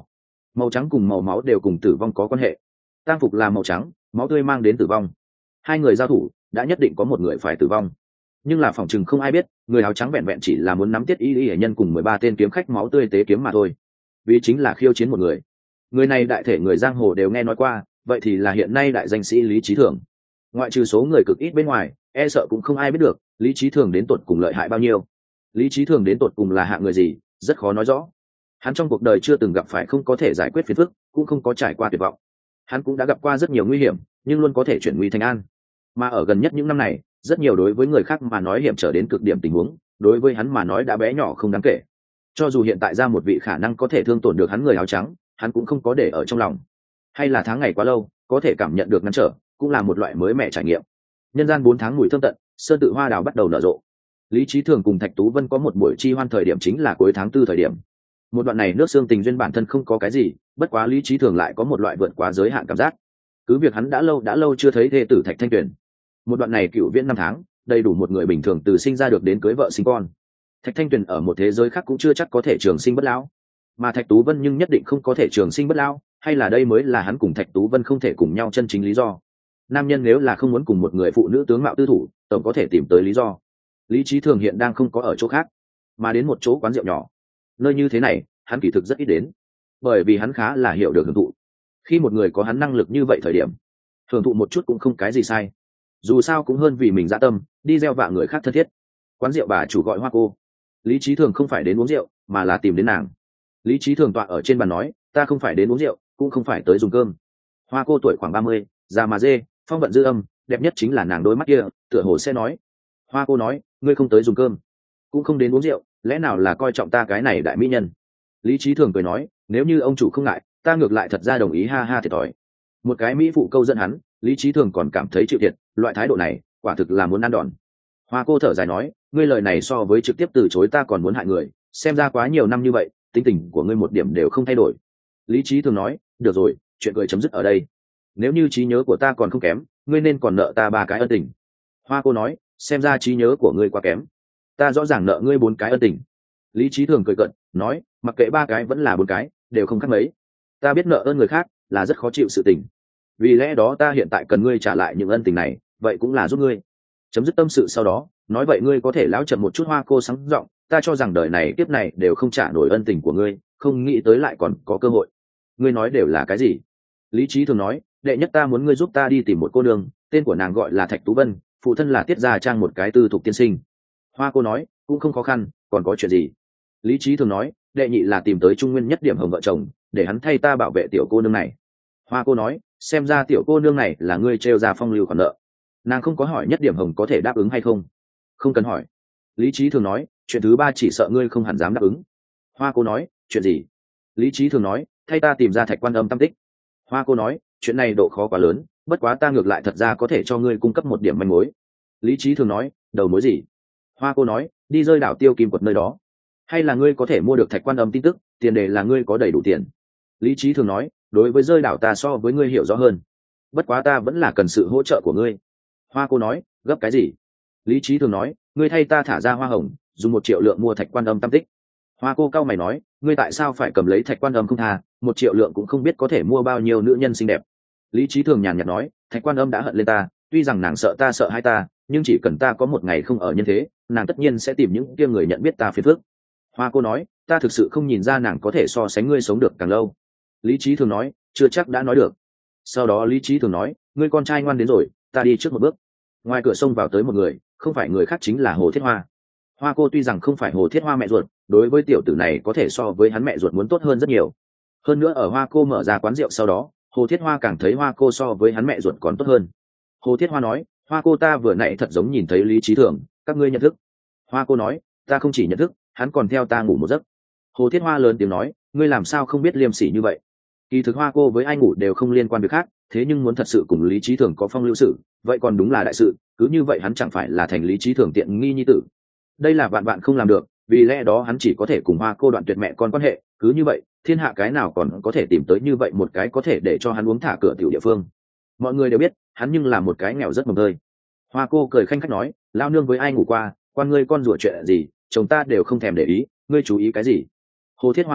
Speaker 1: Màu trắng cùng màu máu đều cùng tử vong có quan hệ. Tang phục là màu trắng, máu tươi mang đến tử vong. Hai người giao thủ đã nhất định có một người phải tử vong, nhưng là phỏng chừng không ai biết người áo trắng vẹn vẹn chỉ là muốn nắm tiết y y hệ nhân cùng mười ba tên kiếm khách máu tươi tế kiếm mà thôi, vì chính là khiêu chiến một người. Người này đại thể người giang hồ đều nghe nói qua, vậy thì là hiện nay đại danh sĩ Lý Chí Thường. Ngoại trừ số người cực ít bên ngoài, e sợ cũng không ai biết được Lý Chí Thường đến tột cùng lợi hại bao nhiêu. Lý Chí Thường đến tột cùng là hạng người gì, rất khó nói rõ. Hắn trong cuộc đời chưa từng gặp phải không có thể giải quyết phiền phức, cũng không có trải qua tuyệt vọng. Hắn cũng đã gặp qua rất nhiều nguy hiểm, nhưng luôn có thể chuyển nguy thành an. Mà ở gần nhất những năm này, rất nhiều đối với người khác mà nói hiểm trở đến cực điểm tình huống, đối với hắn mà nói đã bé nhỏ không đáng kể. Cho dù hiện tại ra một vị khả năng có thể thương tổn được hắn người áo trắng, hắn cũng không có để ở trong lòng. Hay là tháng ngày quá lâu, có thể cảm nhận được ngăn trở, cũng là một loại mới mẻ trải nghiệm. Nhân gian bốn tháng mùi thơm tận, sơn tự hoa đào bắt đầu nở rộ. Lý Chí Thường cùng Thạch Tú Vân có một buổi chi hoan thời điểm chính là cuối tháng tư thời điểm. Một đoạn này nước xương tình duyên bản thân không có cái gì, bất quá Lý Chí Thường lại có một loại vượt quá giới hạn cảm giác. Cứ việc hắn đã lâu đã lâu chưa thấy thê tử Thạch Thanh Tuyền. Một đoạn này cựu viễn năm tháng, đầy đủ một người bình thường từ sinh ra được đến cưới vợ sinh con. Thạch Thanh Tuyền ở một thế giới khác cũng chưa chắc có thể trường sinh bất lão, mà Thạch Tú Vân nhưng nhất định không có thể trường sinh bất lão, hay là đây mới là hắn cùng Thạch Tú Vân không thể cùng nhau chân chính lý do. Nam nhân nếu là không muốn cùng một người phụ nữ tướng mạo tư thủ, tổng có thể tìm tới lý do. Lý Chí Thường hiện đang không có ở chỗ khác, mà đến một chỗ quán rượu nhỏ. Nơi như thế này, hắn kỳ thực rất ít đến, bởi vì hắn khá là hiểu được hưởng thụ. Khi một người có hắn năng lực như vậy thời điểm, hưởng thụ một chút cũng không cái gì sai. Dù sao cũng hơn vì mình dạ tâm, đi gieo vạ người khác thân thiết. Quán rượu bà chủ gọi Hoa Cô. Lý Chí Thường không phải đến uống rượu, mà là tìm đến nàng. Lý Chí Thường tọa ở trên bàn nói, ta không phải đến uống rượu, cũng không phải tới dùng cơm. Hoa Cô tuổi khoảng ba mươi, già mà dê, phong vận dư âm, đẹp nhất chính là nàng đôi mắt kia, tựa hồ sẽ nói. Hoa Cô nói, ngươi không tới dùng cơm, cũng không đến uống rượu, lẽ nào là coi trọng ta cái này đại mỹ nhân? Lý Chí Thường cười nói, nếu như ông chủ không ngại, ta ngược lại thật ra đồng ý, ha ha thiệt thòi. Một cái mỹ phụ câu dẫn hắn, Lý Chí Thường còn cảm thấy chịu thiệt, loại thái độ này quả thực là muốn ăn đòn. Hoa Cô thở dài nói, ngươi lời này so với trực tiếp từ chối ta còn muốn hại người, xem ra quá nhiều năm như vậy, tính tình của ngươi một điểm đều không thay đổi. Lý Chí Thường nói, được rồi, chuyện cười chấm dứt ở đây. Nếu như trí nhớ của ta còn không kém, ngươi nên còn nợ ta ba cái ân tình. Hoa Cô nói, xem ra trí nhớ của ngươi quá kém, ta rõ ràng nợ ngươi bốn cái ân tình. Lý Chí Thường cười cợt, nói, mặc kệ ba cái vẫn là bốn cái, đều không khác mấy. Ta biết nợ ơn người khác là rất khó chịu sự tình, vì lẽ đó ta hiện tại cần ngươi trả lại những ân tình này, vậy cũng là giúp ngươi. Chấm dứt tâm sự sau đó, nói vậy ngươi có thể lão chậm một chút. Hoa Cô sáng giọng, ta cho rằng đời này kiếp này đều không trả nổi ân tình của ngươi, không nghĩ tới lại còn có cơ hội. Ngươi nói đều là cái gì? Lý Chí Thường nói, đệ nhất ta muốn ngươi giúp ta đi tìm một cô nương, tên của nàng gọi là Thạch Tú Vân, phụ thân là Tiết Gia Trang một cái tư thục tiên sinh. Hoa Cô nói, cũng không khó khăn, còn có chuyện gì? Lý Chí Thường nói, đệ nhị là tìm tới Trung Nguyên nhất điểm hồng vợ chồng, để hắn thay ta bảo vệ tiểu cô nương này. Hoa Cô nói, xem ra tiểu cô nương này là ngươi trêu ra phong lưu khoản nợ. Nàng không có hỏi nhất điểm hồng có thể đáp ứng hay không? Không cần hỏi. Lý Chí Thường nói, chuyện thứ ba chỉ sợ ngươi không hẳn dám đáp ứng. Hoa Cô nói, chuyện gì? Lý Chí Thường nói, thay ta tìm ra Thạch Quan Âm tâm tích. Hoa Cô nói, chuyện này độ khó quá lớn, bất quá ta ngược lại thật ra có thể cho ngươi cung cấp một điểm manh mối. Lý Chí Thường nói, đầu mối gì? Hoa Cô nói, đi rơi đảo Tiêu Kim Quật nơi đó, hay là ngươi có thể mua được Thạch Quan Âm tin tức, tiền đề là ngươi có đầy đủ tiền. Lý Chí Thường nói, đối với rơi đảo ta so với ngươi hiểu rõ hơn, bất quá ta vẫn là cần sự hỗ trợ của ngươi. Hoa Cô nói, gấp cái gì? Lý Chí Thường nói, ngươi thay ta thả ra hoa hồng, dùng một triệu lượng mua Thạch Quan Âm tam tích. Hoa Cô cau mày nói, ngươi tại sao phải cầm lấy Thạch Quan Âm không tha, một triệu lượng cũng không biết có thể mua bao nhiêu nữ nhân xinh đẹp. Lý Chí Thường nhàn nhạt nói, Thạch Quan Âm đã hận lên ta, tuy rằng nàng sợ ta sợ hai ta, nhưng chỉ cần ta có một ngày không ở nhân thế, nàng tất nhiên sẽ tìm những kia người nhận biết ta phiền phức. Hoa Cô nói, ta thực sự không nhìn ra nàng có thể so sánh ngươi sống được càng lâu. Lý Chí Thường nói, chưa chắc đã nói được. Sau đó Lý Chí Thường nói, ngươi con trai ngoan đến rồi, ta đi trước một bước. Ngoài cửa sông vào tới một người, không phải người khác chính là Hồ Thiết Hoa. Hoa Cô tuy rằng không phải Hồ Thiết Hoa mẹ ruột, đối với tiểu tử này có thể so với hắn mẹ ruột muốn tốt hơn rất nhiều. Hơn nữa ở Hoa Cô mở ra quán rượu sau đó, Hồ Thiết Hoa càng thấy Hoa Cô so với hắn mẹ ruột còn tốt hơn. Hồ Thiết Hoa nói, Hoa Cô ta vừa nãy thật giống nhìn thấy Lý Chí Thường, các ngươi nhận thức? Hoa Cô nói, ta không chỉ nhận thức, hắn còn theo ta ngủ một giấc. Hồ Thiết Hoa lớn tiếng nói, ngươi làm sao không biết liêm sỉ như vậy? Kỳ thực Hoa Cô với ai ngủ đều không liên quan việc khác, thế nhưng muốn thật sự cùng Lý Chí Thường có phong lưu sự, vậy còn đúng là đại sự, cứ như vậy hắn chẳng phải là thành Lý Chí Thường tiện nghi nhi tử. Đây là vạn vạn không làm được, vì lẽ đó hắn chỉ có thể cùng Hoa Cô đoạn tuyệt mẹ con quan hệ, cứ như vậy, thiên hạ cái nào còn có thể tìm tới như vậy một cái có thể để cho hắn uống thả cửa tiểu địa phương. Mọi người đều biết, hắn nhưng là một cái nghèo rất mồng tơi. Hoa Cô cười khanh khách nói, lao nương với ai ngủ qua, quan ngươi con rủa chuyện gì, chồng ta đều không thèm để ý, ngươi chú ý cái gì? Hồ Thiết Hoa nói,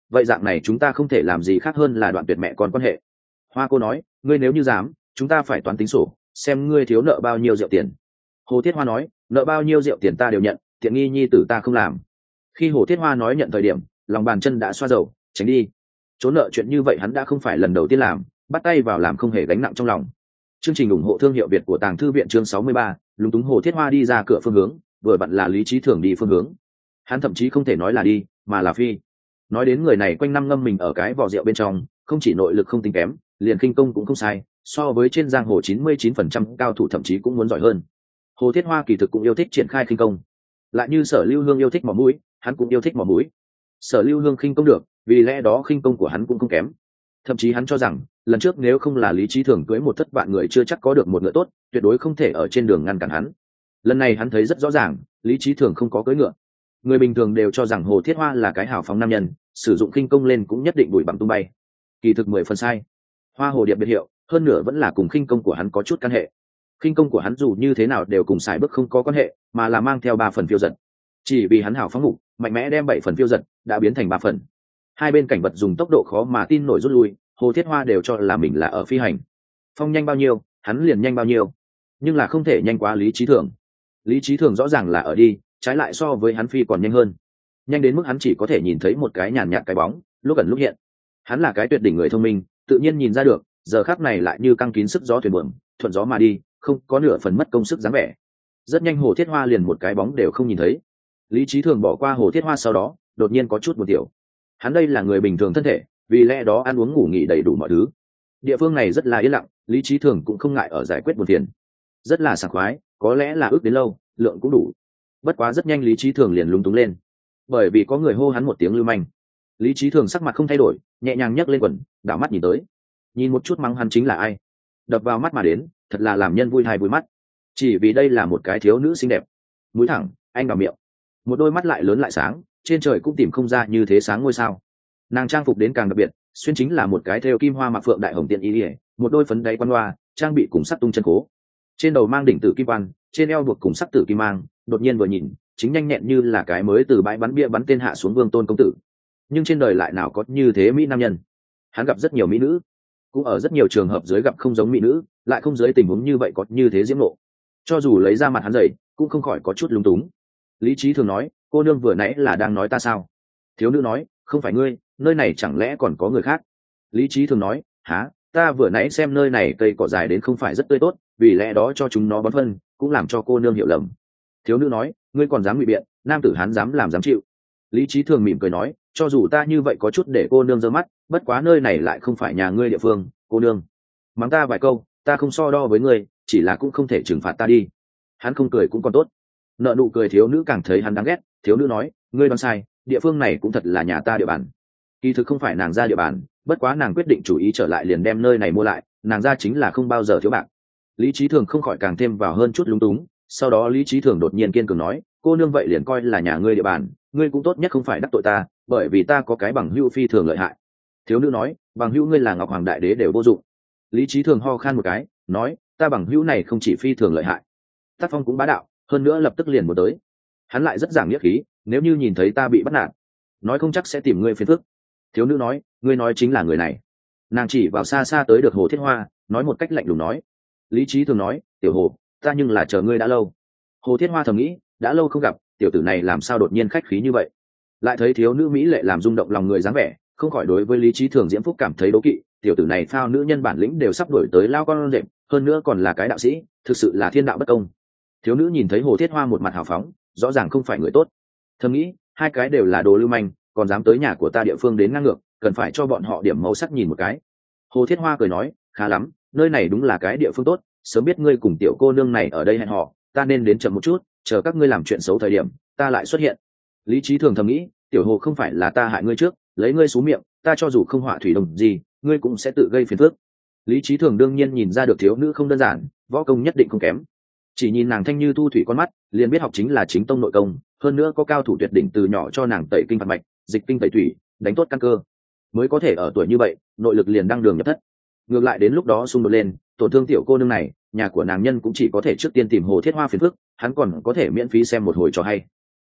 Speaker 1: vậy dạng này chúng ta không thể làm gì khác hơn là đoạn tuyệt mẹ con quan hệ. Hoa cô nói, ngươi nếu như dám, chúng ta phải toán tính sổ, xem ngươi thiếu nợ bao nhiêu rượu tiền. Hồ Thiết Hoa nói, nợ bao nhiêu rượu tiền ta đều nhận, tiện nghi nhi tử ta không làm. Khi Hồ Thiết Hoa nói nhận thời điểm, lòng bàn chân đã xoa dầu, tránh đi. Trốn nợ chuyện như vậy hắn đã không phải lần đầu tiên làm, bắt tay vào làm không hề gánh nặng trong lòng. Chương trình ủng hộ thương hiệu Việt của Tàng Thư viện chương sáu mươi ba, lúng túng Hồ Thiết Hoa đi ra cửa phương hướng, vừa vặn là Lý Chí Thường đi phương hướng. Hắn thậm chí không thể nói là đi, mà là phi. Nói đến người này quanh năm ngâm mình ở cái vò rượu bên trong, không chỉ nội lực không tính kém, liền khinh công cũng không sai, so với trên giang hồ chín mươi chín phần trăm cao thủ thậm chí cũng muốn giỏi hơn. Hồ Thiết Hoa kỳ thực cũng yêu thích triển khai khinh công, lại như Sở Lưu Hương yêu thích mỏ mũi, hắn cũng yêu thích mỏ mũi. Sở Lưu Hương khinh công được, vì lẽ đó khinh công của hắn cũng không kém. Thậm chí hắn cho rằng, lần trước nếu không là Lý Chí Thường cưới một thất vạn người chưa chắc có được một ngựa tốt, tuyệt đối không thể ở trên đường ngăn cản hắn. Lần này hắn thấy rất rõ ràng, Lý Chí Thường không có cưỡi ngựa. Người bình thường đều cho rằng Hồ Thiết Hoa là cái hào phóng nam nhân, sử dụng khinh công lên cũng nhất định bụi bặm tung bay. Kỳ thực mười phần sai. Hoa hồ điệp biệt hiệu, hơn nửa vẫn là cùng khinh công của hắn có chút căn hệ. Khinh công của hắn dù như thế nào đều cùng xài bước không có quan hệ, mà là mang theo ba phần phiêu dật. Chỉ vì hắn hào phóng ngủ, mạnh mẽ đem bảy phần phiêu dật, đã biến thành ba phần. Hai bên cảnh vật dùng tốc độ khó mà tin nổi rút lui, Hồ Thiết Hoa đều cho là mình là ở phi hành. Phong nhanh bao nhiêu, hắn liền nhanh bao nhiêu, nhưng là không thể nhanh quá Lý Chí Thường. Lý Chí Thường rõ ràng là ở đi, trái lại so với hắn phi còn nhanh hơn, nhanh đến mức hắn chỉ có thể nhìn thấy một cái nhàn nhạt cái bóng, lúc ẩn lúc hiện. Hắn là cái tuyệt đỉnh người thông minh, tự nhiên nhìn ra được, giờ khắc này lại như căng kín sức gió thuyền buồm, thuận gió mà đi, không có nửa phần mất công sức dáng vẻ. Rất nhanh Hồ Thiết Hoa liền một cái bóng đều không nhìn thấy. Lý Chí Thường bỏ qua Hồ Thiết Hoa sau đó, đột nhiên có chút buồn tiểu. Hắn đây là người bình thường thân thể, vì lẽ đó ăn uống ngủ nghỉ đầy đủ mọi thứ. Địa phương này rất là yên lặng, Lý Chí Thường cũng không ngại ở giải quyết buồn phiền, rất là sảng khoái, có lẽ là ước đến lâu, lượng cũng đủ. Bất quá rất nhanh Lý Chí Thường liền lúng túng lên, bởi vì có người hô hắn một tiếng lưu manh. Lý Chí Thường sắc mặt không thay đổi, nhẹ nhàng nhấc lên quần, đảo mắt nhìn tới, nhìn một chút mắng hắn chính là ai. Đập vào mắt mà đến, thật là làm nhân vui thai vui mắt. Chỉ vì đây là một cái thiếu nữ xinh đẹp, mũi thẳng, anh vào miệng, một đôi mắt lại lớn lại sáng, trên trời cũng tìm không ra như thế sáng ngôi sao. Nàng trang phục đến càng đặc biệt, xuyên chính là một cái thêu kim hoa mặc phượng đại hồng tiện y, một đôi phấn đáy quan hoa, trang bị cùng sắc tung chân cố, trên đầu mang đỉnh tử kim quan, trên eo buộc cùng sắc tử kim mang. Đột nhiên vừa nhìn, chính nhanh nhẹn như là cái mới từ bãi bắn bia bắn tên hạ xuống vương tôn công tử. Nhưng trên đời lại nào có như thế mỹ nam nhân. Hắn gặp rất nhiều mỹ nữ, cũng ở rất nhiều trường hợp dưới gặp không giống mỹ nữ, lại không dưới tình huống như vậy có như thế diễm nộ. Cho dù lấy ra mặt hắn dày, cũng không khỏi có chút lúng túng. Lý Chí Thường nói, cô nương vừa nãy là đang nói ta sao? Thiếu nữ nói, không phải ngươi, nơi này chẳng lẽ còn có người khác? Lý Chí Thường nói, há, ta vừa nãy xem nơi này cây cỏ dài đến không phải rất tươi tốt, vì lẽ đó cho chúng nó bón phân, cũng làm cho cô nương hiểu lầm. Thiếu nữ nói, ngươi còn dám ngụy biện, nam tử hán dám làm dám chịu. Lý Chí Thường mỉm cười nói, cho dù ta như vậy có chút để cô nương giơ mắt, bất quá nơi này lại không phải nhà ngươi địa phương, cô nương mắng ta vài câu, ta không so đo với ngươi, chỉ là cũng không thể trừng phạt ta đi. Hắn không cười cũng còn tốt. Nợ nụ cười thiếu nữ càng thấy hắn đáng ghét. Thiếu nữ nói, ngươi đoán sai, địa phương này cũng thật là nhà ta địa bàn. Kỳ thực không phải nàng ra địa bàn, bất quá nàng quyết định chủ ý trở lại liền đem nơi này mua lại, nàng ra chính là không bao giờ thiếu bạc. Lý Chí Thường không khỏi càng thêm vào hơn chút lúng túng. Sau đó Lý Chí Thường đột nhiên kiên cường nói, cô nương vậy liền coi là nhà ngươi địa bàn, ngươi cũng tốt nhất không phải đắc tội ta, bởi vì ta có cái bằng hữu phi thường lợi hại. Thiếu nữ nói, bằng hữu ngươi là Ngọc Hoàng đại đế đều vô dụng. Lý Chí Thường ho khan một cái, nói, ta bằng hữu này không chỉ phi thường lợi hại, tác phong cũng bá đạo, hơn nữa lập tức liền muốn tới. Hắn lại rất giảng nghĩa khí, nếu như nhìn thấy ta bị bắt nạt, nói không chắc sẽ tìm ngươi phiền phức. Thiếu nữ nói, ngươi nói chính là người này. Nàng chỉ vào xa xa tới được Hồ Thiết Hoa, nói một cách lạnh lùng nói. Lý Chí Thường nói, tiểu Hồ, ta nhưng là chờ ngươi đã lâu. Hồ Thiết Hoa thầm nghĩ, đã lâu không gặp, tiểu tử này làm sao đột nhiên khách khí như vậy. Lại thấy thiếu nữ mỹ lệ làm rung động lòng người dáng vẻ, không khỏi đối với Lý Chí Thường diễm phúc cảm thấy đố kỵ. Tiểu tử này phao nữ nhân bản lĩnh đều sắp đuổi tới lao con rệm, hơn nữa còn là cái đạo sĩ, thực sự là thiên đạo bất công. Thiếu nữ nhìn thấy Hồ Thiết Hoa một mặt hào phóng, rõ ràng không phải người tốt, thầm nghĩ, hai cái đều là đồ lưu manh, còn dám tới nhà của ta địa phương đến ngang ngược, cần phải cho bọn họ điểm màu sắc nhìn một cái. Hồ Thiết Hoa cười nói, khá lắm, nơi này đúng là cái địa phương tốt, sớm biết ngươi cùng tiểu cô nương này ở đây hẹn hò, ta nên đến chậm một chút, chờ các ngươi làm chuyện xấu thời điểm, ta lại xuất hiện. Lý Chí Thường thầm nghĩ, tiểu Hồ không phải là ta hại ngươi trước, lấy ngươi xuống miệng, ta cho dù không họa thủy đồng gì, ngươi cũng sẽ tự gây phiền phức. Lý Chí Thường đương nhiên nhìn ra được thiếu nữ không đơn giản, võ công nhất định không kém. Chỉ nhìn nàng thanh như thu thủy con mắt, liền biết học chính là chính tông nội công, hơn nữa có cao thủ tuyệt đỉnh từ nhỏ cho nàng tẩy kinh phạt mạch, dịch kinh tẩy thủy, đánh tốt căn cơ, mới có thể ở tuổi như vậy, nội lực liền đăng đường nhập thất. Ngược lại đến lúc đó xung đột lên, tổn thương tiểu cô nương này, nhà của nàng nhân cũng chỉ có thể trước tiên tìm Hồ Thiết Hoa phiền phức, hắn còn có thể miễn phí xem một hồi trò hay.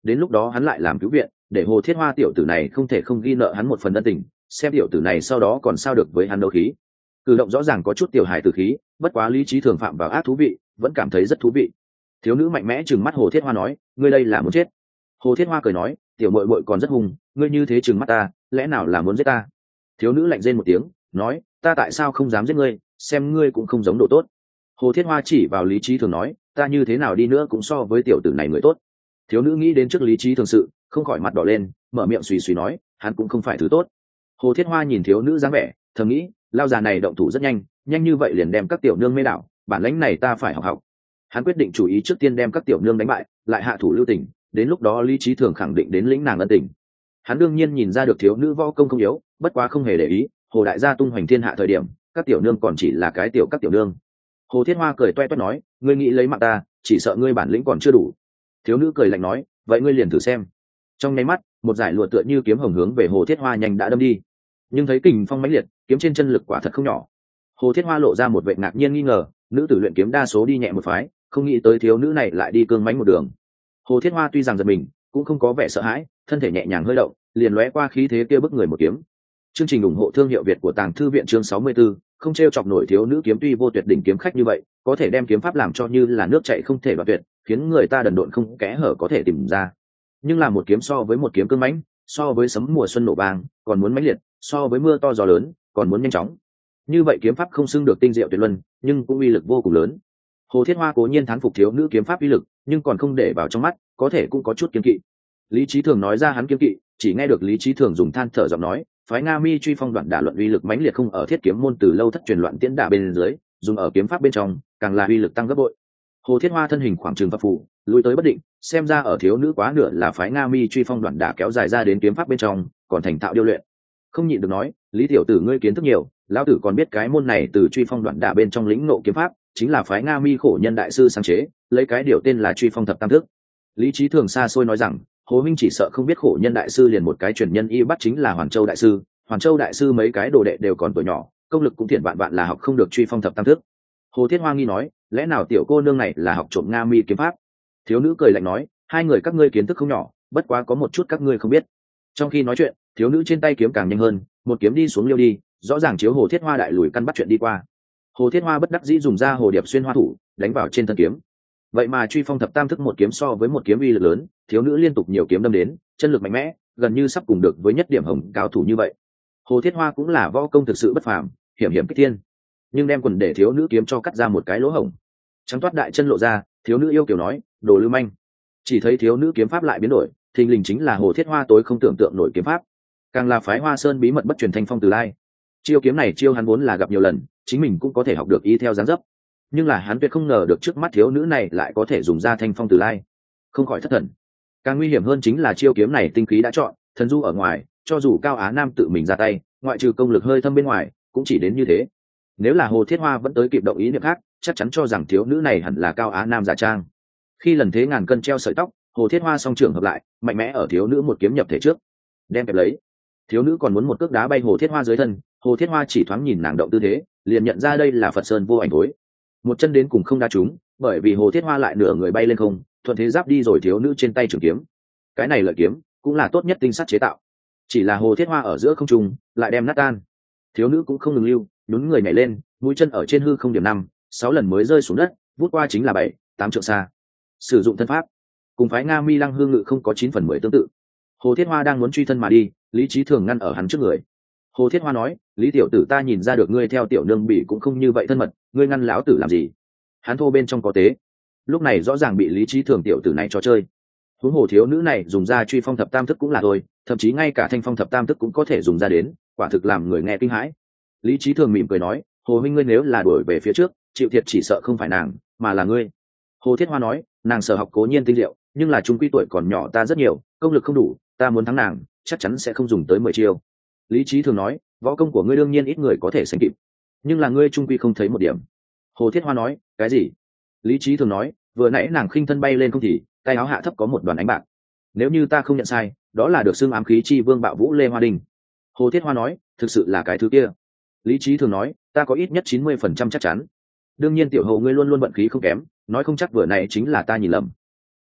Speaker 1: đến lúc đó hắn lại làm cứu viện, để Hồ Thiết Hoa tiểu tử này không thể không ghi nợ hắn một phần ân tình, xem tiểu tử này sau đó còn sao được với hắn đấu khí. Cử động rõ ràng có chút tiểu hài tử khí, bất quá lý trí thường phạm vào ác thú vị, vẫn cảm thấy rất thú vị. Thiếu nữ mạnh mẽ trừng mắt Hồ Thiết Hoa nói, ngươi đây là muốn chết. Hồ Thiết Hoa cười nói, tiểu muội muội còn rất hung, ngươi như thế trừng mắt ta, lẽ nào là muốn giết ta? Thiếu nữ lạnh rên một tiếng, nói, ta tại sao không dám giết ngươi, xem ngươi cũng không giống độ tốt. Hồ Thiết Hoa chỉ vào lý trí thường nói, ta như thế nào đi nữa cũng so với tiểu tử này người tốt. Thiếu nữ nghĩ đến trước lý trí thường sự, không khỏi mặt đỏ lên, mở miệng suy suy nói, hắn cũng không phải thứ tốt. Hồ Thiết Hoa nhìn thiếu nữ dáng vẻ, thầm nghĩ, lao già này động thủ rất nhanh, nhanh như vậy liền đem các tiểu nương mê đảo, bản lĩnh này ta phải học học. Hắn quyết định chủ ý trước tiên đem các tiểu nương đánh bại, lại hạ thủ lưu tình, đến lúc đó lý trí thường khẳng định đến lĩnh nàng ân tình. Hắn đương nhiên nhìn ra được thiếu nữ võ công không yếu, bất quá không hề để ý, Hồ đại gia tung hoành thiên hạ thời điểm, các tiểu nương còn chỉ là cái tiểu các tiểu nương. Hồ Thiết Hoa cười toe toét nói, ngươi nghĩ lấy mạng ta, chỉ sợ ngươi bản lĩnh còn chưa đủ. Thiếu nữ cười lạnh nói, vậy ngươi liền thử xem. Trong nháy mắt, một giải lụa tựa như kiếm hồng hướng về Hồ Thiết Hoa nhanh đã đâm đi, nhưng thấy kình phong mãnh liệt, kiếm trên chân lực quả thật không nhỏ. Hồ Thiết Hoa lộ ra một vẻ ngạc nhiên nghi ngờ, nữ tử luyện kiếm đa số đi nhẹ một phái, không nghĩ tới thiếu nữ này lại đi cương mãnh một đường. Hồ Thiết Hoa tuy rằng giật mình, cũng không có vẻ sợ hãi, thân thể nhẹ nhàng hơi động, liền lóe qua khí thế kia bức người một kiếm. Chương trình ủng hộ thương hiệu Việt của Tàng Thư viện chương sáu mươi tư, không trêu chọc nổi thiếu nữ kiếm tuy vô tuyệt đỉnh kiếm khách như vậy, có thể đem kiếm pháp làm cho như là nước chảy không thể đoạn tuyệt, khiến người ta đần độn không kẽ hở có thể tìm ra. Nhưng là một kiếm so với một kiếm cương mãnh, so với sấm mùa xuân nổ vang, còn muốn mãnh liệt, so với mưa to gió lớn, còn muốn nhanh chóng. Như vậy kiếm pháp không xưng được tinh diệu tuyệt luân, nhưng cũng uy lực vô cùng lớn. Hồ Thiết Hoa cố nhiên thán phục thiếu nữ kiếm pháp uy lực, nhưng còn không để vào trong mắt, có thể cũng có chút kiêng kỵ. Lý Chí Thường nói ra hắn kiêng kỵ, chỉ nghe được Lý Chí Thường dùng than thở giọng nói, phái Nga Mi truy phong đoạn đả luận uy lực mãnh liệt không ở thiết kiếm môn từ lâu thất truyền loạn tiễn đả bên dưới, dùng ở kiếm pháp bên trong, càng là uy lực tăng gấp bội. Hồ Thiết Hoa thân hình khoảng trường phập phù, lùi tới bất định, xem ra ở thiếu nữ quá nửa là phái Nga Mi truy phong đoạn đả kéo dài ra đến kiếm pháp bên trong, còn thành thạo điêu luyện. Không nhịn được nói, Lý tiểu tử ngươi kiến thức nhiều, lão tử còn biết cái môn này từ truy phong đoạn đả bên trong lĩnh ngộ kiếm pháp, chính là phái Nga Mi khổ nhân đại sư sáng chế, lấy cái điều tên là truy phong thập tam thức. Lý Chí Thường xa xôi nói rằng, Hồ huynh chỉ sợ không biết khổ nhân đại sư liền một cái truyền nhân y bắt chính là Hoàn Châu đại sư, Hoàn Châu đại sư mấy cái đồ đệ đều còn tuổi nhỏ, công lực cũng thiện vạn vạn là học không được truy phong thập tam thức. Hồ Thiết Hoa nghi nói, lẽ nào tiểu cô nương này là học trộm Nga Mi kiếm pháp? Thiếu nữ cười lạnh nói, hai người các ngươi kiến thức không nhỏ, bất quá có một chút các ngươi không biết. Trong khi nói chuyện, thiếu nữ trên tay kiếm càng nhanh hơn, một kiếm đi xuống liêu đi, rõ ràng chiếu Hồ Thiết Hoa đại lùi căn bắt chuyện đi qua. Hồ Thiết Hoa bất đắc dĩ dùng ra hồ điệp xuyên hoa thủ, đánh vào trên thân kiếm. Vậy mà truy phong thập tam thức một kiếm so với một kiếm uy lực lớn, thiếu nữ liên tục nhiều kiếm đâm đến, chân lực mạnh mẽ, gần như sắp cùng được với nhất điểm hồng cao thủ như vậy. Hồ Thiết Hoa cũng là võ công thực sự bất phàm, hiểm hiểm kích thiên, nhưng đem quần để thiếu nữ kiếm cho cắt ra một cái lỗ hổng. Trắng toát đại chân lộ ra, thiếu nữ yêu kiều nói, đồ lưu manh. Chỉ thấy thiếu nữ kiếm pháp lại biến đổi, thình lình chính là Hồ Thiết Hoa tối không tưởng tượng nổi kiếm pháp, càng là phái Hoa Sơn bí mật bất truyền thanh phong từ lai. Chiêu kiếm này chiêu hắn vốn là gặp nhiều lần, chính mình cũng có thể học được y theo dáng dấp, nhưng là hắn tuyệt không ngờ được trước mắt thiếu nữ này lại có thể dùng ra thanh phong từ lai, không khỏi thất thần. Càng nguy hiểm hơn chính là chiêu kiếm này tinh khí đã chọn, thần du ở ngoài, cho dù Cao Á Nam tự mình ra tay, ngoại trừ công lực hơi thâm bên ngoài, cũng chỉ đến như thế. Nếu là Hồ Thiết Hoa vẫn tới kịp động ý niệm khác, chắc chắn cho rằng thiếu nữ này hẳn là Cao Á Nam giả trang. Khi lần thế ngàn cân treo sợi tóc, Hồ Thiết Hoa song trưởng hợp lại, mạnh mẽ ở thiếu nữ một kiếm nhập thể trước, đem kẹp lấy. Thiếu nữ còn muốn một cước đá bay Hồ Thiết Hoa dưới thân, Hồ Thiết Hoa chỉ thoáng nhìn nàng động tư thế, liền nhận ra đây là Phật Sơn vô ảnh thối. Một chân đến cùng không đá trúng, bởi vì Hồ Thiết Hoa lại nửa người bay lên không, thuận thế giáp đi rồi thiếu nữ trên tay trường kiếm. Cái này lợi kiếm cũng là tốt nhất tinh sắt chế tạo, chỉ là Hồ Thiết Hoa ở giữa không trung lại đem nát tan. Thiếu nữ cũng không ngừng lưu, nhún người nhảy lên, mũi chân ở trên hư không điểm năm, sáu lần mới rơi xuống đất, vút qua chính là bảy, tám trượng xa. Sử dụng thân pháp, cùng phái Nga Mi Lăng Hương Ngự không có chín phần mười tương tự. Hồ Thiết Hoa đang muốn truy thân mà đi, Lý Chí Thường ngăn ở hắn trước người. Hồ Thiết Hoa nói, Lý tiểu tử ta nhìn ra được ngươi theo tiểu nương bỉ cũng không như vậy thân mật, ngươi ngăn lão tử làm gì? Hắn thô bên trong có tế. Lúc này rõ ràng bị Lý Chí Thường tiểu tử này cho chơi. Huống hồ thiếu nữ này dùng ra truy phong thập tam thức cũng là thôi, thậm chí ngay cả thanh phong thập tam thức cũng có thể dùng ra đến, quả thực làm người nghe kinh hãi. Lý Chí Thường mỉm cười nói, Hồ huynh ngươi nếu là đuổi về phía trước, chịu thiệt chỉ sợ không phải nàng, mà là ngươi. Hồ Thiết Hoa nói, nàng sở học cố nhiên tinh diệu, nhưng là trung quy tuổi còn nhỏ ta rất nhiều, công lực không đủ, ta muốn thắng nàng, chắc chắn sẽ không dùng tới mười chiêu. Lý Chí Thường nói, võ công của ngươi đương nhiên ít người có thể sánh kịp, nhưng là ngươi trung quy không thấy một điểm. Hồ Thiết Hoa nói, cái gì? Lý Chí Thường nói, vừa nãy nàng khinh thân bay lên không thì, tay áo hạ thấp có một đoàn ánh bạc. Nếu như ta không nhận sai, đó là được xưng ám khí chi vương bạo vũ Lê Hoa Đình. Hồ Thiết Hoa nói, thực sự là cái thứ kia. Lý Chí Thường nói, ta có ít nhất chín mươi phần trăm chắc chắn. Đương nhiên tiểu Hồ ngươi luôn luôn vận khí không kém, nói không chắc vừa này chính là ta nhìn lầm.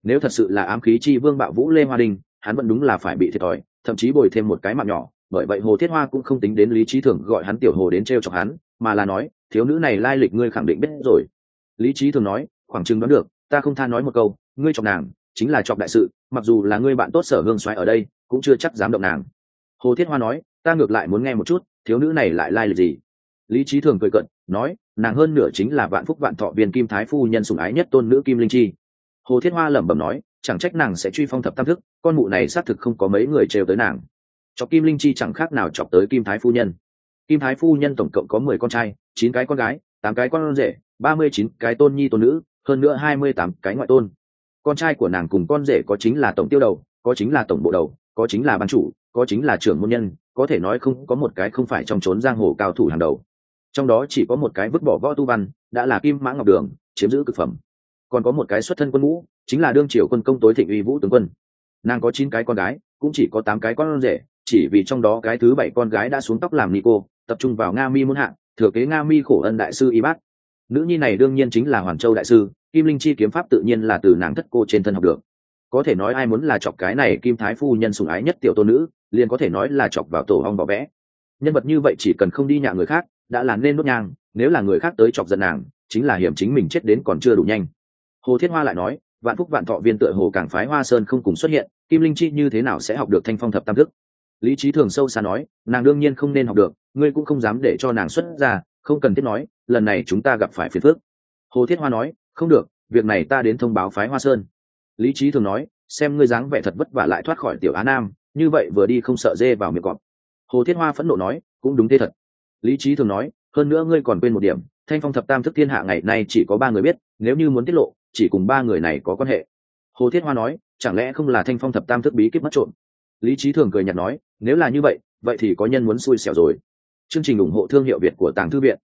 Speaker 1: Nếu thật sự là ám khí chi vương bạo vũ Lê Hoa Đình, hắn vẫn đúng là phải bị thiệt thòi, thậm chí bồi thêm một cái mạng nhỏ. Bởi vậy Hồ Thiết Hoa cũng không tính đến Lý Chí Thường gọi hắn tiểu hồ đến trêu chọc hắn, mà là nói, thiếu nữ này lai lịch ngươi khẳng định biết rồi. Lý Chí Thường nói, khoảng chừng đoán được, ta không tha nói một câu, ngươi chọc nàng chính là chọc đại sự, mặc dù là ngươi bạn tốt Sở Hương Soái ở đây cũng chưa chắc dám động nàng. Hồ Thiết Hoa nói, ta ngược lại muốn nghe một chút, thiếu nữ này lại lai lịch gì. Lý Chí Thường cười cận nói, nàng hơn nửa chính là vạn phúc vạn thọ viên Kim Thái phu nhân sủng ái nhất tôn nữ Kim Linh Chi. Hồ Thiết Hoa lẩm bẩm nói, chẳng trách nàng sẽ truy phong thập tam thức, con mụ này xác thực không có mấy người trêu tới nàng. Chọc Kim Linh Chi chẳng khác nào chọc tới Kim Thái phu nhân. Kim Thái phu nhân tổng cộng có mười con trai, chín cái con gái, tám cái con rể, ba mươi chín cái tôn nhi tôn nữ, hơn nữa hai mươi tám cái ngoại tôn. Con trai của nàng cùng con rể có chính là tổng tiêu đầu, có chính là tổng bộ đầu, có chính là ban chủ, có chính là trưởng môn nhân, có thể nói không có một cái không phải trong chốn giang hồ cao thủ hàng đầu. Trong đó chỉ có một cái vứt bỏ võ tu văn, đã là Kim Mã Ngọc Đường, chiếm giữ cực phẩm. Còn có một cái xuất thân quân ngũ, chính là đương triều quân công tối thịnh uy Vũ tướng quân. Nàng có chín cái con gái, cũng chỉ có tám cái con rể, chỉ vì trong đó cái thứ bảy con gái đã xuống tóc làm ni cô, tập trung vào Nga Mi môn hạ, thừa kế Nga Mi khổ ân đại sư y bác. Nữ nhi này đương nhiên chính là Hoàn Châu đại sư, Kim Linh Chi kiếm pháp tự nhiên là từ nàng thất cô trên thân học được. Có thể nói ai muốn là chọc cái này Kim Thái phu nhân sủng ái nhất tiểu tôn nữ, liền có thể nói là chọc vào tổ ong vỏ vẽ. Nhân vật như vậy chỉ cần không đi nhạ người khác, đã là nên đốt nhang, nếu là người khác tới chọc giận nàng, chính là hiểm chính mình chết đến còn chưa đủ nhanh. Hồ Thiết Hoa lại nói, vạn phúc vạn thọ viên tựa hồ càng phái Hoa Sơn không cùng xuất hiện, Kim Linh Chi như thế nào sẽ học được thanh phong thập tam thức? Lý Chí Thường sâu xa nói, nàng đương nhiên không nên học được, ngươi cũng không dám để cho nàng xuất ra, không cần thiết nói, lần này chúng ta gặp phải phiền phức. Hồ Thiết Hoa nói, không được, việc này ta đến thông báo phái Hoa Sơn. Lý Chí Thường nói, xem ngươi dáng vẻ thật vất vả lại thoát khỏi tiểu Á Nam, như vậy vừa đi không sợ dê vào miệng cọp. Hồ Thiết Hoa phẫn nộ nói, cũng đúng thế thật. Lý Chí Thường nói, hơn nữa ngươi còn quên một điểm, thanh phong thập tam thức thiên hạ ngày nay chỉ có ba người biết, nếu như muốn tiết lộ, chỉ cùng ba người này có quan hệ. Hồ Thiết Hoa nói, chẳng lẽ không là thanh phong thập tam thức bí kíp mất trộm? Lý Chí Thường cười nhạt nói, nếu là như vậy, vậy thì có nhân muốn xui xẻo rồi. Chương trình ủng hộ thương hiệu Việt của Tàng Thư Viện.